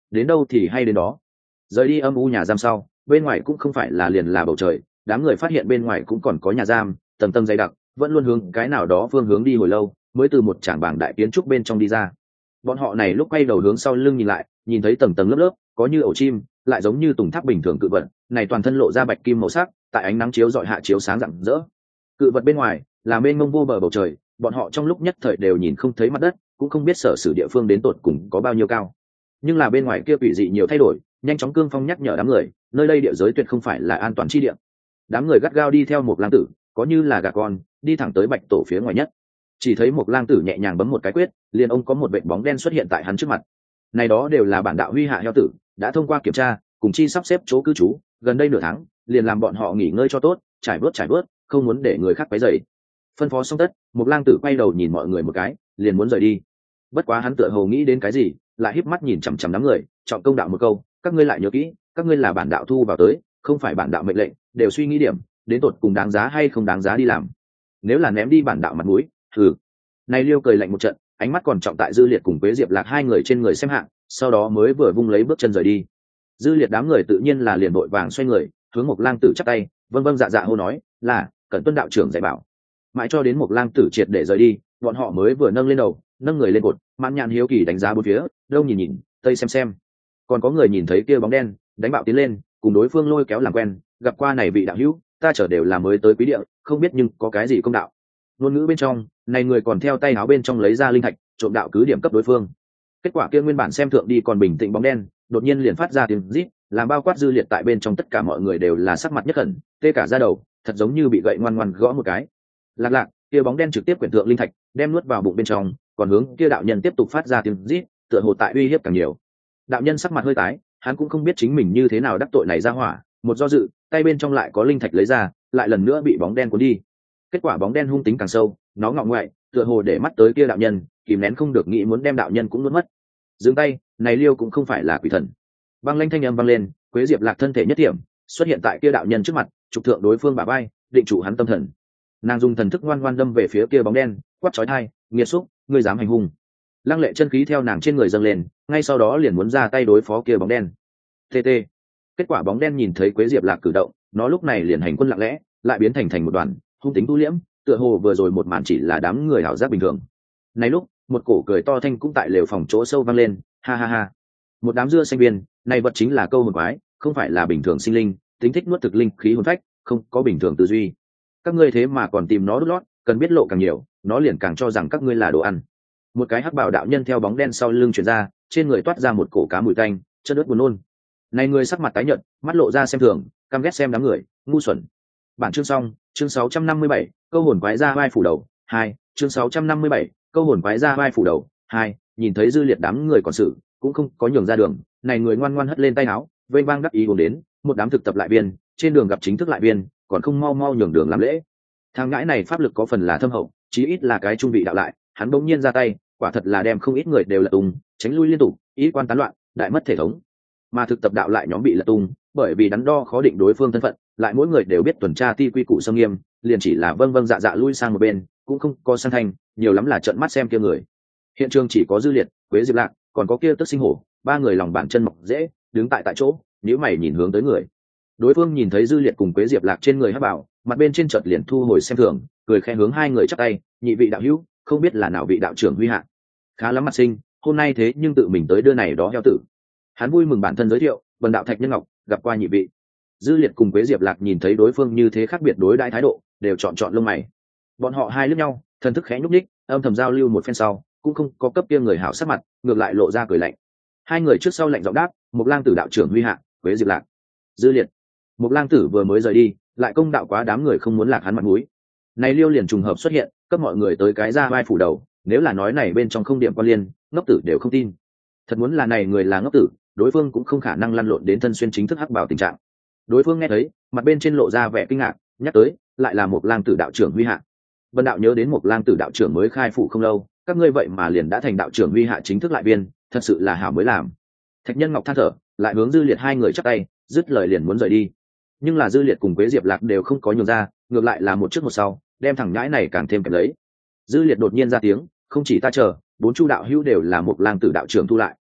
đến đâu thì hay đến đó. Rời đi âm u nhà giam sau, bên ngoài cũng không phải là liền là bầu trời, đám người phát hiện bên ngoài cũng còn có nhà giam, tầng tầng dày đặc, vẫn luôn hướng cái nào đó phương hướng đi hồi lâu, mới từ một trảng bảng đại kiến trúc bên trong đi ra. Bọn họ này lúc quay đầu hướng sau lưng nhìn lại, nhìn thấy tầng tầng lớp lớp, có như ổ chim, lại giống như tùng tháp bình thường cự vật, này toàn thân lộ ra bạch kim màu sắc, tại ánh nắng chiếu rọi hạ chiếu sáng rạng rỡ. Cự vật bên ngoài là mênh mông vô bờ bầu trời, bọn họ trong lúc nhất thời đều nhìn không thấy mặt đất, cũng không biết sở sử địa phương đến tột cùng có bao nhiêu cao. Nhưng là bên ngoài kia quỷ dị nhiều thay đổi, nhanh chóng cương phong nhắc nhở đám người, nơi đây địa giới tuyệt không phải là an toàn chi địa. Đám người gắt gao đi theo một lang tử, có như là gà con, đi thẳng tới bạch tổ phía ngoài nhất. Chỉ thấy một lang tử nhẹ nhàng bấm một cái quyết, liền ông có một vệt bóng đen xuất hiện tại hắn trước mặt. Này đó đều là bản đạo huy hạ heo tử, đã thông qua kiểm tra, cùng chi sắp xếp chỗ cư trú, gần đây nửa tháng, liền làm bọn họ nghỉ ngơi cho tốt, trải bớt trải bớt, không muốn để người khác quấy rầy. Phân phó xong tất, một lang tử quay đầu nhìn mọi người một cái, liền muốn rời đi. Bất quá hắn tựa hồ nghĩ đến cái gì, lại híp mắt nhìn chằm chằm đám người, trọng công đạo một câu, các ngươi lại nhớ kỹ, các ngươi là bản đạo thu vào tới, không phải bản đạo mệnh lệnh, đều suy nghĩ điểm, đến tột cùng đáng giá hay không đáng giá đi làm. Nếu là ném đi bản đạo mặt mũi, thử. Này Liêu cười lạnh một trận, ánh mắt còn trọng tại Dư Liệt cùng Quế Diệp Lạc hai người trên người xem hạng, sau đó mới vừa vung lấy bước chân rời đi. Dư Liệt đám người tự nhiên là liền vội vàng xoay người, hướng một lang tử chắp tay, vâng vâng dạ dạ hô nói, là cẩn tuân đạo trưởng dạy bảo. Mãi cho đến một lang tử triệt để rời đi, bọn họ mới vừa nâng lên đầu, nâng người lên cột, mãn nhãn hiếu kỳ đánh giá bốn phía, đông nhìn nhìn, tây xem xem. Còn có người nhìn thấy kia bóng đen, đánh bạo tiến lên, cùng đối phương lôi kéo làm quen, gặp qua này vị đạo hữu, ta chở đều là mới tới quý địa, không biết nhưng có cái gì công đạo. Ngôn ngữ bên trong, này người còn theo tay áo bên trong lấy ra linh thạch, trộm đạo cứ điểm cấp đối phương. Kết quả kia nguyên bản xem thượng đi còn bình tĩnh bóng đen, đột nhiên liền phát ra tiếng rít, làm bao quát Dư Liệt tại bên trong tất cả mọi người đều là sắc mặt nhất khẩn, tê cả da đầu, thật giống như bị gậy ngoan ngoan gõ một cái. Lạc lạc, kia bóng đen trực tiếp quyển thượng linh thạch, đem nuốt vào bụng bên trong, còn hướng kia đạo nhân tiếp tục phát ra tiếng rít, tựa hồ tại uy hiếp càng nhiều. Đạo nhân sắc mặt hơi tái, hắn cũng không biết chính mình như thế nào đắc tội này ra hỏa, một do dự, tay bên trong lại có linh thạch lấy ra, lại lần nữa bị bóng đen cuốn đi. Kết quả bóng đen hung tính càng sâu, nó ngọ ngoại, tựa hồ để mắt tới kia đạo nhân, kìm nén không được nghĩ muốn đem đạo nhân cũng nuốt mất. Dừng tay, này Liêu cũng không phải là quỷ thần. Băng lanh thanh âm vang lên, Quế Diệp Lạc thân thể nhất điểm, xuất hiện tại kia đạo nhân trước mặt, trục thượng đối phương bả vai, định trụ hắn tâm thần. Nàng dùng thần thức ngoan ngoan đâm về phía kia bóng đen, quát chói tai, nghiệt xúc, ngươi dám hành hung. Lăng lệ chân khí theo nàng trên người dâng lên, ngay sau đó liền muốn ra tay đối phó kia bóng đen. tê tê. Kết quả bóng đen nhìn thấy Quế Diệp Lạc cử động, nó lúc này liền hành quân lặng lẽ, lại biến thành thành một đoàn, hung tính tu liễm, tựa hồ vừa rồi một màn chỉ là đám người hảo giác bình thường. Này lúc, một cổ cười to thanh cũng tại lều phòng chỗ sâu vang lên, ha ha ha. Một đám dưa xanh viên, này vật chính là câu hồn quái, không phải là bình thường sinh linh, tính thích nuốt thực linh khí hồn phách, không có bình thường tư duy. Các ngươi thế mà còn tìm nó đút lót, cần biết lộ càng nhiều, nó liền càng cho rằng các ngươi là đồ ăn. Một cái hắc bảo đạo nhân theo bóng đen sau lưng chuyển ra, trên người toát ra một cổ cá mùi tanh, chất ướt buồn nôn. Này người sắc mặt tái nhợt, mắt lộ ra xem thường, căm ghét xem đám người, ngu xuẩn. Bản chương xong, chương sáu trăm năm mươi bảy, câu hồn quái ra vai phủ đầu, hai, chương sáu trăm năm mươi bảy, câu hồn quái ra vai phủ đầu, hai, nhìn thấy Dư Liệt đám người còn sự, cũng không có nhường ra đường, này người ngoan ngoan hất lên tay áo, vênh vang đắc ý uống đến, một đám thực tập lại viên, trên đường gặp chính thức lại viên, còn không mau mau nhường đường làm lễ. Thằng ngãi này pháp lực có phần là thâm hậu, chí ít là cái trung vị đạo lại, hắn bỗng nhiên ra tay, quả thật là đem không ít người đều lật tung, tránh lui liên tục, ý quan tán loạn, đại mất thể thống. Mà thực tập đạo lại nhóm bị lật tung, bởi vì đắn đo khó định đối phương thân phận, lại mỗi người đều biết tuần tra ti quy củ xâm nghiêm, liền chỉ là vâng vâng dạ dạ lui sang một bên, cũng không có sang thanh, nhiều lắm là trợn mắt xem kia người. Hiện trường chỉ có Dư Liệt, Quế Diệp Lạc, còn có kia Tức Sinh Hổ, ba người lòng bàn chân mọc dễ, đứng tại tại chỗ, nhíu mày nhìn hướng tới người. Đối phương nhìn thấy Dư Liệt cùng Quế Diệp Lạc trên người hắc bảo, mặt bên trên chợt liền thu hồi xem thường, cười khẽ hướng hai người chắp tay, nhị vị đạo hữu, không biết là nào vị đạo trưởng huy hạ. Khá lắm mặt sinh, hôm nay thế nhưng tự mình tới đưa này đó heo tử. Hắn vui mừng bản thân giới thiệu, Vân đạo Thạch Nhân Ngọc, gặp qua nhị vị. Dư Liệt cùng Quế Diệp Lạc nhìn thấy đối phương như thế khác biệt đối đãi thái độ, đều chọn chọn lông mày. Bọn họ hai liếc nhau, thần thức khẽ nhúc nhích, âm thầm giao lưu một phen sau, cũng không có cấp kia người hảo sắc mặt, ngược lại lộ ra cười lạnh. Hai người trước sau lạnh giọng đáp, Mộc Lang tử đạo trưởng huy hạ, Quế Diệp Lạc. Dư Liệt. Mộc Lang tử vừa mới rời đi, lại công đạo quá đám người không muốn lạc hắn mặt mũi. Này Liêu liền trùng hợp xuất hiện, cấp mọi người tới cái ra vai phủ đầu, nếu là nói này bên trong không điểm quan liên, ngốc tử đều không tin. Thật muốn là này người là ngốc tử, đối phương cũng không khả năng lăn lộn đến thân xuyên chính thức hắc bảo tình trạng. Đối phương nghe thấy, mặt bên trên lộ ra vẻ kinh ngạc, nhắc tới, lại là Mộc Lang tử đạo trưởng huy hạ. Vân đạo nhớ đến Mộc Lang tử đạo trưởng mới khai phủ không lâu, các ngươi vậy mà liền đã thành đạo trưởng huy hạ chính thức lại viên, thật sự là hảo mới làm. Thạch Nhân Ngọc than thở, lại hướng Dư Liệt hai người chắp tay, dứt lời liền muốn rời đi. Nhưng là Dư Liệt cùng Quế Diệp Lạc đều không có nhường ra, ngược lại là một trước một sau, đem thằng nhãi này càng thêm kẹp lấy. Dư Liệt đột nhiên ra tiếng, không chỉ ta chờ, bốn chu đạo hữu đều là Mộc Lang tử đạo trưởng thu lại.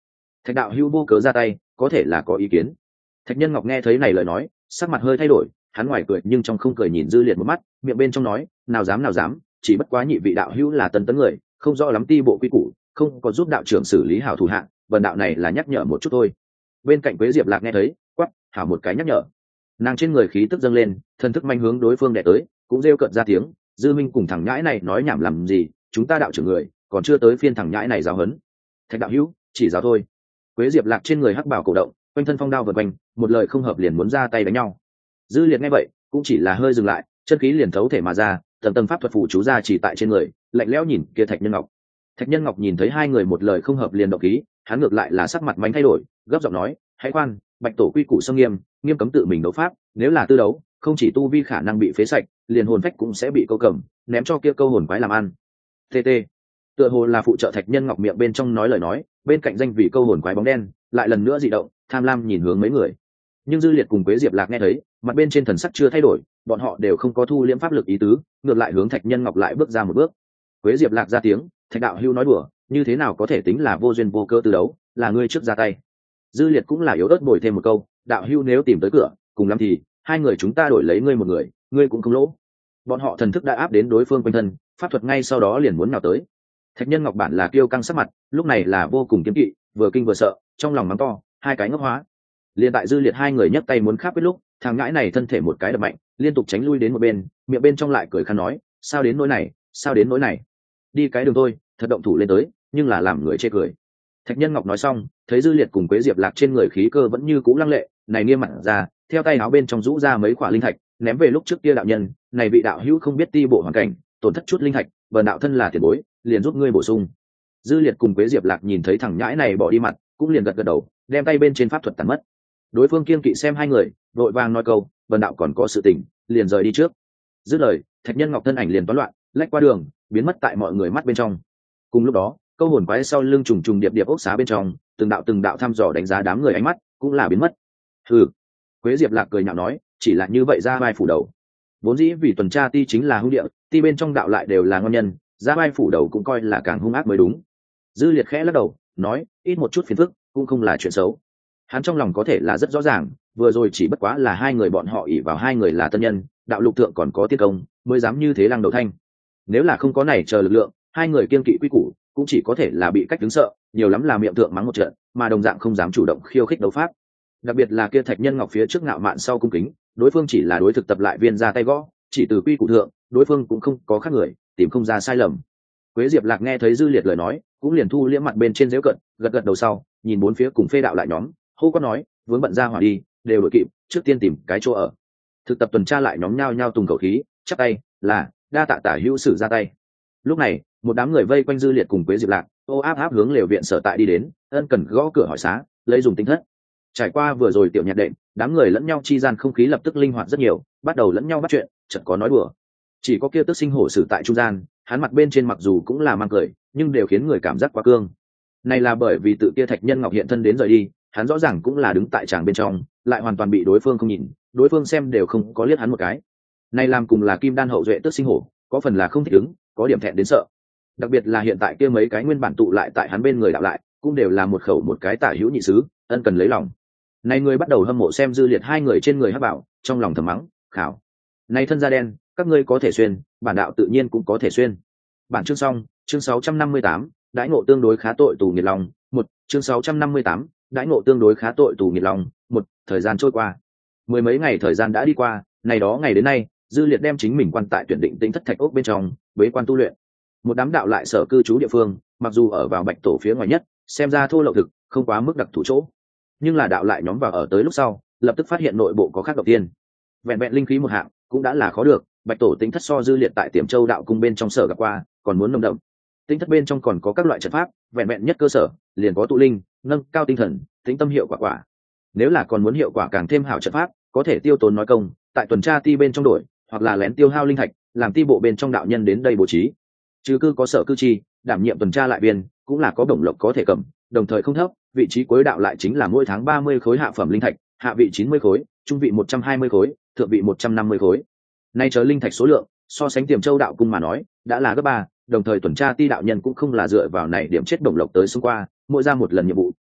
Thạch đạo hữu vô cớ ra tay, có thể là có ý kiến. Thạch Nhân Ngọc nghe thấy này lời nói, sắc mặt hơi thay đổi, hắn ngoài cười nhưng trong không cười nhìn Dư Liệt một mắt, miệng bên trong nói, nào dám nào dám, chỉ bất quá nhị vị đạo hữu là tân tấn người, không rõ lắm ti bộ quy củ, không có giúp đạo trưởng xử lý hảo thủ hạ, vần đạo này là nhắc nhở một chút thôi. Bên cạnh Quế Diệp Lạc nghe thấy, quắc, hảo một cái nhắc nhở. Nàng trên người khí tức dâng lên, thần thức manh hướng đối phương đè tới, cũng rêu cợt ra tiếng, Dư Minh cùng thằng nhãi này nói nhảm làm gì, chúng ta đạo trưởng người, còn chưa tới phiên thằng nhãi này giáo huấn. Thạch đạo hữu, chỉ giáo thôi. Quế Diệp Lạc trên người hắc bảo cổ động, quanh thân phong đao vần quanh, một lời không hợp liền muốn ra tay đánh nhau. Dư Liệt nghe vậy, cũng chỉ là hơi dừng lại, chân khí liền thấu thể mà ra, tầng tầng pháp thuật phù chú ra chỉ tại trên người, lạnh lẽo nhìn kia Thạch Nhân Ngọc. Thạch Nhân Ngọc nhìn thấy hai người một lời không hợp liền động khí, hắn ngược lại là sắc mặt mánh thay đổi, gấp giọng nói, hãy khoan, Bạch tổ quy củ sông nghiêm, nghiêm cấm tự mình đấu pháp, nếu là tư đấu, không chỉ tu vi khả năng bị phế sạch, liền hồn phách cũng sẽ bị câu cầm, ném cho kia câu hồn quái làm ăn. T T. Tựa hồ là phụ trợ Thạch Nhân Ngọc miệng bên trong nói lời nói, bên cạnh danh vị câu hồn quái bóng đen, lại lần nữa dị động, tham lam nhìn hướng mấy người. Nhưng Dư Liệt cùng Quế Diệp Lạc nghe thấy, mặt bên trên thần sắc chưa thay đổi, bọn họ đều không có thu liễm pháp lực ý tứ, ngược lại hướng Thạch Nhân Ngọc lại bước ra một bước. Quế Diệp Lạc ra tiếng, Thạch đạo hưu nói đùa, như thế nào có thể tính là vô duyên vô cơ từ đấu, là ngươi trước ra tay. Dư Liệt cũng là yếu ớt bồi thêm một câu, đạo hưu nếu tìm tới cửa, cùng lắm thì hai người chúng ta đổi lấy ngươi một người, ngươi cũng không lỗ. Bọn họ thần thức đã áp đến đối phương quanh thân, pháp thuật ngay sau đó liền muốn nào tới. Thạch Nhân Ngọc bản là kiêu căng sắc mặt, lúc này là vô cùng kiêng kỵ, vừa kinh vừa sợ, trong lòng mắng to, hai cái ngốc hóa. Liên tại Dư Liệt hai người nhấc tay muốn khắp biết lúc, thằng ngãi này thân thể một cái đập mạnh, liên tục tránh lui đến một bên, miệng bên trong lại cười khăn nói, sao đến nỗi này, sao đến nỗi này, đi cái đường thôi, thật động thủ lên tới, nhưng là làm người chê cười. Thạch Nhân Ngọc nói xong, thấy Dư Liệt cùng Quế Diệp Lạc trên người khí cơ vẫn như cũ lăng lệ, này nghiêm mặt ra, theo tay áo bên trong rũ ra mấy quả linh thạch, ném về lúc trước kia đạo nhân, này vị đạo hữu không biết ti bộ hoàn cảnh, tổn thất chút linh thạch, bần đạo thân là tiền bối, liền giúp ngươi bổ sung. Dư Liệt cùng Quế Diệp Lạc nhìn thấy thằng nhãi này bỏ đi mặt, cũng liền gật gật đầu, đem tay bên trên pháp thuật tàn mất. Đối phương kiên kỵ xem hai người, vội vàng nói câu, bần đạo còn có sự tình, liền rời đi trước. Dứt lời, Thạch Nhân Ngọc thân ảnh liền toán loạn, lách qua đường, biến mất tại mọi người mắt bên trong. Cùng lúc đó, câu hồn quái sau lưng trùng trùng điệp điệp ốc xá bên trong, từng đạo từng đạo thăm dò đánh giá đám người ánh mắt, cũng là biến mất. Hừ. Quế Diệp Lạc cười nhạo nói, chỉ là như vậy ra vai phủ đầu. Vốn dĩ vì tuần tra ti chính là hung địa, ti bên trong đạo lại đều là ngon nhân, ra vai phủ đầu cũng coi là càng hung ác mới đúng. Dư Liệt khẽ lắc đầu, nói, ít một chút phiền phức, cũng không là chuyện xấu. Hắn trong lòng có thể là rất rõ ràng, vừa rồi chỉ bất quá là hai người bọn họ ỷ vào hai người là tân nhân, đạo lục thượng còn có tiên công, mới dám như thế lăng đầu thanh. Nếu là không có này chờ lực lượng, hai người kiên kỵ quy củ, cũng chỉ có thể là bị cách đứng sợ, nhiều lắm là miệng thượng mắng một trận, mà đồng dạng không dám chủ động khiêu khích đấu pháp. Đặc biệt là kia Thạch Nhân Ngọc phía trước ngạo mạn sau cung kính, đối phương chỉ là đối thực tập lại viên ra tay gõ, chỉ từ quy củ thượng, đối phương cũng không có khác người, tìm không ra sai lầm. Quế Diệp Lạc nghe thấy Dư Liệt lời nói, cũng liền thu liễm mặt bên trên giễu cận, gật gật đầu sau, nhìn bốn phía cùng phê đạo lại nhóm, hô quát nói, vướng bận ra hỏa đi, đều đội kịp, trước tiên tìm cái chỗ ở. Thực tập tuần tra lại nhóm nhao nhao tùng khẩu khí, chắp tay, là đa tạ tả hữu sử ra tay. Lúc này, một đám người vây quanh Dư Liệt cùng Quế Diệp Lạc, ô áp áp hướng lều viện sở tại đi đến, ân cần gõ cửa hỏi xá, lấy dùng tinh thất. Trải qua vừa rồi tiểu nhạc đệm, đám người lẫn nhau chi gian không khí lập tức linh hoạt rất nhiều, bắt đầu lẫn nhau bắt chuyện, chợt có nói đùa. Chỉ có kia Tức Sinh hổ sử tại trung gian, hắn mặt bên trên mặc dù cũng là mang cười, nhưng đều khiến người cảm giác quá cương. Này là bởi vì tự kia Thạch Nhân Ngọc hiện thân đến rời đi, hắn rõ ràng cũng là đứng tại tràng bên trong, lại hoàn toàn bị đối phương không nhìn, đối phương xem đều không có liếc hắn một cái. Này làm cùng là Kim Đan hậu duệ Tức Sinh hổ, có phần là không thích ứng, có điểm thẹn đến sợ. Đặc biệt là hiện tại kia mấy cái nguyên bản tụ lại tại hắn bên người đạo lại, cũng đều là một khẩu một cái tả hữu nhị sứ, ân cần lấy lòng. Này người bắt đầu hâm mộ xem Dư Liệt hai người trên người hắc bảo, trong lòng thầm mắng, khảo. Này thân da đen, các ngươi có thể xuyên, bản đạo tự nhiên cũng có thể xuyên. Bản chương xong, chương sáu trăm năm mươi tám, đãi ngộ tương đối khá tội tù nghiệt lòng, một, chương sáu trăm năm mươi tám, đãi ngộ tương đối khá tội tù nghiệt lòng, một, thời gian trôi qua. Mười mấy ngày thời gian đã đi qua, này đó ngày đến nay, Dư Liệt đem chính mình quan tại tuyển định Tĩnh Thất Thạch ốc bên trong, bế quan tu luyện. Một đám đạo lại sở cư trú địa phương, mặc dù ở vào Bạch tổ phía ngoài nhất, xem ra thô lậu thực, không quá mức đặc thù chỗ. Nhưng là đạo lại nhóm vào ở tới lúc sau, lập tức phát hiện nội bộ có khác đầu tiên. Vẹn vẹn linh khí một hạng, cũng đã là khó được, Bạch tổ Tĩnh Thất so Dư Liệt tại Tiềm Châu đạo cung bên trong sở gặp qua, còn muốn nồng đậm. Tĩnh Thất bên trong còn có các loại trận pháp, vẹn vẹn nhất cơ sở, liền có tụ linh, nâng cao tinh thần, tĩnh tâm hiệu quả quả. Nếu là còn muốn hiệu quả càng thêm hảo trận pháp, có thể tiêu tốn nói công, tại tuần tra ti bên trong đổi, hoặc là lén tiêu hao linh thạch, làm ti bộ bên trong đạo nhân đến đây bố trí. Trừ cư có sở cư chi, đảm nhiệm tuần tra lại viên, cũng là có bổng lộc có thể cầm, đồng thời không thấp, vị trí cuối đạo lại chính là mỗi tháng ba mươi khối hạ phẩm linh thạch, hạ vị chín mươi khối, trung vị một trăm hai mươi khối, thượng vị một trăm năm mươi khối. Nay chờ linh thạch số lượng, so sánh Tiềm Châu đạo cung mà nói, đã là gấp ba, đồng thời tuần tra ti đạo nhân cũng không là dựa vào này điểm chết bổng lộc tới xung qua, mỗi ra một lần nhiệm vụ,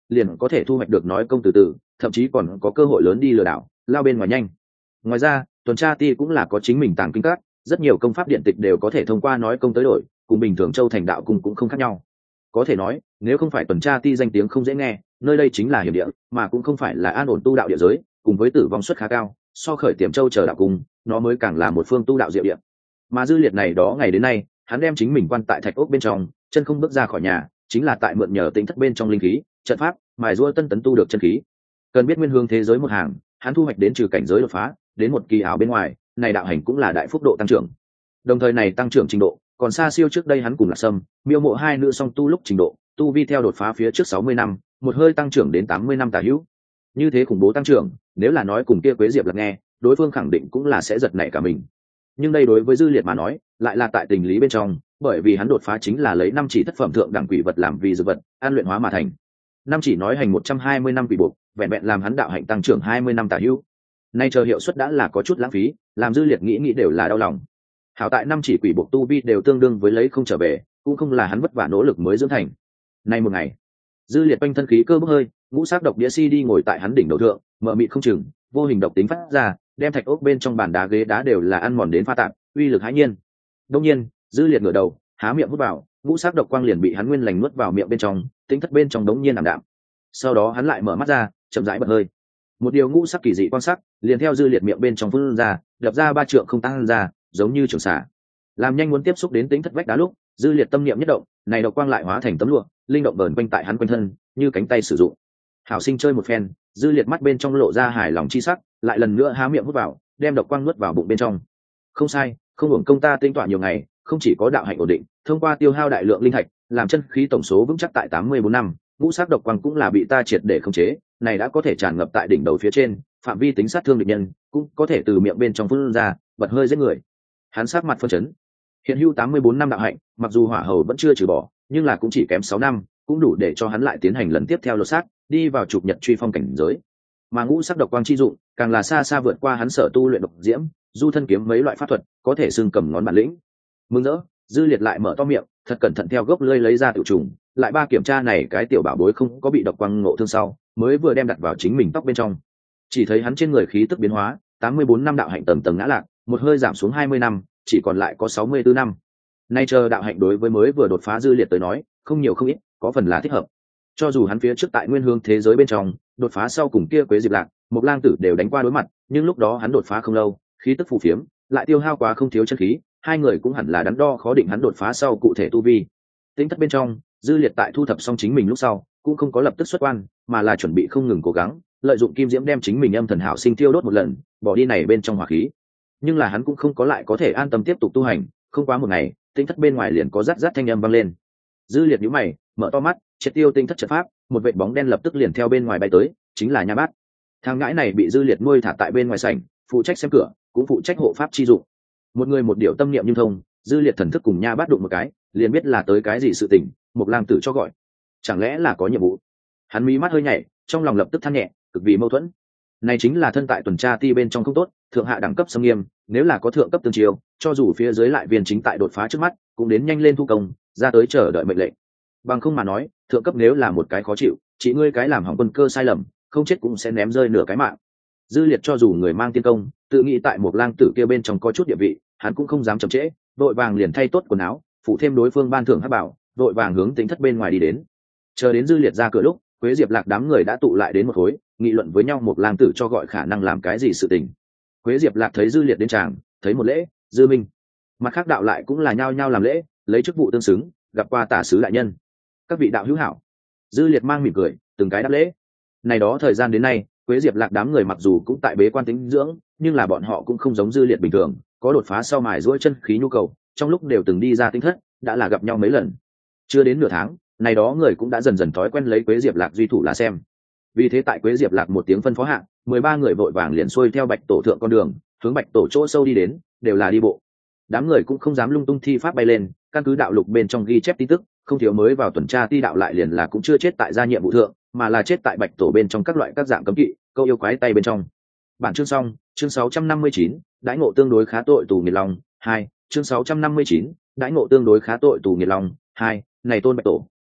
liền có thể thu hoạch được nói công từ từ, thậm chí còn có cơ hội lớn đi lừa đảo lao bên ngoài nhanh. Ngoài ra tuần tra ti cũng là có chính mình tàng kinh các, rất nhiều công pháp điện tịch đều có thể thông qua nói công tới đổi, cùng bình thường châu thành đạo cung cũng không khác nhau. Có thể nói nếu không phải tuần tra ti danh tiếng không dễ nghe, nơi đây chính là hiểm địa, mà cũng không phải là an ổn tu đạo địa giới, cùng với tử vong suất khá cao, so khởi tiềm châu chờ đạo cung nó mới càng là một phương tu đạo diệu địa. Mà Dư Liệt này đó ngày đến nay hắn đem chính mình quan tại thạch ốc bên trong, chân không bước ra khỏi nhà, chính là tại mượn nhờ tính thất bên trong linh khí trận pháp mài giũa tân tấn tu được chân khí. Cần biết nguyên hương thế giới một hàng, hắn thu hoạch đến trừ cảnh giới đột phá đến một kỳ ảo bên ngoài, này đạo hành cũng là đại phúc độ tăng trưởng. Đồng thời này tăng trưởng trình độ còn xa siêu trước đây hắn cùng Lạc Sâm, Miêu Mộ hai nữ song tu lúc trình độ, tu vi theo đột phá phía trước sáu mươi năm, một hơi tăng trưởng đến tám mươi năm tả hữu. Như thế khủng bố tăng trưởng, nếu là nói cùng kia Quế Diệp Lạc nghe, đối phương khẳng định cũng là sẽ giật nảy cả mình. Nhưng đây đối với Dư Liệt mà nói, lại là tại tình lý bên trong, bởi vì hắn đột phá chính là lấy năm chỉ thất phẩm thượng đẳng quỷ vật làm vì dược vật, an luyện hóa mà thành. Năm chỉ nói hành một trăm hai mươi năm quỷ buộc, vẹn vẹn làm hắn đạo hạnh tăng trưởng hai mươi năm tả hữu. Nay chờ hiệu suất đã là có chút lãng phí, làm Dư Liệt nghĩ nghĩ đều là đau lòng. Hảo tại năm chỉ quỷ buộc tu vi đều tương đương với lấy không trở về, cũng không là hắn vất vả nỗ lực mới dưỡng thành. Nay một ngày, Dư Liệt quanh thân khí cơ bốc hơi, ngũ sắc độc đĩa si đi ngồi tại hắn đỉnh đầu thượng, mở mịt không chừng, vô hình độc tính phát ra, đem thạch ốc bên trong bàn đá ghế đá đều là ăn mòn đến pha tạp, uy lực hãi nhiên. Đông nhiên, Dư Liệt ngửa đầu, há miệng hút vào, ngũ sắc độc quang liền bị hắn nguyên lành nuốt vào miệng bên trong, tính thất bên trong đống nhiên ảm đạm. Sau đó hắn lại mở mắt ra, chậm rãi bật hơi. Một điều ngũ sắc kỳ dị quang sắc liền theo Dư Liệt miệng bên trong phun ra, đập ra ba trượng không tăng ra, giống như trường xả. Làm nhanh muốn tiếp xúc đến tính thất vách đá lúc, Dư Liệt tâm niệm nhất động, này độc quang lại hóa thành tấm lụa, linh động vờn quanh tại hắn quanh thân, như cánh tay sử dụng. Hảo sinh chơi một phen, Dư Liệt mắt bên trong lộ ra hài lòng chi sắc, lại lần nữa há miệng hút vào, đem độc quang nuốt vào bụng bên trong. Không sai, không hưởng công ta tinh tọa nhiều ngày, không chỉ có đạo hạnh ổn định, thông qua tiêu hao đại lượng linh thạch, làm chân khí tổng số vững chắc tại tám mươi bốn năm, ngũ sắc độc quang cũng là bị ta triệt để khống chế, này đã có thể tràn ngập tại đỉnh đầu phía trên, phạm vi tính sát thương địch nhân, cũng có thể từ miệng bên trong phun ra, bật hơi giết người. Hắn sắc mặt phân chấn. Hiện hữu tám mươi bốn năm đạo hạnh, mặc dù hỏa hầu vẫn chưa trừ bỏ, nhưng là cũng chỉ kém sáu năm, cũng đủ để cho hắn lại tiến hành lần tiếp theo lột xác, đi vào chụp nhật truy phong cảnh giới. Mà ngũ sắc độc quang chi dụng, càng là xa xa vượt qua hắn sở tu luyện độc diễm, du thân kiếm mấy loại pháp thuật, có thể xương cầm ngón bản lĩnh. Mừng rỡ, Dư Liệt lại mở to miệng, thật cẩn thận theo gốc lưỡi lấy ra tiểu trùng, lại ba kiểm tra này cái tiểu bảo bối không có bị độc quang ngộ thương sau, mới vừa đem đặt vào chính mình tóc bên trong. Chỉ thấy hắn trên người khí tức biến hóa, tám mươi bốn năm đạo hạnh tầng tầng ngã lạc, một hơi giảm xuống hai mươi năm, chỉ còn lại có sáu mươi tư năm. Nay chờ đạo hạnh đối với mới vừa đột phá Dư Liệt tới nói, không nhiều không ít, có phần là thích hợp. Cho dù hắn phía trước tại nguyên hương thế giới bên trong, đột phá sau cùng kia Quế Diệp Lạc, một lang tử đều đánh qua đối mặt, nhưng lúc đó hắn đột phá không lâu, khí tức phù phiếm, lại tiêu hao quá không thiếu chân khí, hai người cũng hẳn là đắn đo khó định hắn đột phá sau cụ thể tu vi. Tính thất bên trong, Dư Liệt tại thu thập xong chính mình lúc sau, cũng không có lập tức xuất quan, mà là chuẩn bị không ngừng cố gắng, lợi dụng kim diễm đem chính mình âm thần hảo sinh tiêu đốt một lần, bỏ đi này bên trong hỏa khí. Nhưng là hắn cũng không có lại có thể an tâm tiếp tục tu hành, không quá một ngày, tính thất bên ngoài liền có rát rát thanh âm vang lên. Dư Liệt nhíu mày, mở to mắt, triệt tiêu tinh thất trận pháp, một vệt bóng đen lập tức liền theo bên ngoài bay tới, chính là Nha Bát. Thằng ngãi này bị Dư Liệt nuôi thả tại bên ngoài sảnh, phụ trách xem cửa, cũng phụ trách hộ pháp chi dụng. Một người một điều tâm niệm nhưng thông, Dư Liệt thần thức cùng Nha Bát đụng một cái, liền biết là tới cái gì sự tình, một lang tử cho gọi. Chẳng lẽ là có nhiệm vụ? Hắn mí mắt hơi nhảy, trong lòng lập tức than nhẹ, cực vì mâu thuẫn. Này chính là thân tại tuần tra ti bên trong không tốt, thượng hạ đẳng cấp xâm nghiêm, nếu là có thượng cấp tương chiêu, cho dù phía dưới lại viên chính tại đột phá trước mắt, cũng đến nhanh lên thu công, ra tới chờ đợi mệnh lệnh. Bằng không mà nói, thượng cấp nếu là một cái khó chịu, chỉ ngươi cái làm hỏng quân cơ sai lầm, không chết cũng sẽ ném rơi nửa cái mạng. Dư Liệt cho dù người mang tiên công, tự nghĩ tại một lang tử kia bên trong có chút địa vị, hắn cũng không dám chậm trễ, vội vàng liền thay tốt quần áo, phụ thêm đối phương ban thưởng hắc bảo, vội vàng hướng tính thất bên ngoài đi đến. Chờ đến Dư Liệt ra cửa lúc, Quế Diệp Lạc đám người đã tụ lại đến một khối, nghị luận với nhau một lang tử cho gọi khả năng làm cái gì sự tình. Quế Diệp Lạc thấy Dư Liệt đến tràng, thấy một lễ, Dư Minh. Mặt khác đạo lại cũng là nhao nhao làm lễ, lấy chức vụ tương xứng, gặp qua tả sứ đại nhân. Các vị đạo hữu hảo. Dư Liệt mang mỉm cười, từng cái đáp lễ. Này đó thời gian đến nay, Quế Diệp Lạc đám người mặc dù cũng tại bế quan tĩnh dưỡng, nhưng là bọn họ cũng không giống Dư Liệt bình thường, có đột phá sau mài duỗi chân khí nhu cầu, trong lúc đều từng đi ra tính thất, đã là gặp nhau mấy lần. Chưa đến nửa tháng, này đó người cũng đã dần dần thói quen lấy Quế Diệp Lạc duy thủ là xem. Vì thế tại Quế Diệp Lạc một tiếng phân phó hạng, mười ba người vội vàng liền xuôi theo Bạch Tổ thượng con đường, hướng Bạch Tổ chỗ sâu đi đến, đều là đi bộ. Đám người cũng không dám lung tung thi pháp bay lên, căn cứ đạo lục bên trong ghi chép tin tức, không thiếu mới vào tuần tra ti đạo lại liền là cũng chưa chết tại gia nhiệm vụ thượng, mà là chết tại Bạch Tổ bên trong các loại các dạng cấm kỵ, câu yêu quái tay bên trong. Bản chương xong, chương sáu trăm năm mươi chín, đãi ngộ tương đối khá tội tù nghiệt long, hai, chương sáu trăm năm mươi chín, đãi ngộ tương đối khá tội tù nghiệt long, hai, này tôn Bạch Tổ,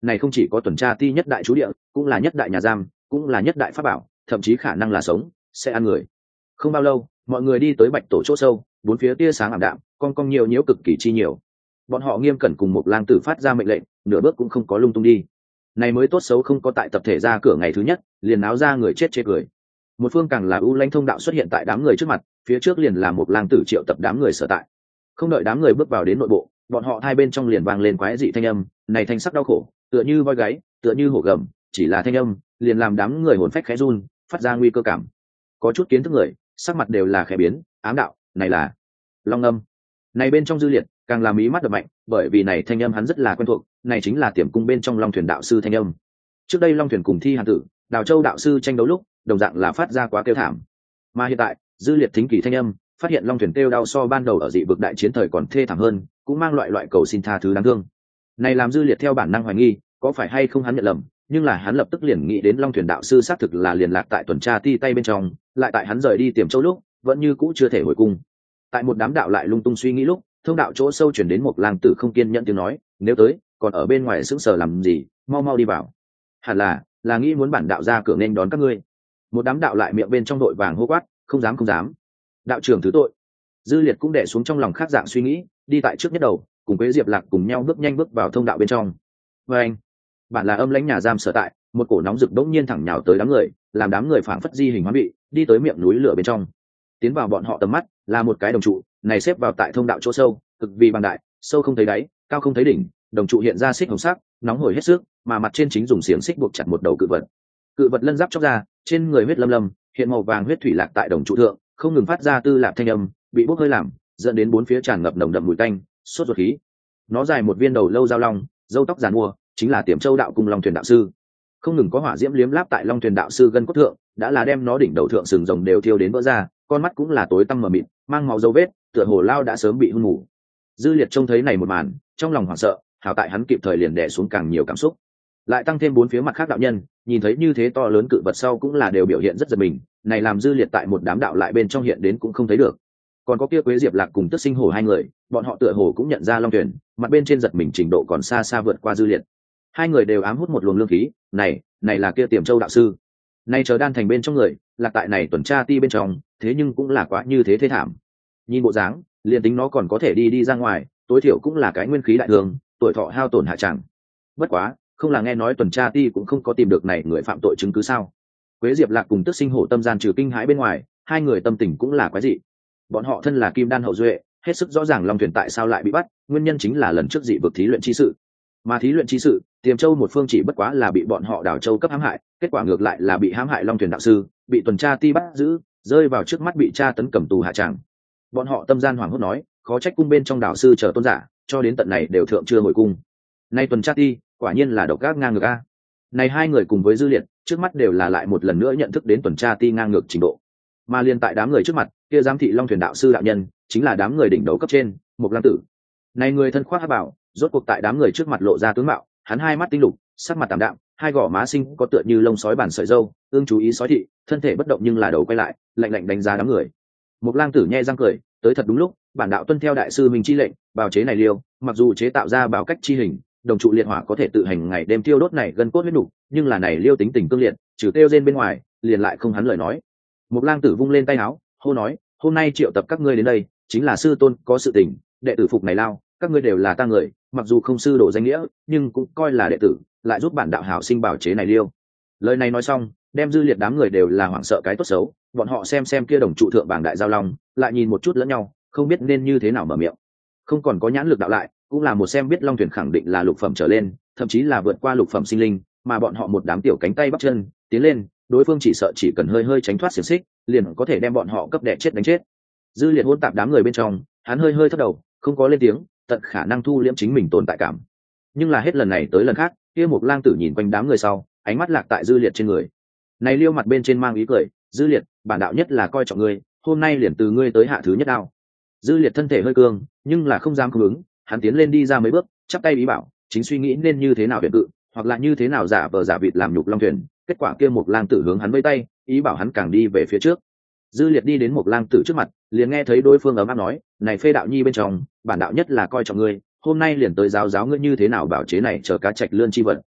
này không chỉ có tuần tra ti nhất đại chú địa, cũng là nhất đại nhà giam, cũng là nhất đại pháp bảo, thậm chí khả năng là sống sẽ ăn người. Không bao lâu, mọi người đi tới bạch tổ chỗ sâu, bốn phía tia sáng ảm đạm, con cong nhiều nhiễu cực kỳ chi nhiều. Bọn họ nghiêm cẩn cùng một lang tử phát ra mệnh lệnh, nửa bước cũng không có lung tung đi. Này mới tốt xấu không có tại tập thể ra cửa ngày thứ nhất, liền náo ra người chết chê cười. Một phương càng là ưu lãnh thông đạo xuất hiện tại đám người trước mặt, phía trước liền là một lang tử triệu tập đám người sở tại. Không đợi đám người bước vào đến nội bộ, bọn họ hai bên trong liền vang lên quái dị thanh âm, này thanh sắc đau khổ, tựa như voi gáy, tựa như hổ gầm, chỉ là thanh âm, liền làm đám người hồn phách khẽ run, phát ra nguy cơ cảm. Có chút kiến thức người, sắc mặt đều là khẽ biến, ám đạo, này là long âm. Này bên trong Dư Liệt, càng làm ý mắt đập mạnh, bởi vì này thanh âm hắn rất là quen thuộc, này chính là tiềm cung bên trong Long Thuyền đạo sư thanh âm. Trước đây Long Thuyền cùng Thi Hàn Tử, Đào Châu đạo sư tranh đấu lúc, đồng dạng là phát ra quá kêu thảm. Mà hiện tại, Dư Liệt thính kỳ thanh âm, phát hiện Long Thuyền kêu đau so ban đầu ở dị vực đại chiến thời còn thê thảm hơn, cũng mang loại loại cầu xin tha thứ đáng thương. Này làm Dư Liệt theo bản năng hoài nghi, có phải hay không hắn nhận lầm, nhưng là hắn lập tức liền nghĩ đến Long Thuyền đạo sư xác thực là liền lạc tại tuần tra ti tay bên trong, lại tại hắn rời đi Tiềm Châu lúc, vẫn như cũ chưa thể hồi cung. Tại một đám đạo lại lung tung suy nghĩ lúc, thông đạo chỗ sâu chuyển đến một lang tử không kiên nhẫn tiếng nói, nếu tới, còn ở bên ngoài sững sờ làm gì, mau mau đi vào. Hẳn là, là nghĩ muốn bản đạo ra cửa nên đón các ngươi. Một đám đạo lại miệng bên trong đội vàng hô quát, không dám không dám. Đạo trưởng thứ tội. Dư Liệt cũng đè xuống trong lòng khác dạng suy nghĩ, đi tại trước nhất đầu, cùng Quế Diệp Lạc cùng nhau bước nhanh bước vào thông đạo bên trong. Và anh, bản là âm lãnh nhà giam sở tại, một cổ nóng rực đống nhiên thẳng nhào tới đám người, làm đám người phảng phất di hình hóa bị, đi tới miệng núi lửa bên trong. Tiến vào bọn họ tầm mắt, là một cái đồng trụ, này xếp vào tại thông đạo chỗ sâu, cực vì bằng đại, sâu không thấy đáy, cao không thấy đỉnh, đồng trụ hiện ra xích hồng sắc, nóng hổi hết sức, mà mặt trên chính dùng xiềng xích buộc chặt một đầu cự vật. Cự vật lân giáp chóc ra, trên người huyết lâm lâm, hiện màu vàng huyết thủy lạc tại đồng trụ thượng, không ngừng phát ra tư lạc thanh âm, bị bốc hơi làm, dẫn đến bốn phía tràn ngập nồng đậm mùi tanh, sốt ruột khí. Nó dài một viên đầu lâu dao long, râu tóc giàn mua, chính là Tiềm Châu đạo cung Long Thuyền đạo sư. Không ngừng có hỏa diễm liếm láp tại Long Thuyền đạo sư gân cốt thượng, đã là đem nó đỉnh đầu thượng sừng rồng đều thiêu đến vỡ ra, con mắt cũng là tối tăm mờ mịt, mang máu dấu vết, tựa hồ lao đã sớm bị hôn ngủ. Dư Liệt trông thấy này một màn, trong lòng hoảng sợ, hảo tại hắn kịp thời liền đè xuống càng nhiều cảm xúc. Lại tăng thêm bốn phía mặt khác đạo nhân, nhìn thấy như thế to lớn cự vật sau cũng là đều biểu hiện rất giật mình, này làm Dư Liệt tại một đám đạo lại bên trong hiện đến cũng không thấy được. Còn có kia Quế Diệp Lạc cùng Tức Sinh Hổ hai người, bọn họ tựa hồ cũng nhận ra Long Thuyền, mặt bên trên giật mình trình độ còn xa xa vượt qua Dư Liệt. Hai người đều ám hút một luồng lương khí, này, này là kia Tiềm Châu đạo sư. Nay chờ đan thành bên trong người, lạc tại này tuần tra ti bên trong, thế nhưng cũng là quá như thế thế thảm. Nhìn bộ dáng, liền tính nó còn có thể đi đi ra ngoài, tối thiểu cũng là cái nguyên khí đại thường, tuổi thọ hao tổn hạ chẳng. Bất quá, không là nghe nói tuần tra ti cũng không có tìm được này người phạm tội chứng cứ sao? Quế Diệp Lạc cùng Tức Sinh Hổ tâm gian trừ kinh hãi bên ngoài, hai người tâm tình cũng là quái dị. Bọn họ thân là kim đan hậu duệ, hết sức rõ ràng Long Thuyền tại sao lại bị bắt, nguyên nhân chính là lần trước dị vực thí luyện chi sự. Mà thí luyện chi sự, Tiềm Châu một phương chỉ bất quá là bị bọn họ Đào Châu cấp hãm hại, kết quả ngược lại là bị hãm hại Long Thuyền đạo sư, bị tuần tra ti bắt giữ, rơi vào trước mắt bị tra tấn cầm tù hạ tràng. Bọn họ tâm gian hoảng hốt nói, khó trách cung bên trong đạo sư chờ tôn giả, cho đến tận này đều thượng chưa hồi cung. Nay tuần tra ti, quả nhiên là độc ác ngang ngược a. Này hai người cùng với Dư Liệt, trước mắt đều là lại một lần nữa nhận thức đến tuần tra ti ngang ngược trình độ. Mà liên tại đám người trước mặt, kia giám thị Long Thuyền đạo sư đạo nhân, chính là đám người đỉnh đầu cấp trên, Mục Lang Tử. Này người thân khoác hắc bảo, rốt cuộc tại đám người trước mặt lộ ra tướng mạo, hắn hai mắt tinh lục, sắc mặt tạm đạm, hai gò má xinh có tựa như lông sói bản sợi râu, ương chú ý sói thị, thân thể bất động nhưng là đầu quay lại, lạnh lạnh đánh giá đám người. Mục Lang Tử nhe răng cười, tới thật đúng lúc, bản đạo tuân theo đại sư mình chi lệnh, bào chế này liêu, mặc dù chế tạo ra bào cách chi hình, đồng trụ liệt hỏa có thể tự hành ngày đêm tiêu đốt này gần cốt huyết nục, nhưng là này liêu tính tình cương liệt, trừ tiêu rên bên ngoài, liền lại không hắn lời nói. Mục Lang Tử vung lên tay áo, hô nói, hôm nay triệu tập các ngươi đến đây, chính là sư tôn có sự tình, đệ tử phục này lao, các ngươi đều là ta người, mặc dù không sư đổ danh nghĩa, nhưng cũng coi là đệ tử, lại giúp bản đạo hảo sinh bảo chế này liêu. Lời này nói xong, đem Dư Liệt đám người đều là hoảng sợ cái tốt xấu, bọn họ xem xem kia đồng trụ thượng bảng đại giao long, lại nhìn một chút lẫn nhau, không biết nên như thế nào mở miệng. Không còn có nhãn lực đạo lại, cũng là một xem biết Long Thuyền khẳng định là lục phẩm trở lên, thậm chí là vượt qua lục phẩm sinh linh, mà bọn họ một đám tiểu cánh tay bắt chân, tiến lên, đối phương chỉ sợ chỉ cần hơi hơi tránh thoát xiềng xích, liền có thể đem bọn họ cấp đè chết đánh chết. Dư Liệt hỗn tạp đám người bên trong, hắn hơi hơi thấp đầu, không có lên tiếng, tận khả năng thu liễm chính mình tồn tại cảm. Nhưng là hết lần này tới lần khác, kia Mục Lang Tử nhìn quanh đám người sau, ánh mắt lạc tại Dư Liệt trên người. Này liêu mặt bên trên mang ý cười, Dư Liệt, bản đạo nhất là coi trọng ngươi, hôm nay liền từ ngươi tới hạ thứ nhất đao. Dư Liệt thân thể hơi cương, nhưng là không dám không ứng, hắn tiến lên đi ra mấy bước, chắp tay ý bảo, chính suy nghĩ nên như thế nào để cự, hoặc là như thế nào giả vờ giả vịt làm nhục Long Thuyền. Kết quả kia Mục Lang Tử hướng hắn vẫy tay, ý bảo hắn càng đi về phía trước. Dư Liệt đi đến Mục Lang Tử trước mặt, liền nghe thấy đối phương ấm áp nói, này Phê đạo nhi bên trong, bản đạo nhất là coi trọng ngươi, hôm nay liền tới giáo giáo ngươi như thế nào bảo chế này chờ cá trạch lươn chi vật,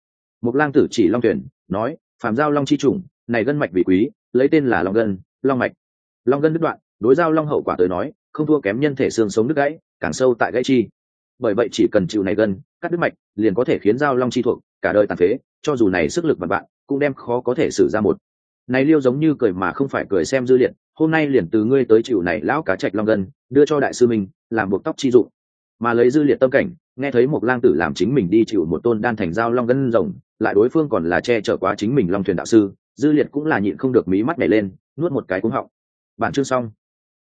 Một lang tử chỉ long tuyển nói, phàm giao long chi chủng này gân mạch vì quý, lấy tên là long gân, long mạch. Long gân đứt đoạn, đối giao long hậu quả tới nói không thua kém nhân thể xương sống đứt gãy, càng sâu tại gãy chi. Bởi vậy chỉ cần chịu này gân cắt đứt mạch liền có thể khiến giao long chi thuộc cả đời tàn phế, cho dù này sức lực vạn bạn cũng đem khó có thể xử ra một. Này Liêu giống như cười mà không phải cười xem Dư Liệt, hôm nay liền từ ngươi tới chịu này lão cá trạch long gân, đưa cho đại sư mình làm buộc tóc chi dụng. Mà lấy Dư Liệt tâm cảnh, nghe thấy một lang tử làm chính mình đi chịu một tôn đan thành giao long gân rồng, lại đối phương còn là che chở quá chính mình long thuyền đạo sư, Dư Liệt cũng là nhịn không được mí mắt nhảy lên, nuốt một cái cúng họng. Bản chương xong.